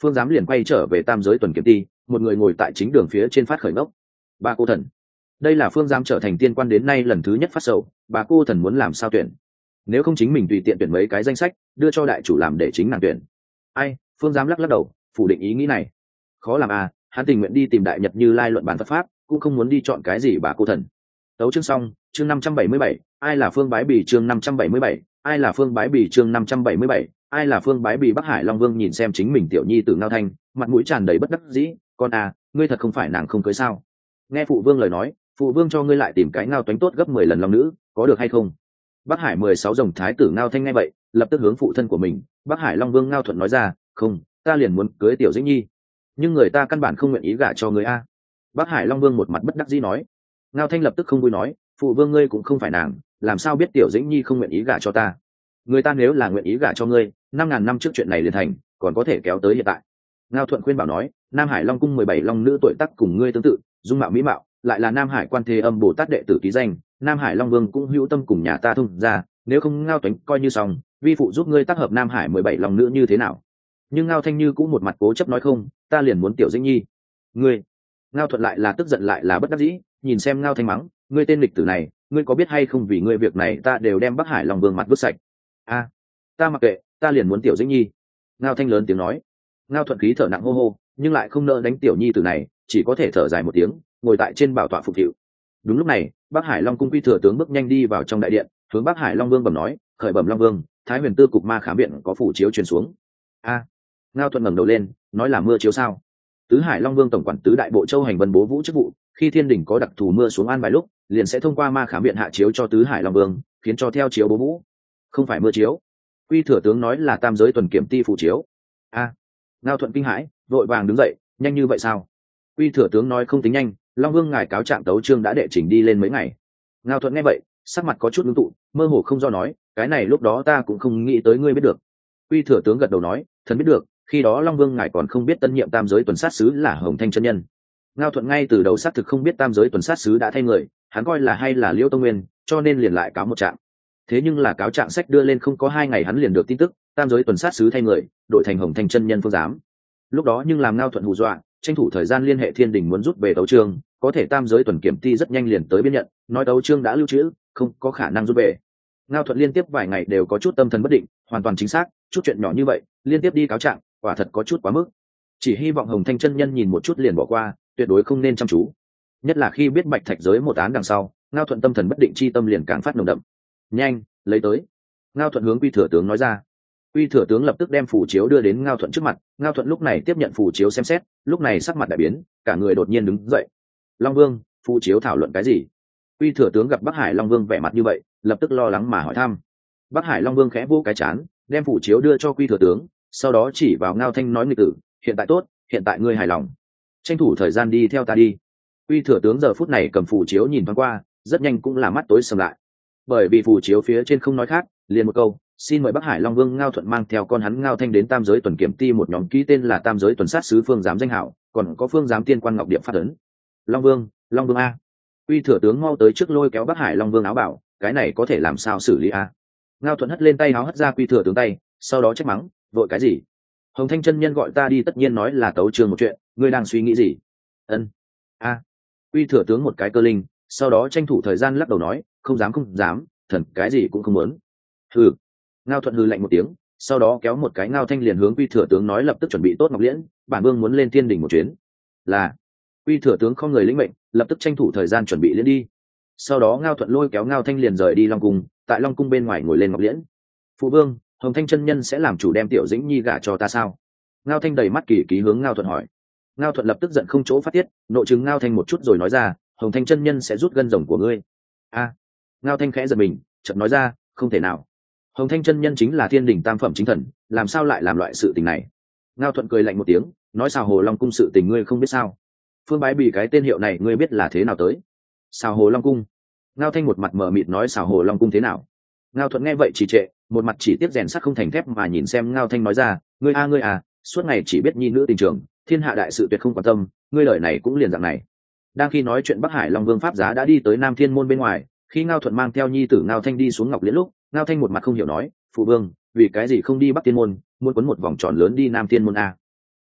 phương giám liền quay trở về tam giới tuần kiếm ti, một người ngồi tại chính đường phía trên phát khởi ngốc. Bà cô thần, đây là phương giám trở thành tiên quan đến nay lần thứ nhất phát sầu, bà cô thần muốn làm sao tuyển? Nếu không chính mình tùy tiện tuyển mấy cái danh sách đưa cho đại chủ làm để chính nàng tuyển. Ai? Phương giám lắc lắc đầu, phủ định ý nghĩ này. Khó làm à, hắn tình nguyện đi tìm đại nhật Như Lai luận bàn Phật pháp, cũng không muốn đi chọn cái gì bà cô thần. Tấu chương xong, chương năm trăm bảy mươi bảy, ai là Phương Bái Bì chương năm trăm bảy mươi bảy, ai là Phương Bái Bì chương năm trăm bảy mươi bảy, ai là Phương Bái Bì Bắc Hải Long Vương nhìn xem chính mình tiểu nhi tử Ngao Thanh, mặt mũi tràn đầy bất đắc dĩ, con à, ngươi thật không phải nàng không cưới sao? Nghe phụ vương lời nói, phụ vương cho ngươi lại tìm cái Ngao Toánh tốt gấp mười lần long nữ, có được hay không? Bắc Hải mười sáu rồng thái tử Ngao Thanh nghe vậy, lập tức hướng phụ thân của mình, Bắc Hải Long Vương Ngao Thuận nói ra, không, ta liền muốn cưới tiểu Dĩnh Nhi, nhưng người ta căn bản không nguyện ý gả cho người a. Bắc Hải Long Vương một mặt bất đắc dĩ nói. Ngao Thanh lập tức không vui nói, phụ vương ngươi cũng không phải nàng, làm sao biết tiểu Dĩnh Nhi không nguyện ý gả cho ta? Người ta nếu là nguyện ý gả cho ngươi, năm ngàn năm trước chuyện này liền thành, còn có thể kéo tới hiện tại. Ngao Thuận khuyên bảo nói, Nam Hải Long cung mười bảy long nữ tuổi tác cùng ngươi tương tự, dung mạo mỹ mạo, lại là Nam Hải Quan Thế Âm Bồ Tát đệ tử ký danh, Nam Hải Long Vương cũng hữu tâm cùng nhà ta thông ra, nếu không Ngao Toánh coi như xong, vi phụ giúp ngươi tác hợp Nam Hải mười bảy long nữ như thế nào? Nhưng Ngao Thanh như cũng một mặt cố chấp nói không, ta liền muốn tiểu Dĩnh Nhi. Ngươi, Ngao Thuận lại là tức giận lại là bất đắc dĩ, nhìn xem Ngao Thanh mắng, ngươi tên lịch tử này, ngươi có biết hay không vì ngươi việc này ta đều đem Bắc Hải Long Vương mặt vứt sạch. A, ta mặc kệ, ta liền muốn tiểu Dĩnh Nhi. Ngao Thanh lớn tiếng nói. Ngao Thuận khí thở nặng hô hô, nhưng lại không nỡ đánh tiểu nhi tử này, chỉ có thể thở dài một tiếng, ngồi tại trên bảo tọa phục vụ. Đúng lúc này, Bắc Hải Long cung quy thừa tướng bước nhanh đi vào trong đại điện, hướng Bắc Hải Long Vương bẩm nói, khởi bẩm Long Vương, Thái Huyền Tư cục ma khám viện có phủ chiếu truyền xuống. A, Ngao Thuận ngẩng đầu lên, nói là mưa chiếu sao? Tứ Hải Long Vương tổng quản tứ đại bộ châu hành vân bố vũ chức vụ, khi thiên đình có đặc thù mưa xuống an bài lúc, liền sẽ thông qua ma khám viện hạ chiếu cho tứ Hải Long Vương, khiến cho theo chiếu bố vũ. Không phải mưa chiếu. Quy thừa tướng nói là tam giới tuần kiểm ti phủ chiếu. A, Ngao Thuận kinh hãi, vội vàng đứng dậy, nhanh như vậy sao? Quy thừa tướng nói không tính nhanh, Long Vương ngài cáo trạng tấu chương đã đệ trình đi lên mấy ngày. Ngao Thuận nghe vậy, sắc mặt có chút ngưng tụ, mơ hồ không do nói, cái này lúc đó ta cũng không nghĩ tới ngươi biết được. Quy thừa tướng gật đầu nói, thần biết được, khi đó Long Vương ngài còn không biết tân nhiệm tam giới tuần sát sứ là Hồng Thanh chân nhân. Ngao Thuận ngay từ đầu xác thực không biết tam giới tuần sát sứ đã thay người, hắn coi là hay là Liễu Tông Nguyên, cho nên liền lại cáo một trạng. Thế nhưng là cáo trạng sách đưa lên không có hai ngày hắn liền được tin tức, tam giới tuần sát sứ thay người, đổi thành Hồng Thanh chân nhân phương giám. Lúc đó nhưng làm Ngao Thuận hù dọa, tranh thủ thời gian liên hệ thiên đình muốn rút về tấu chương, có thể tam giới tuần kiểm ti rất nhanh liền tới biên nhận, nói tấu chương đã lưu trữ, không có khả năng rút về. Ngao Thuận liên tiếp vài ngày đều có chút tâm thần bất định, hoàn toàn chính xác, chút chuyện nhỏ như vậy, liên tiếp đi cáo trạng, quả thật có chút quá mức. Chỉ hy vọng Hồng Thanh chân nhân nhìn một chút liền bỏ qua, tuyệt đối không nên chăm chú. Nhất là khi biết Bạch Thạch giới một án đằng sau, Ngao Thuận tâm thần bất định chi tâm liền càng phát nồng đậm. Nhanh, lấy tới. Ngao Thuận hướng Quy thừa tướng nói ra. Quy thừa tướng lập tức đem phù chiếu đưa đến Ngao Thuận trước mặt, Ngao Thuận lúc này tiếp nhận phù chiếu xem xét, lúc này sắc mặt đại biến, cả người đột nhiên đứng dậy. Long Vương, phù chiếu thảo luận cái gì? Quy thừa tướng gặp Bắc Hải Long Vương vẻ mặt như vậy, lập tức lo lắng mà hỏi thăm. Bắc Hải Long Vương khẽ vỗ cái chán, đem phù chiếu đưa cho Quy thừa tướng, sau đó chỉ vào Ngao Thanh nói nghịch tử, hiện tại tốt, hiện tại ngươi hài lòng, tranh thủ thời gian đi theo ta đi. Quy thừa tướng giờ phút này cầm phù chiếu nhìn thoáng qua, rất nhanh cũng là mắt tối sầm lại, bởi vì phù chiếu phía trên không nói khác, liền một câu, xin mời Bắc Hải Long Vương Ngao Thuận mang theo con hắn Ngao Thanh đến tam giới tuần kiểm ti một nhóm ký tên là tam giới tuần sát sứ phương giám danh hảo, còn có phương giám tiên quan ngọc điệp phát ấn. Long Vương, Long Vương a. Quy thừa tướng mau tới trước lôi kéo Bắc Hải Long Vương áo bảo, cái này có thể làm sao xử lý a? Ngao Thuận hất lên tay áo hất ra Quy thừa tướng tay, sau đó trách mắng, vội cái gì? Hồng Thanh chân nhân gọi ta đi tất nhiên nói là tấu chương một chuyện, ngươi đang suy nghĩ gì? Ân. A. Quy thừa tướng một cái cơ linh, sau đó tranh thủ thời gian lắc đầu nói, không dám không dám, thần cái gì cũng không muốn. Hừ. Ngao Thuận hừ lạnh một tiếng, sau đó kéo một cái Ngao Thanh liền hướng Quy thừa tướng nói lập tức chuẩn bị tốt ngọc liễn, bản vương muốn lên thiên đỉnh một chuyến. Là. Quy thừa tướng không người lĩnh mệnh, lập tức tranh thủ thời gian chuẩn bị liễn đi. Sau đó Ngao Thuận lôi kéo Ngao Thanh liền rời đi Long cung, tại Long cung bên ngoài ngồi lên ngọc liễn. Phụ vương, Hồng Thanh chân nhân sẽ làm chủ đem tiểu Dĩnh Nhi gả cho ta sao? Ngao Thanh đầy mắt kỳ ký hướng Ngao Thuận hỏi. Ngao Thuận lập tức giận không chỗ phát tiết, nội chứng Ngao Thanh một chút rồi nói ra, Hồng Thanh chân nhân sẽ rút gân rồng của ngươi. A. Ngao Thanh khẽ giật mình, chợt nói ra, không thể nào. Hồng Thanh chân nhân chính là thiên đình tam phẩm chính thần, làm sao lại làm loại sự tình này? Ngao Thuận cười lạnh một tiếng, nói Sào Hồ Long cung sự tình ngươi không biết sao? Phương Bái Bì cái tên hiệu này ngươi biết là thế nào tới? Sào Hồ Long cung. Ngao Thanh một mặt mờ mịt nói Sào Hồ Long cung thế nào? Ngao Thuận nghe vậy chỉ trệ, một mặt chỉ tiếp rèn sắt không thành thép mà nhìn xem Ngao Thanh nói ra, ngươi a ngươi à, suốt ngày chỉ biết nhi nữ tình trường, thiên hạ đại sự tuyệt không quan tâm, ngươi lời này cũng liền dạng này. Đang khi nói chuyện Bắc Hải Long Vương pháp giá đã đi tới Nam Thiên môn bên ngoài, khi Ngao Thuận mang theo nhi tử Ngao Thanh đi xuống ngọc liễn lúc, Ngao Thanh một mặt không hiểu nói, phụ vương, vì cái gì không đi Bắc Thiên môn, muốn quấn một vòng tròn lớn đi Nam Thiên môn a?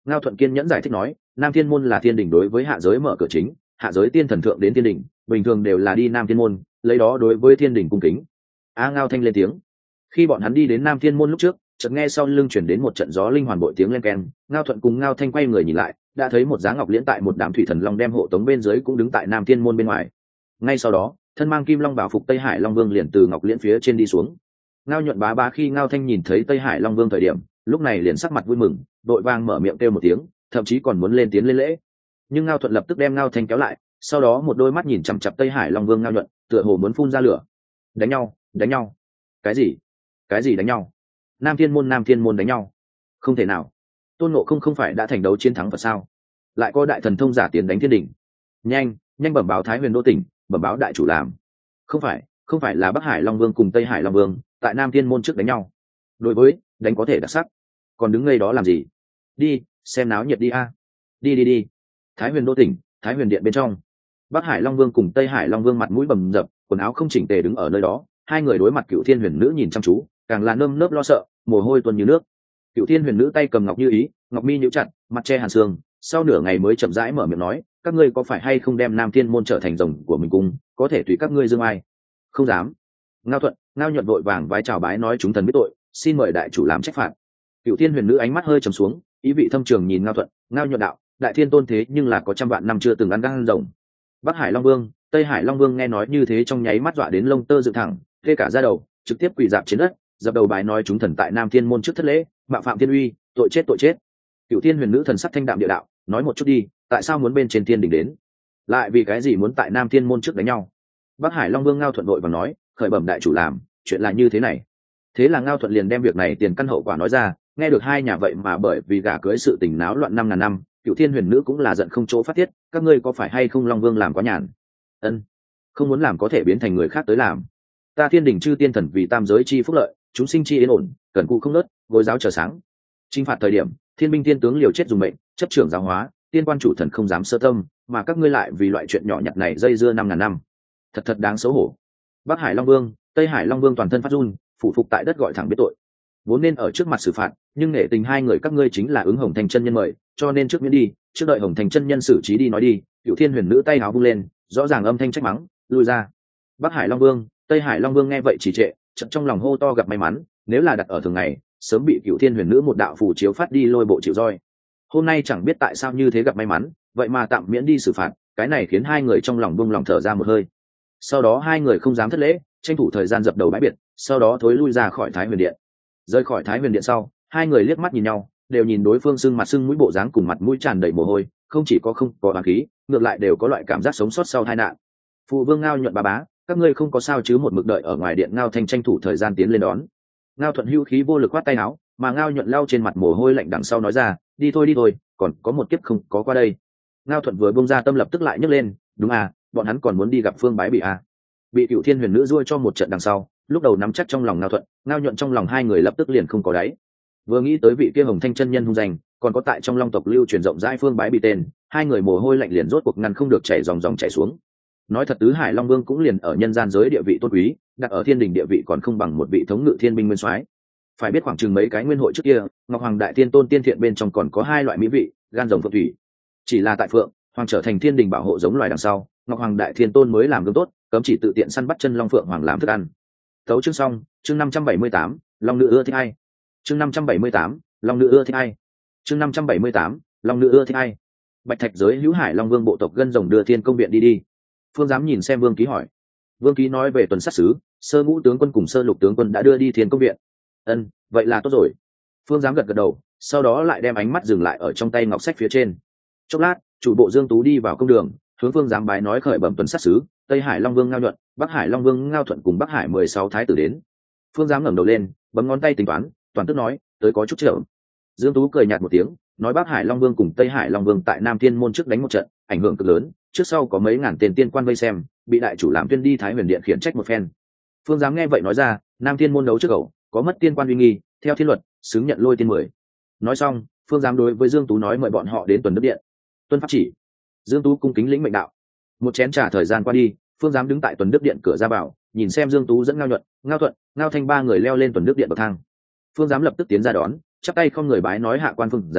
Ngao Thuận kiên nhẫn giải thích nói, Nam Thiên môn là thiên đình đối với hạ giới mở cửa chính, hạ giới tiên thần thượng đến thiên đình bình thường đều là đi Nam Thiên môn, lấy đó đối với thiên đình cung kính. A Ngao Thanh lên tiếng. Khi bọn hắn đi đến Nam Thiên môn lúc trước, chợt nghe sau lưng chuyển đến một trận gió linh hoàn bội tiếng len keng. Ngao Thuận cùng Ngao Thanh quay người nhìn lại, đã thấy một dáng ngọc liễn tại một đám thủy thần long đem hộ tống bên dưới cũng đứng tại Nam Thiên môn bên ngoài. Ngay sau đó, thân mang kim long bảo phục Tây Hải Long Vương liền từ ngọc liễn phía trên đi xuống. Ngao Nhuận bá bá khi Ngao Thanh nhìn thấy Tây Hải Long Vương thời điểm, lúc này liền sắc mặt vui mừng, đội vang mở miệng kêu một tiếng, thậm chí còn muốn lên tiến lên lễ. Nhưng Ngao Thuận lập tức đem Ngao Thanh kéo lại, sau đó một đôi mắt nhìn chằm chằm Tây Hải Long Vương Ngao Nhuận, tựa hồ muốn phun ra lửa. Đánh nhau, đánh nhau. Cái gì? Cái gì đánh nhau? Nam Thiên môn Nam Thiên môn đánh nhau? Không thể nào. Tôn Ngộ Không không phải đã thành đấu chiến thắng Phật sao? Lại có đại thần thông giả tiến đánh thiên đỉnh. Nhanh, nhanh bẩm báo Thái Huyền Đô tỉnh, bẩm báo đại chủ làm. Không phải, không phải là Bắc Hải Long Vương cùng Tây Hải Long Vương tại Nam Thiên môn trước đánh nhau. Đối với, đánh có thể đặc sắc. Còn đứng ngây đó làm gì? Đi, xem náo nhiệt đi a. Đi đi đi. Thái Huyền Đô tỉnh, Thái Huyền Điện bên trong. Bắc Hải Long Vương cùng Tây Hải Long Vương mặt mũi bầm dập, quần áo không chỉnh tề đứng ở nơi đó, hai người đối mặt Cựu Thiên Huyền Nữ nhìn chăm chú, càng là nơm nớp lo sợ, mồ hôi tuôn như nước. Cựu Thiên Huyền Nữ tay cầm ngọc như ý, ngọc mi nhíu chặt, mặt che hàn xương, sau nửa ngày mới chậm rãi mở miệng nói, các ngươi có phải hay không đem Nam Thiên môn trở thành rồng của mình cung, có thể tùy các ngươi dương ai? Không dám. Ngao Thuận, Ngao Nhuận vội vàng vái chào bái nói chúng thần biết tội, xin mời đại chủ làm trách phạt. Cựu Thiên Huyền Nữ ánh mắt hơi trầm xuống, ý vị thâm trường nhìn Ngao Thuận, Ngao Nhuận đạo, đại thiên tôn thế nhưng là có trăm vạn năm chưa từng ăn gan rồng. Bắc Hải Long Vương, Tây Hải Long Vương nghe nói như thế trong nháy mắt dọa đến lông tơ dựng thẳng, tê cả da đầu, trực tiếp quỳ dạp trên đất, dập đầu bài nói chúng thần tại Nam Thiên môn trước thất lễ, mạo phạm thiên uy, tội chết tội chết. Cựu Thiên Huyền Nữ thần sắc thanh đạm địa đạo, nói một chút đi, tại sao muốn bên trên thiên đỉnh đến? Lại vì cái gì muốn tại Nam Thiên môn trước đánh nhau? Bắc Hải Long Vương Ngao Thuận vội và nói, khởi bẩm đại chủ làm, chuyện là như thế này. Thế là Ngao Thuận liền đem việc này tiền căn hậu quả nói ra, nghe được hai nhà vậy mà bởi vì gả cưới sự tình náo loạn năm ngàn năm, Cựu Thiên Huyền Nữ cũng là giận không chỗ phát tiết, các ngươi có phải hay không Long Vương làm quá nhàn? Ân, không muốn làm có thể biến thành người khác tới làm. Ta Thiên Đình chư tiên thần vì tam giới chi phúc lợi, chúng sinh chi yên ổn, cần cụ không nớt, gối giáo chờ sáng. Chinh phạt thời điểm, thiên binh tiên tướng liều chết dùng mệnh, chấp trưởng giáo hóa, tiên quan chủ thần không dám sơ tâm, mà các ngươi lại vì loại chuyện nhỏ nhặt này dây dưa năm ngàn năm, thật thật đáng xấu hổ. Bắc Hải Long Vương, Tây Hải Long Vương toàn thân phát run, phủ phục tại đất gọi thẳng biết tội. Vốn nên ở trước mặt xử phạt, nhưng nể tình hai người các ngươi chính là ứng Hồng Thành chân nhân mời, cho nên trước miễn đi, trước đợi Hồng Thành chân nhân xử trí đi nói đi. Cựu Thiên Huyền Nữ tay áo vung lên, rõ ràng âm thanh trách mắng, lui ra. Bắc Hải Long Vương, Tây Hải Long Vương nghe vậy chỉ trệ, chợt trong lòng hô to gặp may mắn, nếu là đặt ở thường ngày, sớm bị Cựu Thiên Huyền Nữ một đạo phù chiếu phát đi lôi bộ chịu roi. Hôm nay chẳng biết tại sao như thế gặp may mắn, vậy mà tạm miễn đi xử phạt, cái này khiến hai người trong lòng buông lòng thở ra một hơi. Sau đó hai người không dám thất lễ, tranh thủ thời gian dập đầu bãi biệt, sau đó thối lui ra khỏi Thái Huyền Điện. Rời khỏi Thái Huyền Điện sau, hai người liếc mắt nhìn nhau, đều nhìn đối phương sưng mặt sưng mũi bộ dáng cùng mặt mũi tràn đầy mồ hôi, không chỉ có không có oán khí, ngược lại đều có loại cảm giác sống sót sau tai nạn. Phụ vương Ngao Nhuận bá bá, các ngươi không có sao chứ? Một mực đợi ở ngoài điện Ngao Thanh tranh thủ thời gian tiến lên đón. Ngao Thuận hưu khí vô lực quát tay áo, mà Ngao Nhuận lau trên mặt mồ hôi lạnh đằng sau nói ra, đi thôi đi thôi, còn có một kiếp không có qua đây. Ngao Thuận vừa bung ra tâm lập tức lại nhấc lên, đúng à, bọn hắn còn muốn đi gặp Phương Bái Bị à. Bị Cựu Thiên Huyền Nữ ruôi cho một trận đằng sau, lúc đầu nắm chắc trong lòng Ngao Thuận, Ngao Nhuận trong lòng hai người lập tức liền không có đáy. Vừa nghĩ tới vị kia Hồng Thanh chân nhân hung danh, còn có tại trong Long tộc lưu truyền rộng rãi Phương Bái Bị tên, hai người mồ hôi lạnh liền rốt cuộc ngăn không được chảy dòng dòng chảy xuống. Nói thật, tứ Hải Long Vương cũng liền ở nhân gian giới địa vị tôn quý, đặt ở thiên đình địa vị còn không bằng một vị thống ngự thiên binh nguyên soái. Phải biết khoảng chừng mấy cái nguyên hội trước kia, Ngọc Hoàng Đại Thiên Tôn tiên thiện bên trong còn có hai loại mỹ vị, gan rồng phượng thủy. Chỉ là tại Phượng Hoàng trở thành thiên đình bảo hộ giống loài đằng sau, Ngọc Hoàng Đại Thiên Tôn mới làm gương tốt, cấm chỉ tự tiện săn bắt chân long phượng hoàng làm thức ăn. Tấu chương xong, chương năm trăm bảy mươi tám, Long nữ ưa thích ai? Chương năm trăm bảy mươi tám, Long nữ ưa thích ai? Chương năm trăm bảy mươi tám, Long nữ ưa thích ai? Bạch Thạch giới Hữu Hải Long Vương bộ tộc gân rồng đưa Thiên Công viện đi đi. Phương dám nhìn xem Vương Ký hỏi. Vương Ký nói về tuần sát sứ, sơ ngũ tướng quân cùng sơ lục tướng quân đã đưa đi Thiên Công viện. Ân, vậy là tốt rồi. Phương dám gật gật đầu, sau đó lại đem ánh mắt dừng lại ở trong tay ngọc sách phía trên. Chốc lát, chủ bộ Dương Tú đi vào công đường, hướng Phương dám bái nói khởi bẩm tuần sát sứ, Tây Hải Long Vương Ngao Nhuận, Bắc Hải Long Vương Ngao Thuận cùng Bắc Hải mười sáu thái tử đến. Phương dám ngẩng đầu lên, bấm ngón tay tính toán, toàn tức nói, tới có chút chậm. Dương Tú cười nhạt một tiếng, nói Bắc Hải Long Vương cùng Tây Hải Long Vương tại Nam Thiên môn trước đánh một trận, ảnh hưởng cực lớn, trước sau có mấy ngàn tên tiên quan vây xem, bị đại chủ làm tuyên đi Thái Huyền Điện khiển trách một phen. Phương dám nghe vậy nói ra, Nam Thiên môn đấu trước cầu, có mất tiên quan uy nghi, theo thiên luật, xứng nhận lôi tiên mười. Nói xong, Phương dám đối với Dương Tú nói mời bọn họ đến tuần đức điện. Tuân pháp chỉ. Dương Tú cung kính lĩnh mệnh đạo. Một chén trà thời gian qua đi, Phương dám đứng tại tuần đức điện cửa ra vào, nhìn xem Dương Tú dẫn Ngao Nhuận, Ngao Thuận, Ngao Thanh ba người leo lên tuần đức điện bậc thang. Phương dám lập tức tiến ra đón, chắp tay không người bái nói hạ quan Phương dám,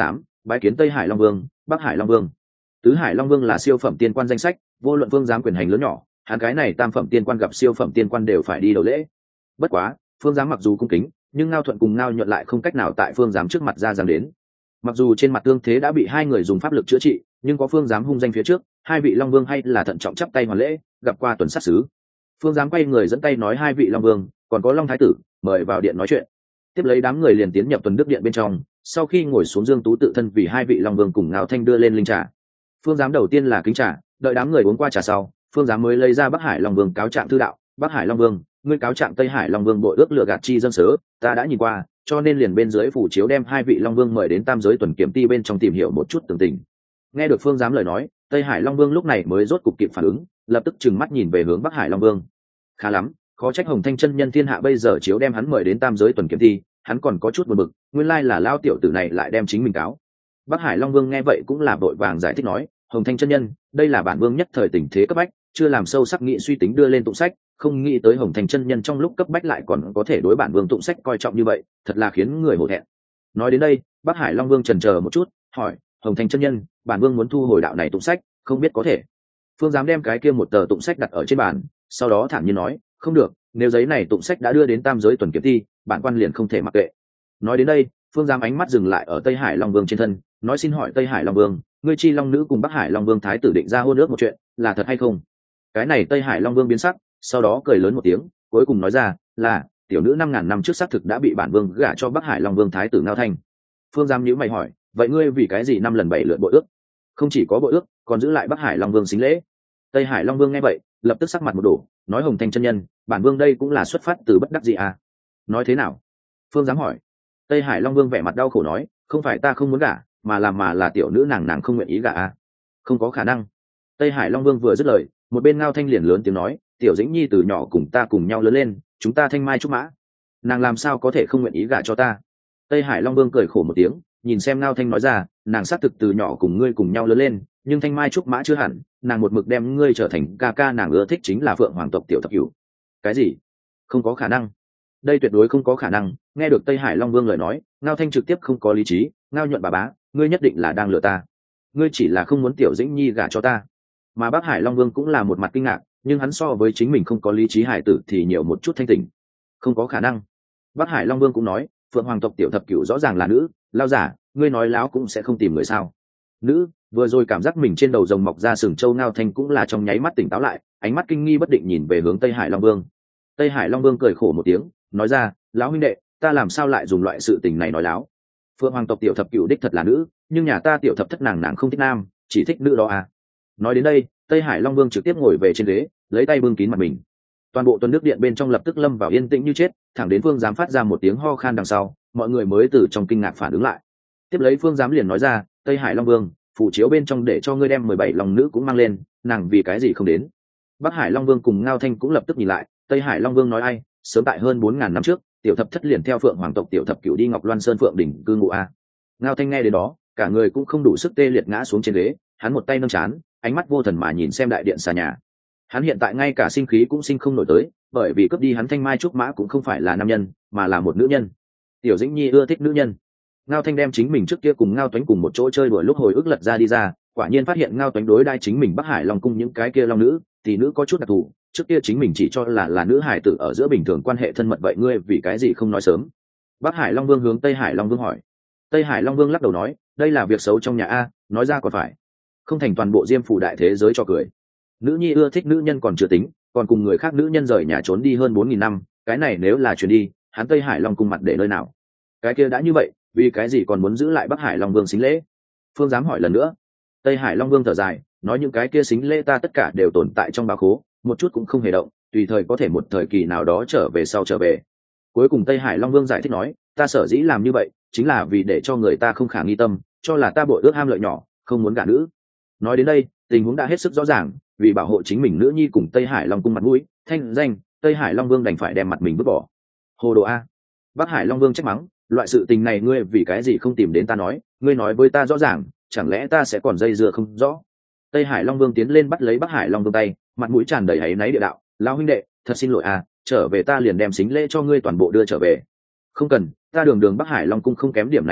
bái kiến Tây Hải Long Vương, Bắc Hải Long Vương. Tứ Hải Long Vương là siêu phẩm tiên quan danh sách, vô luận vương giám quyền hành lớn nhỏ, hắn cái này tam phẩm tiên quan gặp siêu phẩm tiên quan đều phải đi đầu lễ. Bất quá phương giám mặc dù cung kính, nhưng Ngao Thuận cùng Ngao Nhuận lại không cách nào tại phương giám trước mặt ra dám đến. Mặc dù trên mặt tương thế đã bị hai người dùng pháp lực chữa trị, nhưng có phương giám hung danh phía trước, hai vị Long Vương hay là thận trọng chắp tay hoàn lễ, gặp qua tuần sát sứ. Phương giám quay người dẫn tay nói hai vị Long Vương, còn có Long Thái tử, mời vào điện nói chuyện. Tiếp lấy đám người liền tiến nhập tuần đức điện bên trong, sau khi ngồi xuống Dương Tú tự thân vì hai vị Long Vương cùng Ngao Thanh đưa lên linh trà. Phương giám đầu tiên là kính trà, đợi đám người uống qua trà sau, phương giám mới lấy ra Bắc Hải Long Vương cáo trạng thư đạo. Bắc Hải Long Vương, ngươi cáo trạng Tây Hải Long Vương bội ước lừa gạt chi dân sớ, ta đã nhìn qua, cho nên liền bên dưới phủ chiếu đem hai vị Long Vương mời đến tam giới tuần kiểm ti bên trong tìm hiểu một chút tường tình. Nghe được phương giám lời nói, Tây Hải Long Vương lúc này mới rốt cục kịp phản ứng, lập tức trừng mắt nhìn về hướng Bắc Hải Long Vương. Khá lắm, khó trách Hồng Thanh chân nhân thiên hạ bây giờ chiếu đem hắn mời đến tam giới tuần kiểm ti, hắn còn có chút buồn bực, nguyên lai là lao tiểu tử này lại đem chính mình cáo. Bắc Hải Long Vương nghe vậy cũng là vội vàng giải thích nói, Hồng Thanh chân nhân, đây là bản vương nhất thời tình thế cấp bách, chưa làm sâu sắc nghị suy tính đưa lên tụng sách, không nghĩ tới Hồng Thanh chân nhân trong lúc cấp bách lại còn có thể đối bản vương tụng sách coi trọng như vậy, thật là khiến người hổ thẹn. Nói đến đây, Bắc Hải Long Vương chần chờ một chút, hỏi, Hồng Thanh chân nhân, bản vương muốn thu hồi đạo này tụng sách, không biết có thể. Phương giám đem cái kia một tờ tụng sách đặt ở trên bàn, sau đó thản nhiên nói, không được, nếu giấy này tụng sách đã đưa đến tam giới tuần kiểm thi, bản quan liền không thể mặc kệ. Nói đến đây, phương giám ánh mắt dừng lại ở Tây Hải Long Vương trên thân, nói xin hỏi Tây Hải Long Vương, ngươi chi long nữ cùng Bắc Hải Long Vương thái tử định ra hôn ước một chuyện, là thật hay không? Cái này Tây Hải Long Vương biến sắc, sau đó cười lớn một tiếng, cuối cùng nói ra, là tiểu nữ năm ngàn năm trước xác thực đã bị bản vương gả cho Bắc Hải Long Vương thái tử Ngao Thanh. Phương giám nhíu mày hỏi, vậy ngươi vì cái gì năm lần bảy lượt bội ước? Không chỉ có bội ước, còn giữ lại Bắc Hải Long Vương xính lễ. Tây Hải Long Vương nghe vậy, lập tức sắc mặt một đổ, nói Hồng Thanh chân nhân, bản vương đây cũng là xuất phát từ bất đắc dĩ à? Nói thế nào? Phương giám hỏi. Tây Hải Long Vương vẻ mặt đau khổ nói, không phải ta không muốn gả, mà là mà là tiểu nữ nàng nàng không nguyện ý gả à? Không có khả năng. Tây Hải Long Vương vừa dứt lời, một bên Ngao Thanh liền lớn tiếng nói, tiểu Dĩnh Nhi từ nhỏ cùng ta cùng nhau lớn lên, chúng ta thanh mai trúc mã, nàng làm sao có thể không nguyện ý gả cho ta? Tây Hải Long Vương cười khổ một tiếng, nhìn xem Ngao Thanh nói ra, nàng xác thực từ nhỏ cùng ngươi cùng nhau lớn lên, nhưng thanh mai trúc mã chưa hẳn, nàng một mực đem ngươi trở thành ca ca nàng ưa thích chính là Phượng Hoàng tộc tiểu thập cửu. Cái gì? Không có khả năng. Đây tuyệt đối không có khả năng. Nghe được Tây Hải Long Vương lời nói, Ngao Thanh trực tiếp không có lý trí, Ngao Nhuận bà bá, ngươi nhất định là đang lừa ta, ngươi chỉ là không muốn tiểu Dĩnh Nhi gả cho ta. Mà Bắc Hải Long Vương cũng là một mặt kinh ngạc, nhưng hắn so với chính mình không có lý trí hải tử thì nhiều một chút thanh tỉnh. Không có khả năng. Bắc Hải Long Vương cũng nói, Phượng Hoàng tộc tiểu thập cửu rõ ràng là nữ, lao giả, ngươi nói láo cũng sẽ không tìm người sao? Nữ? Vừa rồi cảm giác mình trên đầu rồng mọc ra sừng châu. Ngao Thanh cũng là trong nháy mắt tỉnh táo lại, ánh mắt kinh nghi bất định nhìn về hướng Tây Hải Long Vương. Tây Hải Long Vương cười khổ một tiếng, nói ra, lão huynh đệ, ta làm sao lại dùng loại sự tình này nói láo? Phượng Hoàng tộc tiểu thập cửu đích thật là nữ, nhưng nhà ta tiểu thập thất nàng nàng không thích nam, chỉ thích nữ đó à? Nói đến đây, Tây Hải Long Vương trực tiếp ngồi về trên ghế, lấy tay bưng kín mặt mình. Toàn bộ tuần đức điện bên trong lập tức lâm vào yên tĩnh như chết, thẳng đến Phương giám phát ra một tiếng ho khan đằng sau, mọi người mới từ trong kinh ngạc phản ứng lại. Tiếp lấy Phương giám liền nói ra, Tây Hải Long Vương, phủ chiếu bên trong để cho ngươi đem mười bảy lòng nữ cũng mang lên, nàng vì cái gì không đến? Bắc Hải Long Vương cùng Ngao Thanh cũng lập tức nhìn lại, Tây Hải Long Vương nói ai, sớm tại hơn bốn ngàn năm trước, tiểu thập thất liền theo Phượng Hoàng tộc tiểu thập cửu đi Ngọc Loan Sơn Phượng đỉnh cư ngụ a. Ngao Thanh nghe đến đó, cả người cũng không đủ sức tê liệt ngã xuống trên ghế, hắn một tay nâng chán, ánh mắt vô thần mà nhìn xem đại điện xà nhà. Hắn hiện tại ngay cả sinh khí cũng sinh không nổi tới, bởi vì cướp đi hắn thanh mai trúc mã cũng không phải là nam nhân, mà là một nữ nhân. Tiểu Dĩnh Nhi ưa thích nữ nhân. Ngao Thanh đem chính mình trước kia cùng Ngao Toánh cùng một chỗ chơi đùa lúc hồi ức lật ra đi ra, quả nhiên phát hiện Ngao Toánh đối đai chính mình Bắc Hải Long cung những cái kia long nữ, thì nữ có chút đặc thù, trước kia chính mình chỉ cho là là nữ hải tử ở giữa bình thường quan hệ thân mật, vậy ngươi vì cái gì không nói sớm? Bắc Hải Long Vương hướng Tây Hải Long Vương hỏi. Tây Hải Long Vương lắc đầu nói, đây là việc xấu trong nhà a, nói ra còn phải không thành toàn bộ diêm phủ đại thế giới cho cười. Nữ nhi ưa thích nữ nhân còn chưa tính, còn cùng người khác nữ nhân rời nhà trốn đi hơn bốn nghìn năm, cái này nếu là chuyển đi, hắn Tây Hải Long cung mặt để nơi nào? Cái kia đã như vậy, vì cái gì còn muốn giữ lại Bắc Hải Long Vương xính lễ? Phương dám hỏi lần nữa. Tây Hải Long Vương thở dài, nói những cái kia xính lễ ta tất cả đều tồn tại trong bá khố, một chút cũng không hề động, tùy thời có thể một thời kỳ nào đó trở về sau trở về. Cuối cùng Tây Hải Long Vương giải thích nói, ta sở dĩ làm như vậy, chính là vì để cho người ta không khả nghi tâm, cho là ta bội ước ham lợi nhỏ, không muốn gả nữ. Nói đến đây, tình huống đã hết sức rõ ràng, vì bảo hộ chính mình nữ nhi cùng Tây Hải Long cung mặt mũi, thanh danh, Tây Hải Long Vương đành phải đem mặt mình vứt bỏ. Hồ đồ a! Bắc Hải Long Vương trách mắng, loại sự tình này ngươi vì cái gì không tìm đến ta nói, ngươi nói với ta rõ ràng, chẳng lẽ ta sẽ còn dây dưa không rõ? Tây Hải Long Vương tiến lên bắt lấy Bắc Hải Long Vương tay, mặt mũi tràn đầy áy náy địa đạo, lão huynh đệ, thật xin lỗi à, trở về ta liền đem xính lễ cho ngươi toàn bộ đưa trở về. Không cần, ta đường đường Bắc Hải Long cung không kém điểm này bảo vật,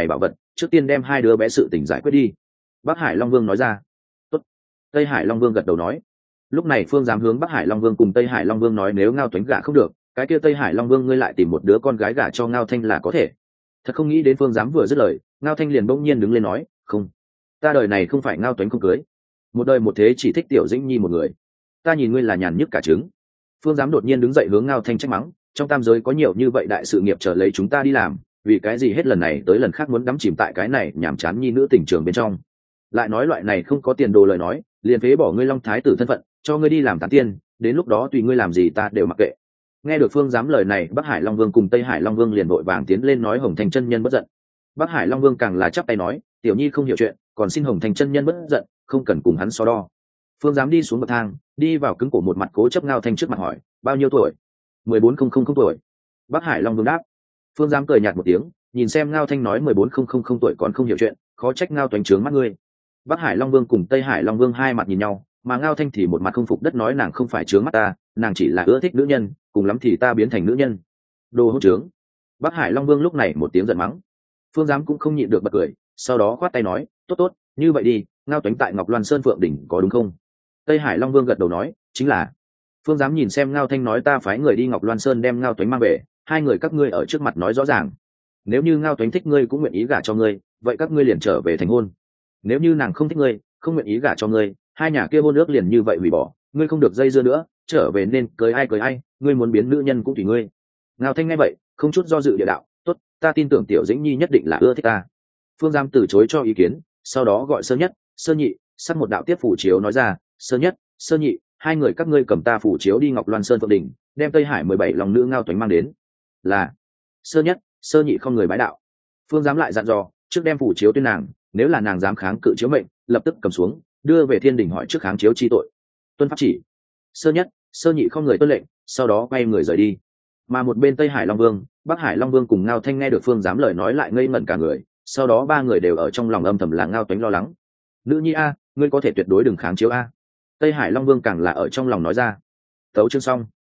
trước tiên đem hai đứa bé sự tình giải quyết đi. Bắc Hải Long Vương nói ra. Tốt. Tây Hải Long Vương gật đầu nói. Lúc này phương dám hướng Bắc Hải Long Vương cùng Tây Hải Long Vương nói nếu Ngao Toánh gả không được, cái kia Tây Hải Long Vương ngươi lại tìm một đứa con gái gả cho Ngao Thanh là có thể. Thật không nghĩ đến phương dám vừa dứt lời, Ngao Thanh liền bỗng nhiên đứng lên nói, không, ta đời này không phải Ngao Toánh không cưới, một đời một thế chỉ thích Tiểu Dĩnh Nhi một người, ta nhìn ngươi là nhàn nhức cả trứng. Phương dám đột nhiên đứng dậy hướng Ngao Thanh trách mắng, trong tam giới có nhiều như vậy đại sự nghiệp chờ lấy chúng ta đi làm, vì cái gì hết lần này tới lần khác muốn đắm chìm tại cái này nhảm chán nhi nữ tình trường bên trong, lại nói loại này không có tiền đồ lời nói, liền phế bỏ ngươi Long Thái tử thân phận, cho ngươi đi làm tán tiên, đến lúc đó tùy ngươi làm gì ta đều mặc kệ. Nghe được phương dám lời này, Bắc Hải Long Vương cùng Tây Hải Long Vương liền vội vàng tiến lên nói Hồng Thành chân nhân bất giận. Bắc Hải Long Vương càng là chắp tay nói, tiểu nhi không hiểu chuyện, còn xin Hồng Thành chân nhân bất giận, không cần cùng hắn so đo. Phương dám đi xuống bậc thang, đi vào cứng cổ một mặt cố chấp Ngao Thanh trước mặt hỏi, bao nhiêu tuổi? Mười bốn không không không tuổi. Bắc Hải Long Vương đáp. Phương dám cười nhạt một tiếng, nhìn xem Ngao Thanh nói mười bốn không không không tuổi còn không hiểu chuyện, khó trách Ngao Toánh trướng mắt ngươi. Bắc Hải Long Vương cùng Tây Hải Long Vương hai mặt nhìn nhau, mà Ngao Thanh thì một mặt không phục đất nói nàng không phải trướng mắt ta, nàng chỉ là ưa thích nữ nhân, cùng lắm thì ta biến thành nữ nhân. Đồ hỗn trướng. Bắc Hải Long Vương lúc này một tiếng giận mắng. Phương Giám cũng không nhịn được bật cười, sau đó khoát tay nói, tốt tốt, như vậy đi, Ngao Toánh tại Ngọc Loan Sơn Phượng đỉnh có đúng không? Tây Hải Long Vương gật đầu nói, chính là. Phương Giám nhìn xem Ngao Thanh nói ta phái người đi Ngọc Loan Sơn đem Ngao Toánh mang về, hai người các ngươi ở trước mặt nói rõ ràng. Nếu như Ngao Toánh thích ngươi cũng nguyện ý gả cho ngươi, vậy các ngươi liền trở về thành hôn. Nếu như nàng không thích ngươi, không nguyện ý gả cho ngươi, hai nhà kia hôn ước liền như vậy hủy bỏ, ngươi không được dây dưa nữa, trở về nên cưới ai cưới ai, ngươi muốn biến nữ nhân cũng tùy ngươi. Ngao Thanh nghe vậy, không chút do dự địa đạo, tốt, ta tin tưởng Tiểu Dĩnh Nhi nhất định là ưa thích ta. Phương Giám từ chối cho ý kiến, sau đó gọi Sơ Nhất, Sơ Nhị, sắp một đạo tiếp phủ chiếu nói ra, Sơ Nhất, Sơ Nhị, hai người các ngươi cầm ta phủ chiếu đi Ngọc Loan Sơn Phượng đỉnh, đem Tây Hải mười bảy lòng nữ Ngao Toánh mang đến. Là. Sơ Nhất, Sơ Nhị không người bái đạo. Phương Giám lại dặn dò, trước đem phủ chiếu tuyên nàng, nếu là nàng dám kháng cự chiếu mệnh, lập tức cầm xuống, đưa về thiên đình hỏi trước kháng chiếu chi tội. Tuân pháp chỉ. Sơ Nhất, Sơ Nhị không người tuân lệnh, sau đó quay người rời đi. Mà một bên Tây Hải Long Vương, Bắc Hải Long Vương cùng Ngao Thanh nghe được Phương Giám lời nói lại ngây ngẩn cả người, sau đó ba người đều ở trong lòng âm thầm là Ngao Toánh lo lắng. Nữ nhi a, ngươi có thể tuyệt đối đừng kháng chiếu a. Tây Hải Long Vương càng là ở trong lòng nói ra. Tấu chương xong.